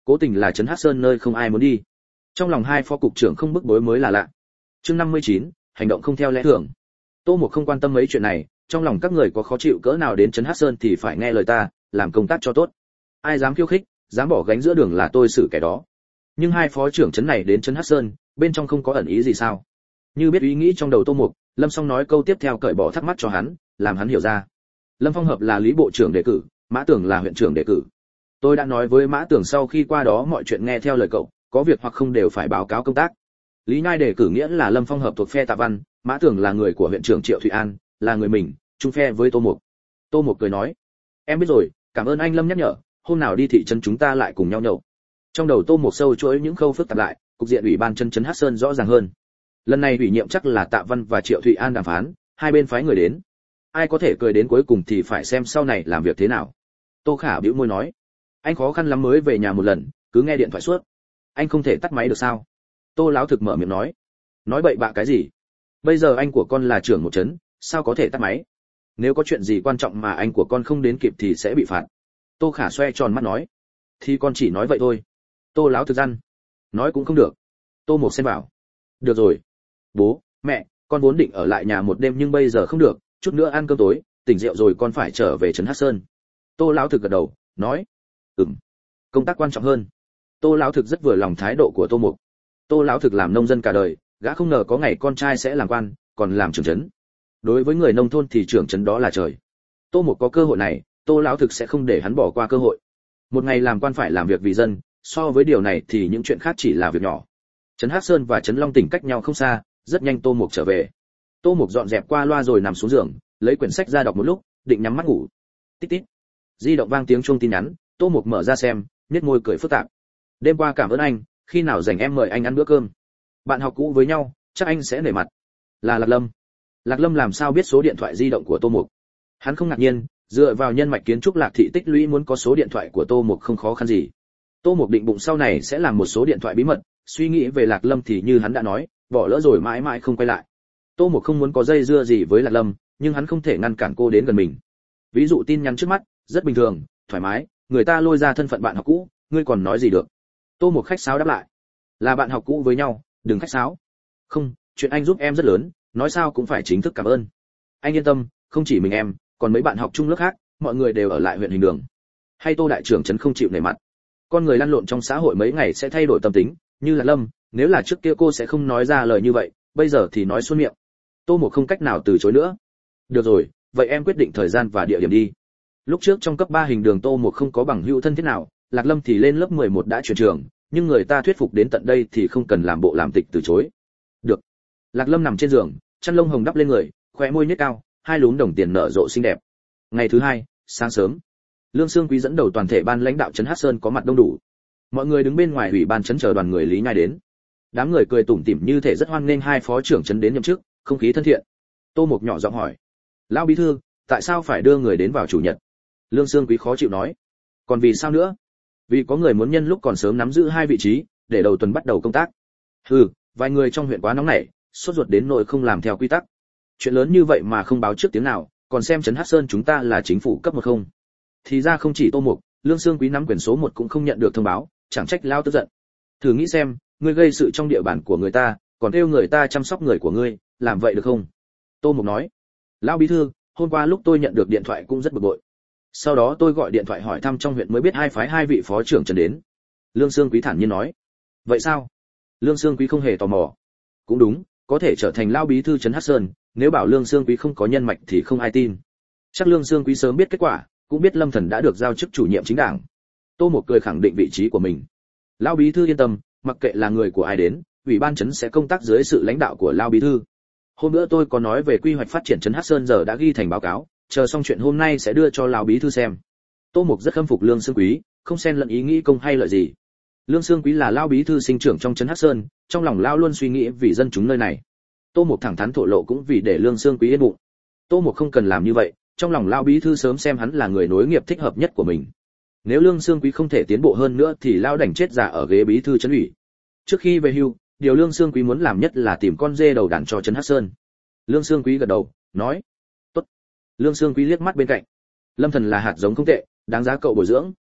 cố tình là trấn Hắc Sơn nơi không ai muốn đi. Trong lòng hai phó cục trưởng không bức bối mới là lạ. Chương năm mươi chín, hành động không theo lẽ thường. Tô Mục không quan tâm mấy chuyện này, trong lòng các người có khó chịu cỡ nào đến trấn Hắc Sơn thì phải nghe lời ta, làm công tác cho tốt. Ai dám khiêu khích, dám bỏ gánh giữa đường là tôi xử kẻ đó. Nhưng hai phó trưởng trấn này đến trấn Hắc Sơn, bên trong không có ẩn ý gì sao? Như biết ý nghĩ trong đầu Tô Mục, Lâm Song nói câu tiếp theo cởi bỏ thắc mắc cho hắn, làm hắn hiểu ra. Lâm Phong Hợp là Lý bộ trưởng đề cử, Mã Tưởng là huyện trưởng đề cử. Tôi đã nói với Mã Tưởng sau khi qua đó mọi chuyện nghe theo lời cậu, có việc hoặc không đều phải báo cáo công tác. Lý Nhai đề cử nghĩa là Lâm Phong Hợp thuộc phe Tạ Văn, Mã Tưởng là người của huyện trưởng Triệu Thụy An, là người mình, chung phe với Tô Mục. Tô Mục cười nói, em biết rồi, cảm ơn anh Lâm nhắc nhở, hôm nào đi thị trấn chúng ta lại cùng nhau nhậu. Trong đầu Tô Mục sâu chuỗi những khâu phức tạp lại, cục diện ủy ban chân trấn Hắc Sơn rõ ràng hơn. Lần này ủy nhiệm chắc là Tạ Văn và Triệu Thụy An đàm phán, hai bên phái người đến. Ai có thể cười đến cuối cùng thì phải xem sau này làm việc thế nào. Tô Khả bĩu môi nói, anh khó khăn lắm mới về nhà một lần, cứ nghe điện thoại suốt. Anh không thể tắt máy được sao? Tô Lão Thực mở miệng nói, nói bậy bạ cái gì? Bây giờ anh của con là trưởng một trấn, sao có thể tắt máy? Nếu có chuyện gì quan trọng mà anh của con không đến kịp thì sẽ bị phạt. Tô Khả xoe tròn mắt nói, thì con chỉ nói vậy thôi. Tô Lão Thực răn, nói cũng không được. Tô Mục xen bảo, được rồi. Bố, mẹ, con vốn định ở lại nhà một đêm nhưng bây giờ không được, chút nữa ăn cơm tối, tỉnh rượu rồi con phải trở về trấn Hắc Sơn. Tô Lão Thực gật đầu, nói, ừm, công tác quan trọng hơn. Tô Lão Thực rất vừa lòng thái độ của Tô Mục. Tô Lão Thực làm nông dân cả đời, gã không ngờ có ngày con trai sẽ làm quan, còn làm trưởng trấn. Đối với người nông thôn thì trưởng trấn đó là trời. Tô Mục có cơ hội này, Tô Lão Thực sẽ không để hắn bỏ qua cơ hội. Một ngày làm quan phải làm việc vì dân, so với điều này thì những chuyện khác chỉ là việc nhỏ. Trấn Hắc Sơn và trấn Long Tỉnh cách nhau không xa, rất nhanh Tô Mục trở về. Tô Mục dọn dẹp qua loa rồi nằm xuống giường, lấy quyển sách ra đọc một lúc, định nhắm mắt ngủ. Tít tít. Di động vang tiếng chuông tin nhắn, Tô Mục mở ra xem, nhếch môi cười phức tạp. Đêm qua cảm ơn anh, khi nào rảnh em mời anh ăn bữa cơm. Bạn học cũ với nhau, chắc anh sẽ nể mặt. Là Lạc Lâm. Lạc Lâm làm sao biết số điện thoại di động của Tô Mục? Hắn không ngạc nhiên, dựa vào nhân mạch kiến trúc Lạc thị tích lũy muốn có số điện thoại của Tô Mục không khó khăn gì. Tô Mục định bụng sau này sẽ làm một số điện thoại bí mật, suy nghĩ về Lạc Lâm thì như hắn đã nói, bỏ lỡ rồi mãi mãi không quay lại. Tô Mục không muốn có dây dưa gì với Lạc Lâm, nhưng hắn không thể ngăn cản cô đến gần mình. Ví dụ tin nhắn trước mắt, rất bình thường, thoải mái, người ta lôi ra thân phận bạn học cũ, ngươi còn nói gì được? Tô Mục khách sáo đáp lại, là bạn học cũ với nhau, đừng khách sáo. Không, chuyện anh giúp em rất lớn, nói sao cũng phải chính thức cảm ơn. Anh yên tâm, không chỉ mình em, còn mấy bạn học chung lớp khác, mọi người đều ở lại huyện Hình Đường. Hay Tô đại trưởng trấn không chịu nể mặt. Con người lăn lộn trong xã hội mấy ngày sẽ thay đổi tâm tính, như là Lâm, nếu là trước kia cô sẽ không nói ra lời như vậy, bây giờ thì nói suôn miệng. Tô Mục không cách nào từ chối nữa. Được rồi, vậy em quyết định thời gian và địa điểm đi. Lúc trước trong cấp ba Hình Đường Tô Mục không có bằng hữu thân thiết nào, Lạc Lâm thì lên lớp mười một đã chuyển trường, nhưng người ta thuyết phục đến tận đây thì không cần làm bộ làm tịch từ chối. Được. Lạc Lâm nằm trên giường, chăn lông hồng đắp lên người, khóe môi nhếch cao, hai lúm đồng tiền nở rộ xinh đẹp. Ngày thứ hai, sáng sớm, Lương Xương Quý dẫn đầu toàn thể ban lãnh đạo trấn Hắc Sơn có mặt đông đủ. Mọi người đứng bên ngoài ủy ban trấn chờ đoàn người Lý Nhai đến. Đám người cười tủm tỉm như thể rất hoan nghênh hai phó trưởng trấn đến nhậm chức, không khí thân thiện. Tô Mục nhỏ giọng hỏi, lão bí thư, tại sao phải đưa người đến vào chủ nhật? Lương Xương Quý khó chịu nói, còn vì sao nữa? Vì có người muốn nhân lúc còn sớm nắm giữ hai vị trí, để đầu tuần bắt đầu công tác. Hừ, vài người trong huyện quá nóng nảy, sốt ruột đến nỗi không làm theo quy tắc. Chuyện lớn như vậy mà không báo trước tiếng nào, còn xem trấn Hắc Sơn chúng ta là chính phủ cấp một không? Thì ra không chỉ Tô Mục, Lương Xương Quý nắm quyền số một cũng không nhận được thông báo, chẳng trách lao tức giận. Thử nghĩ xem, ngươi gây sự trong địa bàn của người ta, còn kêu người ta chăm sóc người của ngươi, làm vậy được không? Tô Mục nói, lão bí thư, hôm qua lúc tôi nhận được điện thoại cũng rất bực bội. Sau đó tôi gọi điện thoại hỏi thăm trong huyện mới biết hai phái hai vị phó trưởng trấn đến. Lương Xương Quý thản nhiên nói, vậy sao? Lương Xương Quý không hề tò mò. Cũng đúng, có thể trở thành lão bí thư trấn Hắc Sơn, nếu bảo Lương Xương Quý không có nhân mạch thì không ai tin. Chắc Lương Xương Quý sớm biết kết quả, cũng biết Lâm Thần đã được giao chức chủ nhiệm chính đảng. Tô Mục cười khẳng định vị trí của mình. Lão bí thư yên tâm, mặc kệ là người của ai đến, ủy ban trấn sẽ công tác dưới sự lãnh đạo của lão bí thư. Hôm bữa tôi có nói về quy hoạch phát triển trấn Hắc Sơn giờ đã ghi thành báo cáo, chờ xong chuyện hôm nay sẽ đưa cho lão bí thư xem. Tô Mục rất khâm phục Lương Xương Quý, không xen lẫn ý nghĩ công hay lợi gì. Lương Xương Quý là lão bí thư sinh trưởng trong trấn Hắc Sơn, trong lòng lão luôn suy nghĩ vì dân chúng nơi này. Tô Mục thẳng thắn thổ lộ cũng vì để Lương Xương Quý yên bụng. Tô Mục không cần làm như vậy, trong lòng lão bí thư sớm xem hắn là người nối nghiệp thích hợp nhất của mình. Nếu Lương Xương Quý không thể tiến bộ hơn nữa thì lão đành chết già ở ghế bí thư trấn ủy. Trước khi về hưu, điều Lương Xương Quý muốn làm nhất là tìm con dê đầu đàn cho trấn Hắc Sơn. Lương Xương Quý gật đầu, nói, tốt. Lương Xương Quý liếc mắt bên cạnh. Lâm Thần là hạt giống không tệ, đáng giá cậu bồi dưỡng.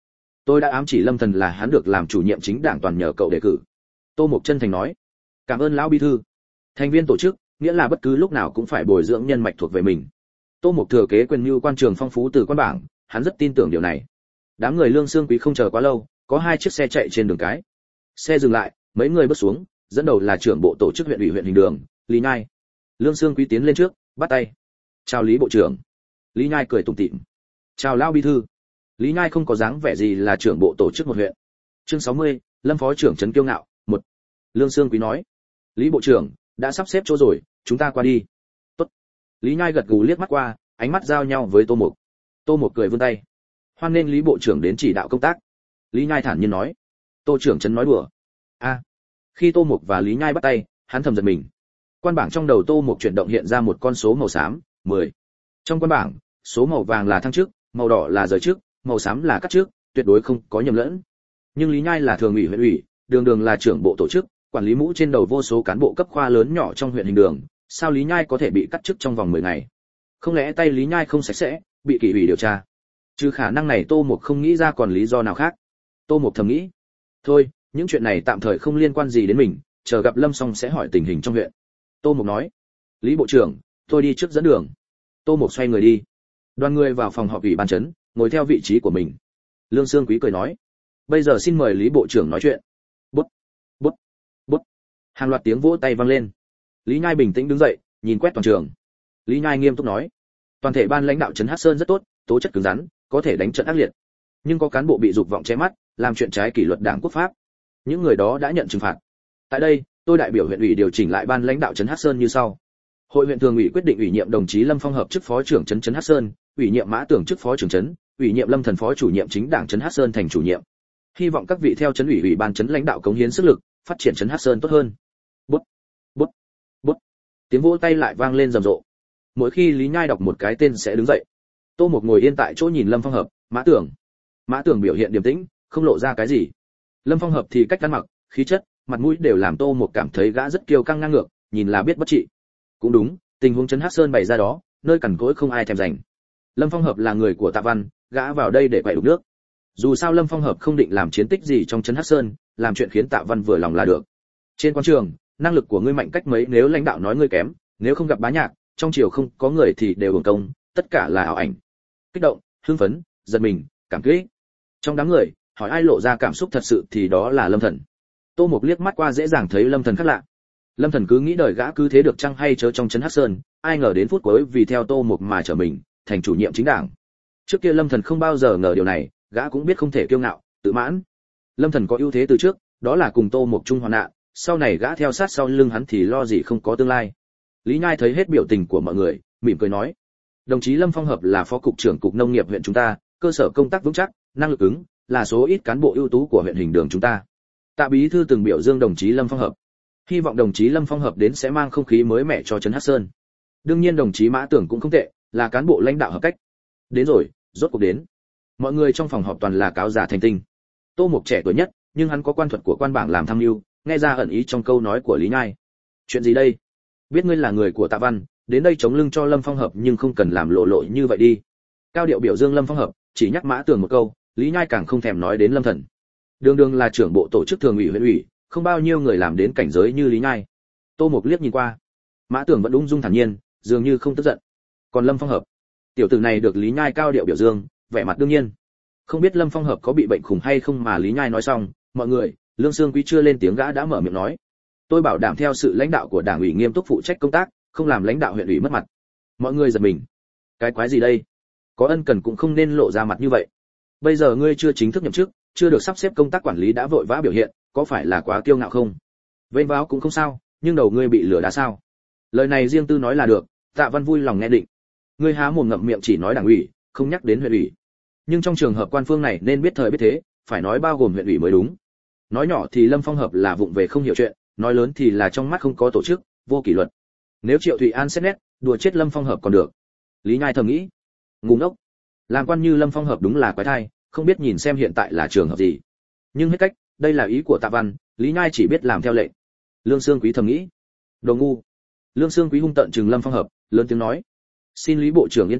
Tôi đã ám chỉ Lâm Thần là hắn được làm chủ nhiệm chính đảng toàn nhờ cậu đề cử. Tô Mục chân thành nói. Cảm ơn lão bí thư. Thành viên tổ chức, nghĩa là bất cứ lúc nào cũng phải bồi dưỡng nhân mạch thuộc về mình. Tô Mục thừa kế quyền mưu quan trường phong phú từ quan bảng, hắn rất tin tưởng điều này. Đám người Lương Xương Quý không chờ quá lâu, có hai chiếc xe chạy trên đường cái. Xe dừng lại, mấy người bước xuống, dẫn đầu là trưởng bộ tổ chức huyện ủy huyện Hình Đường, Lý Nhai. Lương Xương Quý tiến lên trước, bắt tay. Chào Lý bộ trưởng. Lý Nhai cười tủm tỉm. Chào lão bí thư. Lý Nhai không có dáng vẻ gì là trưởng bộ tổ chức một huyện. Chương sáu mươi, Lâm phó trưởng trấn kiêu ngạo, một. Lương Xương Quý nói. Lý bộ trưởng, đã sắp xếp chỗ rồi, chúng ta qua đi. Tốt. Lý Nhai gật gù liếc mắt qua, ánh mắt giao nhau với Tô Mục. Tô Mục cười vươn tay. Hoan nghênh Lý bộ trưởng đến chỉ đạo công tác. Lý Nhai thản nhiên nói. Tô trưởng trấn nói đùa. A. À. Khi Tô Mục và Lý Nhai bắt tay, hắn thầm giật mình. Quan bảng trong đầu Tô Mục chuyển động hiện ra một con số màu xám, mười. Trong quan bảng, số màu vàng là thăng trước, màu đỏ là rời trước, màu xám là cắt trước, tuyệt đối không có nhầm lẫn. Nhưng Lý Nhai là thường ủy huyện ủy, Đường Đường là trưởng bộ tổ chức, quản lý mũ trên đầu vô số cán bộ cấp khoa lớn nhỏ trong huyện Hình Đường, sao Lý Nhai có thể bị cắt chức trong vòng mười ngày? Không lẽ tay Lý Nhai không sạch sẽ, bị kỷ ủy điều tra? Trừ khả năng này Tô Mục không nghĩ ra còn lý do nào khác. Tô Mục thầm nghĩ, thôi, những chuyện này tạm thời không liên quan gì đến mình, chờ gặp Lâm xong sẽ hỏi tình hình trong huyện. Tô Mục nói, Lý bộ trưởng, tôi đi trước dẫn đường. Tô Mục xoay người đi. Đoàn người vào phòng họp ủy ban trấn, ngồi theo vị trí của mình. Lương Xương Quý cười nói, bây giờ xin mời Lý bộ trưởng nói chuyện. Bút, bút, bút. Hàng loạt tiếng vỗ tay vang lên. Lý Nhai bình tĩnh đứng dậy, nhìn quét toàn trường. Lý Nhai nghiêm túc nói, toàn thể ban lãnh đạo trấn Hắc Sơn rất tốt, tố chất cứng rắn, có thể đánh trận ác liệt. Nhưng có cán bộ bị dục vọng che mắt, làm chuyện trái kỷ luật đảng quốc pháp. Những người đó đã nhận trừng phạt. Tại đây, tôi đại biểu huyện ủy điều chỉnh lại ban lãnh đạo trấn Hắc Sơn như sau. Hội huyện thường ủy quyết định ủy nhiệm đồng chí Lâm Phong hợp chức phó trưởng trấn trấn Hắc Sơn, ủy nhiệm Mã Tưởng chức phó trưởng trấn, ủy nhiệm Lâm Thần phó chủ nhiệm chính đảng trấn Hắc Sơn thành chủ nhiệm. Hy vọng các vị theo trấn ủy ủy ban trấn lãnh đạo cống hiến sức lực, phát triển trấn Hắc Sơn tốt hơn. Bút, bút, bút. Tiếng vỗ tay lại vang lên rầm rộ. Mỗi khi Lý Nhai đọc một cái tên sẽ đứng dậy. Tô Mục ngồi yên tại chỗ nhìn Lâm Phong hợp, Mã Tưởng. Mã Tưởng biểu hiện điềm tĩnh, không lộ ra cái gì. Lâm Phong hợp thì cách ăn mặc, khí chất, mặt mũi đều làm Tô Mục cảm thấy gã rất kiêu căng ngang ngược, nhìn là biết bất trị. Cũng đúng, tình huống trấn Hắc Sơn bày ra đó, nơi cằn cỗi không ai thèm giành. Lâm Phong hợp là người của Tạ Văn, gã vào đây để quậy đục nước. Dù sao Lâm Phong hợp không định làm chiến tích gì trong trấn Hắc Sơn, làm chuyện khiến Tạ Văn vừa lòng là được. Trên quan trường, năng lực của ngươi mạnh cách mấy nếu lãnh đạo nói ngươi kém, nếu không gặp bá nhạc, trong triều không có người thì đều hưởng công, tất cả là ảo ảnh. Kích động, hưng phấn, giật mình, cảm kích. Trong đám người, hỏi ai lộ ra cảm xúc thật sự thì đó là Lâm Thần. Tô Mục liếc mắt qua dễ dàng thấy Lâm Thần khác lạ. Lâm Thần cứ nghĩ đời gã cứ thế được chăng hay chớ trong trấn Hắc Sơn, ai ngờ đến phút cuối vì theo Tô Mục mà trở mình thành chủ nhiệm chính đảng. Trước kia Lâm Thần không bao giờ ngờ điều này, gã cũng biết không thể kiêu ngạo, tự mãn. Lâm Thần có ưu thế từ trước, đó là cùng Tô Mục chung hoạn nạn, sau này gã theo sát sau lưng hắn thì lo gì không có tương lai. Lý Nhai thấy hết biểu tình của mọi người, mỉm cười nói: "Đồng chí Lâm Phong hợp là phó cục trưởng cục nông nghiệp huyện chúng ta, cơ sở công tác vững chắc, năng lực ứng, là số ít cán bộ ưu tú của huyện Hình Đường chúng ta." Tạ bí thư từng biểu dương đồng chí Lâm Phong hợp. Hy vọng đồng chí Lâm Phong hợp đến sẽ mang không khí mới mẻ cho trấn Hắc Sơn. Đương nhiên đồng chí Mã Tưởng cũng không tệ, là cán bộ lãnh đạo hợp cách. Đến rồi, rốt cuộc đến. Mọi người trong phòng họp toàn là cáo giả thành tinh. Tô Mục trẻ tuổi nhất, nhưng hắn có quan thuật của quan bảng làm tham mưu, nghe ra ẩn ý trong câu nói của Lý Nhai. Chuyện gì đây? Biết ngươi là người của Tạ Văn, đến đây chống lưng cho Lâm Phong hợp nhưng không cần làm lộ lộ như vậy đi. Cao điệu biểu dương Lâm Phong hợp, chỉ nhắc Mã Tưởng một câu, Lý Nhai càng không thèm nói đến Lâm Thần. Đường Đường là trưởng bộ tổ chức thường ủy huyện ủy, không bao nhiêu người làm đến cảnh giới như Lý Nhai. Tô Mục liếc nhìn qua, Mã Tưởng vẫn ung dung thản nhiên, dường như không tức giận. Còn Lâm Phong hợp, tiểu tử này được Lý Nhai cao điệu biểu dương, vẻ mặt đương nhiên. Không biết Lâm Phong hợp có bị bệnh khủng hay không mà Lý Nhai nói xong, mọi người, Lương Xương Quý chưa lên tiếng gã đã mở miệng nói: "Tôi bảo đảm theo sự lãnh đạo của Đảng ủy nghiêm túc phụ trách công tác, không làm lãnh đạo huyện ủy mất mặt." Mọi người giật mình. Cái quái gì đây? Có ân cần cũng không nên lộ ra mặt như vậy. Bây giờ ngươi chưa chính thức nhậm chức, chưa được sắp xếp công tác quản lý đã vội vã biểu hiện, có phải là quá kiêu ngạo không? Vênh váo cũng không sao, nhưng đầu ngươi bị lửa đá sao? Lời này riêng tư nói là được, Tạ Văn vui lòng nghe định. Ngươi há mồm ngậm miệng chỉ nói Đảng ủy, không nhắc đến huyện ủy. Nhưng trong trường hợp quan phương này nên biết thời biết thế, phải nói bao gồm huyện ủy mới đúng. Nói nhỏ thì Lâm Phong hợp là vụng về không hiểu chuyện, nói lớn thì là trong mắt không có tổ chức, vô kỷ luật. Nếu Triệu Thụy An xét nét, đùa chết Lâm Phong hợp còn được. Lý Nhai thầm nghĩ, ngu ngốc. Làm quan như Lâm Phong hợp đúng là quái thai, không biết nhìn xem hiện tại là trường hợp gì. Nhưng hết cách, đây là ý của Tạ Văn, Lý Nhai chỉ biết làm theo lệnh. Lương Xương Quý thầm nghĩ, đồ ngu. Lương Xương Quý hung tợn trừng Lâm Phong hợp, lớn tiếng nói: "Xin Lý bộ trưởng yên tâm,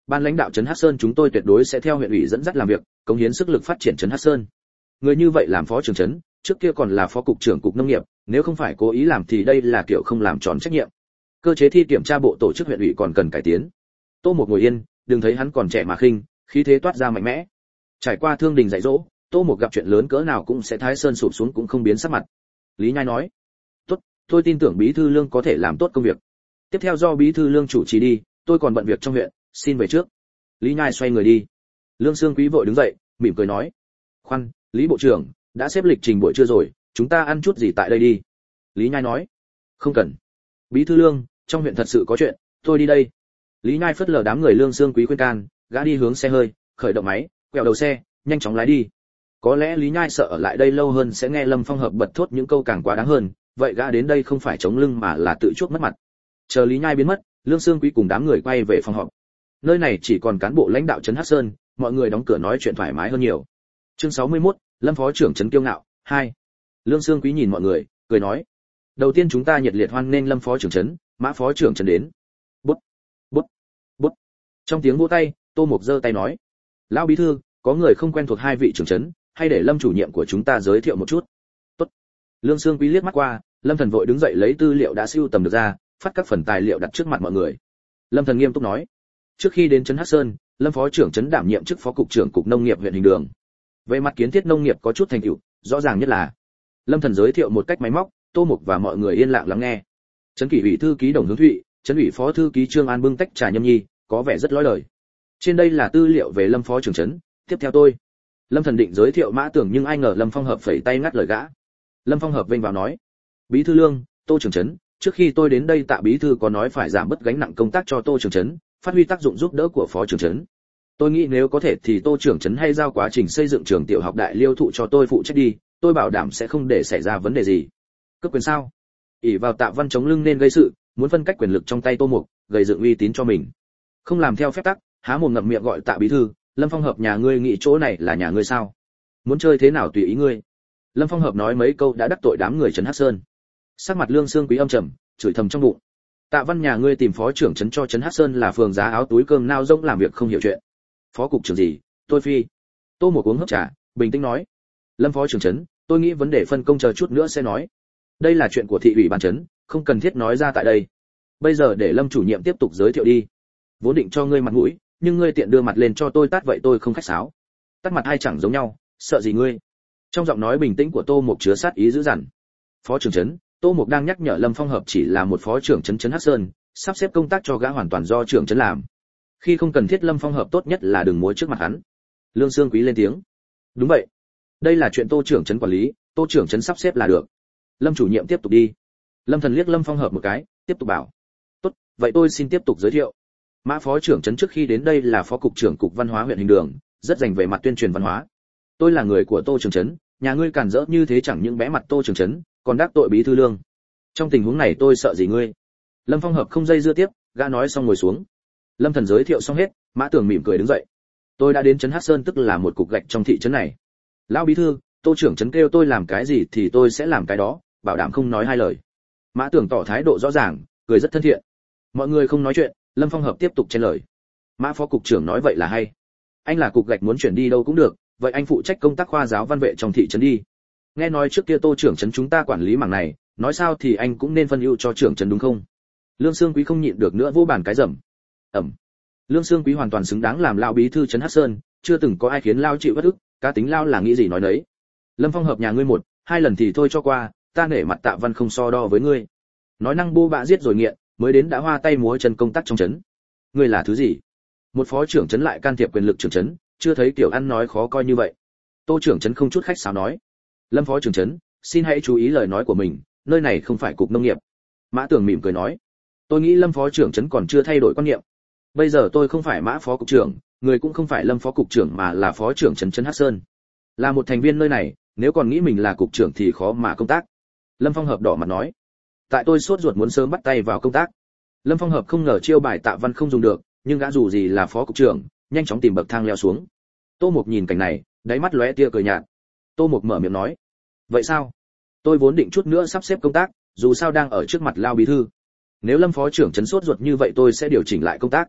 ban lãnh đạo trấn Hắc Sơn chúng tôi tuyệt đối sẽ theo huyện ủy dẫn dắt làm việc, cống hiến sức lực phát triển trấn Hắc Sơn. Người như vậy làm phó trưởng trấn, trước kia còn là phó cục trưởng cục nông nghiệp, nếu không phải cố ý làm thì đây là kiểu không làm tròn trách nhiệm. Cơ chế thi kiểm tra bộ tổ chức huyện ủy còn cần cải tiến. Tô Mục ngồi yên, đừng thấy hắn còn trẻ mà khinh, khí thế toát ra mạnh mẽ. Trải qua thương đình dạy dỗ, Tô Mục gặp chuyện lớn cỡ nào cũng sẽ thái sơn sụp xuống cũng không biến sắc mặt. Lý Nhai nói: "Tốt, tôi tin tưởng Bí thư Lương có thể làm tốt công việc. Tiếp theo do Bí thư Lương chủ trì đi, tôi còn bận việc trong huyện, xin về trước." Lý Nhai xoay người đi. Lương Xương Quý vội đứng dậy, mỉm cười nói: "Khoan, Lý bộ trưởng, đã xếp lịch trình buổi trưa rồi, chúng ta ăn chút gì tại đây đi." Lý Nhai nói: "Không cần. Bí thư Lương, trong huyện thật sự có chuyện, tôi đi đây." Lý Nhai phất lờ đám người Lương Xương Quý khuyên can, gã đi hướng xe hơi, khởi động máy, quẹo đầu xe, nhanh chóng lái đi. Có lẽ Lý Nhai sợ ở lại đây lâu hơn sẽ nghe Lâm Phong Hợp bật thốt những câu càng quá đáng hơn, vậy gã đến đây không phải chống lưng mà là tự chuốc mất mặt. Chờ Lý Nhai biến mất, Lương Xương Quý cùng đám người quay về phòng họp. Nơi này chỉ còn cán bộ lãnh đạo trấn Hắc Sơn, mọi người đóng cửa nói chuyện thoải mái hơn nhiều. Chương sáu mươi mốt, Lâm phó trưởng trấn kiêu ngạo hai. Lương Xương Quý nhìn mọi người, cười nói: "Đầu tiên chúng ta nhiệt liệt hoan nghênh Lâm phó trưởng trấn, Mã phó trưởng trấn đến." Bút, bút, bút. Trong tiếng vỗ tay, Tô Mục giơ tay nói: "Lão bí thư, có người không quen thuộc hai vị trưởng trấn, hay để Lâm chủ nhiệm của chúng ta giới thiệu một chút." "Tốt." Lương Xương Quý liếc mắt qua, Lâm Thần vội đứng dậy lấy tư liệu đã sưu tầm được ra, phát các phần tài liệu đặt trước mặt mọi người. Lâm Thần nghiêm túc nói: "Trước khi đến trấn Hắc Sơn, Lâm phó trưởng trấn đảm nhiệm chức phó cục trưởng cục nông nghiệp huyện Hình Đường. Về mặt kiến thiết nông nghiệp có chút thành tựu, rõ ràng nhất là..." Lâm Thần giới thiệu một cách máy móc, Tô Mục và mọi người yên lặng lắng nghe. Trấn kỷ ủy thư ký Đồng Hướng Thụy, trấn ủy phó thư ký Trương An bưng tách trà nhâm nhi, có vẻ rất lõi lời. Trên đây là tư liệu về Lâm phó trưởng trấn, tiếp theo tôi. Lâm Thần định giới thiệu Mã Tưởng nhưng ai ngờ Lâm Phong Hợp phẩy tay ngắt lời gã. Lâm Phong Hợp vênh vào nói: "Bí thư Lương, Tô trưởng trấn, trước khi tôi đến đây Tạ bí thư có nói phải giảm bớt gánh nặng công tác cho Tô trưởng trấn, phát huy tác dụng giúp đỡ của phó trưởng trấn. Tôi nghĩ nếu có thể thì Tô trưởng trấn hay giao quá trình xây dựng trường tiểu học Đại Liêu Thụ cho tôi phụ trách đi, tôi bảo đảm sẽ không để xảy ra vấn đề gì." Cấp quyền sao? ỷ vào Tạ Văn chống lưng nên gây sự, muốn phân cách quyền lực trong tay Tô Mục, gây dựng uy tín cho mình. Không làm theo phép tắc, há mồm ngậm miệng gọi Tạ bí thư: "Lâm Phong Hợp nhà ngươi nghĩ chỗ này là nhà ngươi sao? Muốn chơi thế nào tùy ý ngươi." Lâm Phong Hợp nói mấy câu đã đắc tội đám người trấn Hắc Sơn. Sắc mặt Lương Xương Quý âm trầm, chửi thầm trong bụng: "Tạ Văn nhà ngươi tìm phó trưởng trấn cho trấn Hắc Sơn là phường giá áo túi cơm nao rỗng làm việc không hiểu chuyện. Phó cục trưởng gì, tôi phi." Tô Mục uống hớp trà, bình tĩnh nói: "Lâm phó trưởng trấn, tôi nghĩ vấn đề phân công chờ chút nữa sẽ nói. Đây là chuyện của thị ủy ban trấn, không cần thiết nói ra tại đây. Bây giờ để Lâm chủ nhiệm tiếp tục giới thiệu đi. Vốn định cho ngươi mặt mũi, nhưng ngươi tiện đưa mặt lên cho tôi tát vậy tôi không khách sáo. Tát mặt ai chẳng giống nhau, sợ gì ngươi?" Trong giọng nói bình tĩnh của Tô Mục chứa sát ý dữ dằn. Phó trưởng trấn, Tô Mục đang nhắc nhở Lâm Phong Hợp chỉ là một phó trưởng trấn trấn Hắc Sơn, sắp xếp công tác cho gã hoàn toàn do trưởng trấn làm. Khi không cần thiết Lâm Phong Hợp tốt nhất là đừng múa trước mặt hắn. Lương Xương Quý lên tiếng: "Đúng vậy. Đây là chuyện Tô trưởng trấn quản lý, Tô trưởng trấn sắp xếp là được. Lâm chủ nhiệm tiếp tục đi." Lâm Thần liếc Lâm Phong Hợp một cái, tiếp tục bảo: "Tốt, vậy tôi xin tiếp tục giới thiệu. Mã phó trưởng trấn trước khi đến đây là phó cục trưởng cục văn hóa huyện Hình Đường, rất dành về mặt tuyên truyền văn hóa. Tôi là người của Tô trưởng trấn, nhà ngươi cản rỡ như thế chẳng những bé mặt Tô trưởng trấn, còn đắc tội bí thư Lương. Trong tình huống này tôi sợ gì ngươi?" Lâm Phong Hợp không dây dưa tiếp, gã nói xong ngồi xuống. Lâm Thần giới thiệu xong hết, Mã Tưởng mỉm cười đứng dậy: "Tôi đã đến trấn Hắc Sơn tức là một cục gạch trong thị trấn này. Lão bí thư, Tô trưởng trấn kêu tôi làm cái gì thì tôi sẽ làm cái đó, bảo đảm không nói hai lời." Mã Tưởng tỏ thái độ rõ ràng, cười rất thân thiện. Mọi người không nói chuyện, Lâm Phong Hợp tiếp tục chen lời: "Mã phó cục trưởng nói vậy là hay. Anh là cục gạch muốn chuyển đi đâu cũng được, vậy anh phụ trách công tác khoa giáo văn vệ trong thị trấn đi. Nghe nói trước kia Tô trưởng trấn chúng ta quản lý mảng này, nói sao thì anh cũng nên phân ưu cho trưởng trấn đúng không?" Lương Xương Quý không nhịn được nữa vỗ bàn cái rầm. Ẩm. Lương Xương Quý hoàn toàn xứng đáng làm lão bí thư trấn Hắc Sơn, chưa từng có ai khiến lão chịu bất ức, cá tính lão là nghĩ gì nói nấy. Lâm Phong Hợp nhà ngươi một, hai lần thì thôi cho qua, ta nể mặt Tạ Văn không so đo với ngươi. Nói năng bô bạ giết rồi nghiện, mới đến đã hoa tay múa chân công tác trong trấn. Ngươi là thứ gì? Một phó trưởng trấn lại can thiệp quyền lực trưởng trấn, chưa thấy kiểu ăn nói khó coi như vậy. Tô trưởng trấn không chút khách sáo nói: "Lâm phó trưởng trấn, xin hãy chú ý lời nói của mình, nơi này không phải cục nông nghiệp." Mã Tưởng mỉm cười nói: "Tôi nghĩ Lâm phó trưởng trấn còn chưa thay đổi quan niệm. Bây giờ tôi không phải Mã phó cục trưởng, người cũng không phải Lâm phó cục trưởng mà là phó trưởng trấn trấn Hắc Sơn. Là một thành viên nơi này, nếu còn nghĩ mình là cục trưởng thì khó mà công tác." Lâm Phong Hợp đỏ mặt nói: "Tại tôi sốt ruột muốn sớm bắt tay vào công tác." Lâm Phong Hợp không ngờ chiêu bài Tạ Văn không dùng được, nhưng gã dù gì là phó cục trưởng, nhanh chóng tìm bậc thang leo xuống. Tô Mục nhìn cảnh này, đáy mắt lóe tia cười nhạt. Tô Mục mở miệng nói: "Vậy sao? Tôi vốn định chút nữa sắp xếp công tác, dù sao đang ở trước mặt Lao bí thư. Nếu Lâm phó trưởng trấn sốt ruột như vậy tôi sẽ điều chỉnh lại công tác."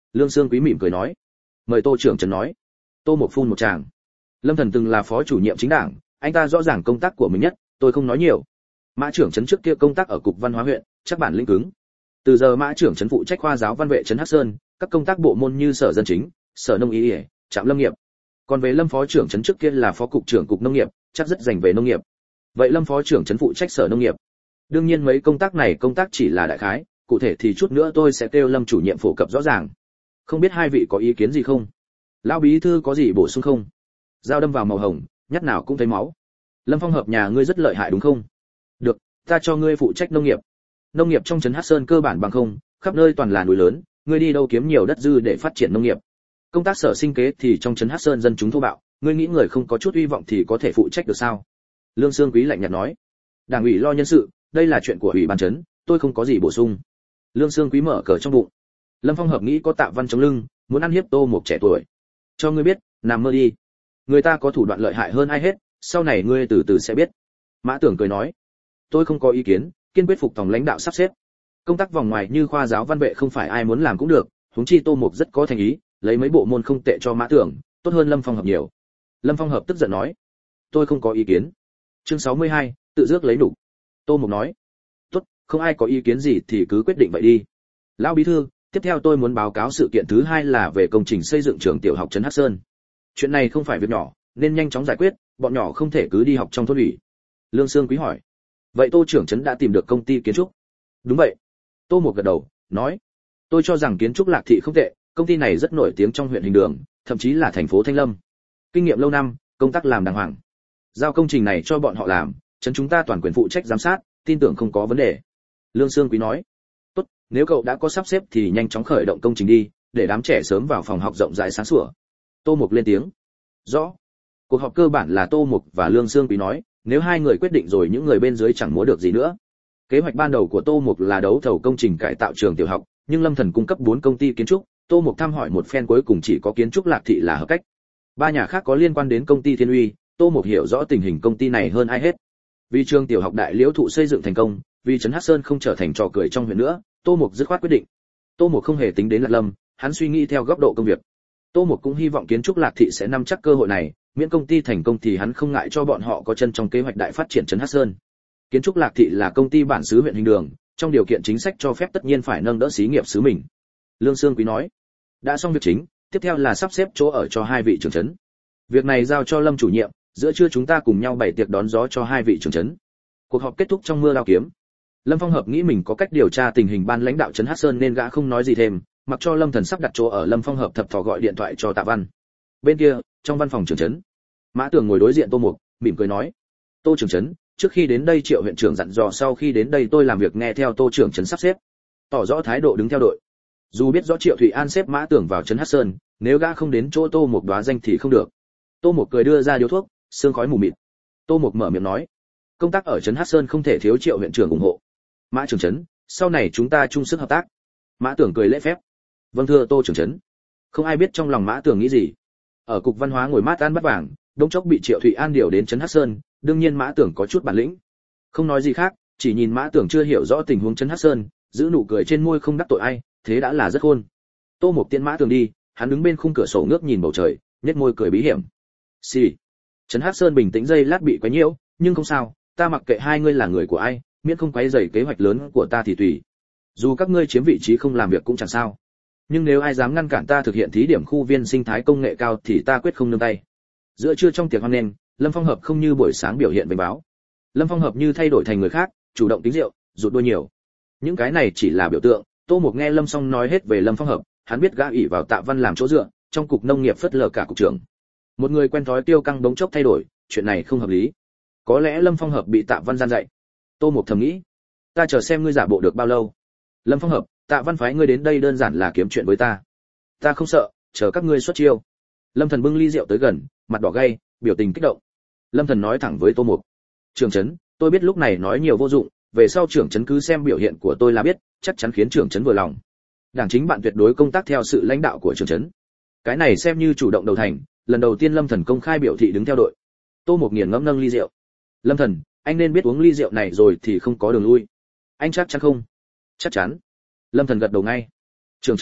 Lương Xương Quý mỉm cười nói. Mời Tô trưởng trấn nói. Tô Mộc phun một tràng. Lâm Thần từng là phó chủ nhiệm chính đảng, anh ta rõ ràng công tác của mình nhất, tôi không nói nhiều. Mã trưởng trấn trước kia công tác ở cục văn hóa huyện, chắc bản lĩnh cứng. Từ giờ Mã trưởng trấn phụ trách khoa giáo văn vệ trấn Hắc Sơn, các công tác bộ môn như sở dân chính, sở nông y, trạm lâm nghiệp. Còn về Lâm phó trưởng trấn trước kia là phó cục trưởng cục nông nghiệp, chắc rất dành về nông nghiệp. Vậy Lâm phó trưởng trấn phụ trách sở nông nghiệp. Đương nhiên mấy công tác này công tác chỉ là đại khái, cụ thể thì chút nữa tôi sẽ kêu Lâm chủ nhiệm phổ cập rõ ràng. Không biết hai vị có ý kiến gì không? Lão bí thư có gì bổ sung không? Dao đâm vào màu hồng, nhát nào cũng thấy máu. Lâm Phong Hợp nhà ngươi rất lợi hại đúng không? Được, ta cho ngươi phụ trách nông nghiệp. Nông nghiệp trong trấn Hắc Sơn cơ bản bằng không, khắp nơi toàn là núi lớn, ngươi đi đâu kiếm nhiều đất dư để phát triển nông nghiệp. Công tác sở sinh kế thì trong trấn Hắc Sơn dân chúng thô bạo, ngươi nghĩ người không có chút hy vọng thì có thể phụ trách được sao? Lương Xương Quý lạnh nhạt nói. Đảng ủy lo nhân sự, đây là chuyện của ủy ban trấn, tôi không có gì bổ sung. Lương Xương Quý mở cờ trong bụng. Lâm Phong Hợp nghĩ có Tạ Văn chống lưng, muốn ăn hiếp Tô Mộc trẻ tuổi. Cho ngươi biết, nằm mơ đi. Người ta có thủ đoạn lợi hại hơn ai hết, sau này ngươi từ từ sẽ biết. Mã Tưởng cười nói. Tôi không có ý kiến, kiên quyết phục tòng lãnh đạo sắp xếp. Công tác vòng ngoài như khoa giáo văn vệ không phải ai muốn làm cũng được, huống chi Tô Mộc rất có thành ý, lấy mấy bộ môn không tệ cho Mã Tưởng, tốt hơn Lâm Phong Hợp nhiều. Lâm Phong Hợp tức giận nói. Tôi không có ý kiến. Chương sáu mươi hai, tự rước lấy đủ. Tô Mộc nói. Tốt, không ai có ý kiến gì thì cứ quyết định vậy đi. Lão bí thư, tiếp theo tôi muốn báo cáo sự kiện thứ hai là về công trình xây dựng trường tiểu học trấn Hắc Sơn. Chuyện này không phải việc nhỏ, nên nhanh chóng giải quyết, bọn nhỏ không thể cứ đi học trong thôn ủy. Lương Xương Quý hỏi. Vậy Tô trưởng trấn đã tìm được công ty kiến trúc? Đúng vậy. Tô Mộc gật đầu, nói. Tôi cho rằng kiến trúc Lạc Thị không tệ, công ty này rất nổi tiếng trong huyện Hình Đường, thậm chí là thành phố Thanh Lâm. Kinh nghiệm lâu năm, công tác làm đàng hoàng. Giao công trình này cho bọn họ làm, trấn chúng ta toàn quyền phụ trách giám sát, tin tưởng không có vấn đề. Lương Xương Quý nói. Tốt, nếu cậu đã có sắp xếp thì nhanh chóng khởi động công trình đi, để đám trẻ sớm vào phòng học rộng rãi sáng sủa. Tô Mộc lên tiếng. Rõ. Cuộc họp cơ bản là Tô Mộc và Lương Xương Quý nói, nếu hai người quyết định rồi những người bên dưới chẳng múa được gì nữa. Kế hoạch ban đầu của Tô Mộc là đấu thầu công trình cải tạo trường tiểu học, nhưng Lâm Thần cung cấp bốn công ty kiến trúc, Tô Mộc thăm hỏi một phen cuối cùng chỉ có kiến trúc Lạc Thị là hợp cách. Ba nhà khác có liên quan đến công ty Thiên Uy, Tô Mộc hiểu rõ tình hình công ty này hơn ai hết. Vì trường tiểu học Đại Liễu Thụ xây dựng thành công, vì trấn Hắc Sơn không trở thành trò cười trong huyện nữa, Tô Mộc dứt khoát quyết định. Tô Mộc không hề tính đến Lạc Lâm, hắn suy nghĩ theo góc độ công việc. Tô Mộc cũng hy vọng kiến trúc Lạc Thị sẽ nắm chắc cơ hội này, miễn công ty thành công thì hắn không ngại cho bọn họ có chân trong kế hoạch đại phát triển trấn Hắc Sơn. Kiến trúc Lạc Thị là công ty bản xứ huyện Hình Đường, trong điều kiện chính sách cho phép tất nhiên phải nâng đỡ xí nghiệp xứ mình. Lương Xương Quý nói. Đã xong việc chính, tiếp theo là sắp xếp chỗ ở cho hai vị trưởng trấn. Việc này giao cho Lâm chủ nhiệm, giữa trưa chúng ta cùng nhau bày tiệc đón gió cho hai vị trưởng trấn. Cuộc họp kết thúc trong mưa lao kiếm. Lâm Phong Hợp nghĩ mình có cách điều tra tình hình ban lãnh đạo trấn Hắc Sơn nên gã không nói gì thêm, mặc cho Lâm Thần sắp đặt chỗ ở. Lâm Phong Hợp thập thò gọi điện thoại cho Tạ Văn. Bên kia, trong văn phòng trưởng trấn, Mã Tường ngồi đối diện Tô Mộc, mỉm cười nói: "Tô trưởng trấn, trước khi đến đây Triệu huyện trưởng dặn dò sau khi đến đây tôi làm việc nghe theo Tô trưởng trấn sắp xếp, tỏ rõ thái độ đứng theo đội. Dù biết rõ Triệu Thụy An xếp Mã Tường vào trấn Hắc Sơn, nếu gã không đến chỗ Tô Mộc đoá danh thì không được." Tô Mộc cười đưa ra điếu thuốc, sương khói mù mịt. Tô Mộc mở miệng nói: "Công tác ở trấn Hắc Sơn không thể thiếu Triệu huyện trưởng ủng hộ. Mã trưởng trấn, sau này chúng ta chung sức hợp tác." Mã Tường cười lễ phép: "Vâng thưa Tô trưởng trấn." Không ai biết trong lòng Mã Tường nghĩ gì. Ở cục văn hóa ngồi mát ăn bắt vàng, đống chốc bị Triệu Thụy An điều đến trấn Hắc Sơn, đương nhiên Mã Tường có chút bản lĩnh. Không nói gì khác, chỉ nhìn Mã Tường chưa hiểu rõ tình huống trấn Hắc Sơn, giữ nụ cười trên môi không đắc tội ai, thế đã là rất khôn. Tô Mộc tiễn Mã Tường đi, hắn đứng bên khung cửa sổ ngước nhìn bầu trời, nhếch môi cười bí hiểm. "Xì." Trấn Hắc Sơn bình tĩnh giây lát bị quấy nhiễu, nhưng không sao, ta mặc kệ hai ngươi là người của ai, miễn không quấy rầy kế hoạch lớn của ta thì tùy. Dù các ngươi chiếm vị trí không làm việc cũng chẳng sao. Nhưng nếu ai dám ngăn cản ta thực hiện thí điểm khu viên sinh thái công nghệ cao thì ta quyết không nương tay. Giữa trưa trong tiệc hoan nghênh, Lâm Phong Hợp không như buổi sáng biểu hiện vênh báo. Lâm Phong Hợp như thay đổi thành người khác, chủ động tính rượu, rụt đuôi nhiều. Những cái này chỉ là biểu tượng. Tô Mộc nghe Lâm Song nói hết về Lâm Phong Hợp, hắn biết gã ỷ vào Tạ Văn làm chỗ dựa, trong cục nông nghiệp phất lờ cả cục trưởng. Một người quen thói tiêu căng bỗng chốc thay đổi, chuyện này không hợp lý. Có lẽ Lâm Phong Hợp bị Tạ Văn gian dạy. Tô Mộc thầm nghĩ, ta chờ xem ngươi giả bộ được bao lâu. Lâm Phong Hợp, Tạ Văn phái ngươi đến đây đơn giản là kiếm chuyện với ta. Ta không sợ, chờ các ngươi xuất chiêu. Lâm Thần bưng ly rượu tới gần, mặt đỏ gay, biểu tình kích động. Lâm Thần nói thẳng với Tô Mộc, trưởng trấn, tôi biết lúc này nói nhiều vô dụng, về sau trưởng trấn cứ xem biểu hiện của tôi là biết, chắc chắn khiến trưởng trấn vừa lòng. Đảng chính bạn tuyệt đối công tác theo sự lãnh đạo của trưởng trấn. Cái này xem như chủ động đầu thành, lần đầu tiên Lâm Thần công khai biểu thị đứng theo đội. Tô Mộc nghiền ngẫm nâng ly rượu. Lâm Thần, anh nên biết uống ly rượu này rồi thì không có đường lui. Anh chắc chắn không? Chắc chắn. Lâm Thần gật đầu ngay. Trưởng trấn,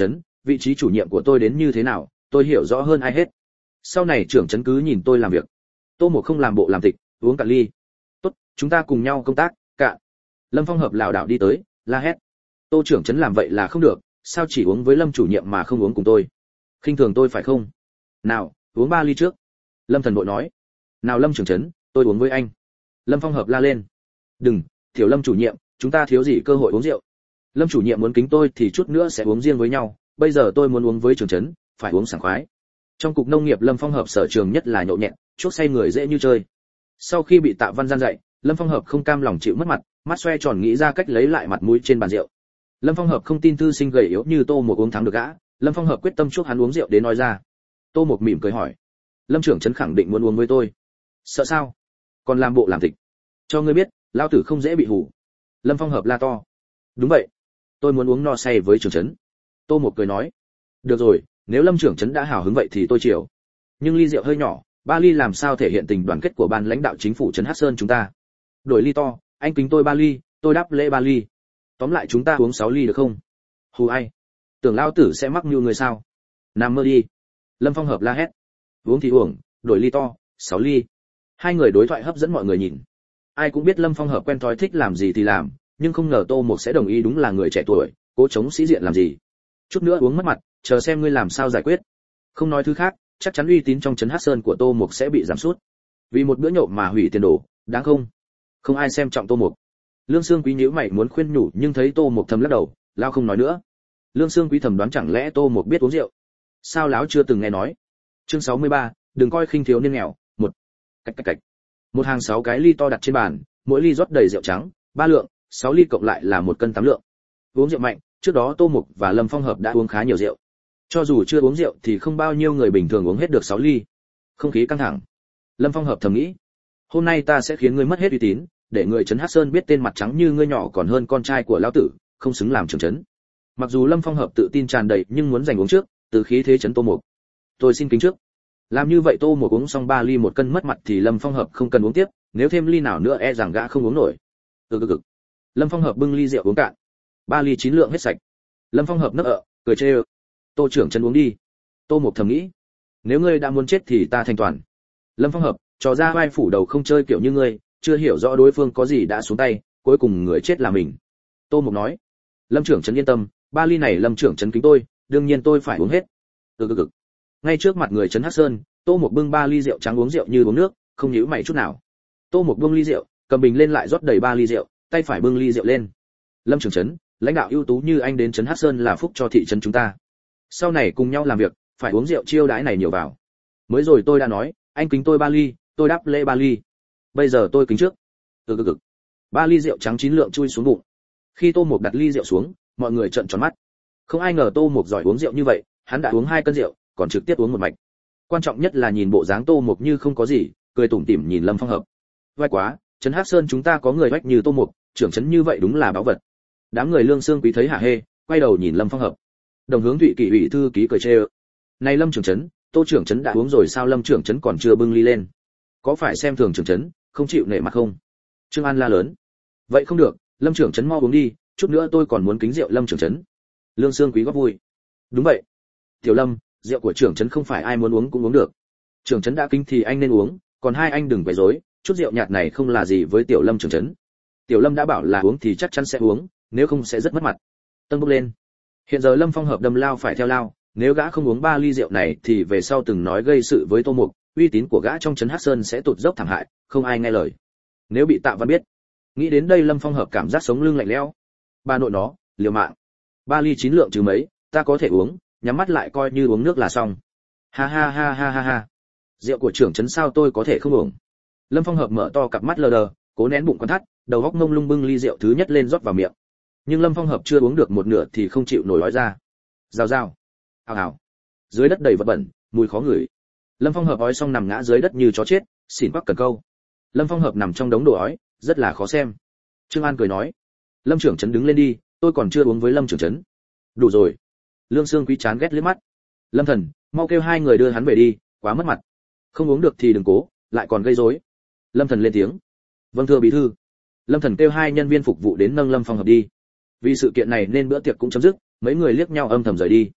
vị trí chủ nhiệm của tôi đến như thế nào tôi hiểu rõ hơn ai hết. Sau này trưởng trấn cứ nhìn tôi làm việc. Tô Mục không làm bộ làm tịch, uống cạn ly. Tốt, chúng ta cùng nhau công tác. Cạn. Lâm Phong Hợp lảo đảo đi tới, la hét. Tô trưởng trấn làm vậy là không được, sao chỉ uống với Lâm chủ nhiệm mà không uống cùng tôi? Khinh thường tôi phải không? Nào, uống ba ly trước. Lâm Thần Bội nói. Nào Lâm trưởng trấn, tôi uống với anh. Lâm Phong Hợp la lên. Đừng, Tiểu Lâm chủ nhiệm, chúng ta thiếu gì cơ hội uống rượu. Lâm chủ nhiệm muốn kính tôi thì chút nữa sẽ uống riêng với nhau, bây giờ tôi muốn uống với trưởng trấn, phải uống sảng khoái. Trong cục nông nghiệp Lâm Phong Hợp sở trường nhất là nhậu nhẹt, chuốc say người dễ như chơi. Sau khi bị Tạ Văn gian dạy, Lâm Phong Hợp không cam lòng chịu mất mặt, mắt xoe tròn nghĩ ra cách lấy lại mặt mũi trên bàn rượu. Lâm Phong Hợp không tin thư sinh gầy yếu như Tô Mục uống thắng được gã, Lâm Phong Hợp quyết tâm chuốc hắn uống rượu đến nói ra. Tô Mục mỉm cười hỏi, Lâm trưởng trấn khẳng định muốn uống với tôi. Sợ sao? Còn làm bộ làm tịch. Cho ngươi biết, lão tử không dễ bị hù. Lâm Phong Hợp la to. Đúng vậy, tôi muốn uống no say với trưởng trấn. Tô Mục cười nói. Được rồi, nếu Lâm trưởng trấn đã hào hứng vậy thì tôi chịu. Nhưng ly rượu hơi nhỏ, ba ly làm sao thể hiện tình đoàn kết của ban lãnh đạo chính phủ trấn Hắc Sơn chúng ta. Đổi ly to, anh kính tôi ba ly, tôi đáp lễ ba ly. Tóm lại chúng ta uống sáu ly được không? Hù ai? Tưởng lão tử sẽ mắc mưu người sao? Nằm mơ đi. Lâm Phong Hợp la hét. Uống thì uống, đổi ly to, sáu ly. Hai người đối thoại hấp dẫn mọi người nhìn. Ai cũng biết Lâm Phong Hợp quen thói thích làm gì thì làm, nhưng không ngờ Tô Mục sẽ đồng ý, đúng là người trẻ tuổi, cố chống sĩ diện làm gì. Chút nữa uống mất mặt, chờ xem ngươi làm sao giải quyết. Không nói thứ khác, chắc chắn uy tín trong trấn Hắc Sơn của Tô Mục sẽ bị giảm sút. Vì một bữa nhậu mà hủy tiền đồ, đáng không? Không ai xem trọng Tô Mục. Lương Xương Quý nhíu mày muốn khuyên nhủ, nhưng thấy Tô Mục thầm lắc đầu, lao không nói nữa. Lương Xương Quý thầm đoán chẳng lẽ Tô Mục biết uống rượu. Sao láo chưa từng nghe nói. Chương sáu mươi ba, đừng coi khinh thiếu niên nghèo. Một. Cách cách cách. Một hàng sáu cái ly to đặt trên bàn, mỗi ly rót đầy rượu trắng, ba lượng, sáu ly cộng lại là một cân tám lượng. Uống rượu mạnh, trước đó Tô Mục và Lâm Phong Hợp đã uống khá nhiều rượu. Cho dù chưa uống rượu thì không bao nhiêu người bình thường uống hết được sáu ly. Không khí căng thẳng. Lâm Phong Hợp thầm nghĩ, hôm nay ta sẽ khiến ngươi mất hết uy tín, để người trấn Hắc Sơn biết tên mặt trắng như ngươi nhỏ còn hơn con trai của lão tử, không xứng làm trưởng trấn. Mặc dù Lâm Phong Hợp tự tin tràn đầy nhưng muốn giành uống trước, từ khí thế trấn Tô Mục. Tôi xin kính trước. Làm như vậy Tô Mục uống xong ba ly một cân mất mặt thì Lâm Phong Hợp không cần uống tiếp, nếu thêm ly nào nữa e rằng gã không uống nổi. Ừ cực cực. Lâm Phong Hợp bưng ly rượu uống cạn. Ba ly chín lượng hết sạch. Lâm Phong Hợp nấc ợ, cười chê ơ. Tô trưởng trấn uống đi. Tô Mục thầm nghĩ, nếu ngươi đã muốn chết thì ta thành toàn. Lâm Phong Hợp, trò ra vai phủ đầu không chơi kiểu như ngươi, chưa hiểu rõ đối phương có gì đã xuống tay, cuối cùng người chết là mình. Tô Mục nói, Lâm trưởng trấn yên tâm, ba ly này Lâm trưởng trấn kính tôi, đương nhiên tôi phải uống hết. Ừ cực cực. Ngay trước mặt người trấn Hắc Sơn, Tô Mục bưng ba ly rượu trắng uống rượu như uống nước, không nhíu mày chút nào. Tô Mục bưng ly rượu, cầm bình lên lại rót đầy ba ly rượu, tay phải bưng ly rượu lên. Lâm trưởng trấn, lãnh đạo ưu tú như anh đến trấn Hắc Sơn là phúc cho thị trấn chúng ta. Sau này cùng nhau làm việc, phải uống rượu chiêu đãi này nhiều vào. Mới rồi tôi đã nói, anh kính tôi ba ly, tôi đáp lễ ba ly. Bây giờ tôi kính trước. Ừ cực cực. Ba ly rượu trắng chín lượng chui xuống bụng. Khi Tô Mục đặt ly rượu xuống, mọi người trợn tròn mắt. Không ai ngờ Tô Mục giỏi uống rượu như vậy, hắn đã uống hai cân rượu, còn trực tiếp uống một mạch. Quan trọng nhất là nhìn bộ dáng Tô Mục như không có gì, cười tủm tỉm nhìn Lâm Phong Hợp. Vai quá, trấn Hắc Sơn chúng ta có người vách như Tô Mục, trưởng trấn như vậy đúng là báu vật. Đám người Lương Xương Quý thấy hả hê, quay đầu nhìn Lâm Phong Hợp. Đồng Hướng Thụy Kỷ ủy thư ký cười chê ơ. Này Lâm trưởng trấn, Tô trưởng trấn đã uống rồi sao Lâm trưởng trấn còn chưa bưng ly lên? Có phải xem thường trưởng trấn, không chịu nể mặt không? Trương An la lớn. Vậy không được, Lâm trưởng trấn mau uống đi, chút nữa tôi còn muốn kính rượu Lâm trưởng trấn. Lương Xương Quý góp vui. Đúng vậy. Tiểu Lâm, rượu của trưởng trấn không phải ai muốn uống cũng uống được. Trưởng trấn đã kính thì anh nên uống, còn hai anh đừng quấy rối, chút rượu nhạt này không là gì với Tiểu Lâm trưởng trấn. Tiểu Lâm đã bảo là uống thì chắc chắn sẽ uống, nếu không sẽ rất mất mặt. Tân bốc lên. Hiện giờ Lâm Phong Hợp đâm lao phải theo lao, nếu gã không uống ba ly rượu này thì về sau từng nói gây sự với Tô Mục, uy tín của gã trong trấn Hắc Sơn sẽ tụt dốc thảm hại, không ai nghe lời. Nếu bị Tạ Văn biết. Nghĩ đến đây Lâm Phong Hợp cảm giác sống lưng lạnh lẽo. Bà nội nó, liều mạng. Ba ly chín lượng chứ mấy, ta có thể uống, nhắm mắt lại coi như uống nước là xong. Ha ha ha ha ha ha. Rượu của trưởng trấn sao tôi có thể không uống. Lâm Phong Hợp mở to cặp mắt lờ đờ, cố nén bụng con thắt, đầu óc mông lung bưng ly rượu thứ nhất lên rót vào miệng. Nhưng Lâm Phong Hợp chưa uống được một nửa thì không chịu nổi nói ra. Rào rào. Ào ào. Dưới đất đầy vật bẩn, mùi khó ngửi. Lâm Phong Hợp ói xong nằm ngã dưới đất như chó chết, xỉn quắc cần câu. Lâm Phong Hợp nằm trong đống đồ ói, rất là khó xem. Trương An cười nói, Lâm trưởng trấn đứng lên đi, tôi còn chưa uống với Lâm trưởng trấn. Đủ rồi. Lương Xương Quý chán ghét liếc mắt. Lâm Thần, mau kêu hai người đưa hắn về đi, quá mất mặt. Không uống được thì đừng cố, lại còn gây rối. Lâm Thần lên tiếng. Vâng thưa bí thư. Lâm Thần kêu hai nhân viên phục vụ đến nâng Lâm Phong Hợp đi. Vì sự kiện này nên bữa tiệc cũng chấm dứt, mấy người liếc nhau âm thầm rời đi.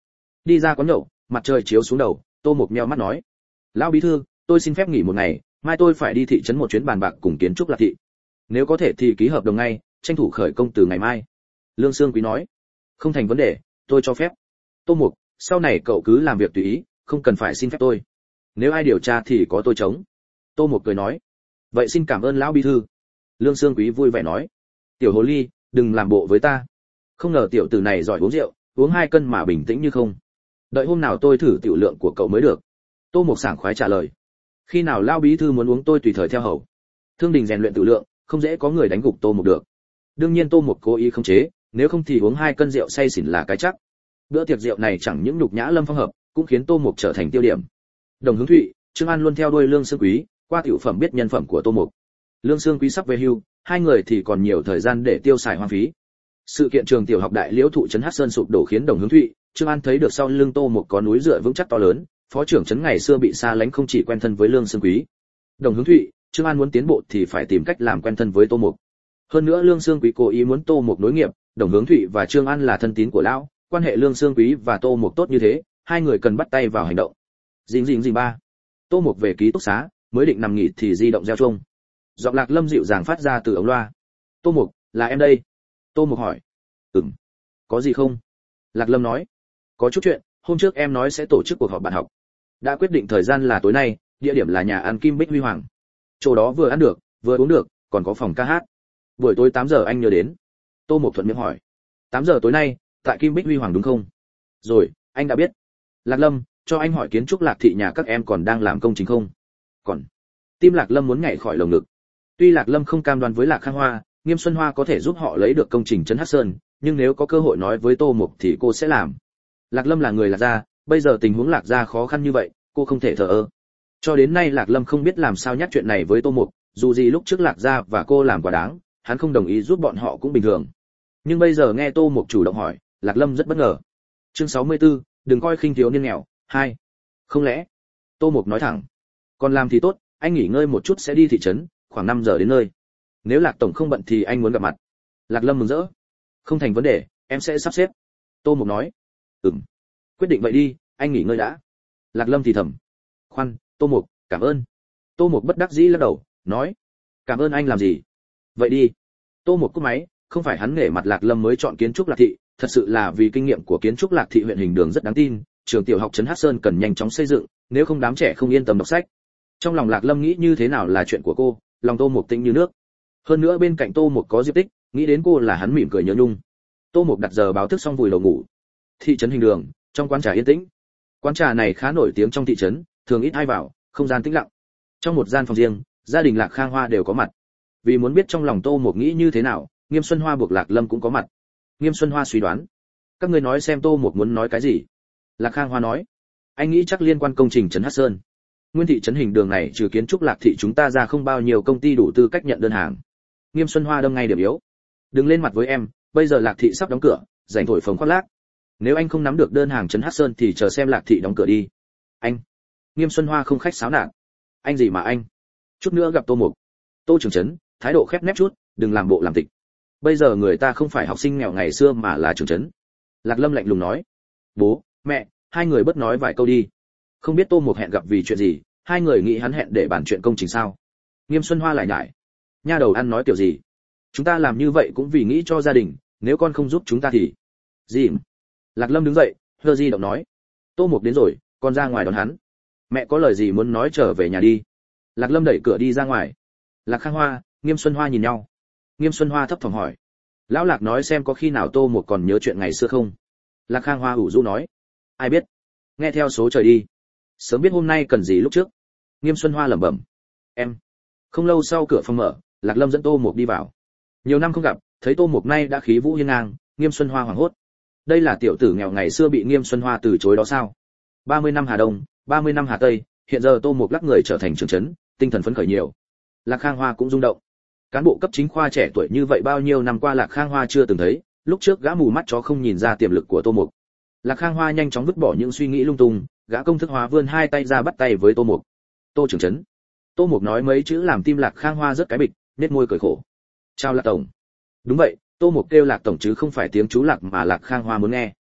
Đi ra quán nhậu, mặt trời chiếu xuống đầu, Tô Mục nheo mắt nói: "Lão bí thư, tôi xin phép nghỉ một ngày, mai tôi phải đi thị trấn một chuyến bàn bạc cùng kiến trúc Lạc thị. Nếu có thể thì ký hợp đồng ngay, tranh thủ khởi công từ ngày mai." Lương Xương Quý nói: "Không thành vấn đề, tôi cho phép." Tô Mục: "Sau này cậu cứ làm việc tùy ý, không cần phải xin phép tôi. Nếu ai điều tra thì có tôi chống." Tô Mục cười nói: "Vậy xin cảm ơn lão bí thư." Lương Xương Quý vui vẻ nói: "Tiểu hồ ly, đừng làm bộ với ta. Không ngờ tiểu tử này giỏi uống rượu, uống hai cân mà bình tĩnh như không. Đợi hôm nào tôi thử tiểu lượng của cậu mới được." Tô Mục sảng khoái trả lời: "Khi nào lão bí thư muốn uống tôi tùy thời theo hầu." Thương Đình rèn luyện tiểu lượng, không dễ có người đánh gục Tô Mục được. Đương nhiên Tô Mục cố ý khống chế, nếu không thì uống hai cân rượu say xỉn là cái chắc. Bữa tiệc rượu này chẳng những nhục nhã Lâm Phong Hợp, cũng khiến Tô Mục trở thành tiêu điểm. Đồng Hướng Thụy, Trương An luôn theo đuôi Lương Xương Quý, qua tiểu phẩm biết nhân phẩm của Tô Mục. Lương Xương Quý sắp về hưu, hai người thì còn nhiều thời gian để tiêu xài hoang phí. Sự kiện trường tiểu học Đại Liễu thụ trấn Hắc Sơn sụp đổ khiến Đồng Hướng Thụy, Trương An thấy được sau lưng Tô Mục có núi dựa vững chắc to lớn, phó trưởng trấn ngày xưa bị xa lánh không chỉ quen thân với Lương Xương Quý. Đồng Hướng Thụy, Trương An muốn tiến bộ thì phải tìm cách làm quen thân với Tô Mục. Hơn nữa Lương Xương Quý cố ý muốn Tô Mục nối nghiệp, Đồng Hướng Thụy và Trương An là thân tín của lão, quan hệ Lương Xương Quý và Tô Mục tốt như thế, hai người cần bắt tay vào hành động. Dình dình dình ba. Tô Mục về ký túc xá, mới định nằm nghỉ thì di động reo chuông. Giọng Lạc Lâm dịu dàng phát ra từ ống loa. "Tô Mục, là em đây." Tô Mục hỏi. "Ừm. Có gì không?" Lạc Lâm nói. "Có chút chuyện, hôm trước em nói sẽ tổ chức cuộc họp bạn học. Đã quyết định thời gian là tối nay, địa điểm là nhà ăn Kim Bích Huy Hoàng. Chỗ đó vừa ăn được, vừa uống được, còn có phòng ca hát. Buổi tối tám giờ anh nhớ đến." Tô Mục thuận miệng hỏi. tám giờ tối nay, tại Kim Bích Huy Hoàng đúng không?" "Rồi, anh đã biết." Lạc Lâm, cho anh hỏi kiến trúc Lạc thị nhà các em còn đang làm công trình không? "Còn." Tim Lạc Lâm muốn nhảy khỏi lồng ngực. Tuy Lạc Lâm không cam đoan với Lạc Khang Hoa, Nghiêm Xuân Hoa có thể giúp họ lấy được công trình trấn Hắc Sơn, nhưng nếu có cơ hội nói với Tô Mục thì cô sẽ làm. Lạc Lâm là người Lạc gia, bây giờ tình huống Lạc gia khó khăn như vậy, cô không thể thờ ơ. Cho đến nay Lạc Lâm không biết làm sao nhắc chuyện này với Tô Mục, dù gì lúc trước Lạc gia và cô làm quá đáng, hắn không đồng ý giúp bọn họ cũng bình thường. Nhưng bây giờ nghe Tô Mục chủ động hỏi, Lạc Lâm rất bất ngờ. Chương sáu mươi tư, đừng coi khinh thiếu niên nghèo, hai. Không lẽ? Tô Mục nói thẳng. Còn làm thì tốt, anh nghỉ ngơi một chút sẽ đi thị trấn, khoảng năm giờ đến nơi. Nếu Lạc tổng không bận thì anh muốn gặp mặt. Lạc Lâm mừng rỡ. Không thành vấn đề, em sẽ sắp xếp. Tô Mục nói. Ừm. Quyết định vậy đi, anh nghỉ ngơi đã. Lạc Lâm thì thầm. Khoan, Tô Mục, cảm ơn. Tô Mục bất đắc dĩ lắc đầu, nói. Cảm ơn anh làm gì? Vậy đi. Tô Mục cúp máy, không phải hắn nể mặt Lạc Lâm mới chọn kiến trúc Lạc thị, thật sự là vì kinh nghiệm của kiến trúc Lạc thị huyện Hình Đường rất đáng tin, trường tiểu học trấn Hắc Sơn cần nhanh chóng xây dựng, nếu không đám trẻ không yên tâm đọc sách. Trong lòng Lạc Lâm nghĩ như thế nào là chuyện của cô, lòng Tô Mục tĩnh như nước. Hơn nữa bên cạnh Tô Mục có Diệp Tích, nghĩ đến cô là hắn mỉm cười nhớ nhung. Tô Mục đặt giờ báo thức xong vùi đầu ngủ. Thị trấn Hình Đường, trong quán trà yên tĩnh. Quán trà này khá nổi tiếng trong thị trấn, thường ít ai vào, không gian tĩnh lặng. Trong một gian phòng riêng, gia đình Lạc Khang Hoa đều có mặt. Vì muốn biết trong lòng Tô Mục nghĩ như thế nào, Nghiêm Xuân Hoa buộc Lạc Lâm cũng có mặt. Nghiêm Xuân Hoa suy đoán, các ngươi nói xem Tô Mục muốn nói cái gì. Lạc Khang Hoa nói, anh nghĩ chắc liên quan công trình trấn Hắc Sơn. Nguyên thị trấn Hình Đường này trừ kiến trúc Lạc thị chúng ta ra không bao nhiêu công ty đủ tư cách nhận đơn hàng. Nghiêm Xuân Hoa đâm ngay điểm yếu. Đừng lên mặt với em, bây giờ Lạc thị sắp đóng cửa, rảnh thổi phồng khoác lác. Nếu anh không nắm được đơn hàng trấn Hắc Sơn thì chờ xem Lạc thị đóng cửa đi. Anh. Nghiêm Xuân Hoa không khách sáo nạt. Anh gì mà anh? Chút nữa gặp Tô Mục. Tô trưởng trấn, thái độ khép nép chút, đừng làm bộ làm tịch. Bây giờ người ta không phải học sinh nghèo ngày xưa mà là trưởng trấn. Lạc Lâm lạnh lùng nói. Bố, mẹ, hai người bớt nói vài câu đi. Không biết Tô Mục hẹn gặp vì chuyện gì, hai người nghĩ hắn hẹn để bàn chuyện công trình sao? Nghiêm Xuân Hoa lại nhải. Nha đầu ăn nói kiểu gì? Chúng ta làm như vậy cũng vì nghĩ cho gia đình, nếu con không giúp chúng ta thì... Gì? Lạc Lâm đứng dậy, hơ di động nói. Tô Mục đến rồi, con ra ngoài đón hắn. Mẹ có lời gì muốn nói trở về nhà đi. Lạc Lâm đẩy cửa đi ra ngoài. Lạc Khang Hoa, Nghiêm Xuân Hoa nhìn nhau. Nghiêm Xuân Hoa thấp thỏm hỏi. Lão Lạc nói xem có khi nào Tô Mục còn nhớ chuyện ngày xưa không? Lạc Khang Hoa ủ rũ nói. Ai biết? Nghe theo số trời đi. Sớm biết hôm nay cần gì lúc trước. Nghiêm Xuân Hoa lẩm bẩm. Em. Không lâu sau cửa phòng mở, Lạc Lâm dẫn Tô Mục đi vào. Nhiều năm không gặp, thấy Tô Mục nay đã khí vũ hiên ngang, Nghiêm Xuân Hoa hoảng hốt. Đây là tiểu tử nghèo ngày xưa bị Nghiêm Xuân Hoa từ chối đó sao? ba mươi năm Hà Đông, ba mươi năm Hà Tây, hiện giờ Tô Mục lắc người trở thành trưởng trấn, tinh thần phấn khởi nhiều. Lạc Khang Hoa cũng rung động. Cán bộ cấp chính khoa trẻ tuổi như vậy bao nhiêu năm qua Lạc Khang Hoa chưa từng thấy, lúc trước gã mù mắt chó không nhìn ra tiềm lực của Tô Mục. Lạc Khang Hoa nhanh chóng vứt bỏ những suy nghĩ lung tung, gã công thức hóa vươn hai tay ra bắt tay với Tô Mục. Tô trưởng trấn. Tô Mục nói mấy chữ làm tim Lạc Khang Hoa rất cái bịch, nét môi cười khổ. Chào Lạc tổng. Đúng vậy, Tô Mục kêu Lạc tổng chứ không phải tiếng chú Lạc mà Lạc Khang Hoa muốn nghe.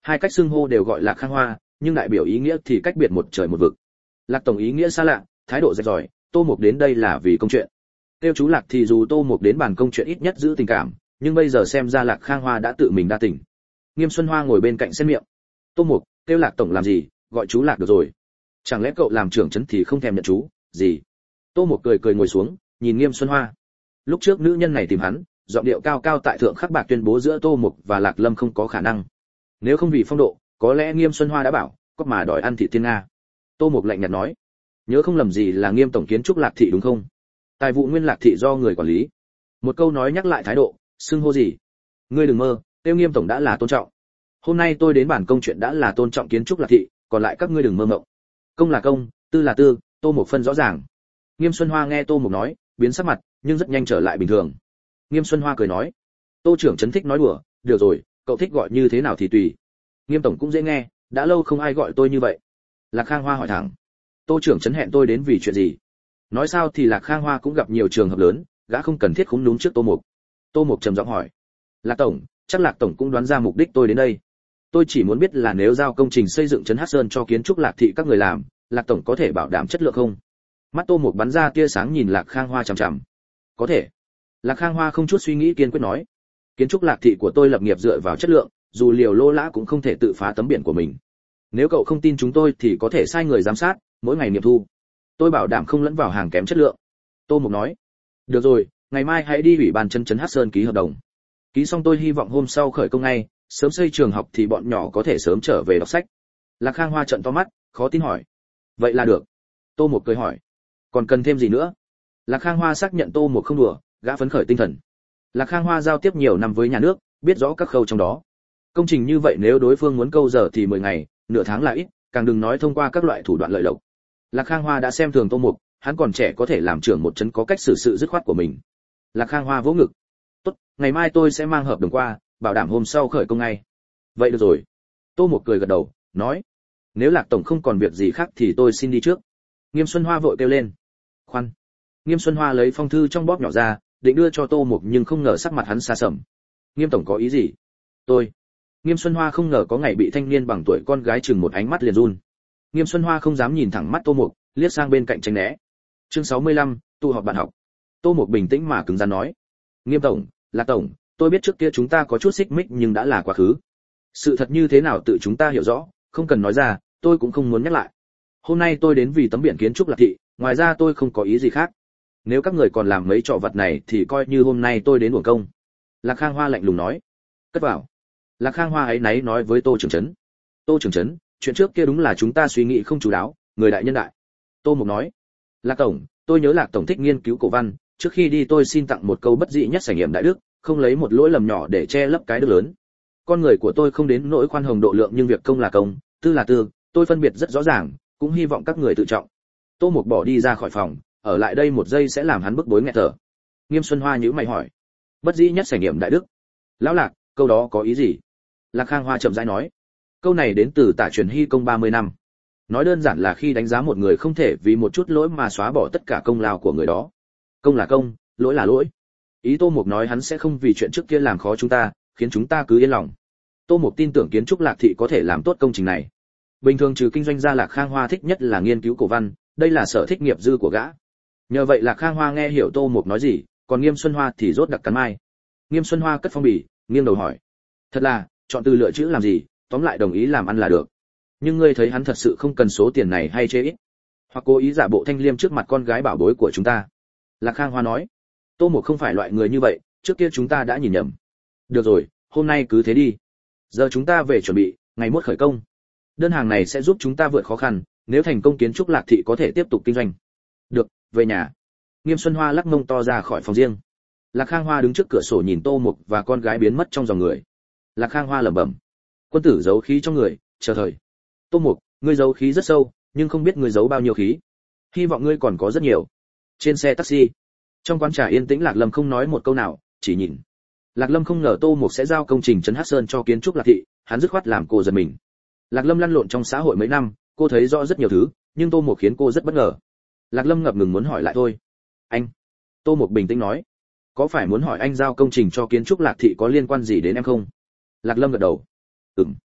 Hai cách xưng hô đều gọi là Khang Hoa, nhưng đại biểu ý nghĩa thì cách biệt một trời một vực. Lạc tổng ý nghĩa xa lạ, thái độ rạch ròi, Tô Mục đến đây là vì công chuyện. Tiêu chú Lạc thì dù Tô Mục đến bàn công chuyện ít nhất giữ tình cảm, nhưng bây giờ xem ra Lạc Khang Hoa đã tự mình đa tình. Nghiêm Xuân Hoa ngồi bên cạnh xen miệng. Tô Mục, tiêu Lạc tổng làm gì, gọi chú Lạc được rồi. Chẳng lẽ cậu làm trưởng trấn thì không thèm nhận chú, gì? Tô Mục cười cười ngồi xuống, nhìn Nghiêm Xuân Hoa. Lúc trước nữ nhân này tìm hắn, giọng điệu cao cao tại thượng khắc bạc tuyên bố giữa Tô Mục và Lạc Lâm không có khả năng. Nếu không vì phong độ, có lẽ Nghiêm Xuân Hoa đã bảo, có mà đòi ăn thịt thiên nga. Tô Mục lạnh nhạt nói, nhớ không lầm gì là Nghiêm tổng kiến trúc Lạc thị đúng không? Tài vụ nguyên Lạc thị do người quản lý. Một câu nói nhắc lại thái độ, xưng hô gì? Ngươi đừng mơ, tiêu Nghiêm tổng đã là tôn trọng. Hôm nay tôi đến bản công chuyện đã là tôn trọng kiến trúc Lạc thị, còn lại các ngươi đừng mơ mộng. Công là công, tư là tư, Tô Mục phân rõ ràng. Nghiêm Xuân Hoa nghe Tô Mục nói, biến sắc mặt, nhưng rất nhanh trở lại bình thường. Nghiêm Xuân Hoa cười nói, Tô trưởng trấn thích nói đùa, được rồi, cậu thích gọi như thế nào thì tùy. Nghiêm tổng cũng dễ nghe, đã lâu không ai gọi tôi như vậy. Lạc Khang Hoa hỏi thẳng, Tô trưởng trấn hẹn tôi đến vì chuyện gì? Nói sao thì Lạc Khang Hoa cũng gặp nhiều trường hợp lớn, gã không cần thiết khúm núm trước Tô Mục. Tô Mục trầm giọng hỏi, Lạc tổng, chắc Lạc tổng cũng đoán ra mục đích tôi đến đây. Tôi chỉ muốn biết là nếu giao công trình xây dựng trấn Hắc Sơn cho kiến trúc Lạc thị các người làm, Lạc tổng có thể bảo đảm chất lượng không? Mắt Tô Mục bắn ra tia sáng nhìn Lạc Khang Hoa chằm chằm. Có thể. Lạc Khang Hoa không chút suy nghĩ kiên quyết nói, kiến trúc Lạc thị của tôi lập nghiệp dựa vào chất lượng, dù liều lô lã cũng không thể tự phá tấm biển của mình. Nếu cậu không tin chúng tôi thì có thể sai người giám sát, mỗi ngày nghiệm thu. Tôi bảo đảm không lẫn vào hàng kém chất lượng. Tô Mục nói, được rồi, ngày mai hãy đi ủy ban trấn trấn Hắc Sơn ký hợp đồng. Ký xong tôi hy vọng hôm sau khởi công ngay, sớm xây trường học thì bọn nhỏ có thể sớm trở về đọc sách. Lạc Khang Hoa trợn to mắt, khó tin hỏi, vậy là được. Tô Mục cười hỏi, còn cần thêm gì nữa? Lạc Khang Hoa xác nhận Tô Mục không đùa, gã phấn khởi tinh thần. Lạc Khang Hoa giao tiếp nhiều năm với nhà nước, biết rõ các khâu trong đó. Công trình như vậy nếu đối phương muốn câu giờ thì mười ngày, nửa tháng là ít, càng đừng nói thông qua các loại thủ đoạn lợi lộc. Lạc Khang Hoa đã xem thường Tô Mục, hắn còn trẻ có thể làm trưởng một trấn có cách xử sự dứt khoát của mình. Lạc Khang Hoa vỗ ngực, tốt, ngày mai tôi sẽ mang hợp đồng qua, bảo đảm hôm sau khởi công ngay. Vậy được rồi. Tô Mục cười gật đầu, nói, nếu Lạc tổng không còn việc gì khác thì tôi xin đi trước. Nghiêm Xuân Hoa vội kêu lên, khoan. Nghiêm Xuân Hoa lấy phong thư trong bóp nhỏ ra, định đưa cho Tô Mục nhưng không ngờ sắc mặt hắn xa sầm. Nghiêm tổng có ý gì? Tôi. Nghiêm Xuân Hoa không ngờ có ngày bị thanh niên bằng tuổi con gái chừng một ánh mắt liền run. Nghiêm Xuân Hoa không dám nhìn thẳng mắt Tô Mục, liếc sang bên cạnh tránh né. Chương sáu mươi lăm, tụ họp bạn học. Tô Mục bình tĩnh mà cứng rắn nói, Nghiêm tổng, Lạc tổng, tôi biết trước kia chúng ta có chút xích mích nhưng đã là quá khứ. Sự thật như thế nào tự chúng ta hiểu rõ, không cần nói ra, tôi cũng không muốn nhắc lại. Hôm nay tôi đến vì tấm biển kiến trúc Lạc thị, ngoài ra tôi không có ý gì khác. Nếu các người còn làm mấy trò vật này thì coi như hôm nay tôi đến uổng công. Lạc Khang Hoa lạnh lùng nói, cất vào. Lạc Khang Hoa ấy náy nói với Tô trưởng trấn, Tô trưởng trấn, chuyện trước kia đúng là chúng ta suy nghĩ không chú đáo, người đại nhân đại. Tô Mục nói, Lạc tổng, tôi nhớ Lạc tổng thích nghiên cứu cổ văn, trước khi đi tôi xin tặng một câu bất dị nhất sảnh nghiệm đại đức, không lấy một lỗi lầm nhỏ để che lấp cái đức lớn. Con người của tôi không đến nỗi khoan hồng độ lượng nhưng việc công là công, tư là tư, tôi phân biệt rất rõ ràng, cũng hy vọng các người tự trọng. Tô Mục bỏ đi ra khỏi phòng, ở lại đây một giây sẽ làm hắn bức bối nghẹt thở. Nghiêm Xuân Hoa nhíu mày hỏi, bất dĩ nhất sảnh nghiệm đại đức, lão Lạc, câu đó có ý gì? Lạc Khang Hoa chậm rãi nói, câu này đến từ Tả Truyền Hy công ba mươi năm. Nói đơn giản là khi đánh giá một người không thể vì một chút lỗi mà xóa bỏ tất cả công lao của người đó. Công là công, lỗi là lỗi. Ý Tô Mục nói hắn sẽ không vì chuyện trước kia làm khó chúng ta, khiến chúng ta cứ yên lòng. Tô Mục tin tưởng kiến trúc Lạc thị có thể làm tốt công trình này. Bình thường trừ kinh doanh ra, Lạc Khang Hoa thích nhất là nghiên cứu cổ văn, đây là sở thích nghiệp dư của gã. Nhờ vậy Lạc Khang Hoa nghe hiểu Tô Mục nói gì, còn Nghiêm Xuân Hoa thì rốt đặc cắn mai. Nghiêm Xuân Hoa cất phong bì, nghiêng đầu hỏi, thật là, chọn từ lựa chữ làm gì, tóm lại đồng ý làm ăn là được. Nhưng ngươi thấy hắn thật sự không cần số tiền này hay chê ít, hoặc cố ý giả bộ thanh liêm trước mặt con gái bảo bối của chúng ta? Lạc Khang Hoa nói, Tô Mục không phải loại người như vậy, trước kia chúng ta đã nhìn nhầm. Được rồi, hôm nay cứ thế đi. Giờ chúng ta về chuẩn bị, ngày mốt khởi công. Đơn hàng này sẽ giúp chúng ta vượt khó khăn, nếu thành công kiến trúc Lạc thị có thể tiếp tục kinh doanh. Được, về nhà. Nghiêm Xuân Hoa lắc mông to ra khỏi phòng riêng. Lạc Khang Hoa đứng trước cửa sổ nhìn Tô Mục và con gái biến mất trong dòng người. Lạc Khang Hoa lẩm bẩm, quân tử giấu khí trong người, chờ thời. Tô Mục, ngươi giấu khí rất sâu, nhưng không biết ngươi giấu bao nhiêu khí. Hy vọng ngươi còn có rất nhiều. Trên xe taxi, trong quán trà yên tĩnh, Lạc Lâm không nói một câu nào, chỉ nhìn. Lạc Lâm không ngờ Tô Mục sẽ giao công trình trấn Hắc Sơn cho kiến trúc Lạc thị, hắn dứt khoát làm cô giật mình. Lạc Lâm lăn lộn trong xã hội mấy năm, cô thấy rõ rất nhiều thứ, nhưng Tô Mục khiến cô rất bất ngờ. Lạc Lâm ngập ngừng muốn hỏi lại thôi. Anh. Tô Mục bình tĩnh nói, có phải muốn hỏi anh giao công trình cho kiến trúc Lạc thị có liên quan gì đến em không? Lạc Lâm gật đầu. Ừm.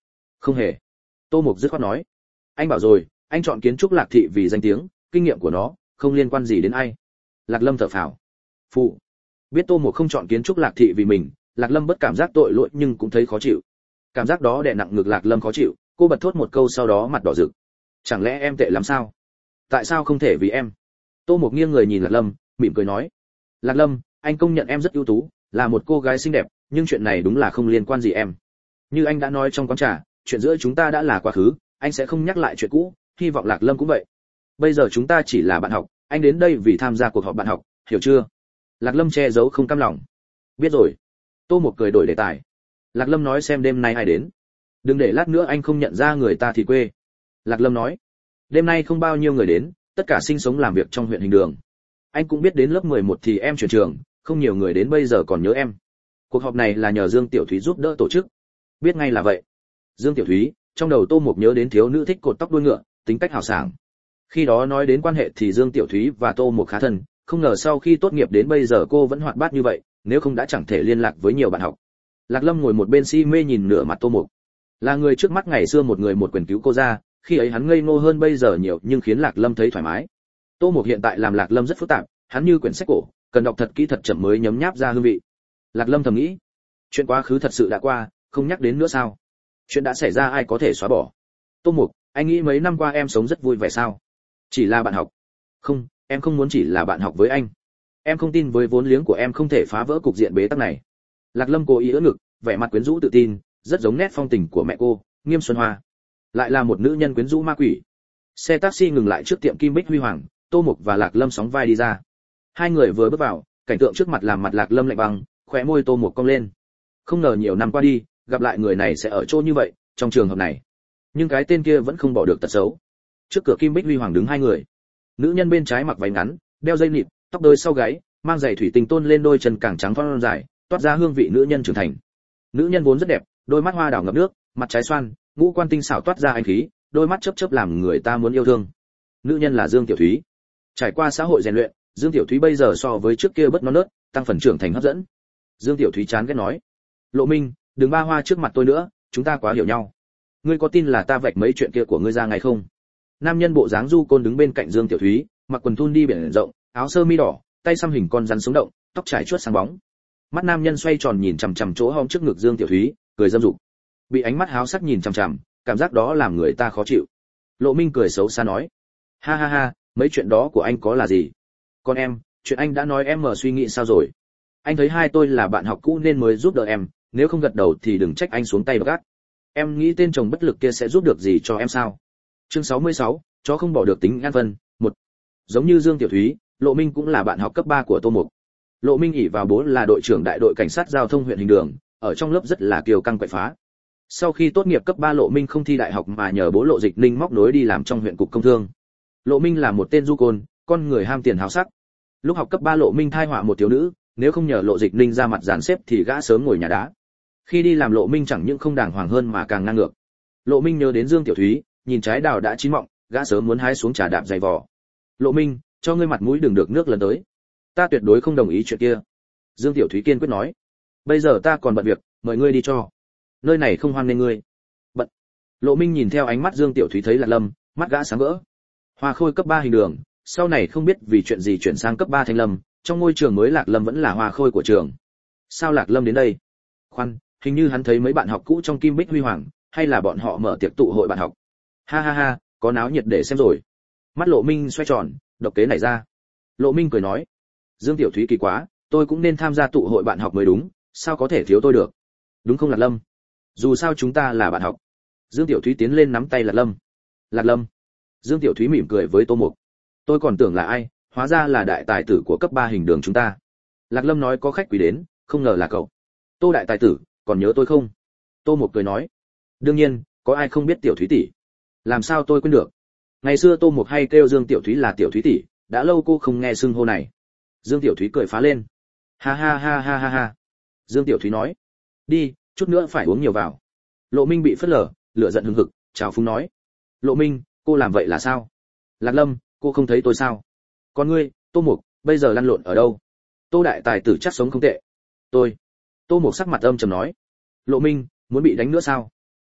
Không hề. Tô Mục dứt khoát nói. Anh bảo rồi, anh chọn kiến trúc Lạc thị vì danh tiếng, kinh nghiệm của nó không liên quan gì đến ai. Lạc Lâm thở phào. Phụ. Biết Tô Mục không chọn kiến trúc Lạc thị vì mình, Lạc Lâm bất cảm giác tội lỗi nhưng cũng thấy khó chịu. Cảm giác đó đè nặng ngực Lạc Lâm khó chịu, cô bật thốt một câu sau đó mặt đỏ rực. Chẳng lẽ em tệ lắm sao? Tại sao không thể vì em? Tô Mục nghiêng người nhìn Lạc Lâm, mỉm cười nói. Lạc Lâm, anh công nhận em rất ưu tú, là một cô gái xinh đẹp, nhưng chuyện này đúng là không liên quan gì em. Như anh đã nói trong quán trà, chuyện giữa chúng ta đã là quá khứ, anh sẽ không nhắc lại chuyện cũ, hy vọng Lạc Lâm cũng vậy. Bây giờ chúng ta chỉ là bạn học, anh đến đây vì tham gia cuộc họp bạn học, hiểu chưa? Lạc Lâm che giấu không cam lòng. Biết rồi. Tô Mục cười đổi đề tài. Lạc Lâm nói xem đêm nay ai đến. Đừng để lát nữa anh không nhận ra người ta thì quê. Lạc Lâm nói. Đêm nay không bao nhiêu người đến, tất cả sinh sống làm việc trong huyện Hình Đường. Anh cũng biết đến lớp mười một thì em chuyển trường, không nhiều người đến bây giờ còn nhớ em. Cuộc họp này là nhờ Dương Tiểu Thúy giúp đỡ tổ chức. Biết ngay là vậy. Dương Tiểu Thúy, trong đầu Tô Mục nhớ đến thiếu nữ thích cột tóc đuôi ngựa, tính cách hào sảng. Khi đó nói đến quan hệ thì Dương Tiểu Thúy và Tô Mục khá thân, không ngờ sau khi tốt nghiệp đến bây giờ cô vẫn hoạt bát như vậy, nếu không đã chẳng thể liên lạc với nhiều bạn học. Lạc Lâm ngồi một bên si mê nhìn nửa mặt Tô Mục. Là người trước mắt ngày xưa một người một quyền cứu cô ra, khi ấy hắn ngây ngô hơn bây giờ nhiều nhưng khiến Lạc Lâm thấy thoải mái. Tô Mục hiện tại làm Lạc Lâm rất phức tạp, hắn như quyển sách cổ, cần đọc thật kỹ thật chậm mới nhấm nháp ra hương vị. Lạc Lâm thầm nghĩ, chuyện quá khứ thật sự đã qua, không nhắc đến nữa sao? Chuyện đã xảy ra ai có thể xóa bỏ? Tô Mục, anh nghĩ mấy năm qua em sống rất vui vẻ sao? Chỉ là bạn học. Không, em không muốn chỉ là bạn học với anh. Em không tin với vốn liếng của em không thể phá vỡ cục diện bế tắc này. Lạc Lâm cố ý ưỡn ngực, vẻ mặt quyến rũ tự tin, rất giống nét phong tình của mẹ cô, Nghiêm Xuân Hoa. Lại là một nữ nhân quyến rũ ma quỷ. Xe taxi ngừng lại trước tiệm Kim Bích Huy Hoàng, Tô Mục và Lạc Lâm sóng vai đi ra. Hai người vừa bước vào, cảnh tượng trước mặt làm mặt Lạc Lâm lạnh băng, khóe môi Tô Mục cong lên. Không ngờ nhiều năm qua đi, gặp lại người này sẽ ở chỗ như vậy, trong trường hợp này. Nhưng cái tên kia vẫn không bỏ được tật xấu. Trước cửa Kim Bích Huy Hoàng đứng hai người. Nữ nhân bên trái mặc váy ngắn, đeo dây nịt, tóc đuôi sau gáy, mang giày thủy tinh tôn lên đôi chân càng trắng thon dài, toát ra hương vị nữ nhân trưởng thành. Nữ nhân vốn rất đẹp, đôi mắt hoa đào ngập nước, mặt trái xoan, ngũ quan tinh xảo toát ra anh khí, đôi mắt chớp chớp làm người ta muốn yêu thương. Nữ nhân là Dương Tiểu Thúy. Trải qua xã hội rèn luyện, Dương Tiểu Thúy bây giờ so với trước kia bớt non nớt, tăng phần trưởng thành hấp dẫn. Dương Tiểu Thúy chán ghét nói: "Lộ Minh, đừng ba hoa trước mặt tôi nữa, chúng ta quá hiểu nhau. Ngươi có tin là ta vạch mấy chuyện kia của ngươi ra ngày không?" Nam nhân bộ dáng du côn đứng bên cạnh Dương Tiểu Thúy, mặc quần thun đi biển rộng, áo sơ mi đỏ, tay xăm hình con rắn sống động, tóc trải chuốt sáng bóng. Mắt nam nhân xoay tròn nhìn chằm chằm chỗ hông trước ngực Dương Tiểu Thúy, cười dâm dục. Bị ánh mắt háo sắc nhìn chằm chằm, cảm giác đó làm người ta khó chịu. Lộ Minh cười xấu xa nói: "Ha ha ha, mấy chuyện đó của anh có là gì? Còn em, chuyện anh đã nói em mở suy nghĩ sao rồi? Anh thấy hai tôi là bạn học cũ nên mới giúp đỡ em, nếu không gật đầu thì đừng trách anh xuống tay gắt. Em nghĩ tên chồng bất lực kia sẽ giúp được gì cho em sao?" Chương sáu mươi sáu, chó không bỏ được tính an phân, một. Giống như Dương Tiểu Thúy, Lộ Minh cũng là bạn học cấp ba của Tô Mục. Lộ Minh ỷ vào bố là đội trưởng đại đội cảnh sát giao thông huyện Hình Đường, ở trong lớp rất là kiêu căng quậy phá. Sau khi tốt nghiệp cấp ba Lộ Minh không thi đại học mà nhờ bố Lộ Dịch Ninh móc nối đi làm trong huyện cục công thương. Lộ Minh là một tên du côn, con người ham tiền háo sắc. Lúc học cấp ba Lộ Minh thai họa một thiếu nữ, nếu không nhờ Lộ Dịch Ninh ra mặt dàn xếp thì gã sớm ngồi nhà đá. Khi đi làm Lộ Minh chẳng những không đàng hoàng hơn mà càng ngang ngược. Lộ Minh nhớ đến Dương Tiểu Thúy, nhìn trái đào đã chín mọng, gã sớm muốn hái xuống trà đạp dày vò. Lộ Minh, cho ngươi mặt mũi đừng được nước lần tới. Ta tuyệt đối không đồng ý chuyện kia. Dương Tiểu Thúy kiên quyết nói. Bây giờ ta còn bận việc, mời ngươi đi cho. Nơi này không hoan nghênh ngươi. Bận. Lộ Minh nhìn theo ánh mắt Dương Tiểu Thúy thấy Lạc Lâm, mắt gã sáng vỡ. Hoa Khôi cấp ba Hình Đường, sau này không biết vì chuyện gì chuyển sang cấp ba Thanh Lâm, trong ngôi trường mới Lạc Lâm vẫn là Hoa Khôi của trường. Sao Lạc Lâm đến đây? Khoan, hình như hắn thấy mấy bạn học cũ trong Kim Bích Huy Hoàng, hay là bọn họ mở tiệc tụ hội bạn học. Ha ha ha, có náo nhiệt để xem rồi. Mắt Lộ Minh xoay tròn, độc kế nảy ra. Lộ Minh cười nói: Dương Tiểu Thúy kỳ quá, tôi cũng nên tham gia tụ hội bạn học mới đúng, sao có thể thiếu tôi được? Đúng không Lạc Lâm? Dù sao chúng ta là bạn học. Dương Tiểu Thúy tiến lên nắm tay Lạc Lâm. Lạc Lâm. Dương Tiểu Thúy mỉm cười với Tô Mục. Tôi còn tưởng là ai, hóa ra là đại tài tử của cấp ba Hình Đường chúng ta. Lạc Lâm nói có khách quý đến, không ngờ là cậu. Tô đại tài tử, còn nhớ tôi không? Tô Mục cười nói: Đương nhiên, có ai không biết Tiểu Thúy tỷ? Làm sao tôi quên được? Ngày xưa Tô Mục hay kêu Dương Tiểu Thúy là Tiểu Thúy tỷ, đã lâu cô không nghe xưng hô này. Dương Tiểu Thúy cười phá lên. Ha ha ha ha ha ha. Dương Tiểu Thúy nói: Đi, chút nữa phải uống nhiều vào. Lộ Minh bị phớt lờ, lửa giận hừng hực, chào phúng nói: Lộ Minh, cô làm vậy là sao? Lạc Lâm, cô không thấy tôi sao? Còn ngươi, Tô Mục, bây giờ lăn lộn ở đâu? Tô đại tài tử chắc sống không tệ. Tôi. Tô Mục sắc mặt âm trầm nói: Lộ Minh, muốn bị đánh nữa sao?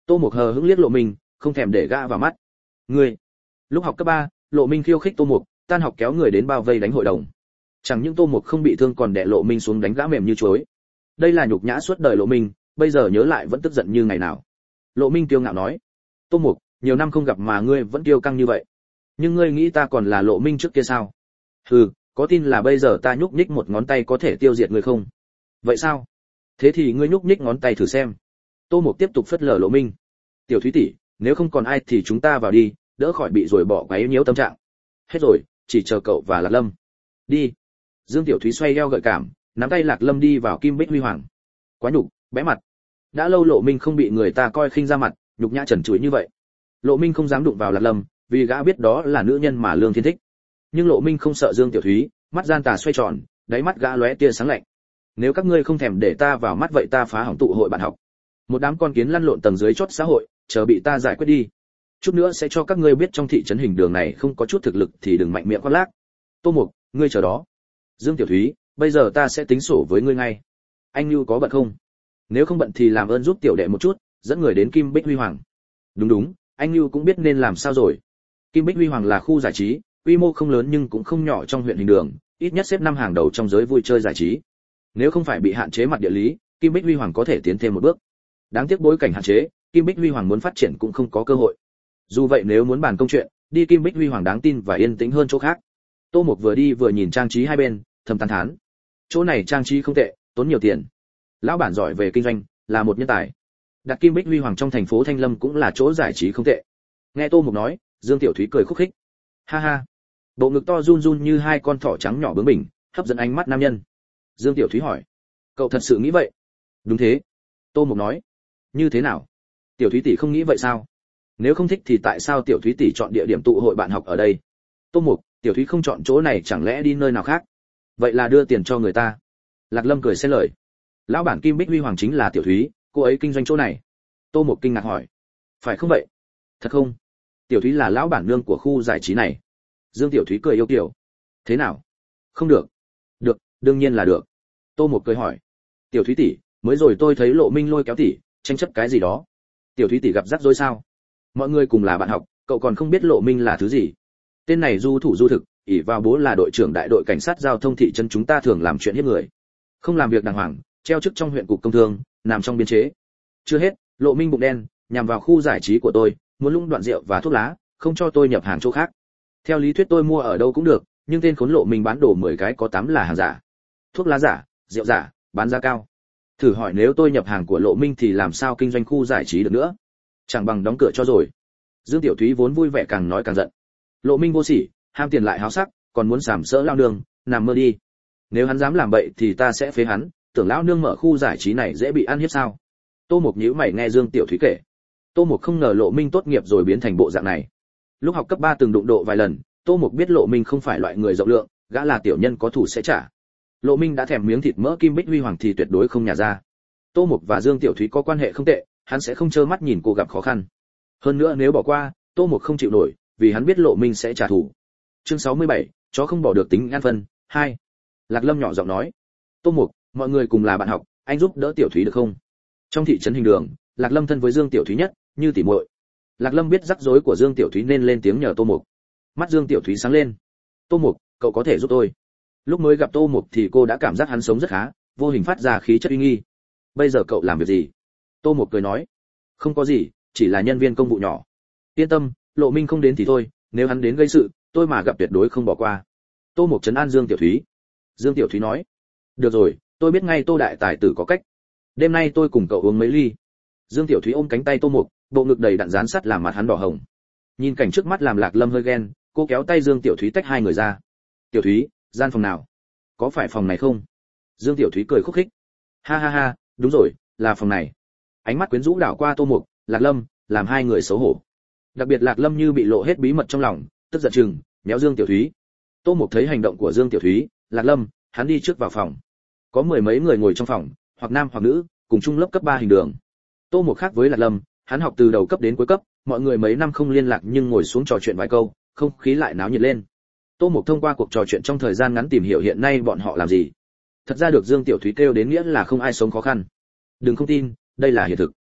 Tô Mục hờ hững liếc Lộ Minh, không thèm để gã vào mắt. Ngươi, lúc học cấp ba, Lộ Minh khiêu khích Tô Mục, tan học kéo người đến bao vây đánh hội đồng. Chẳng những Tô Mục không bị thương còn đè Lộ Minh xuống đánh gã mềm như chuối. Đây là nhục nhã suốt đời Lộ Minh, bây giờ nhớ lại vẫn tức giận như ngày nào. Lộ Minh kiêu ngạo nói: "Tô Mục, nhiều năm không gặp mà ngươi vẫn kiêu căng như vậy. Nhưng ngươi nghĩ ta còn là Lộ Minh trước kia sao? Hừ, có tin là bây giờ ta nhúc nhích một ngón tay có thể tiêu diệt ngươi không? Vậy sao? Thế thì ngươi nhúc nhích ngón tay thử xem." Tô Mục tiếp tục phất lờ Lộ Minh. "Tiểu Thúy tỷ, nếu không còn ai thì chúng ta vào đi, đỡ khỏi bị rồi bỏ quấy nhiễu tâm trạng." "Hết rồi, chỉ chờ cậu và Lạc Lâm." "Đi." Dương Tiểu Thúy xoay eo gợi cảm, nắm tay Lạc Lâm đi vào Kim Bích Huy Hoàng. Quá nhục, bẽ mặt. Đã lâu Lộ Minh không bị người ta coi khinh ra mặt, nhục nhã trần trụi như vậy. Lộ Minh không dám đụng vào Lạc Lâm, vì gã biết đó là nữ nhân mà Lương Thiên thích. Nhưng Lộ Minh không sợ Dương Tiểu Thúy, mắt gian tà xoay tròn, đáy mắt gã lóe tia sáng lạnh. "Nếu các ngươi không thèm để ta vào mắt vậy ta phá hỏng tụ hội bạn học. Một đám con kiến lăn lộn tầng dưới chót xã hội, chờ bị ta giải quyết đi. Chút nữa sẽ cho các ngươi biết trong thị trấn Hình Đường này không có chút thực lực thì đừng mạnh miệng khoác lác." "Tô Mục, ngươi chờ đó." "Dương Tiểu Thúy, bây giờ ta sẽ tính sổ với ngươi ngay. Anh Nưu có bận không? Nếu không bận thì làm ơn giúp tiểu đệ một chút, dẫn người đến Kim Bích Huy Hoàng." "Đúng đúng, anh Nưu cũng biết nên làm sao rồi." Kim Bích Huy Hoàng là khu giải trí, quy mô không lớn nhưng cũng không nhỏ trong huyện Hình Đường, ít nhất xếp năm hàng đầu trong giới vui chơi giải trí. Nếu không phải bị hạn chế mặt địa lý, Kim Bích Huy Hoàng có thể tiến thêm một bước. Đáng tiếc bối cảnh hạn chế, Kim Bích Huy Hoàng muốn phát triển cũng không có cơ hội. Dù vậy nếu muốn bàn công chuyện, đi Kim Bích Huy Hoàng đáng tin và yên tĩnh hơn chỗ khác. Tô Mục vừa đi vừa nhìn trang trí hai bên, thầm tán thán. Chỗ này trang trí không tệ, tốn nhiều tiền. Lão bản giỏi về kinh doanh, là một nhân tài. Đặt Kim Bích Huy Hoàng trong thành phố Thanh Lâm cũng là chỗ giải trí không tệ. Nghe Tô Mục nói, Dương Tiểu Thúy cười khúc khích. Ha ha. Bộ ngực to run run như hai con thỏ trắng nhỏ bướng bỉnh, hấp dẫn ánh mắt nam nhân. Dương Tiểu Thúy hỏi: "Cậu thật sự nghĩ vậy?" "Đúng thế." Tô Mục nói. "Như thế nào? Tiểu Thúy tỷ không nghĩ vậy sao? Nếu không thích thì tại sao Tiểu Thúy tỷ chọn địa điểm tụ hội bạn học ở đây?" "Tô Mục, Tiểu Thúy không chọn chỗ này chẳng lẽ đi nơi nào khác?" "Vậy là đưa tiền cho người ta." Lạc Lâm cười xen lời. "Lão bản Kim Bích Huy Hoàng chính là Tiểu Thúy, cô ấy kinh doanh chỗ này." Tô Mục kinh ngạc hỏi: "Phải không vậy?" "Thật không? Tiểu Thúy là lão bản nương của khu giải trí này." Dương Tiểu Thúy cười yêu kiều. "Thế nào? Không được?" "Được, đương nhiên là được." Tô Mục cười hỏi: "Tiểu Thúy tỷ, mới rồi tôi thấy Lộ Minh lôi kéo tỷ, tranh chấp cái gì đó. Tiểu Thúy tỷ gặp rắc rối sao? Mọi người cùng là bạn học, cậu còn không biết Lộ Minh là thứ gì? Tên này du thủ du thực, ỷ vào bố là đội trưởng đại đội cảnh sát giao thông thị trấn chúng ta thường làm chuyện hiếp người, không làm việc đàng hoàng, treo chức trong huyện cục công thương, nằm trong biên chế. Chưa hết, Lộ Minh bụng đen, nhằm vào khu giải trí của tôi, muốn lũng đoạn rượu và thuốc lá, không cho tôi nhập hàng chỗ khác. Theo lý thuyết tôi mua ở đâu cũng được, nhưng tên khốn Lộ Minh bán đồ mười cái có tám là hàng giả. Thuốc lá giả, rượu giả, bán giá cao. Thử hỏi nếu tôi nhập hàng của Lộ Minh thì làm sao kinh doanh khu giải trí được nữa? Chẳng bằng đóng cửa cho rồi." Dương Tiểu Thúy vốn vui vẻ càng nói càng giận. Lộ Minh vô sỉ, ham tiền lại háo sắc, còn muốn sàm sỡ lao nương, nằm mơ đi. Nếu hắn dám làm bậy thì ta sẽ phế hắn, tưởng lão nương mở khu giải trí này dễ bị ăn hiếp sao? Tô Mục nhíu mày nghe Dương Tiểu Thúy kể. Tô Mục không ngờ Lộ Minh tốt nghiệp rồi biến thành bộ dạng này. Lúc học cấp ba từng đụng độ vài lần, Tô Mục biết Lộ Minh không phải loại người rộng lượng, gã là tiểu nhân có thủ sẽ trả. Lộ Minh đã thèm miếng thịt mỡ Kim Bích Huy Hoàng thì tuyệt đối không nhả ra. Tô Mục và Dương Tiểu Thúy có quan hệ không tệ, hắn sẽ không trơ mắt nhìn cô gặp khó khăn. Hơn nữa nếu bỏ qua, Tô Mục không chịu nổi, vì hắn biết Lộ Minh sẽ trả thù. Chương sáu mươi bảy, chó không bỏ được tính an phân, hai. Lạc Lâm nhỏ giọng nói: "Tô Mục, mọi người cùng là bạn học, anh giúp đỡ Tiểu Thúy được không?" Trong thị trấn Hình Đường, Lạc Lâm thân với Dương Tiểu Thúy nhất, như tỉ muội. Lạc Lâm biết rắc rối của Dương Tiểu Thúy nên lên tiếng nhờ Tô Mục. Mắt Dương Tiểu Thúy sáng lên. "Tô Mục, cậu có thể giúp tôi." Lúc mới gặp Tô Mục thì cô đã cảm giác hắn sống rất khá, vô hình phát ra khí chất uy nghi. "Bây giờ cậu làm việc gì?" Tô Mục cười nói: "Không có gì, chỉ là nhân viên công vụ nhỏ. Yên tâm, Lộ Minh không đến thì thôi, nếu hắn đến gây sự, tôi mà gặp tuyệt đối không bỏ qua." Tô Mục trấn an Dương Tiểu Thúy. Dương Tiểu Thúy nói: "Được rồi, tôi biết ngay Tô đại tài tử có cách. Đêm nay tôi cùng cậu uống mấy ly." Dương Tiểu Thúy ôm cánh tay Tô Mục, bộ ngực đầy đặn dán sắt làm mặt hắn đỏ hồng. Nhìn cảnh trước mắt làm Lạc Lâm hơi ghen, cô kéo tay Dương Tiểu Thúy tách hai người ra. "Tiểu Thúy, gian phòng nào? Có phải phòng này không?" Dương Tiểu Thúy cười khúc khích. "Ha ha ha, đúng rồi, là phòng này." Ánh mắt quyến rũ đảo qua Tô Mục, Lạc Lâm, làm hai người xấu hổ. Đặc biệt Lạc Lâm như bị lộ hết bí mật trong lòng, tức giận chừng, méo Dương Tiểu Thúy. Tô Mục thấy hành động của Dương Tiểu Thúy, Lạc Lâm, hắn đi trước vào phòng. Có mười mấy người ngồi trong phòng, hoặc nam hoặc nữ, cùng chung lớp cấp ba Hình Đường. Tô Mục khác với Lạc Lâm, hắn học từ đầu cấp đến cuối cấp, mọi người mấy năm không liên lạc nhưng ngồi xuống trò chuyện vài câu, không khí lại náo nhiệt lên. Tô Mục thông qua cuộc trò chuyện trong thời gian ngắn tìm hiểu hiện nay bọn họ làm gì. Thật ra được Dương Tiểu Thúy kêu đến nghĩa là không ai sống khó khăn. Đừng không tin, đây là hiện thực.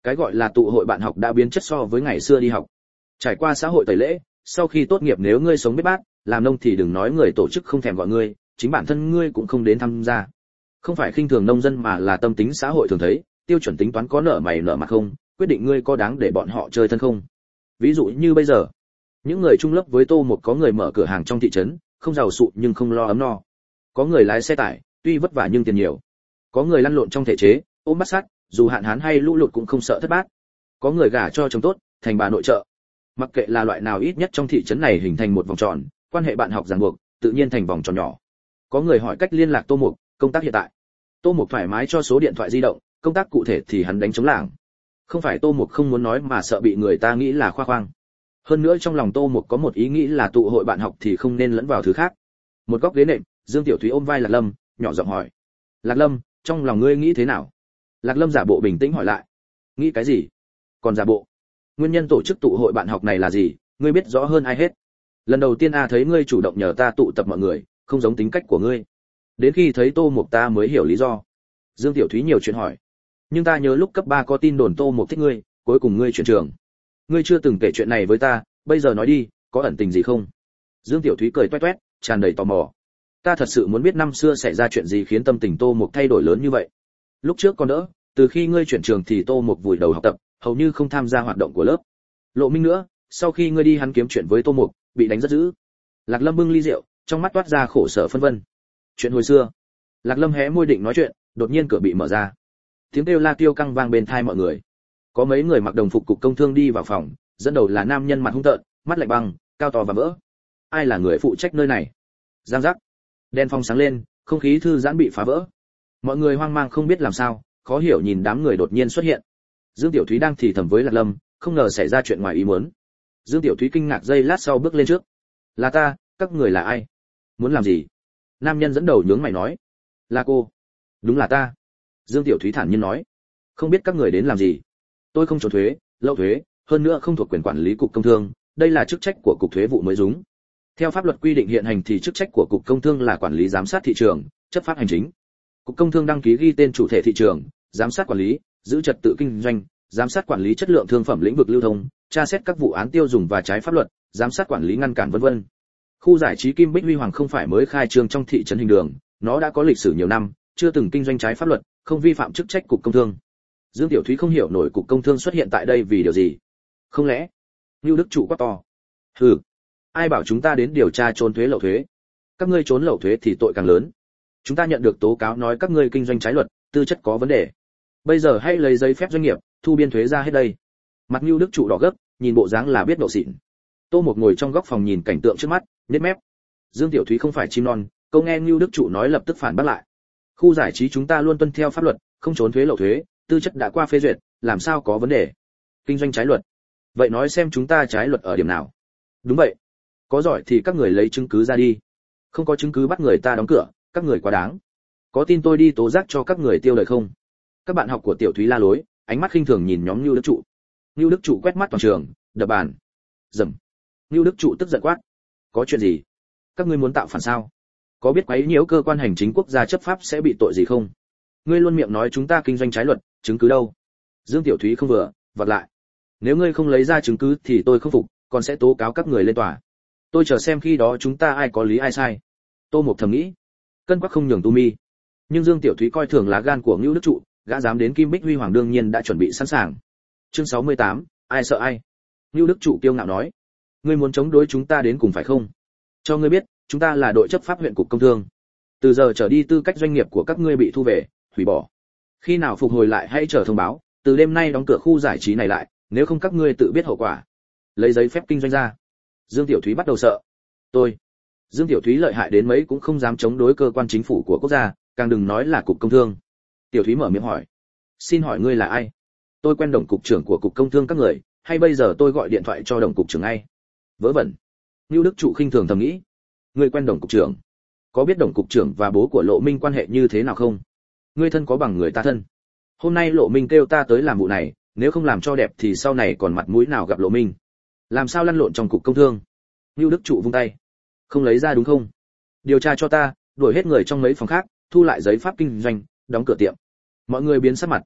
Cái gọi là tụ hội bạn học đã biến chất so với ngày xưa đi học. Trải qua xã hội tẩy lễ, sau khi tốt nghiệp nếu ngươi sống biết bát, làm nông thì đừng nói người tổ chức không thèm gọi ngươi, chính bản thân ngươi cũng không đến tham gia. Không phải khinh thường nông dân mà là tâm tính xã hội thường thấy, tiêu chuẩn tính toán có nợ mày nợ mặt không, quyết định ngươi có đáng để bọn họ chơi thân không. Ví dụ như bây giờ, những người chung lớp với Tô Mộc có người mở cửa hàng trong thị trấn, không giàu sụ nhưng không lo ấm no. Có người lái xe tải, tuy vất vả nhưng tiền nhiều. Có người lăn lộn trong thể chế, ôm bắt sát, dù hạn hán hay lũ lụt cũng không sợ thất bát. Có người gả cho chồng tốt, thành bà nội trợ. Mặc kệ là loại nào, ít nhất trong thị trấn này hình thành một vòng tròn, quan hệ bạn học ràng buộc, tự nhiên thành vòng tròn nhỏ. Có người hỏi cách liên lạc Tô Mộc, công tác hiện tại. Tô Mộc thoải mái cho số điện thoại di động, công tác cụ thể thì hắn đánh trống lảng. Không phải Tô Mộc không muốn nói mà sợ bị người ta nghĩ là khoa khoang. Hơn nữa trong lòng Tô Mộc có một ý nghĩ là tụ hội bạn học thì không nên lẫn vào thứ khác. Một góc ghế nệm, Dương Tiểu Thúy ôm vai Lạc Lâm, nhỏ giọng hỏi: Lạc Lâm, trong lòng ngươi nghĩ thế nào? Lạc Lâm giả bộ bình tĩnh hỏi lại: nghĩ cái gì? Còn giả bộ? Nguyên nhân tổ chức tụ hội bạn học này là gì, ngươi biết rõ hơn ai hết. Lần đầu tiên a thấy ngươi chủ động nhờ ta tụ tập mọi người, không giống tính cách của ngươi. Đến khi thấy Tô Mộc ta mới hiểu lý do. Dương Tiểu Thúy nhiều chuyện hỏi: nhưng ta nhớ lúc cấp ba có tin đồn Tô Mộc thích ngươi, cuối cùng ngươi chuyển trường. Ngươi chưa từng kể chuyện này với ta, bây giờ nói đi, có ẩn tình gì không? Dương Tiểu Thúy cười toét toét, tràn đầy tò mò. Ta thật sự muốn biết năm xưa xảy ra chuyện gì khiến tâm tình Tô Mộc thay đổi lớn như vậy. Lúc trước còn đỡ, từ khi ngươi chuyển trường thì Tô Mộc vùi đầu học tập, hầu như không tham gia hoạt động của lớp. Lộ Minh nữa, sau khi ngươi đi hắn kiếm chuyện với Tô Mộc, bị đánh rất dữ. Lạc Lâm bưng ly rượu, trong mắt toát ra khổ sở phân vân. Chuyện hồi xưa. Lạc Lâm hé môi định nói chuyện, đột nhiên cửa bị mở ra. Tiếng kêu la kêu căng vang bên tai mọi người. Có mấy người mặc đồng phục cục công thương đi vào phòng, dẫn đầu là nam nhân mặt hung tợn, mắt lạnh băng, cao to và vỡ. Ai là người phụ trách nơi này? Giang giác. Đèn phòng sáng lên, không khí thư giãn bị phá vỡ. Mọi người hoang mang không biết làm sao, khó hiểu nhìn đám người đột nhiên xuất hiện. Dương Tiểu Thúy đang thì thầm với Lạc Lâm, không ngờ xảy ra chuyện ngoài ý muốn. Dương Tiểu Thúy kinh ngạc giây lát sau bước lên trước. Là ta, các người là ai? Muốn làm gì? Nam nhân dẫn đầu nhướng mày nói. Là cô. Đúng là ta. Dương Tiểu Thúy thản nhiên nói. Không biết các người đến làm gì? Tôi không trốn thuế, lậu thuế, hơn nữa không thuộc quyền quản lý cục công thương, đây là chức trách của cục thuế vụ mới đúng. Theo pháp luật quy định hiện hành thì chức trách của cục công thương là quản lý giám sát thị trường, chấp pháp hành chính. Cục công thương đăng ký ghi tên chủ thể thị trường, giám sát quản lý, giữ trật tự kinh doanh, giám sát quản lý chất lượng thương phẩm lĩnh vực lưu thông, tra xét các vụ án tiêu dùng và trái pháp luật, giám sát quản lý ngăn cản vân vân. Khu giải trí Kim Bích Huy Hoàng không phải mới khai trương trong thị trấn Hình Đường, nó đã có lịch sử nhiều năm, chưa từng kinh doanh trái pháp luật, không vi phạm chức trách cục công thương. Dương Tiểu Thúy không hiểu nổi cục công thương xuất hiện tại đây vì điều gì. Không lẽ? Nưu Đức Trụ quát to. Hừ, ai bảo chúng ta đến điều tra trốn thuế lậu thuế? Các ngươi trốn lậu thuế thì tội càng lớn. Chúng ta nhận được tố cáo nói các ngươi kinh doanh trái luật, tư chất có vấn đề. Bây giờ hãy lấy giấy phép doanh nghiệp, thu biên thuế ra hết đây. Mặt Nưu Đức Trụ đỏ gấp, nhìn bộ dáng là biết độ xịn. Tô Mộc ngồi trong góc phòng nhìn cảnh tượng trước mắt, nhếch mép. Dương Tiểu Thúy không phải chim non, câu nghe Nưu Đức Trụ nói lập tức phản bác lại. Khu giải trí chúng ta luôn tuân theo pháp luật, không trốn thuế lậu thuế, tư chất đã qua phê duyệt, làm sao có vấn đề? Kinh doanh trái luật. Vậy nói xem chúng ta trái luật ở điểm nào? Đúng vậy. Có giỏi thì các người lấy chứng cứ ra đi. Không có chứng cứ bắt người ta đóng cửa, các người quá đáng. Có tin tôi đi tố giác cho các người tiêu đời không? Các bạn học của Tiểu Thúy la lối, ánh mắt khinh thường nhìn nhóm Nưu Đức Trụ. Nưu Đức Trụ quét mắt toàn trường, đập bàn. Dầm. Nưu Đức Trụ tức giận quát. Có chuyện gì? Các ngươi muốn tạo phản sao? Có biết quấy nhiễu cơ quan hành chính quốc gia chấp pháp sẽ bị tội gì không? Ngươi luôn miệng nói chúng ta kinh doanh trái luật, chứng cứ đâu? Dương Tiểu Thúy không vừa, vặt lại. Nếu ngươi không lấy ra chứng cứ thì tôi không phục, còn sẽ tố cáo các người lên tòa. Tôi chờ xem khi đó chúng ta ai có lý ai sai. Tô Mộc thầm nghĩ, cân quắc không nhường tu mi. Nhưng Dương Tiểu Thúy coi thường lá gan của Nưu Đức Trụ, gã dám đến Kim Bích Huy Hoàng đương nhiên đã chuẩn bị sẵn sàng. Chương sáu mươi tám, ai sợ ai? Nưu Đức Trụ kiêu ngạo nói, ngươi muốn chống đối chúng ta đến cùng phải không? Cho ngươi biết, chúng ta là đội chấp pháp huyện cục công thương. Từ giờ trở đi tư cách doanh nghiệp của các ngươi bị thu về, hủy bỏ. Khi nào phục hồi lại hãy chờ thông báo, từ đêm nay đóng cửa khu giải trí này lại, nếu không các ngươi tự biết hậu quả. Lấy giấy phép kinh doanh ra. Dương Tiểu Thúy bắt đầu sợ. Tôi. Dương Tiểu Thúy lợi hại đến mấy cũng không dám chống đối cơ quan chính phủ của quốc gia, càng đừng nói là cục công thương. Tiểu Thúy mở miệng hỏi, xin hỏi ngươi là ai? Tôi quen đồng cục trưởng của cục công thương các người, hay bây giờ tôi gọi điện thoại cho đồng cục trưởng ngay? Vớ vẩn. Nưu Đức Trụ khinh thường thầm nghĩ, ngươi quen đồng cục trưởng? Có biết đồng cục trưởng và bố của Lộ Minh quan hệ như thế nào không? Ngươi thân có bằng người ta thân. Hôm nay Lộ Minh kêu ta tới làm vụ này, nếu không làm cho đẹp thì sau này còn mặt mũi nào gặp Lộ Minh? Làm sao lăn lộn trong cục công thương? Nưu Đức Trụ vung tay, không lấy ra đúng không? Điều tra cho ta, đuổi hết người trong mấy phòng khác, thu lại giấy pháp kinh doanh, đóng cửa tiệm. Mọi người biến sắc mặt.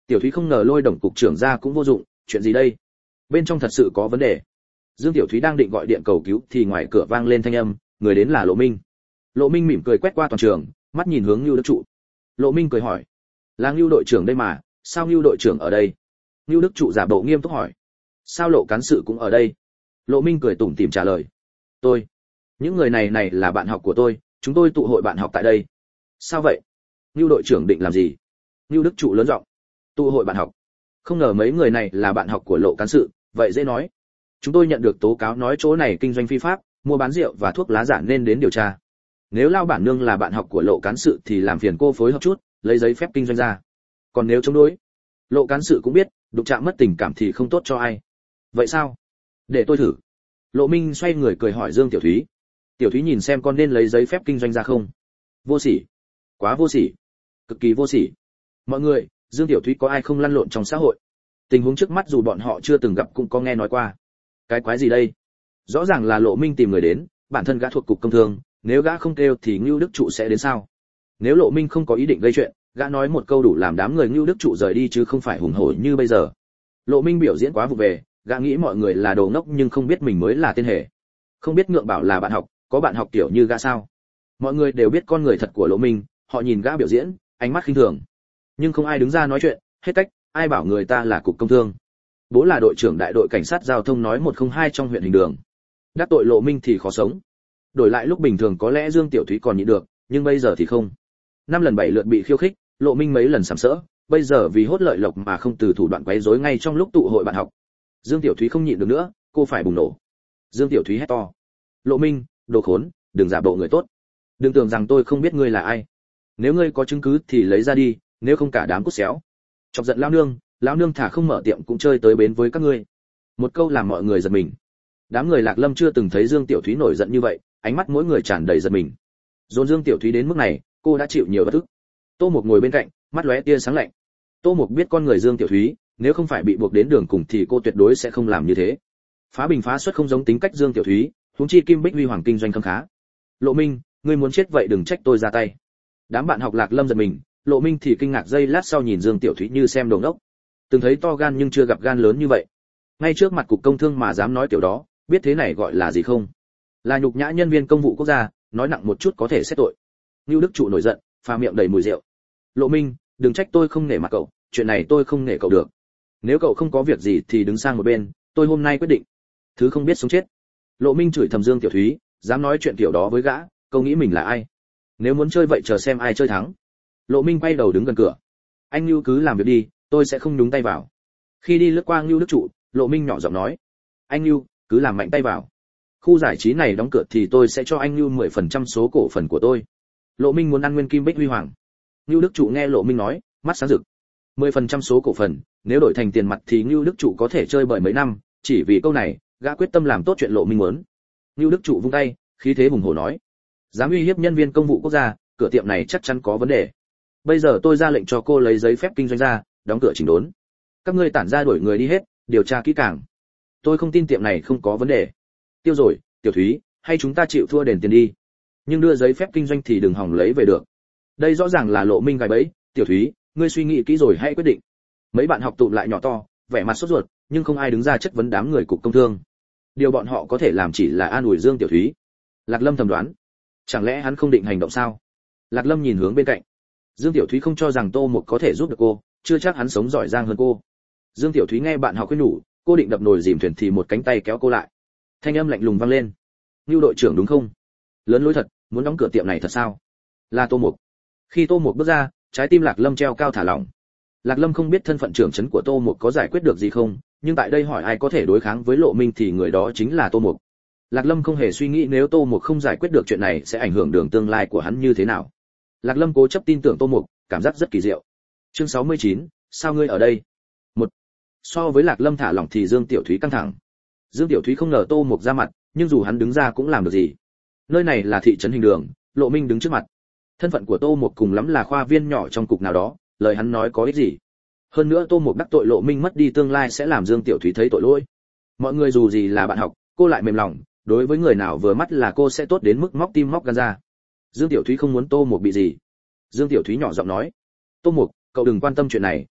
Tiểu Thúy không ngờ lôi Đồng cục trưởng ra cũng vô dụng, chuyện gì đây? Bên trong thật sự có vấn đề. Dương Tiểu Thúy đang định gọi điện cầu cứu thì ngoài cửa vang lên thanh âm, người đến là Lộ Minh. Lộ Minh mỉm cười quét qua toàn trường, mắt nhìn hướng Nưu Đức Trụ. Lộ Minh cười hỏi, là Nưu đội trưởng đây mà, sao Nưu đội trưởng ở đây? Nưu Đức Trụ giả bộ nghiêm túc hỏi, sao Lộ cán sự cũng ở đây? Lộ Minh cười tủm tỉm trả lời, tôi, những người này này là bạn học của tôi, chúng tôi tụ hội bạn học tại đây. Sao vậy? Nưu đội trưởng định làm gì? Nưu Đức Trụ lớn giọng, tụ hội bạn học. Không ngờ mấy người này là bạn học của Lộ cán sự, vậy dễ nói. Chúng tôi nhận được tố cáo nói chỗ này kinh doanh phi pháp, mua bán rượu và thuốc lá giả nên đến điều tra. Nếu Lao bản nương là bạn học của Lộ cán sự thì làm phiền cô phối hợp chút, lấy giấy phép kinh doanh ra. Còn nếu chống đối, Lộ cán sự cũng biết, đụng chạm mất tình cảm thì không tốt cho ai. Vậy sao? Để tôi thử. Lộ Minh xoay người cười hỏi Dương Tiểu Thúy. Tiểu Thúy nhìn xem con nên lấy giấy phép kinh doanh ra không? Vô sỉ, quá vô sỉ, cực kỳ vô sỉ. Mọi người, Dương Tiểu Thúy có ai không lăn lộn trong xã hội? Tình huống trước mắt dù bọn họ chưa từng gặp cũng có nghe nói qua. Cái quái gì đây? Rõ ràng là Lộ Minh tìm người đến, bản thân gã thuộc cục công thương, nếu gã không kêu thì Ngưu Đức Trụ sẽ đến sao? Nếu Lộ Minh không có ý định gây chuyện, gã nói một câu đủ làm đám người Ngưu Đức Trụ rời đi chứ không phải hùng hổ như bây giờ. Lộ Minh biểu diễn quá vụ về, gã nghĩ mọi người là đồ ngốc nhưng không biết mình mới là tên hề. Không biết ngượng bảo là bạn học, có bạn học tiểu như gã sao? Mọi người đều biết con người thật của Lộ Minh, họ nhìn gã biểu diễn, ánh mắt khinh thường. Nhưng không ai đứng ra nói chuyện, hết cách, ai bảo người ta là cục công thương. Bố là đội trưởng đại đội cảnh sát giao thông nói một không hai trong huyện Hình Đường. Đắc tội Lộ Minh thì khó sống. Đổi lại lúc bình thường có lẽ Dương Tiểu Thúy còn nhịn được, nhưng bây giờ thì không. Năm lần bảy lượt bị khiêu khích, Lộ Minh mấy lần sàm sỡ, bây giờ vì hốt lợi lộc mà không từ thủ đoạn quấy rối ngay trong lúc tụ hội bạn học. Dương Tiểu Thúy không nhịn được nữa, cô phải bùng nổ. Dương Tiểu Thúy hét to, Lộ Minh, đồ khốn, đừng giả bộ người tốt, đừng tưởng rằng tôi không biết ngươi là ai. Nếu ngươi có chứng cứ thì lấy ra đi, nếu không cả đám cút xéo. Chọc giận lão nương, lão nương thả không mở tiệm cũng chơi tới bến với các ngươi. Một câu làm mọi người giật mình. Đám người Lạc Lâm chưa từng thấy Dương Tiểu Thúy nổi giận như vậy, ánh mắt mỗi người tràn đầy giật mình. Dồn Dương Tiểu Thúy đến mức này, cô đã chịu nhiều bất ức. Tô Mục ngồi bên cạnh, mắt lóe tia sáng lạnh. Tô Mục biết con người Dương Tiểu Thúy, nếu không phải bị buộc đến đường cùng thì cô tuyệt đối sẽ không làm như thế. Phá bình phá xuất không giống tính cách Dương Tiểu Thúy, huống chi Kim Bích Huy Hoàng kinh doanh khấm khá. Lộ Minh, ngươi muốn chết vậy đừng trách tôi ra tay. Đám bạn học Lạc Lâm giật mình, Lộ Minh thì kinh ngạc giây lát sau nhìn Dương Tiểu Thúy như xem đồ ngốc. Từng thấy to gan nhưng chưa gặp gan lớn như vậy. Ngay trước mặt cục công thương mà dám nói kiểu đó, biết thế này gọi là gì không? Là nhục nhã nhân viên công vụ quốc gia, nói nặng một chút có thể xét tội. Nưu Đức Trụ nổi giận, pha miệng đầy mùi rượu. Lộ Minh, đừng trách tôi không nể mặt cậu, chuyện này tôi không nể cậu được. Nếu cậu không có việc gì thì đứng sang một bên, tôi hôm nay quyết định. Thứ không biết sống chết. Lộ Minh chửi thầm Dương Tiểu Thúy, dám nói chuyện kiểu đó với gã, câu nghĩ mình là ai? Nếu muốn chơi vậy chờ xem ai chơi thắng. Lộ Minh quay đầu đứng gần cửa. Anh Nưu cứ làm việc đi, tôi sẽ không nhúng tay vào. Khi đi lướt qua Nưu Đức Trụ, Lộ Minh nhỏ giọng nói, anh Nưu, cứ làm mạnh tay vào. Khu giải trí này đóng cửa thì tôi sẽ cho anh Nưu mười phần trăm số cổ phần của tôi. Lộ Minh muốn ăn nguyên Kim Bích Huy Hoàng. Nưu Đức Trụ nghe Lộ Minh nói, mắt sáng rực. mười phần trăm số cổ phần, nếu đổi thành tiền mặt thì Nưu Đức Trụ có thể chơi bởi mấy năm, chỉ vì câu này, gã quyết tâm làm tốt chuyện Lộ Minh muốn. Nưu Đức Trụ vung tay, khí thế hùng hổ nói, dám uy hiếp nhân viên công vụ quốc gia, cửa tiệm này chắc chắn có vấn đề. Bây giờ tôi ra lệnh cho cô lấy giấy phép kinh doanh ra, đóng cửa chỉnh đốn. Các ngươi tản ra đuổi người đi hết, điều tra kỹ càng. Tôi không tin tiệm này không có vấn đề. Tiêu rồi, Tiểu Thúy, hay chúng ta chịu thua đền tiền đi. Nhưng đưa giấy phép kinh doanh thì đừng hòng lấy về được. Đây rõ ràng là Lộ Minh gài bẫy. Tiểu Thúy, ngươi suy nghĩ kỹ rồi hãy quyết định. Mấy bạn học tụm lại nhỏ to, vẻ mặt sốt ruột, nhưng không ai đứng ra chất vấn đám người cục công thương. Điều bọn họ có thể làm chỉ là an ủi Dương Tiểu Thúy. Lạc Lâm thầm đoán, chẳng lẽ hắn không định hành động sao? Lạc Lâm nhìn hướng bên cạnh. Dương Tiểu Thúy không cho rằng Tô Mục có thể giúp được cô, chưa chắc hắn sống giỏi giang hơn cô. Dương Tiểu Thúy nghe bạn học khuyên nhủ, cô định đập nồi dìm thuyền thì một cánh tay kéo cô lại. Thanh âm lạnh lùng vang lên. Nưu đội trưởng đúng không? Lớn lối thật, muốn đóng cửa tiệm này thật sao? Là Tô Mục. Khi Tô Mục bước ra, trái tim Lạc Lâm treo cao thả lỏng. Lạc Lâm không biết thân phận trưởng trấn của Tô Mục có giải quyết được gì không, nhưng tại đây hỏi ai có thể đối kháng với Lộ Minh thì người đó chính là Tô Mục. Lạc Lâm không hề suy nghĩ nếu Tô Mục không giải quyết được chuyện này sẽ ảnh hưởng đường tương lai của hắn như thế nào. Lạc Lâm cố chấp tin tưởng Tô Mục, cảm giác rất kỳ diệu. Chương sáu mươi chín, sao ngươi ở đây? Một. So với Lạc Lâm thả lỏng thì Dương Tiểu Thúy căng thẳng. Dương Tiểu Thúy không ngờ Tô Mục ra mặt, nhưng dù hắn đứng ra cũng làm được gì. Nơi này là thị trấn Hình Đường, Lộ Minh đứng trước mặt. Thân phận của Tô Mục cùng lắm là khoa viên nhỏ trong cục nào đó, lời hắn nói có ích gì? Hơn nữa Tô Mục đắc tội Lộ Minh mất đi tương lai sẽ làm Dương Tiểu Thúy thấy tội lỗi. Mọi người dù gì là bạn học, cô lại mềm lòng, đối với người nào vừa mắt là cô sẽ tốt đến mức móc tim móc gan ra. Dương Tiểu Thúy không muốn Tô Mục bị gì. Dương Tiểu Thúy nhỏ giọng nói, Tô Mục, cậu đừng quan tâm chuyện này,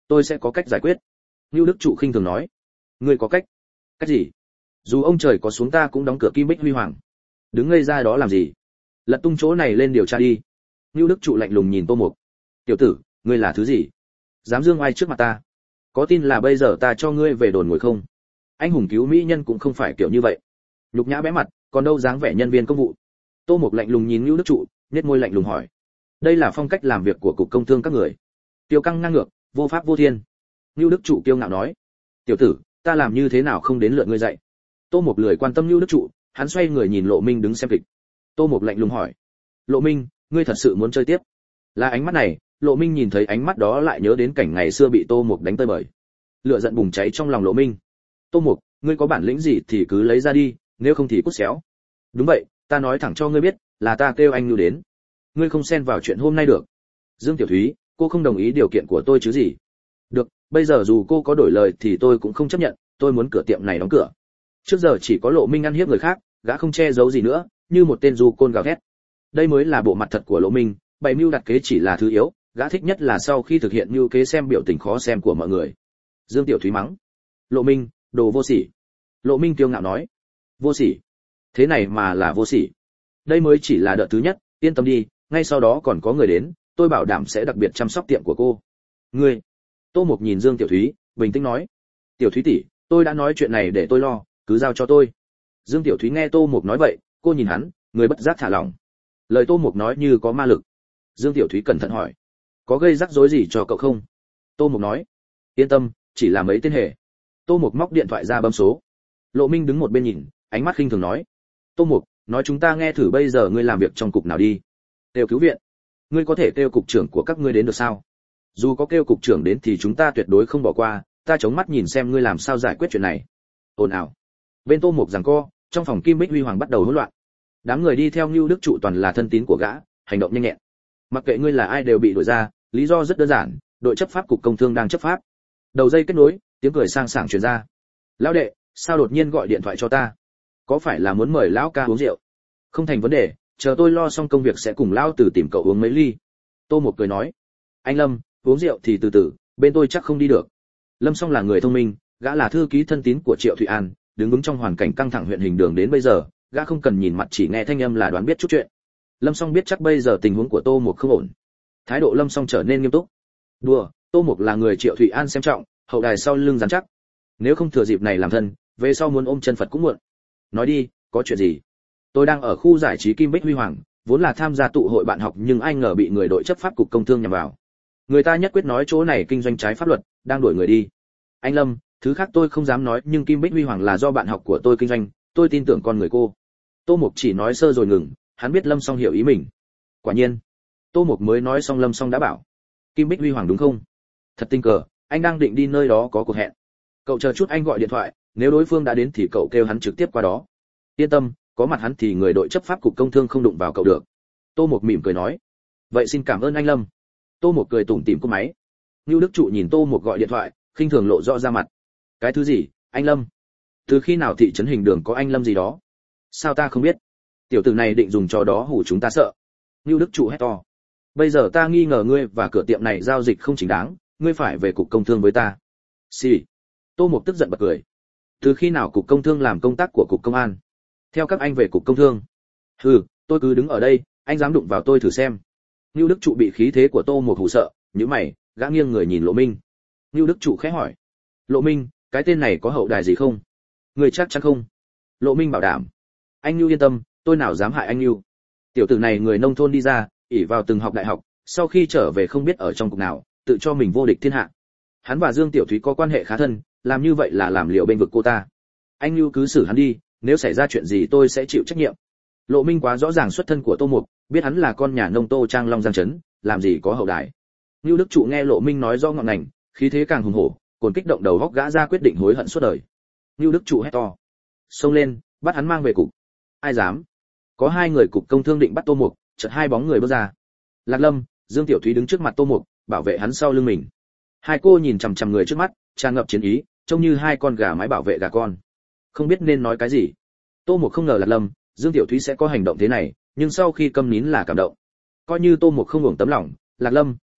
tôi sẽ có cách giải quyết. Nưu Đức Trụ khinh thường nói. Ngươi có cách? Cách gì? Dù ông trời có xuống ta cũng đóng cửa Kim Bích Huy Hoàng. Đứng ngây ra đó làm gì? Lật tung chỗ này lên điều tra đi. Nưu Đức Trụ lạnh lùng nhìn Tô Mục. Tiểu tử, ngươi là thứ gì? Dám dương oai trước mặt ta? Có tin là bây giờ ta cho ngươi về đồn ngồi không? Anh hùng cứu mỹ nhân cũng không phải kiểu như vậy. Nhục nhã bẽ mặt, còn đâu dáng vẻ nhân viên công vụ. Tô Mục lạnh lùng nhìn Nưu Đức Trụ, nhếch môi lạnh lùng hỏi. Đây là phong cách làm việc của cục công thương các người. Tiêu căng ngang ngược, vô pháp vô thiên. Nưu Đức Trụ kiêu ngạo nói. Tiểu tử, ta làm như thế nào không đến lượt ngươi dạy? Tô Mục lười quan tâm Nưu Đức Trụ, hắn xoay người nhìn Lộ Minh đứng xem kịch. Tô Mục lạnh lùng hỏi. Lộ Minh, ngươi thật sự muốn chơi tiếp? Là ánh mắt này, Lộ Minh nhìn thấy ánh mắt đó lại nhớ đến cảnh ngày xưa bị Tô Mục đánh tơi bời. Lửa giận bùng cháy trong lòng Lộ Minh. Tô Mục, ngươi có bản lĩnh gì thì cứ lấy ra đi, nếu không thì cút xéo. Đúng vậy, ta nói thẳng cho ngươi biết, là ta kêu anh Nưu đến. Ngươi không xen vào chuyện hôm nay được. Dương Tiểu Thúy, cô không đồng ý điều kiện của tôi chứ gì? Được, bây giờ dù cô có đổi lời thì tôi cũng không chấp nhận, tôi muốn cửa tiệm này đóng cửa. Trước giờ chỉ có Lộ Minh ăn hiếp người khác, gã không che giấu gì nữa, như một tên du côn gào thét. Đây mới là bộ mặt thật của Lộ Minh, bày mưu đặt kế chỉ là thứ yếu, gã thích nhất là sau khi thực hiện mưu kế xem biểu tình khó xem của mọi người. Dương Tiểu Thúy mắng. Lộ Minh, đồ vô sỉ. Lộ Minh kiêu ngạo nói. Vô sỉ? Thế này mà là vô sỉ? Đây mới chỉ là đợt thứ nhất, yên tâm đi, ngay sau đó còn có người đến, tôi bảo đảm sẽ đặc biệt chăm sóc tiệm của cô. Ngươi? Tô Mục nhìn Dương Tiểu Thúy, bình tĩnh nói. Tiểu Thúy tỷ, tôi đã nói chuyện này để tôi lo, cứ giao cho tôi. Dương Tiểu Thúy nghe Tô Mục nói vậy, cô nhìn hắn, người bất giác thả lỏng. Lời Tô Mục nói như có ma lực. Dương Tiểu Thúy cẩn thận hỏi. Có gây rắc rối gì cho cậu không? Tô Mục nói. Yên tâm, chỉ là mấy tên hề. Tô Mục móc điện thoại ra bấm số. Lộ Minh đứng một bên nhìn, ánh mắt khinh thường nói. Tô Mục, nói chúng ta nghe thử bây giờ ngươi làm việc trong cục nào đi. Kêu cứu viện. Ngươi có thể kêu cục trưởng của các ngươi đến được sao? Dù có kêu cục trưởng đến thì chúng ta tuyệt đối không bỏ qua, ta chống mắt nhìn xem ngươi làm sao giải quyết chuyện này. Ồn ào. Bên Tô Mục giằng co, trong phòng Kim Bích Huy Hoàng bắt đầu hỗn loạn. Đám người đi theo Nưu Đức Trụ toàn là thân tín của gã, hành động nhanh nhẹn. Mặc kệ ngươi là ai đều bị đuổi ra, lý do rất đơn giản, đội chấp pháp cục công thương đang chấp pháp. Đầu dây kết nối, tiếng cười sang sảng truyền ra. Lão đệ, sao đột nhiên gọi điện thoại cho ta? Có phải là muốn mời lão ca uống rượu? Không thành vấn đề, chờ tôi lo xong công việc sẽ cùng lão Từ tìm cậu uống mấy ly. Tô Mục cười nói. Anh Lâm, uống rượu thì từ từ, bên tôi chắc không đi được. Lâm Song là người thông minh, gã là thư ký thân tín của Triệu Thụy An, đứng vững trong hoàn cảnh căng thẳng huyện Hình Đường đến bây giờ, gã không cần nhìn mặt chỉ nghe thanh âm là đoán biết chút chuyện. Lâm Song biết chắc bây giờ tình huống của Tô Mục không ổn. Thái độ Lâm Song trở nên nghiêm túc. Đùa, Tô Mục là người Triệu Thụy An xem trọng, hậu đài sau lưng rắn chắc. Nếu không thừa dịp này làm thân, về sau muốn ôm chân Phật cũng muộn. Nói đi, có chuyện gì? Tôi đang ở khu giải trí Kim Bích Huy Hoàng, vốn là tham gia tụ hội bạn học nhưng ai ngờ bị người đội chấp pháp cục công thương nhằm vào. Người ta nhất quyết nói chỗ này kinh doanh trái pháp luật, đang đuổi người đi. Anh Lâm, thứ khác tôi không dám nói nhưng Kim Bích Huy Hoàng là do bạn học của tôi kinh doanh, tôi tin tưởng con người cô. Tô Mục chỉ nói sơ rồi ngừng, hắn biết Lâm Song hiểu ý mình. Quả nhiên, Tô Mục mới nói xong Lâm Song đã bảo. Kim Bích Huy Hoàng đúng không? Thật tình cờ, anh đang định đi nơi đó có cuộc hẹn. Cậu chờ chút anh gọi điện thoại, nếu đối phương đã đến thì cậu kêu hắn trực tiếp qua đó. Yên tâm, có mặt hắn thì người đội chấp pháp cục công thương không đụng vào cậu được. Tô Mục mỉm cười nói. Vậy xin cảm ơn anh Lâm. Tô Mục cười tủm tỉm cúp máy. Nưu Đức Trụ nhìn Tô Mục gọi điện thoại, khinh thường lộ rõ ra mặt. Cái thứ gì, anh Lâm? Từ khi nào thị trấn Hình Đường có anh Lâm gì đó? Sao ta không biết? Tiểu tử này định dùng trò đó hù chúng ta sợ. Nưu Đức Trụ hét to. Bây giờ ta nghi ngờ ngươi và cửa tiệm này giao dịch không chính đáng, ngươi phải về cục công thương với ta. Xì. Tô Mục tức giận bật cười. Từ khi nào cục công thương làm công tác của cục công an? Theo các anh về cục công thương. Hừ, tôi cứ đứng ở đây, anh dám đụng vào tôi thử xem. Nưu Đức Trụ bị khí thế của Tô Mục hù sợ, nhíu mày, gã nghiêng người nhìn Lộ Minh. Nưu Đức Trụ khẽ hỏi. Lộ Minh, cái tên này có hậu đài gì không? Người chắc chắn không? Lộ Minh bảo đảm. Anh Nưu yên tâm, tôi nào dám hại anh Nưu. Tiểu tử này người nông thôn đi ra, ỷ vào từng học đại học, sau khi trở về không biết ở trong cục nào, tự cho mình vô địch thiên hạ. Hắn và Dương Tiểu Thúy có quan hệ khá thân, làm như vậy là làm liều bên vực cô ta. Anh Nưu cứ xử hắn đi, nếu xảy ra chuyện gì tôi sẽ chịu trách nhiệm. Lộ Minh quá rõ ràng xuất thân của Tô Mục, biết hắn là con nhà nông Tô Trang Long Giang Trấn, làm gì có hậu đài. Nưu Đức Trụ nghe Lộ Minh nói rõ ngọn ngành, khí thế càng hùng hổ, cồn kích động đầu góc gã ra quyết định hối hận suốt đời. Nưu Đức Trụ hét to, xông lên, bắt hắn mang về cục. Ai dám? Có hai người cục công thương định bắt Tô Mục, chợt hai bóng người bước ra. Lạc Lâm, Dương Tiểu Thúy đứng trước mặt Tô Mục, bảo vệ hắn sau lưng mình. Hai cô nhìn chằm chằm người trước mắt, tràn ngập chiến ý, trông như hai con gà mái bảo vệ gà con. Không biết nên nói cái gì. Tô Mục không ngờ Lạc Lâm, Dương Tiểu Thúy sẽ có hành động thế này, nhưng sau khi câm nín là cảm động. Coi như Tô Mục không uổng tấm lòng, Lạc Lâm,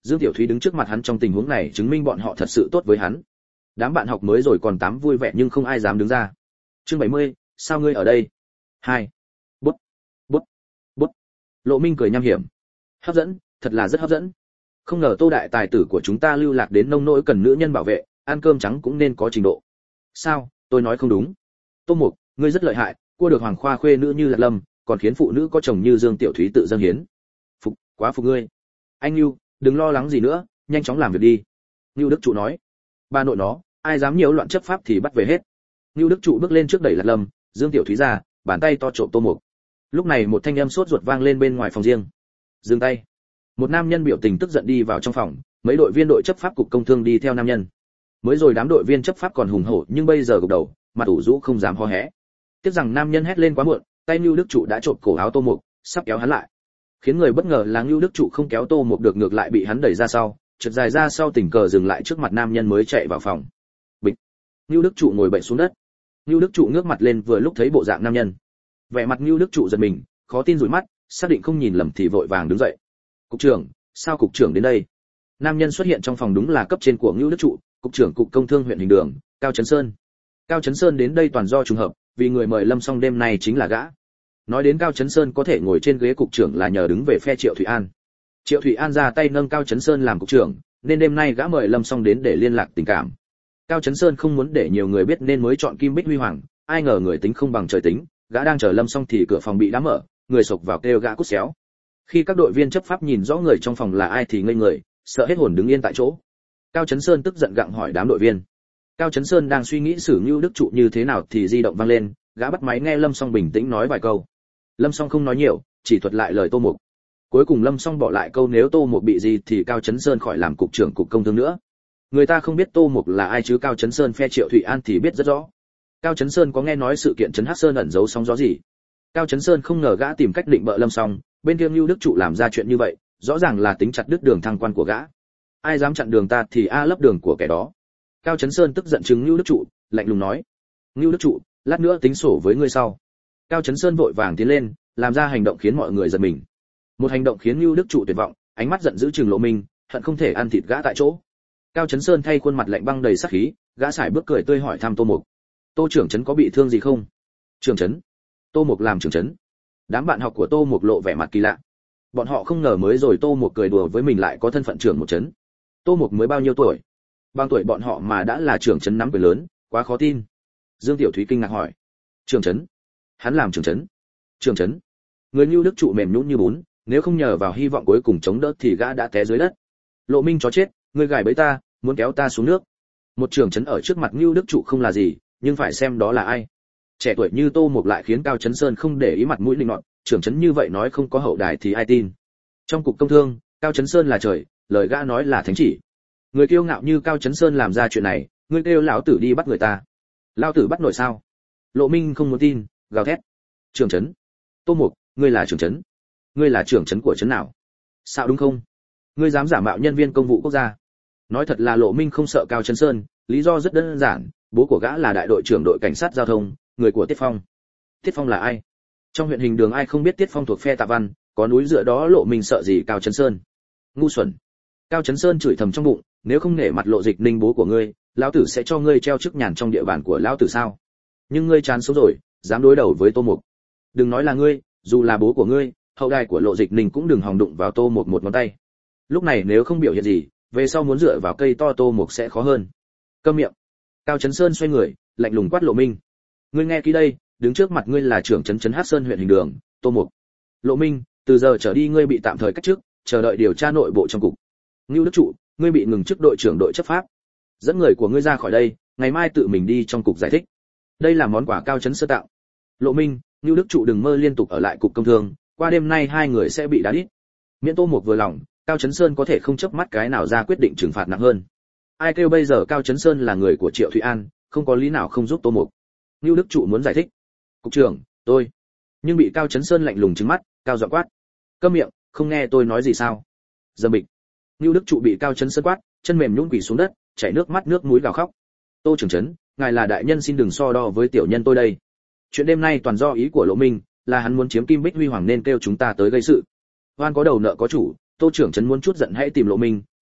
Dương Tiểu Thúy đứng trước mặt hắn trong tình huống này chứng minh bọn họ thật sự tốt với hắn. Đám bạn học mới rồi còn tám vui vẻ nhưng không ai dám đứng ra. Chương bảy mươi, sao ngươi ở đây? Hai. Bút. Bút. Bút. Lộ Minh cười nham hiểm. Hấp dẫn, thật là rất hấp dẫn. Không ngờ Tô đại tài tử của chúng ta lưu lạc đến nông nỗi cần nữ nhân bảo vệ, ăn cơm trắng cũng nên có trình độ. Sao, tôi nói không đúng? Tô Mục, ngươi rất lợi hại, cua được hoàng khoa khuê nữ như Lạc Lâm, còn khiến phụ nữ có chồng như Dương Tiểu Thúy tự dâng hiến. Phục, quá phục ngươi. Anh Nưu, đừng lo lắng gì nữa, nhanh chóng làm việc đi. Nưu Đức Trụ nói. Ba nội nó, ai dám nhiễu loạn chấp pháp thì bắt về hết. Nưu Đức Trụ bước lên trước đẩy Lạc Lâm, Dương Tiểu Thúy ra, bàn tay to trộm Tô Mục. Lúc này một thanh âm sốt ruột vang lên bên ngoài phòng riêng. Dừng tay. Một nam nhân biểu tình tức giận đi vào trong phòng, mấy đội viên đội chấp pháp cục công thương đi theo nam nhân. Mới rồi đám đội viên chấp pháp còn hùng hổ, nhưng bây giờ gục đầu, mặt ủ rũ không dám hó hé. Tiếc rằng nam nhân hét lên quá muộn, tay Nưu Đức Trụ đã trộm cổ áo Tô Mục, sắp kéo hắn lại. Khiến người bất ngờ là Nưu Đức Trụ không kéo Tô Mục được, ngược lại bị hắn đẩy ra sau, trượt dài ra sau, tình cờ dừng lại trước mặt nam nhân mới chạy vào phòng. Bịch. Nưu Đức Trụ ngồi bệnh xuống đất. Nưu Đức Trụ ngước mặt lên vừa lúc thấy bộ dạng nam nhân. Vẻ mặt Nưu Đức Trụ giật mình, khó tin dụi mắt, xác định không nhìn lầm thì vội vàng đứng dậy. Cục trưởng, sao cục trưởng đến đây? Nam nhân xuất hiện trong phòng đúng là cấp trên của Nưu Đức Trụ, cục trưởng cục công thương huyện Hình Đường, Cao Chấn Sơn. Cao Chấn Sơn đến đây toàn do trùng hợp, vì người mời Lâm Song đêm nay chính là gã. Nói đến Cao Chấn Sơn có thể ngồi trên ghế cục trưởng là nhờ đứng về phe Triệu Thụy An. Triệu Thụy An ra tay nâng Cao Chấn Sơn làm cục trưởng, nên đêm nay gã mời Lâm Song đến để liên lạc tình cảm. Cao Chấn Sơn không muốn để nhiều người biết nên mới chọn Kim Bích Huy Hoàng, ai ngờ người tính không bằng trời tính, gã đang chờ Lâm Song thì cửa phòng bị đá mở, người sộc vào kêu gã cút xéo. Khi các đội viên chấp pháp nhìn rõ người trong phòng là ai thì ngây người, sợ hết hồn đứng yên tại chỗ. Cao Chấn Sơn tức giận gặng hỏi đám đội viên. Cao Chấn Sơn đang suy nghĩ xử Nưu Đức Trụ như thế nào thì di động vang lên, gã bắt máy nghe Lâm Song bình tĩnh nói vài câu. Lâm Song không nói nhiều, chỉ thuật lại lời Tô Mục. Cuối cùng Lâm Song bỏ lại câu nếu Tô Mục bị gì thì Cao Chấn Sơn khỏi làm cục trưởng cục công thương nữa. Người ta không biết Tô Mục là ai chứ Cao Chấn Sơn phe Triệu Thụy An thì biết rất rõ. Cao Chấn Sơn có nghe nói sự kiện Trấn Hắc Sơn ẩn giấu sóng gió gì. Cao Chấn Sơn không ngờ gã tìm cách định bợ Lâm Song, bên kia Nưu Đức Trụ làm ra chuyện như vậy, rõ ràng là tính chặt đứt đường thăng quan của gã. Ai dám chặn đường ta thì a lấp đường của kẻ đó. Cao Chấn Sơn tức giận trừng Nưu Đức Trụ, lạnh lùng nói: Nưu Đức Trụ, lát nữa tính sổ với ngươi sau. Cao Chấn Sơn vội vàng tiến lên, làm ra hành động khiến mọi người giật mình. Một hành động khiến Nưu Đức Trụ tuyệt vọng, ánh mắt giận dữ trừng Lộ Minh, hận không thể ăn thịt gã tại chỗ. Cao Chấn Sơn thay khuôn mặt lạnh băng đầy sát khí, gã sải bước cười tươi hỏi thăm Tô Mục: Tô trưởng trấn có bị thương gì không? Trưởng trấn? Tô Mục làm trưởng trấn. Đám bạn học của Tô Mục lộ vẻ mặt kỳ lạ. Bọn họ không ngờ mới rồi Tô Mục cười đùa với mình lại có thân phận trưởng một trấn. Tô Mục mới bao nhiêu tuổi? Bằng tuổi bọn họ mà đã là trưởng trấn nắm quyền lớn, quá khó tin. Dương Tiểu Thúy kinh ngạc hỏi: Trưởng trấn? Hắn làm trưởng trấn? Trưởng trấn? Người Nưu Đức Trụ mềm nhũn như bún, nếu không nhờ vào hy vọng cuối cùng chống đỡ thì gã đã té dưới đất. Lộ Minh chó chết, ngươi gài bẫy ta, muốn kéo ta xuống nước. Một trưởng trấn ở trước mặt Nưu Đức Trụ không là gì, nhưng phải xem đó là ai. Trẻ tuổi như Tô Mục lại khiến Cao Chấn Sơn không để ý mặt mũi linh nọt, trưởng trấn như vậy nói không có hậu đài thì ai tin. Trong cục công thương, Cao Chấn Sơn là trời, lời gã nói là thánh chỉ. Người kiêu ngạo như Cao Chấn Sơn làm ra chuyện này, ngươi kêu lão tử đi bắt người ta. Lão tử bắt nổi sao? Lộ Minh không muốn tin, gào thét: Trưởng trấn? Tô Mục, ngươi là trưởng trấn? Ngươi là trưởng trấn của trấn nào? Sao đúng không? Ngươi dám giả mạo nhân viên công vụ quốc gia? Nói thật là Lộ Minh không sợ Cao Chấn Sơn, lý do rất đơn giản, bố của gã là đại đội trưởng đội cảnh sát giao thông, người của Tiết Phong. Tiết Phong là ai? Trong huyện Hình Đường ai không biết Tiết Phong thuộc phe Tạ Văn, có núi dựa đó Lộ Minh sợ gì Cao Chấn Sơn? Ngu xuẩn! Cao Chấn Sơn chửi thầm trong bụng, nếu không nể mặt Lộ Dịch Ninh bố của ngươi, lão tử sẽ cho ngươi treo chức nhàn trong địa bàn của lão tử sao? Nhưng ngươi chán sống rồi, dám đối đầu với Tô Mục. Đừng nói là ngươi, dù là bố của ngươi, hậu đài của Lộ Dịch Ninh cũng đừng hòng đụng vào Tô Mục một ngón tay. Lúc này nếu không biểu hiện gì, về sau muốn dựa vào cây to Tô Mục sẽ khó hơn. Câm miệng! Cao Chấn Sơn xoay người, lạnh lùng quát Lộ Minh: Ngươi nghe kỹ đây, đứng trước mặt ngươi là trưởng trấn trấn Hắc Sơn huyện Hình Đường, Tô Mục. Lộ Minh, từ giờ trở đi ngươi bị tạm thời cách chức, chờ đợi điều tra nội bộ trong cục. Nưu Đức Trụ, ngươi bị ngừng chức đội trưởng đội chấp pháp. Dẫn người của ngươi ra khỏi đây, ngày mai tự mình đi trong cục giải thích. Đây là món quà Cao Chấn Sơ tạo. Lộ Minh, Nưu Đức Trụ đừng mơ liên tục ở lại cục công thương, qua đêm nay hai người sẽ bị đá đít. Miễn Tô Mục vừa lòng, Cao Chấn Sơn có thể không chớp mắt cái nào ra quyết định trừng phạt nặng hơn. Ai kêu bây giờ Cao Chấn Sơn là người của Triệu Thụy An, không có lý nào không giúp Tô Mục. Nưu Đức Trụ muốn giải thích. Cục trưởng, tôi. Nhưng bị Cao Chấn Sơn lạnh lùng trừng mắt, cao giọng quát: Câm miệng, không nghe tôi nói gì sao? Dầm bịch. Nưu Đức Trụ bị Cao Chấn Sơn quát, chân mềm nhũn quỳ xuống đất, chảy nước mắt nước mũi gào khóc. Tô trưởng trấn, ngài là đại nhân xin đừng so đo với tiểu nhân tôi đây. Chuyện đêm nay toàn do ý của Lộ Minh, là hắn muốn chiếm Kim Bích Huy Hoàng nên kêu chúng ta tới gây sự. Oan có đầu nợ có chủ, Tô trưởng trấn muốn chút giận hãy tìm Lộ Minh,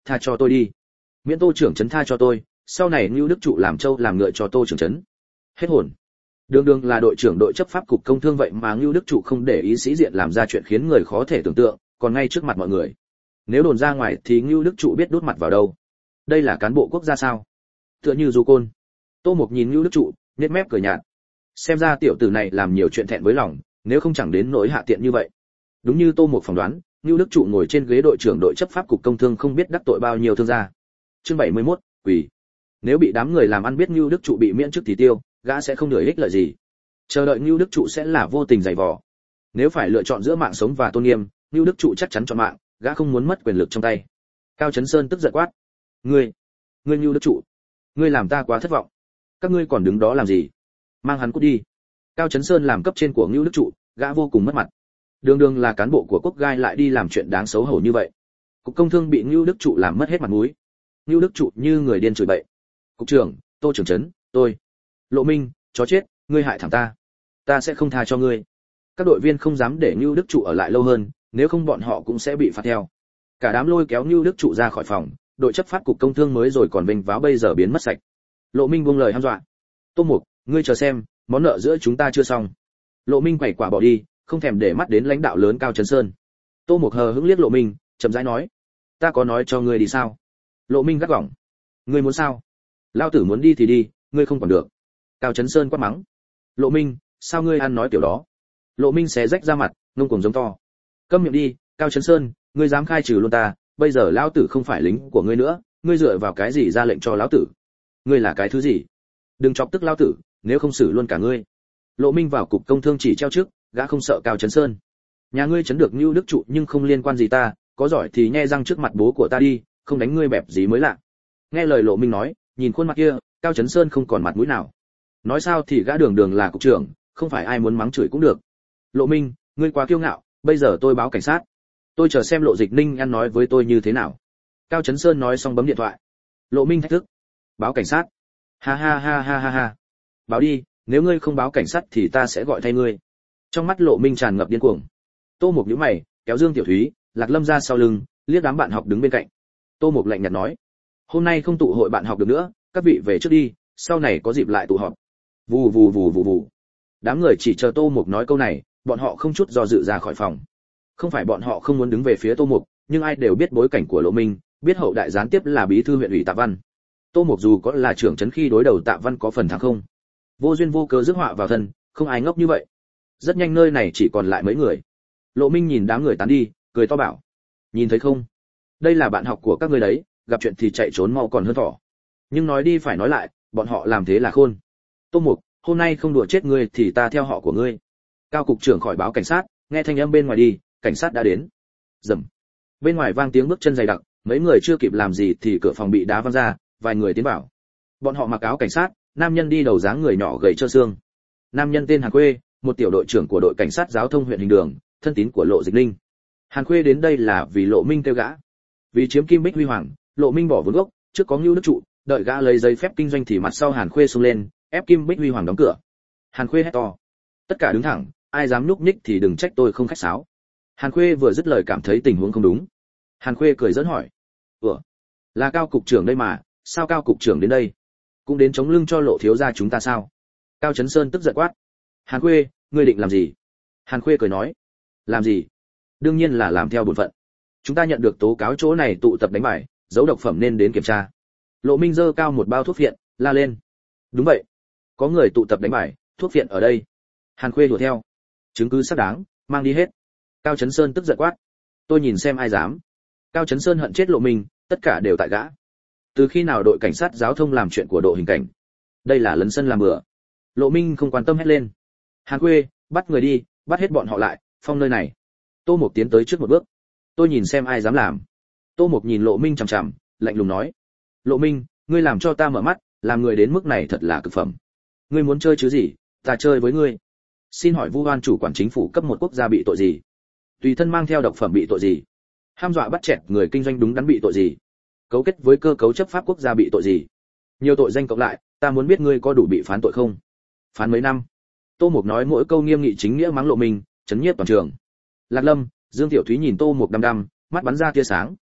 tha cho tôi đi. Miễn Tô trưởng trấn tha cho tôi, sau này Ngưu Đức Trụ làm trâu làm ngựa cho Tô trưởng trấn. Hết hồn. Đường Đường là đội trưởng đội chấp pháp cục công thương vậy mà Ngưu Đức Trụ không để ý sĩ diện làm ra chuyện khiến người khó thể tưởng tượng, còn ngay trước mặt mọi người. Nếu đồn ra ngoài thì Ngưu Đức Trụ biết đút mặt vào đâu. Đây là cán bộ quốc gia sao? Tựa như du côn. Tô Mục nhìn Ngưu Đức Trụ, nhếch mép cười nhạt. Xem ra tiểu tử này làm nhiều chuyện thẹn với lòng, nếu không chẳng đến nỗi hạ tiện như vậy. Đúng như Tô Mục phỏng đoán, Ngưu Đức Trụ ngồi trên ghế đội trưởng đội chấp pháp cục công thương không biết đắc tội bao nhiêu thương gia. Chương bảy mươi mốt, quỷ. Nếu bị đám người làm ăn biết Ngưu Đức Trụ bị miễn chức thì tiêu, gã sẽ không được ích lợi gì. Chờ đợi Ngưu Đức Trụ sẽ là vô tình dày vò. Nếu phải lựa chọn giữa mạng sống và tôn nghiêm, Ngưu Đức Trụ chắc chắn chọn mạng, gã không muốn mất quyền lực trong tay. Cao Chấn Sơn tức giận quát: "Ngươi, ngươi Ngưu Đức Trụ, ngươi làm ta quá thất vọng. Các ngươi còn đứng đó làm gì? Mang hắn cút đi." Cao Chấn Sơn làm cấp trên của Ngưu Đức Trụ, gã vô cùng mất mặt. Đường Đường là cán bộ của Quốc Gai lại đi làm chuyện đáng xấu hổ như vậy. Cục công thương bị Ngưu Đức Trụ làm mất hết mặt mũi. Ngưu Đức Trụ như người điên chửi bậy: "Cục trưởng, Tô trưởng trấn, tôi, Lộ Minh, chó chết, ngươi hại thằng ta, ta sẽ không tha cho ngươi." Các đội viên không dám để Ngưu Đức Trụ ở lại lâu hơn, nếu không bọn họ cũng sẽ bị phạt theo. Cả đám lôi kéo Ngưu Đức Trụ ra khỏi phòng, đội chấp pháp cục công thương mới rồi còn vênh váo bây giờ biến mất sạch. Lộ Minh buông lời hăm dọa: "Tô Mục, ngươi chờ xem, món nợ giữa chúng ta chưa xong." Lộ Minh quẩy quả bỏ đi, không thèm để mắt đến lãnh đạo lớn Cao Chấn Sơn. Tô Mục hờ hững liếc Lộ Minh, chậm rãi nói: "Ta có nói cho ngươi đi sao?" Lộ Minh gắt gỏng: "Ngươi muốn sao? Lao tử muốn đi thì đi, ngươi không còn được." Cao Chấn Sơn quát mắng: "Lộ Minh, sao ngươi ăn nói kiểu đó?" Lộ Minh xé rách ra mặt, ngông cuồng giống to: "Câm miệng đi, Cao Chấn Sơn, ngươi dám khai trừ luôn ta, bây giờ lão tử không phải lính của ngươi nữa, ngươi dựa vào cái gì ra lệnh cho lão tử? Ngươi là cái thứ gì? Đừng chọc tức lão tử, nếu không xử luôn cả ngươi." Lộ Minh vào cục công thương chỉ treo trước, gã không sợ Cao Chấn Sơn. "Nhà ngươi chấn được Nưu Đức Trụ nhưng không liên quan gì ta, có giỏi thì nhe răng trước mặt bố của ta đi, không đánh ngươi bẹp gì mới lạ." Nghe lời Lộ Minh nói, nhìn khuôn mặt kia, Cao Chấn Sơn không còn mặt mũi nào. Nói sao thì gã Đường Đường là cục trưởng, không phải ai muốn mắng chửi cũng được. "Lộ Minh, ngươi quá kiêu ngạo, bây giờ tôi báo cảnh sát. Tôi chờ xem Lộ Dịch Ninh ăn nói với tôi như thế nào." Cao Chấn Sơn nói xong bấm điện thoại. Lộ Minh thách thức: "Báo cảnh sát? Ha ha ha ha ha ha. Báo đi, nếu ngươi không báo cảnh sát thì ta sẽ gọi thay ngươi." Trong mắt Lộ Minh tràn ngập điên cuồng. Tô Mục nhíu mày, kéo Dương Tiểu Thúy, Lạc Lâm ra sau lưng, liếc đám bạn học đứng bên cạnh. Tô Mục lạnh nhạt nói: "Hôm nay không tụ hội bạn học được nữa, các vị về trước đi, sau này có dịp lại tụ họp." Vù vù vù vù vù. Đám người chỉ chờ Tô Mục nói câu này, bọn họ không chút do dự ra khỏi phòng. Không phải bọn họ không muốn đứng về phía Tô Mục, nhưng ai đều biết bối cảnh của Lộ Minh, biết hậu đại gián tiếp là bí thư huyện ủy Tạ Văn. Tô Mục dù có là trưởng trấn khi đối đầu Tạ Văn có phần thắng không. Vô duyên vô cớ rước họa vào thân, không ai ngốc như vậy. Rất nhanh nơi này chỉ còn lại mấy người. Lộ Minh nhìn đám người tán đi, cười to bảo: "Nhìn thấy không? Đây là bạn học của các ngươi đấy, gặp chuyện thì chạy trốn mau còn hơn thỏ." Nhưng nói đi phải nói lại, bọn họ làm thế là khôn. "Tô Mục, hôm nay không đùa chết ngươi thì ta theo họ của ngươi." Cao cục trưởng khỏi báo cảnh sát, nghe thanh âm bên ngoài đi, cảnh sát đã đến. Rầm. Bên ngoài vang tiếng bước chân dày đặc, mấy người chưa kịp làm gì thì cửa phòng bị đá văng ra, vài người tiến vào. Bọn họ mặc áo cảnh sát, nam nhân đi đầu dáng người nhỏ gầy trơ xương. Nam nhân tên Hàn Khuê, một tiểu đội trưởng của đội cảnh sát giao thông huyện Hình Đường, thân tín của Lộ Dịch Ninh. Hàn Khuê đến đây là vì Lộ Minh kêu gã. Vì chiếm Kim Bích Huy Hoàng, Lộ Minh bỏ vốn gốc, trước có Ngưu Đức Trụ, đợi gã lấy giấy phép kinh doanh thì mặt sau Hàn Khuê xông lên, ép Kim Bích Huy Hoàng đóng cửa. Hàn Khuê hét to: "Tất cả đứng thẳng, ai dám nhúc nhích thì đừng trách tôi không khách sáo." Hàn Khuê vừa dứt lời cảm thấy tình huống không đúng. Hàn Khuê cười giỡn hỏi: "Ủa, là Cao cục trưởng đây mà, sao Cao cục trưởng đến đây? Cũng đến chống lưng cho Lộ thiếu gia chúng ta sao?" Cao Chấn Sơn tức giận quát: "Hàn Khuê, ngươi định làm gì?" Hàn Khuê cười nói: "Làm gì? Đương nhiên là làm theo bổn phận. Chúng ta nhận được tố cáo chỗ này tụ tập đánh bài, giấu độc phẩm nên đến kiểm tra." Lộ Minh giơ cao một bao thuốc phiện, la lên: "Đúng vậy, có người tụ tập đánh bài, thuốc phiện ở đây." Hàn Khuê đuổi theo: "Chứng cứ xác đáng, mang đi hết." Cao Chấn Sơn tức giận quát: "Tôi nhìn xem ai dám." Cao Chấn Sơn hận chết Lộ Minh, tất cả đều tại gã. Từ khi nào đội cảnh sát giao thông làm chuyện của đội hình cảnh? Đây là lấn sân làm bừa. Lộ Minh không quan tâm hét lên: "Hàn Khuê, bắt người đi, bắt hết bọn họ lại, phong nơi này." Tô Mục tiến tới trước một bước: "Tôi nhìn xem ai dám làm." Tô Mục nhìn Lộ Minh chằm chằm, lạnh lùng nói: "Lộ Minh, ngươi làm cho ta mở mắt, làm người đến mức này thật là cực phẩm. Ngươi muốn chơi chứ gì, ta chơi với ngươi. Xin hỏi Vu Hoan chủ quản chính phủ cấp một quốc gia bị tội gì? Tùy thân mang theo độc phẩm bị tội gì? Ham dọa bắt chẹt người kinh doanh đúng đắn bị tội gì? Cấu kết với cơ cấu chấp pháp quốc gia bị tội gì? Nhiều tội danh cộng lại, ta muốn biết ngươi có đủ bị phán tội không?" "Phán mấy năm?" Tô Mục nói mỗi câu nghiêm nghị chính nghĩa mắng Lộ Minh, chấn nhiếp toàn trường. Lạc Lâm, Dương Tiểu Thúy nhìn Tô Mục đăm đăm, mắt bắn ra tia sáng.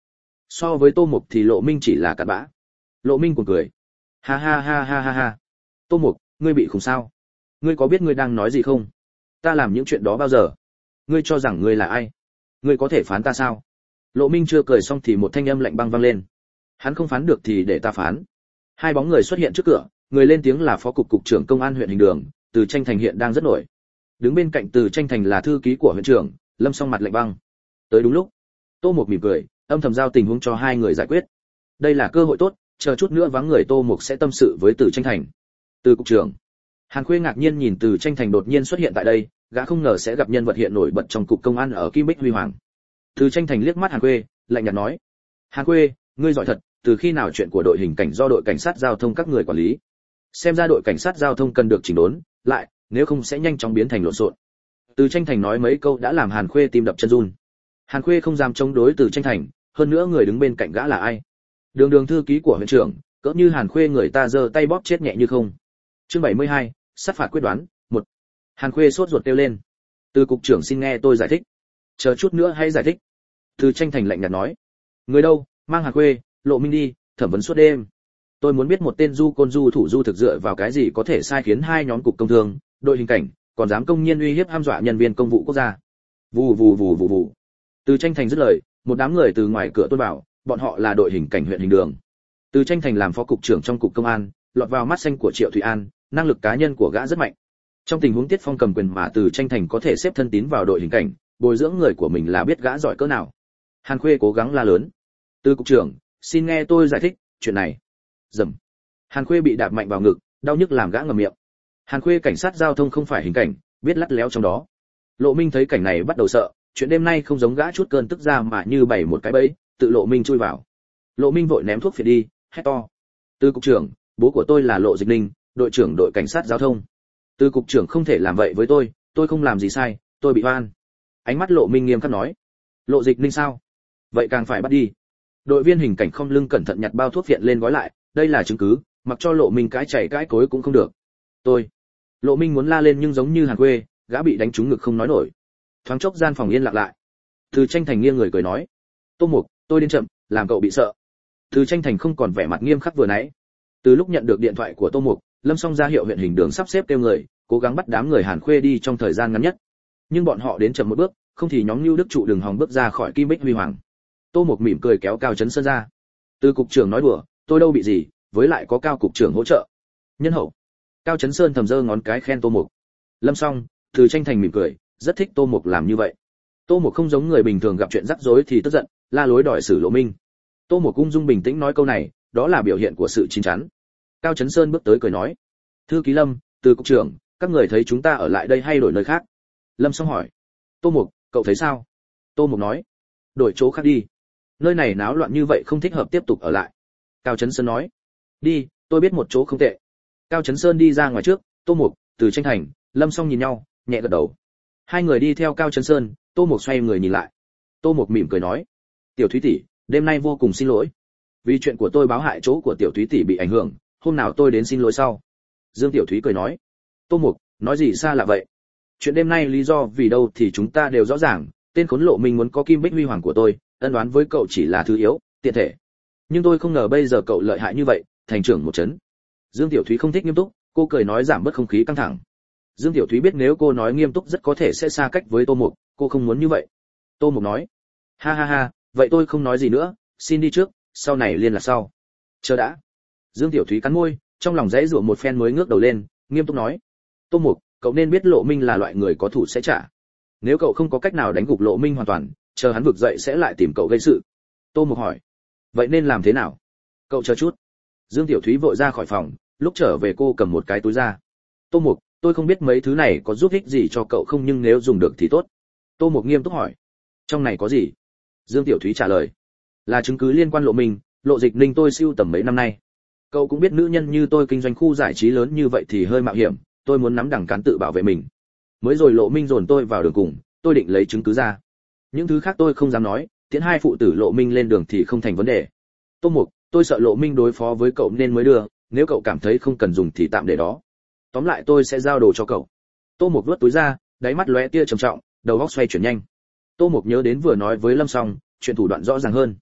So với Tô Mục thì Lộ Minh chỉ là cặn bã. Lộ Minh cuồng cười. Ha ha ha ha ha ha. Tô Mục, ngươi bị khùng sao? Ngươi có biết ngươi đang nói gì không? Ta làm những chuyện đó bao giờ? Ngươi cho rằng ngươi là ai? Ngươi có thể phán ta sao? Lộ Minh chưa cười xong thì một thanh âm lạnh băng vang lên. Hắn không phán được thì để ta phán. Hai bóng người xuất hiện trước cửa, người lên tiếng là phó cục cục trưởng công an huyện Hình Đường, Từ Tranh Thành hiện đang rất nổi. Đứng bên cạnh Từ Tranh Thành là thư ký của huyện trưởng, Lâm Song mặt lạnh băng. Tới đúng lúc. Tô Mục mỉm cười, âm thầm giao tình huống cho hai người giải quyết. Đây là cơ hội tốt, chờ chút nữa vắng người Tô Mục sẽ tâm sự với Từ Tranh Thành. Từ cục trưởng. Hàn Khuê ngạc nhiên nhìn Từ Tranh Thành đột nhiên xuất hiện tại đây, gã không ngờ sẽ gặp nhân vật hiện nổi bật trong cục công an ở Kim Bích Huy Hoàng. Từ Tranh Thành liếc mắt Hàn Khuê, lạnh nhạt nói: "Hàn Khuê, ngươi giỏi thật, từ khi nào chuyện của đội hình cảnh do đội cảnh sát giao thông các người quản lý? Xem ra đội cảnh sát giao thông cần được chỉnh đốn lại, nếu không sẽ nhanh chóng biến thành lộn xộn." Từ Tranh Thành nói mấy câu đã làm Hàn Khuê tim đập chân run. Hàn Khuê không dám chống đối Từ Tranh Thành, hơn nữa người đứng bên cạnh gã là ai? Đường Đường thư ký của huyện trưởng, cỡ như Hàn Khuê người ta giơ tay bóp chết nhẹ như không. Chương bảy mươi hai, sát phạt quyết đoán, một. Hàn Khuê sốt ruột kêu lên: "Từ cục trưởng xin nghe tôi giải thích." "Chờ chút nữa hãy giải thích." Từ Tranh Thành lạnh nhạt nói. "Người đâu, mang Hàn Khuê, Lộ Minh đi, thẩm vấn suốt đêm. Tôi muốn biết một tên du côn du thủ du thực dựa vào cái gì có thể sai khiến hai nhóm cục công thương, đội hình cảnh, còn dám công nhiên uy hiếp hăm dọa nhân viên công vụ quốc gia." Vù vù vù vù vù. Từ Tranh Thành dứt lời, một đám người từ ngoài cửa tuôn vào, bọn họ là đội hình cảnh huyện Hình Đường. Từ Tranh Thành làm phó cục trưởng trong cục công an, lọt vào mắt xanh của Triệu Thụy An, năng lực cá nhân của gã rất mạnh. Trong tình huống Tiết Phong cầm quyền mà Từ Tranh Thành có thể xếp thân tín vào đội hình cảnh, bồi dưỡng người của mình là biết gã giỏi cỡ nào. Hàn Khuê cố gắng la lớn: "Từ cục trưởng, xin nghe tôi giải thích chuyện này." Dầm. Hàn Khuê bị đạp mạnh vào ngực, đau nhức làm gã ngậm miệng. Hàn Khuê cảnh sát giao thông không phải hình cảnh, biết lắt léo trong đó. Lộ Minh thấy cảnh này bắt đầu sợ, chuyện đêm nay không giống gã chút cơn tức ra mà như bày một cái bẫy, tự Lộ Minh chui vào. Lộ Minh vội ném thuốc phiện đi, hét to: "Từ cục trưởng, bố của tôi là Lộ Dịch Ninh, đội trưởng đội cảnh sát giao thông. Từ cục trưởng không thể làm vậy với tôi, tôi không làm gì sai, tôi bị oan." Ánh mắt Lộ Minh nghiêm khắc nói: "Lộ Dịch Ninh sao? Vậy càng phải bắt đi." Đội viên hình cảnh không lưng cẩn thận nhặt bao thuốc viện lên gói lại, đây là chứng cứ, mặc cho Lộ Minh cãi chảy cãi cối cũng không được. "Tôi." Lộ Minh muốn la lên nhưng giống như Hàn Khuê, gã bị đánh trúng ngực không nói nổi. Thoáng chốc gian phòng yên lặng lại. Từ Tranh Thành nghiêng người cười nói: "Tô Mục, tôi đến chậm, làm cậu bị sợ." Từ Tranh Thành không còn vẻ mặt nghiêm khắc vừa nãy. Từ lúc nhận được điện thoại của Tô Mục, Lâm Song ra hiệu huyện Hình Đường sắp xếp kêu người, cố gắng bắt đám người Hàn Khuê đi trong thời gian ngắn nhất. Nhưng bọn họ đến chậm một bước, không thì nhóm Nưu Đức trụ đường hòng bước ra khỏi Kim Bích Huy Hoàng. Tô Mục mỉm cười kéo Cao Chấn Sơn ra. "Từ cục trưởng nói đùa, tôi đâu bị gì, với lại có Cao cục trưởng hỗ trợ." Nhân hậu. Cao Chấn Sơn thầm giơ ngón cái khen Tô Mục. Lâm Song, Từ Tranh Thành mỉm cười, rất thích Tô Mục làm như vậy. Tô Mục không giống người bình thường gặp chuyện rắc rối thì tức giận, la lối đòi xử Lộ Minh. Tô Mục ung dung bình tĩnh nói câu này, đó là biểu hiện của sự chín chắn. Cao Chấn Sơn bước tới cười nói: "Thư ký Lâm, Từ cục trưởng, các người thấy chúng ta ở lại đây hay đổi nơi khác?" Lâm Song hỏi. "Tô Mục, cậu thấy sao?" Tô Mục nói: "Đổi chỗ khác đi. Nơi này náo loạn như vậy không thích hợp tiếp tục ở lại." Cao Chấn Sơn nói: "Đi, tôi biết một chỗ không tệ." Cao Chấn Sơn đi ra ngoài trước, Tô Mục, Từ Tranh Thành, Lâm Song nhìn nhau, nhẹ gật đầu. Hai người đi theo Cao Chấn Sơn, Tô Mục xoay người nhìn lại. Tô Mục mỉm cười nói: "Tiểu Thúy tỷ, đêm nay vô cùng xin lỗi. Vì chuyện của tôi báo hại chỗ của Tiểu Thúy tỷ bị ảnh hưởng, hôm nào tôi đến xin lỗi sau." Dương Tiểu Thúy cười nói: "Tô Mục, nói gì xa lạ vậy? Chuyện đêm nay lý do vì đâu thì chúng ta đều rõ ràng, tên khốn Lộ Minh muốn có Kim Bích Huy Hoàng của tôi, ân oán với cậu chỉ là thứ yếu, tiện thể. Nhưng tôi không ngờ bây giờ cậu lợi hại như vậy, thành trưởng một chấn." Dương Tiểu Thúy không thích nghiêm túc, cô cười nói giảm bớt không khí căng thẳng. Dương Tiểu Thúy biết nếu cô nói nghiêm túc rất có thể sẽ xa cách với Tô Mục, cô không muốn như vậy. Tô Mục nói: "Ha ha ha, vậy tôi không nói gì nữa, xin đi trước, sau này liên lạc sau." "Chờ đã." Dương Tiểu Thúy cắn môi, trong lòng dãy rủa một phen mới ngước đầu lên, nghiêm túc nói: "Tô Mục, cậu nên biết Lộ Minh là loại người có thủ sẽ trả. Nếu cậu không có cách nào đánh gục Lộ Minh hoàn toàn, chờ hắn vực dậy sẽ lại tìm cậu gây sự." Tô Mục hỏi: "Vậy nên làm thế nào?" "Cậu chờ chút." Dương Tiểu Thúy vội ra khỏi phòng, lúc trở về cô cầm một cái túi ra. "Tô Mục, tôi không biết mấy thứ này có giúp ích gì cho cậu không nhưng nếu dùng được thì tốt." Tô Mục nghiêm túc hỏi: "Trong này có gì?" Dương Tiểu Thúy trả lời: "Là chứng cứ liên quan Lộ Minh, Lộ Dịch Ninh tôi sưu tầm mấy năm nay. Cậu cũng biết nữ nhân như tôi kinh doanh khu giải trí lớn như vậy thì hơi mạo hiểm, tôi muốn nắm đằng cán tự bảo vệ mình. Mới rồi Lộ Minh dồn tôi vào đường cùng, tôi định lấy chứng cứ ra. Những thứ khác tôi không dám nói, tiễn hai phụ tử Lộ Minh lên đường thì không thành vấn đề. Tô Mục, tôi sợ Lộ Minh đối phó với cậu nên mới đưa, nếu cậu cảm thấy không cần dùng thì tạm để đó. Tóm lại tôi sẽ giao đồ cho cậu." Tô Mục vuốt túi ra, đáy mắt lóe tia trầm trọng, đầu óc xoay chuyển nhanh. Tô Mục nhớ đến vừa nói với Lâm Song, chuyện thủ đoạn rõ ràng hơn.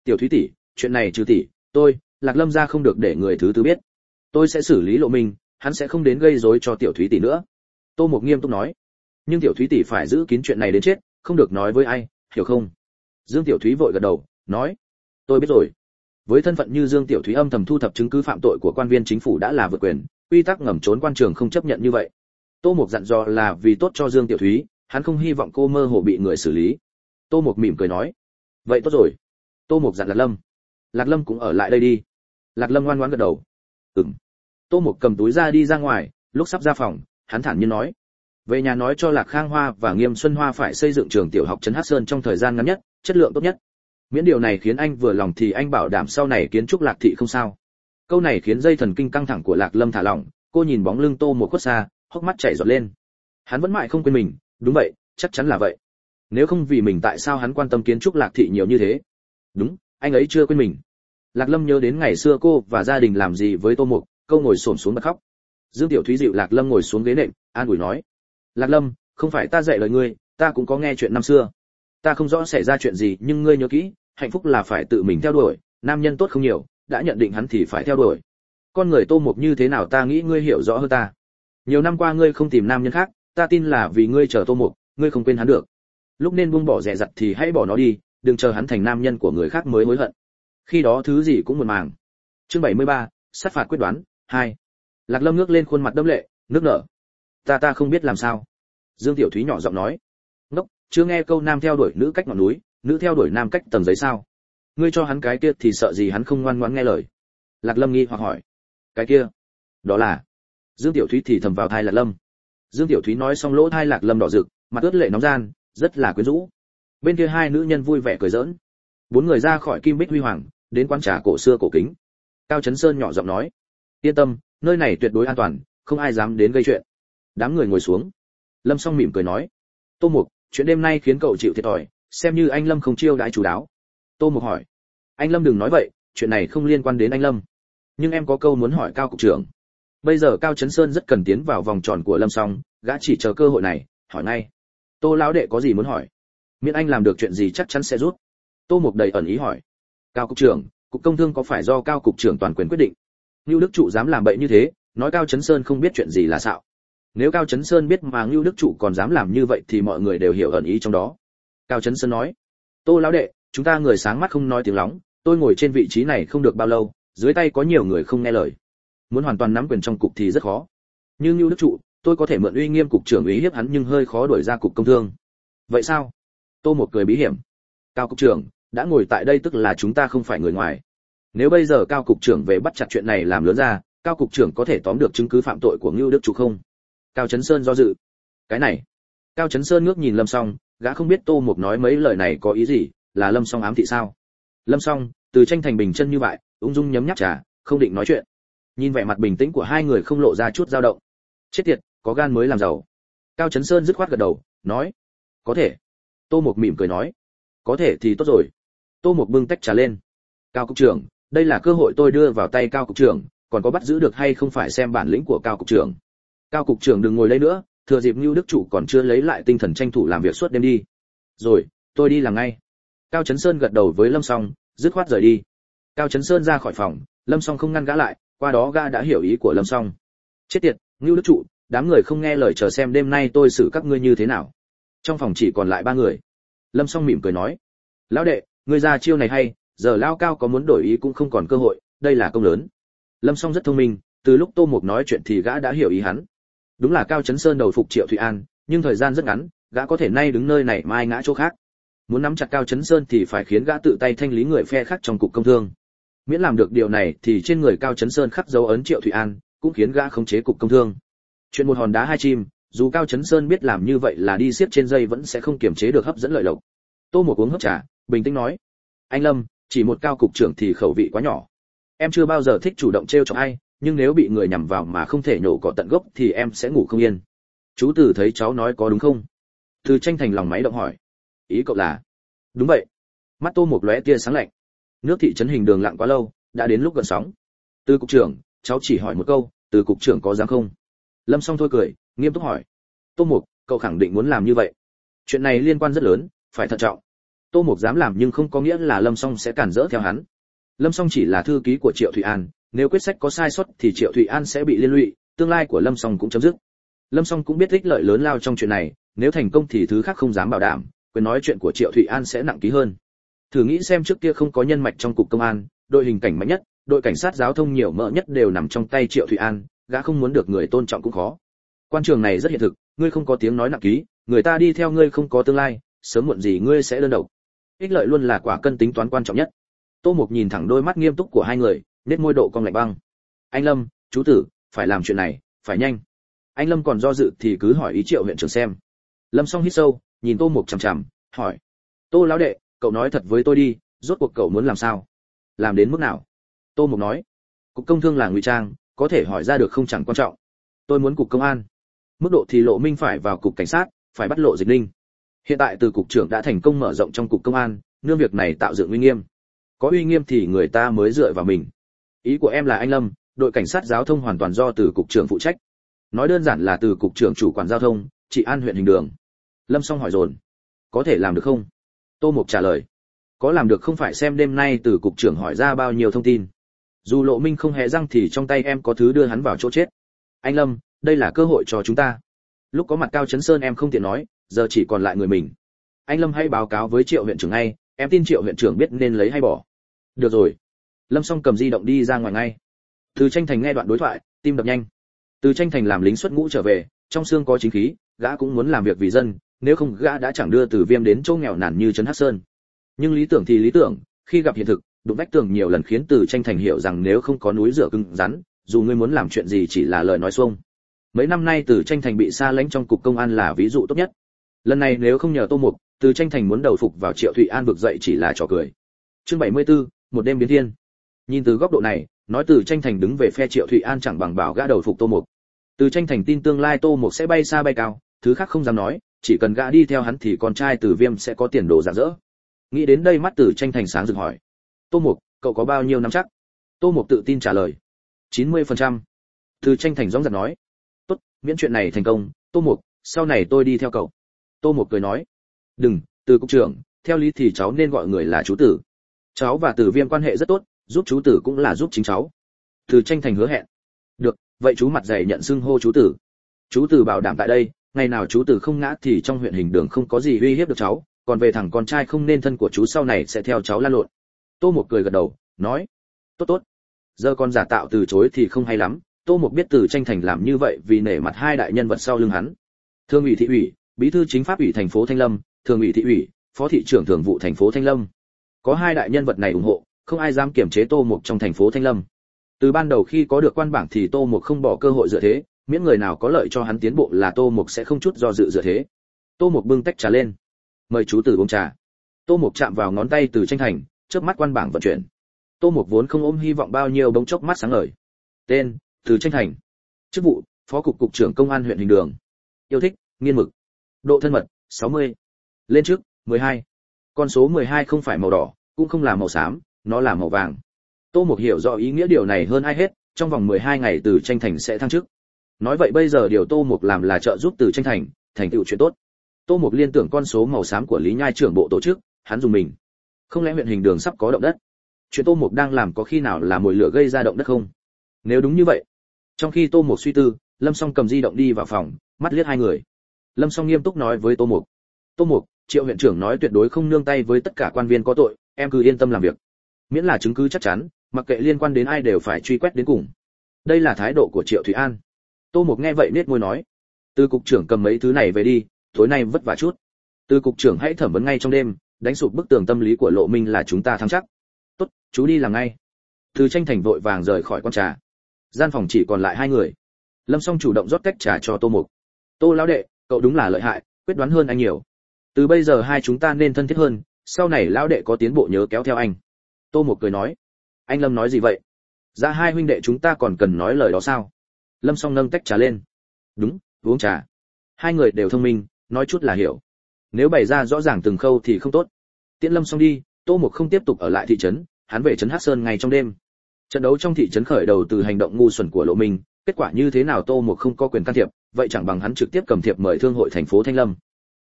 Tiểu Thúy tỷ, chuyện này trừ tỷ, tôi, Lạc Lâm gia không được để người thứ tư biết. Tôi sẽ xử lý Lộ Minh, hắn sẽ không đến gây rối cho Tiểu Thúy tỷ nữa. Tô Mục nghiêm túc nói. Nhưng Tiểu Thúy tỷ phải giữ kín chuyện này đến chết, không được nói với ai, hiểu không? Dương Tiểu Thúy vội gật đầu, nói, tôi biết rồi. Với thân phận như Dương Tiểu Thúy âm thầm thu thập chứng cứ phạm tội của quan viên chính phủ đã là vượt quyền, quy tắc ngầm trốn quan trường không chấp nhận như vậy. Tô Mục dặn dò là vì tốt cho Dương Tiểu Thúy, hắn không hy vọng cô mơ hồ bị người xử lý. Tô Mục mỉm cười nói, vậy tốt rồi. Tô Mục dặn Lạc Lâm, Lạc Lâm cũng ở lại đây đi. Lạc Lâm ngoan ngoãn gật đầu. Ừm. Tô Mục cầm túi ra đi ra ngoài, lúc sắp ra phòng, hắn thản nhiên nói, về nhà nói cho Lạc Khang Hoa và Nghiêm Xuân Hoa phải xây dựng trường tiểu học trấn Hắc Sơn trong thời gian ngắn nhất, chất lượng tốt nhất. Miễn điều này khiến anh vừa lòng thì anh bảo đảm sau này kiến trúc Lạc thị không sao. Câu này khiến dây thần kinh căng thẳng của Lạc Lâm thả lỏng, cô nhìn bóng lưng Tô Mục khuất xa, hốc mắt chảy giọt lên. Hắn vẫn mãi không quên mình, đúng vậy, chắc chắn là vậy. Nếu không vì mình tại sao hắn quan tâm kiến trúc Lạc thị nhiều như thế? Đúng, anh ấy chưa quên mình. Lạc Lâm nhớ đến ngày xưa cô và gia đình làm gì với Tô Mục, câu ngồi xổm xuống bật khóc. Dương Tiểu Thúy dịu Lạc Lâm ngồi xuống ghế nệm, an ủi nói, Lạc Lâm, không phải ta dạy lời ngươi, ta cũng có nghe chuyện năm xưa. Ta không rõ xảy ra chuyện gì, nhưng ngươi nhớ kỹ, hạnh phúc là phải tự mình theo đuổi, nam nhân tốt không nhiều, đã nhận định hắn thì phải theo đuổi. Con người Tô Mục như thế nào ta nghĩ ngươi hiểu rõ hơn ta. Nhiều năm qua ngươi không tìm nam nhân khác, ta tin là vì ngươi chờ Tô Mục, ngươi không quên hắn được. Lúc nên buông bỏ dè dặt thì hãy bỏ nó đi, đừng chờ hắn thành nam nhân của người khác mới hối hận. Khi đó thứ gì cũng muộn màng. Chương bảy mươi ba, sát phạt quyết đoán, hai. Lạc Lâm ngước lên khuôn mặt đẫm lệ, nước nở. Ta ta không biết làm sao. Dương Tiểu Thúy nhỏ giọng nói. Ngốc, chưa nghe câu nam theo đuổi nữ cách ngọn núi, nữ theo đuổi nam cách tầng giấy sao? Ngươi cho hắn cái kia thì sợ gì hắn không ngoan ngoãn nghe lời? Lạc Lâm nghi hoặc hỏi. Cái kia? Đó là. Dương Tiểu Thúy thì thầm vào tai Lạc Lâm. Dương Tiểu Thúy nói xong lỗ tai Lạc Lâm đỏ rực, mặt ướt lệ nóng gian, rất là quyến rũ. Bên kia hai nữ nhân vui vẻ cười giỡn. Bốn người ra khỏi Kim Bích Huy Hoàng, đến quán trà cổ xưa cổ kính. Cao Chấn Sơn nhỏ giọng nói, yên tâm, nơi này tuyệt đối an toàn, không ai dám đến gây chuyện. Đám người ngồi xuống. Lâm Song mỉm cười nói, Tô Mục, chuyện đêm nay khiến cậu chịu thiệt thòi, xem như anh Lâm không chiêu đãi chú đáo. Tô Mục hỏi, anh Lâm đừng nói vậy, chuyện này không liên quan đến anh Lâm. Nhưng em có câu muốn hỏi Cao cục trưởng. Bây giờ Cao Chấn Sơn rất cần tiến vào vòng tròn của Lâm Song, gã chỉ chờ cơ hội này, hỏi ngay. Tô lão đệ có gì muốn hỏi? Miễn anh làm được chuyện gì chắc chắn sẽ giúp. Tô Mục đầy ẩn ý hỏi, Cao cục trưởng, cục công thương có phải do Cao cục trưởng toàn quyền quyết định? Nưu Đức Trụ dám làm bậy như thế, nói Cao Chấn Sơn không biết chuyện gì là xạo. Nếu Cao Chấn Sơn biết mà Nưu Đức Trụ còn dám làm như vậy thì mọi người đều hiểu ẩn ý trong đó. Cao Chấn Sơn nói, Tô lão đệ, chúng ta người sáng mắt không nói tiếng lóng, tôi ngồi trên vị trí này không được bao lâu, dưới tay có nhiều người không nghe lời. Muốn hoàn toàn nắm quyền trong cục thì rất khó. Nhưng Nưu Đức Trụ, tôi có thể mượn uy nghiêm cục trưởng uy hiếp hắn nhưng hơi khó đuổi ra cục công thương. Vậy sao? Tô Một cười bí hiểm. Cao cục trưởng, đã ngồi tại đây tức là chúng ta không phải người ngoài. Nếu bây giờ Cao cục trưởng về bắt chặt chuyện này làm lớn ra, Cao cục trưởng có thể tóm được chứng cứ phạm tội của Nưu Đức Trụ không? Cao Chấn Sơn do dự. Cái này. Cao Chấn Sơn ngước nhìn Lâm Song, gã không biết Tô Mục nói mấy lời này có ý gì, là Lâm Song ám thị sao? Lâm Song, từ tranh thành bình chân như vậy, ung dung nhấm nháp trà, không định nói chuyện. Nhìn vẻ mặt bình tĩnh của hai người không lộ ra chút dao động. Chết tiệt, có gan mới làm giàu. Cao Chấn Sơn dứt khoát gật đầu, nói, có thể. Tô Mục mỉm cười nói, có thể thì tốt rồi. Tô Mục bưng tách trà lên. Cao cục trưởng, đây là cơ hội tôi đưa vào tay Cao cục trưởng, còn có bắt giữ được hay không phải xem bản lĩnh của Cao cục trưởng. Cao cục trưởng đừng ngồi đây nữa, thừa dịp Nưu Đức Trụ còn chưa lấy lại tinh thần tranh thủ làm việc suốt đêm đi. Rồi, tôi đi làm ngay. Cao Chấn Sơn gật đầu với Lâm Song, dứt khoát rời đi. Cao Chấn Sơn ra khỏi phòng, Lâm Song không ngăn gã lại, qua đó gã đã hiểu ý của Lâm Song. Chết tiệt, Nưu Đức Trụ, đám người không nghe lời, chờ xem đêm nay tôi xử các ngươi như thế nào. Trong phòng chỉ còn lại ba người. Lâm Song mỉm cười nói, lão đệ, ngươi ra chiêu này hay, giờ Lao Cao có muốn đổi ý cũng không còn cơ hội, đây là công lớn. Lâm Song rất thông minh, từ lúc Tô Mục nói chuyện thì gã đã hiểu ý hắn. Đúng là Cao Chấn Sơn đầu phục Triệu Thụy An, nhưng thời gian rất ngắn, gã có thể nay đứng nơi này mai ngã chỗ khác. Muốn nắm chặt Cao Chấn Sơn thì phải khiến gã tự tay thanh lý người phe khác trong cục công thương. Miễn làm được điều này thì trên người Cao Chấn Sơn khắc dấu ấn Triệu Thụy An, cũng khiến gã khống chế cục công thương. Chuyện một hòn đá hai chim, dù Cao Chấn Sơn biết làm như vậy là đi xiết trên dây vẫn sẽ không kiềm chế được hấp dẫn lợi lộc. Tô Mục uống hớp trà, bình tĩnh nói, anh Lâm, chỉ một Cao cục trưởng thì khẩu vị quá nhỏ. Em chưa bao giờ thích chủ động trêu chọc ai, nhưng nếu bị người nhằm vào mà không thể nhổ cỏ tận gốc thì em sẽ ngủ không yên. Chú Từ thấy cháu nói có đúng không? Từ Tranh thành lòng máy động hỏi. Ý cậu là? Đúng vậy. Mắt Tô Mục lóe tia sáng lạnh. Nước thị trấn Hình Đường lặng quá lâu, đã đến lúc gần sóng. Từ cục trưởng, cháu chỉ hỏi một câu, Từ cục trưởng có dám không? Lâm Song thôi cười, nghiêm túc hỏi. Tô Mục, cậu khẳng định muốn làm như vậy? Chuyện này liên quan rất lớn, phải thận trọng. Tô Mục dám làm nhưng không có nghĩa là Lâm Song sẽ cản rỡ theo hắn. Lâm Song chỉ là thư ký của Triệu Thụy An, nếu quyết sách có sai sót thì Triệu Thụy An sẽ bị liên lụy, tương lai của Lâm Song cũng chấm dứt. Lâm Song cũng biết ích lợi lớn lao trong chuyện này, nếu thành công thì thứ khác không dám bảo đảm, quyền nói chuyện của Triệu Thụy An sẽ nặng ký hơn. Thử nghĩ xem, trước kia không có nhân mạch trong cục công an, đội hình cảnh mạnh nhất, đội cảnh sát giao thông nhiều mỡ nhất đều nằm trong tay Triệu Thụy An, gã không muốn được người tôn trọng cũng khó. Quan trường này rất hiện thực, ngươi không có tiếng nói nặng ký, người ta đi theo ngươi không có tương lai, sớm muộn gì ngươi sẽ đơn độc. Ích lợi luôn là quả cân tính toán quan trọng nhất. Tô Mục nhìn thẳng đôi mắt nghiêm túc của hai người, nét môi độ cong lạnh băng. Anh Lâm, chú tử, phải làm chuyện này, phải nhanh. Anh Lâm còn do dự thì cứ hỏi ý Triệu huyện trưởng xem. Lâm Song hít sâu, nhìn Tô Mục chằm chằm, hỏi: Tô lão đệ, cậu nói thật với tôi đi, rốt cuộc cậu muốn làm sao, làm đến mức nào? Tô Mục nói: cục công thương là ngụy trang, có thể hỏi ra được không chẳng quan trọng. Tôi muốn cục công an. Mức độ thì Lộ Minh phải vào cục cảnh sát, phải bắt Lộ Dịch Ninh. Hiện tại từ cục trưởng đã thành công mở rộng trong cục công an, nương việc này tạo dựng uy nghiêm. Có uy nghiêm thì người ta mới dựa vào mình. Ý của em là anh Lâm, đội cảnh sát giao thông hoàn toàn do từ cục trưởng phụ trách. Nói đơn giản là từ cục trưởng chủ quản giao thông, trị an huyện Hình Đường. Lâm Song hỏi dồn: có thể làm được không? Tô Mục trả lời: có làm được không phải xem đêm nay từ cục trưởng hỏi ra bao nhiêu thông tin. Dù Lộ Minh không hề răng thì trong tay em có thứ đưa hắn vào chỗ chết. Anh Lâm, đây là cơ hội cho chúng ta. Lúc có mặt Cao Chấn Sơn em không tiện nói, giờ chỉ còn lại người mình. Anh Lâm hãy báo cáo với Triệu huyện trưởng ngay, em tin Triệu huyện trưởng biết nên lấy hay bỏ. Được rồi. Lâm Song cầm di động đi ra ngoài ngay. Từ Tranh Thành nghe đoạn đối thoại, tim đập nhanh. Từ Tranh Thành làm lính xuất ngũ trở về, trong xương có chính khí, gã cũng muốn làm việc vì dân, nếu không gã đã chẳng đưa Từ Viêm đến chỗ nghèo nàn như trấn Hắc Sơn. Nhưng lý tưởng thì lý tưởng, khi gặp hiện thực, đụng vách tường nhiều lần khiến Từ Tranh Thành hiểu rằng nếu không có núi dựa cứng rắn, dù ngươi muốn làm chuyện gì chỉ là lời nói xuông. Mấy năm nay Từ Tranh Thành bị xa lánh trong cục công an là ví dụ tốt nhất. Lần này nếu không nhờ Tô Mục, Từ Tranh Thành muốn đầu phục vào Triệu Thụy An vực dậy chỉ là trò cười. Chương bảy mươi tư, một đêm biến thiên. Nhìn từ góc độ này, nói Từ Tranh Thành đứng về phe Triệu Thụy An chẳng bằng bảo gã đầu phục Tô Mục. Từ Tranh Thành tin tương lai Tô Mục sẽ bay xa bay cao, thứ khác không dám nói, chỉ cần gã đi theo hắn thì con trai Từ Viêm sẽ có tiền đồ rạng rỡ. Nghĩ đến đây mắt Từ Tranh Thành sáng rực hỏi: Tô Mục, cậu có bao nhiêu nắm chắc? Tô Mục tự tin trả lời: chín mươi phần trăm. Từ Tranh Thành dõng dạc nói: tốt, miễn chuyện này thành công, Tô Mục, sau này tôi đi theo cậu. Tô Mục cười nói: đừng, Từ cục trưởng, theo lý thì cháu nên gọi người là chú tử. Cháu và Từ Viêm quan hệ rất tốt, giúp chú tử cũng là giúp chính cháu. Từ Tranh Thành hứa hẹn: được, vậy chú mặt dày nhận xưng hô chú tử. Chú tử bảo đảm tại đây, ngày nào chú tử không ngã thì trong huyện Hình Đường không có gì uy hiếp được cháu, còn về thằng con trai không nên thân của chú sau này sẽ theo cháu lan lộn. Tô Mục cười gật đầu, nói: tốt tốt. Giờ con giả tạo từ chối thì không hay lắm. Tô Mục biết Từ Tranh Thành làm như vậy vì nể mặt hai đại nhân vật sau lưng hắn. Thường ủy thị ủy, bí thư chính pháp ủy thành phố Thanh Lâm, thường ủy thị ủy, phó thị trưởng thường vụ thành phố Thanh Lâm. Có hai đại nhân vật này ủng hộ, không ai dám kiểm chế Tô Mục trong thành phố Thanh Lâm. Từ ban đầu khi có được quan bảng thì Tô Mục không bỏ cơ hội dựa thế, miễn người nào có lợi cho hắn tiến bộ là Tô Mục sẽ không chút do dự dựa thế. Tô Mục bưng tách trà lên, mời chú tử uống trà. Tô Mục chạm vào ngón tay Từ Tranh Thành, chớp mắt quan bảng vận chuyển. Tô Mục vốn không ôm hy vọng bao nhiêu bỗng chốc mắt sáng ngời. Tên: Từ Tranh Thành. Chức vụ: phó cục cục trưởng công an huyện Hình Đường. Yêu thích: nghiên mực. Độ thân mật: sáu mươi. Lên chức: mười hai. Con số mười hai không phải màu đỏ, cũng không là màu xám, nó là màu vàng. Tô Mục hiểu rõ ý nghĩa điều này hơn ai hết, trong vòng mười hai ngày Từ Tranh Thành sẽ thăng chức. Nói vậy bây giờ điều Tô Mục làm là trợ giúp Từ Tranh Thành thành tựu chuyện tốt. Tô Mục liên tưởng con số màu xám của Lý Nhai trưởng bộ tổ chức, hắn dùng mình. Không lẽ huyện Hình Đường sắp có động đất? Chuyện Tô Mục đang làm có khi nào là mồi lửa gây ra động đất không? Nếu đúng như vậy. Trong khi Tô Mục suy tư, Lâm Song cầm di động đi vào phòng, mắt liếc hai người. Lâm Song nghiêm túc nói với Tô Mục: Tô Mục, Triệu huyện trưởng nói tuyệt đối không nương tay với tất cả quan viên có tội, em cứ yên tâm làm việc. Miễn là chứng cứ chắc chắn, mặc kệ liên quan đến ai đều phải truy quét đến cùng. Đây là thái độ của Triệu Thụy An. Tô Mục nghe vậy nết môi nói: Từ cục trưởng cầm mấy thứ này về đi, tối nay vất vả chút. Từ cục trưởng hãy thẩm vấn ngay trong đêm, đánh sụp bức tường tâm lý của Lộ Minh là chúng ta thắng chắc. Tốt, chú đi làm ngay. Từ Tranh Thành vội vàng rời khỏi quán trà. Gian phòng chỉ còn lại hai người. Lâm Song chủ động rót tách trà cho Tô Mục. Tô lão đệ, cậu đúng là lợi hại, quyết đoán hơn anh nhiều. Từ bây giờ hai chúng ta nên thân thiết hơn, sau này lão đệ có tiến bộ nhớ kéo theo anh. Tô Mục cười nói: Anh Lâm nói gì vậy? Ra hai huynh đệ chúng ta còn cần nói lời đó sao? Lâm Song nâng tách trà lên. Đúng, uống trà. Hai người đều thông minh, nói chút là hiểu. Nếu bày ra rõ ràng từng khâu thì không tốt. Tiễn Lâm Song đi, Tô Mục không tiếp tục ở lại thị trấn, hắn về trấn Hắc Sơn ngay trong đêm. Trận đấu trong thị trấn khởi đầu từ hành động ngu xuẩn của Lộ Minh, kết quả như thế nào Tô Mục không có quyền can thiệp, vậy chẳng bằng hắn trực tiếp cầm thiệp mời thương hội thành phố Thanh Lâm.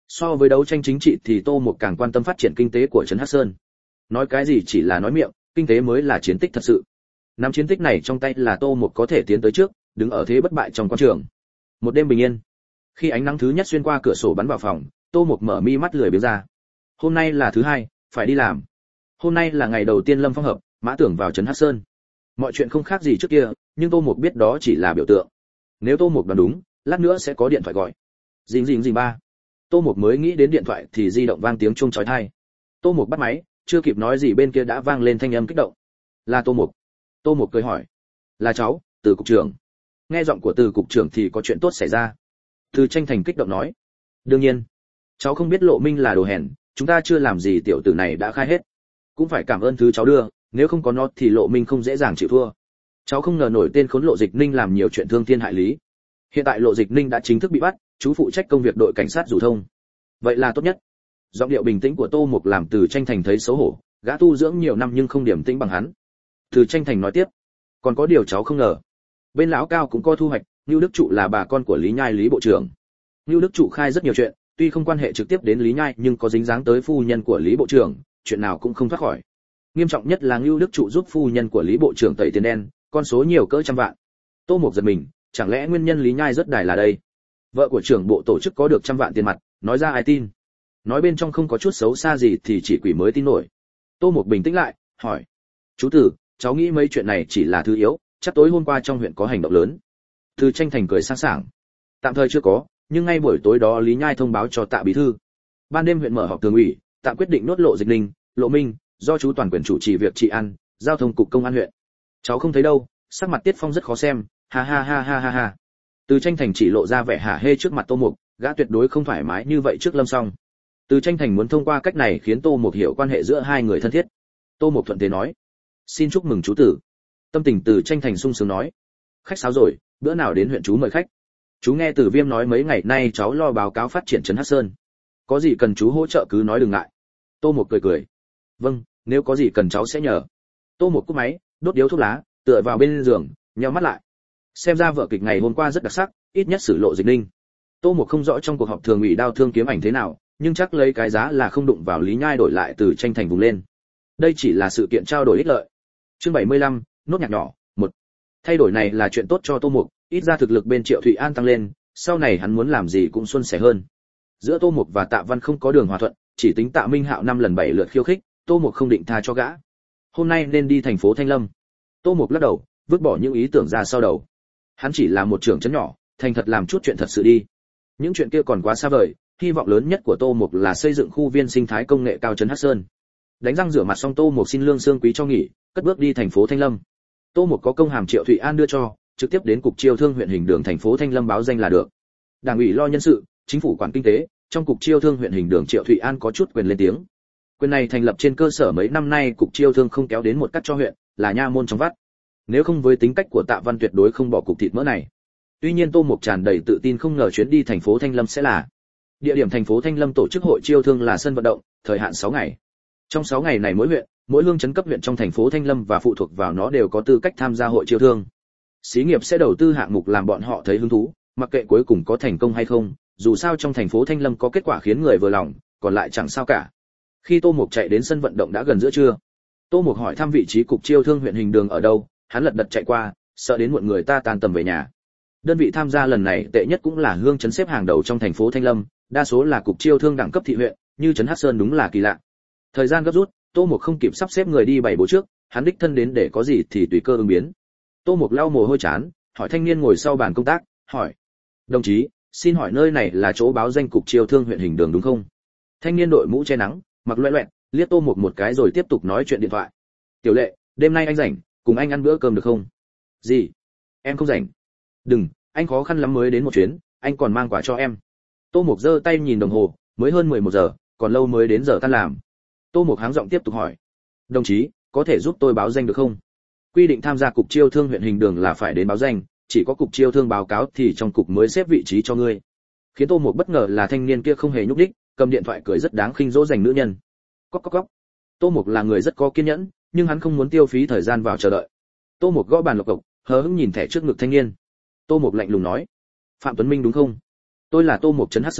So với đấu tranh chính trị thì Tô Mục càng quan tâm phát triển kinh tế của trấn Hắc Sơn. Nói cái gì chỉ là nói miệng, kinh tế mới là chiến tích thật sự. Nắm chiến tích này trong tay là Tô Mục có thể tiến tới trước, đứng ở thế bất bại trong quan trường. Một đêm bình yên. Khi ánh nắng thứ nhất xuyên qua cửa sổ bắn vào phòng, Tô Mục mở mi mắt lười biếng ra. Hôm nay là thứ hai, phải đi làm. Hôm nay là ngày đầu tiên Lâm Phong hợp, Mã Tưởng vào trấn Hắc Sơn. Mọi chuyện không khác gì trước kia, nhưng Tô Mục biết đó chỉ là biểu tượng. Nếu Tô Mục đoán đúng, lát nữa sẽ có điện thoại gọi. Dình dình dình ba. Tô Mục mới nghĩ đến điện thoại thì di động vang tiếng chuông chói tai. Tô Mục bắt máy, chưa kịp nói gì bên kia đã vang lên thanh âm kích động. Là Tô Mục. Tô Mục cười hỏi. Là cháu, Từ cục trưởng. Nghe giọng của Từ cục trưởng thì có chuyện tốt xảy ra. Từ Tranh Thành kích động nói. Đương nhiên. Cháu không biết Lộ Minh là đồ hèn, chúng ta chưa làm gì tiểu tử này đã khai hết. Cũng phải cảm ơn thứ cháu đưa, nếu không có nó thì Lộ Minh không dễ dàng chịu thua. Cháu không ngờ nổi tên khốn Lộ Dịch Ninh làm nhiều chuyện thương thiên hại lý. Hiện tại Lộ Dịch Ninh đã chính thức bị bắt, chú phụ trách công việc đội cảnh sát rủ thông. Vậy là tốt nhất. Giọng điệu bình tĩnh của Tô Mục làm Từ Tranh Thành thấy xấu hổ, gã tu dưỡng nhiều năm nhưng không điểm tĩnh bằng hắn. Từ Tranh Thành nói tiếp, còn có điều cháu không ngờ, bên lão Cao cũng có thu hoạch, Nưu Đức Trụ là bà con của Lý Nhai Lý bộ trưởng. Nưu Đức Trụ khai rất nhiều chuyện, tuy không quan hệ trực tiếp đến Lý Nhai nhưng có dính dáng tới phu nhân của Lý bộ trưởng, chuyện nào cũng không thoát khỏi. Nghiêm trọng nhất là Nưu Đức Trụ giúp phu nhân của Lý bộ trưởng tẩy tiền đen, con số nhiều cỡ trăm vạn. Tô Mục giật mình, chẳng lẽ nguyên nhân Lý Nhai rất đài là đây? Vợ của trưởng bộ tổ chức có được trăm vạn tiền mặt, nói ra ai tin? Nói bên trong không có chút xấu xa gì thì chỉ quỷ mới tin nổi. Tô Mục bình tĩnh lại, hỏi: "Chú Từ, cháu nghĩ mấy chuyện này chỉ là thứ yếu, chắc tối hôm qua trong huyện có hành động lớn." Từ Tranh Thành cười sang sảng: "Tạm thời chưa có, nhưng ngay buổi tối đó Lý Nhai thông báo cho Tạ bí thư. Ban đêm huyện mở họp thường ủy, tạm quyết định nốt Lộ Dịch Ninh, Lộ Minh, do chú toàn quyền chủ trì việc trị an, giao thông cục công an huyện." Cháu không thấy đâu, sắc mặt Tiết Phong rất khó xem, ha ha ha ha ha ha. Từ Tranh Thành chỉ lộ ra vẻ hả hê trước mặt Tô Mục, gã tuyệt đối không thoải mái như vậy trước Lâm Song. Từ Tranh Thành muốn thông qua cách này khiến Tô Mục hiểu quan hệ giữa hai người thân thiết. Tô Mục thuận thế nói: "Xin chúc mừng chú Tử." Tâm tình Từ Tranh Thành sung sướng nói: "Khách sáo rồi, bữa nào đến huyện chú mời khách. Chú nghe Từ Viêm nói mấy ngày nay cháu lo báo cáo phát triển trấn Hắc Sơn. Có gì cần chú hỗ trợ cứ nói đừng ngại." Tô Mục cười cười: "Vâng, nếu có gì cần cháu sẽ nhờ." Tô Mục cúp máy, đốt điếu thuốc lá, tựa vào bên giường, nheo mắt lại. Xem ra vở kịch ngày hôm qua rất đặc sắc, ít nhất xử Lộ Dịch Ninh. Tô Mục không rõ trong cuộc họp thường ủy đao thương kiếm ảnh thế nào, nhưng chắc lấy cái giá là không đụng vào Lý Nhai đổi lại Từ Tranh Thành vùng lên. Đây chỉ là sự kiện trao đổi ích lợi. Chương bảy mươi lăm, nốt nhạc nhỏ, một. Thay đổi này là chuyện tốt cho Tô Mục, ít ra thực lực bên Triệu Thụy An tăng lên, sau này hắn muốn làm gì cũng suôn sẻ hơn. Giữa Tô Mục và Tạ Văn không có đường hòa thuận, chỉ tính Tạ Minh Hạo năm lần bảy lượt khiêu khích, Tô Mục không định tha cho gã. Hôm nay nên đi thành phố Thanh Lâm. Tô Mục lắc đầu, vứt bỏ những ý tưởng ra sau đầu. Hắn chỉ là một trưởng trấn nhỏ, thành thật làm chút chuyện thật sự đi. Những chuyện kia còn quá xa vời, hy vọng lớn nhất của Tô Mục là xây dựng khu viên sinh thái công nghệ cao trấn Hắc Sơn. Đánh răng rửa mặt xong Tô Mục xin lương xương quý cho nghỉ, cất bước đi thành phố Thanh Lâm. Tô Mục có công hàm Triệu Thụy An đưa cho, trực tiếp đến cục chiêu thương huyện Hình Đường thành phố Thanh Lâm báo danh là được. Đảng ủy lo nhân sự, chính phủ quản kinh tế, trong cục chiêu thương huyện Hình Đường Triệu Thụy An có chút quyền lên tiếng. Quyền này thành lập trên cơ sở mấy năm nay cục chiêu thương không kéo đến một cắt cho huyện, là nha môn trong vắt. Nếu không với tính cách của Tạ Văn tuyệt đối không bỏ cục thịt mỡ này. Tuy nhiên Tô Mục tràn đầy tự tin không ngờ chuyến đi thành phố Thanh Lâm sẽ là địa điểm thành phố Thanh Lâm tổ chức hội chiêu thương là sân vận động, thời hạn sáu ngày. Trong sáu ngày này mỗi huyện, mỗi hương trấn cấp huyện trong thành phố Thanh Lâm và phụ thuộc vào nó đều có tư cách tham gia hội chiêu thương. Xí nghiệp sẽ đầu tư hạng mục làm bọn họ thấy hứng thú, mặc kệ cuối cùng có thành công hay không, dù sao trong thành phố Thanh Lâm có kết quả khiến người vừa lòng, còn lại chẳng sao cả. Khi Tô Mục chạy đến sân vận động đã gần giữa trưa. Tô Mục hỏi thăm vị trí cục chiêu thương huyện Hình Đường ở đâu, hắn lật đật chạy qua, sợ đến muộn người ta tan tầm về nhà. Đơn vị tham gia lần này tệ nhất cũng là hương trấn xếp hàng đầu trong thành phố Thanh Lâm, đa số là cục chiêu thương đẳng cấp thị huyện, như trấn Hắc Sơn đúng là kỳ lạ. Thời gian gấp rút, Tô Mục không kịp sắp xếp người đi bày bố trước, hắn đích thân đến để có gì thì tùy cơ ứng biến. Tô Mục lau mồ hôi chán, hỏi thanh niên ngồi sau bàn công tác, hỏi: "Đồng chí, xin hỏi nơi này là chỗ báo danh cục chiêu thương huyện Hình Đường đúng không?" Thanh niên đội mũ che nắng, mặc loẹt loẹt, liếc Tô Mục một cái rồi tiếp tục nói chuyện điện thoại. "Tiểu Lệ, đêm nay anh rảnh, cùng anh ăn bữa cơm được không?" "Gì? Em không rảnh." "Đừng, anh khó khăn lắm mới đến một chuyến, anh còn mang quà cho em." Tô Mục giơ tay nhìn đồng hồ, mới hơn mười một giờ, còn lâu mới đến giờ tan làm. Tô Mục háng giọng tiếp tục hỏi: "Đồng chí, có thể giúp tôi báo danh được không? Quy định tham gia cục chiêu thương huyện Hình Đường là phải đến báo danh, chỉ có cục chiêu thương báo cáo thì trong cục mới xếp vị trí cho ngươi." Khiến Tô Mục bất ngờ là thanh niên kia không hề nhúc nhích, cầm điện thoại cười rất đáng khinh dỗ dành nữ nhân. Cốc cốc cốc. Tô Mục là người rất có kiên nhẫn, nhưng hắn không muốn tiêu phí thời gian vào chờ đợi. Tô Mục gõ bàn lộc cộc, hờ hững nhìn thẻ trước ngực thanh niên. Tô Mục lạnh lùng nói: "Phạm Tuấn Minh đúng không? Tôi là Tô Mục trấn Hắc Sơn,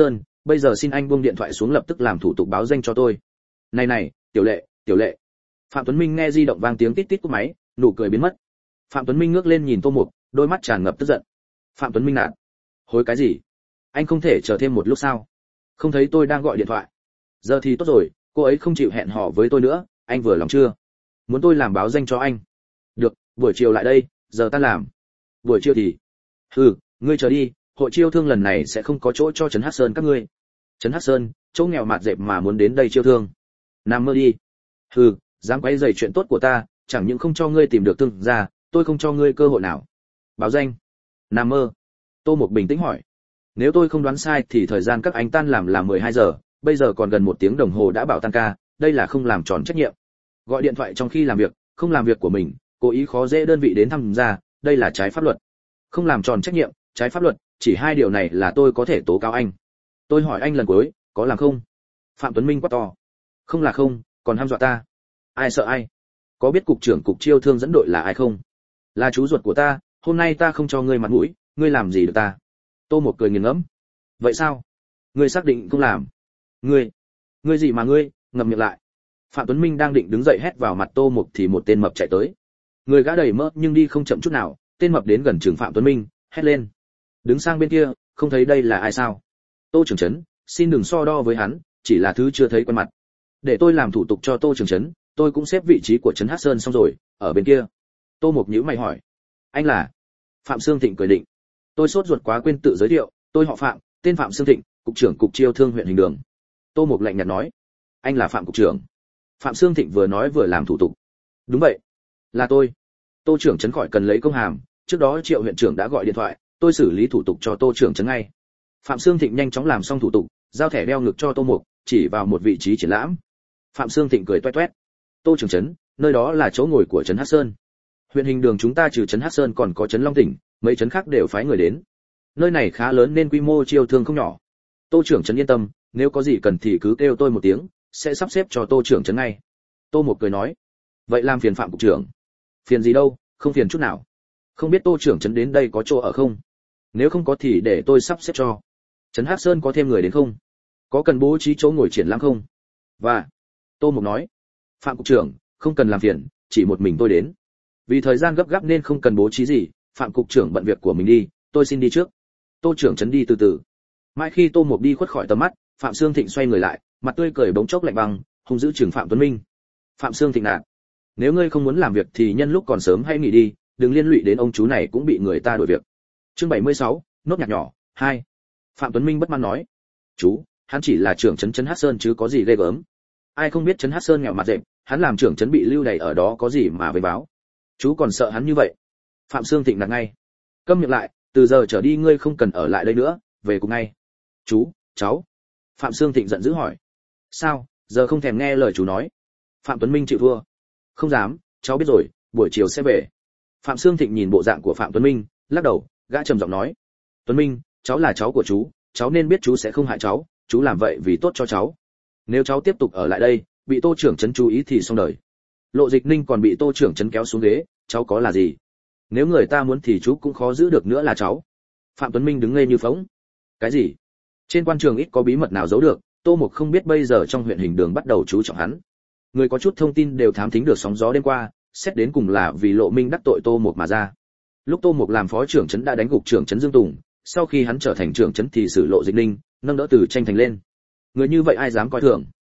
bây giờ xin anh buông điện thoại xuống lập tức làm thủ tục báo danh cho tôi. Này này, Tiểu Lệ, Tiểu Lệ. Phạm Tuấn Minh nghe di động vang tiếng tít tít của máy, nụ cười biến mất. Phạm Tuấn Minh ngước lên nhìn Tô Mục, đôi mắt tràn ngập tức giận. Phạm Tuấn Minh nạt, hối cái gì? Anh không thể chờ thêm một lúc sao? Không thấy tôi đang gọi điện thoại? Giờ thì tốt rồi, cô ấy không chịu hẹn hò với tôi nữa, anh vừa lòng chưa? Muốn tôi làm báo danh cho anh? Được, buổi chiều lại đây, giờ tan làm. Buổi chiều thì? Hừ, ngươi chờ đi, hội chiêu thương lần này sẽ không có chỗ cho Trấn Hắc Sơn các ngươi. Trấn Hắc Sơn, chỗ nghèo mạt dẹp mà muốn đến đây chiêu thương. Nằm mơ đi. Hừ, dám quấy rầy chuyện tốt của ta, chẳng những không cho ngươi tìm được thương gia, tôi không cho ngươi cơ hội nào. Báo danh. Nằm mơ. Tô Mục bình tĩnh hỏi. Nếu tôi không đoán sai thì thời gian các anh tan làm là mười hai giờ, bây giờ còn gần một tiếng đồng hồ đã bảo tan ca, đây là không làm tròn trách nhiệm. Gọi điện thoại trong khi làm việc, không làm việc của mình, cố ý khó dễ đơn vị đến tham gia, đây là trái pháp luật. Không làm tròn trách nhiệm, trái pháp luật, chỉ hai điều này là tôi có thể tố cáo anh. Tôi hỏi anh lần cuối, có làm không? Phạm Tuấn Minh quát to. Không là không, còn ham dọa ta. Ai sợ ai? Có biết cục trưởng cục chiêu thương dẫn đội là ai không? Là chú ruột của ta, hôm nay ta không cho ngươi mặt mũi, ngươi làm gì được ta? Tô Một cười nghiền ngẫm. Vậy sao? Ngươi xác định không làm? Ngươi, ngươi gì mà ngươi? Ngậm miệng lại. Phạm Tuấn Minh đang định đứng dậy hét vào mặt Tô Mục thì một tên mập chạy tới. Người gã đầy mỡ nhưng đi không chậm chút nào, tên mập đến gần trường Phạm Tuấn Minh, hét lên. Đứng sang bên kia, không thấy đây là ai sao? Tô Trường Chấn, xin đừng so đo với hắn, chỉ là thứ chưa thấy quen mặt. Để tôi làm thủ tục cho Tô Trường Chấn, tôi cũng xếp vị trí của Trấn Hắc Sơn xong rồi, ở bên kia. Tô Mục nhíu mày hỏi. Anh là? Phạm Sương Thịnh cười định. Tôi sốt ruột quá quên tự giới thiệu, tôi họ Phạm, tên Phạm Sương Thịnh, cục trưởng cục chiêu thương huyện Hình Đường. Tô Mục lạnh nhạt nói. Anh là Phạm cục trưởng? Phạm Sương Thịnh vừa nói vừa làm thủ tục. Đúng vậy, là tôi. Tô Trưởng Chấn khỏi cần lấy công hàm, trước đó Triệu huyện trưởng đã gọi điện thoại, tôi xử lý thủ tục cho Tô Trưởng Chấn ngay. Phạm Sương Thịnh nhanh chóng làm xong thủ tục, giao thẻ đeo ngực cho Tô Mục, chỉ vào một vị trí triển lãm. Phạm Sương Thịnh cười toét toét. Tô Trưởng Chấn, nơi đó là chỗ ngồi của Trấn Hắc Sơn. Huyện Hình Đường chúng ta trừ Trấn Hắc Sơn còn có Trấn Long Tỉnh, mấy trấn khác đều phái người đến. Nơi này khá lớn nên quy mô chiêu thương không nhỏ. Tô Trưởng Chấn yên tâm, nếu có gì cần thì cứ kêu tôi một tiếng, sẽ sắp xếp cho Tô Trưởng Chấn ngay. Tô Mục cười nói. Vậy làm phiền Phạm cục trưởng. Phiền gì đâu, không phiền chút nào. Không biết Tô Trưởng Chấn đến đây có chỗ ở không? Nếu không có thì để tôi sắp xếp cho. Trấn Hắc Sơn có thêm người đến không? Có cần bố trí chỗ ngồi triển lãm không? Và Tô Mục nói. Phạm cục trưởng, không cần làm phiền, chỉ một mình tôi đến. Vì thời gian gấp gáp nên không cần bố trí gì, Phạm cục trưởng bận việc của mình đi, tôi xin đi trước. Tô Trưởng Chấn đi từ từ. Mãi khi Tô Mục đi khuất khỏi tầm mắt, Phạm Sương Thịnh xoay người lại, mặt tươi cười bỗng chốc lạnh băng, hung dữ trừng Phạm Tuấn Minh. Phạm Sương Thịnh nạt, nếu ngươi không muốn làm việc thì nhân lúc còn sớm hãy nghỉ đi, đừng liên lụy đến ông chú này cũng bị người ta đuổi việc. Chương bảy mươi sáu, nốt nhạc nhỏ, hai. Phạm Tuấn Minh bất mãn nói, chú, hắn chỉ là trưởng trấn Trấn Hắc Sơn chứ có gì ghê gớm. Ai không biết Trấn Hắc Sơn nghèo mặt dẹp, hắn làm trưởng trấn bị lưu đày ở đó có gì mà vây báo. Chú còn sợ hắn như vậy? Phạm Sương Thịnh nạt ngay. Câm miệng lại, từ giờ trở đi ngươi không cần ở lại đây nữa, về cùng ngay. Chú, cháu. Phạm Sương Thịnh giận dữ hỏi. Sao, giờ không thèm nghe lời chú nói? Phạm Tuấn Minh chịu thua. Không dám, cháu biết rồi, buổi chiều sẽ về. Phạm Sương Thịnh nhìn bộ dạng của Phạm Tuấn Minh, lắc đầu, gã trầm giọng nói. Tuấn Minh, cháu là cháu của chú, cháu nên biết chú sẽ không hại cháu, chú làm vậy vì tốt cho cháu. Nếu cháu tiếp tục ở lại đây, bị Tô Trưởng Chấn chú ý thì xong đời. Lộ Dịch Ninh còn bị Tô Trưởng Chấn kéo xuống ghế, cháu có là gì? Nếu người ta muốn thì chú cũng khó giữ được nữa là cháu. Phạm Tuấn Minh đứng ngây như phỗng. Cái gì? Trên quan trường ít có bí mật nào giấu được, Tô Mục không biết bây giờ trong huyện Hình Đường bắt đầu chú trọng hắn. Người có chút thông tin đều thám thính được sóng gió đêm qua, xét đến cùng là vì Lộ Minh đắc tội Tô Mục mà ra. Lúc Tô Mục làm phó trưởng trấn đã đánh gục trưởng trấn Dương Tùng, sau khi hắn trở thành trưởng trấn thì xử Lộ Dịch Ninh, nâng đỡ Từ Tranh Thành lên. Người như vậy ai dám coi thường?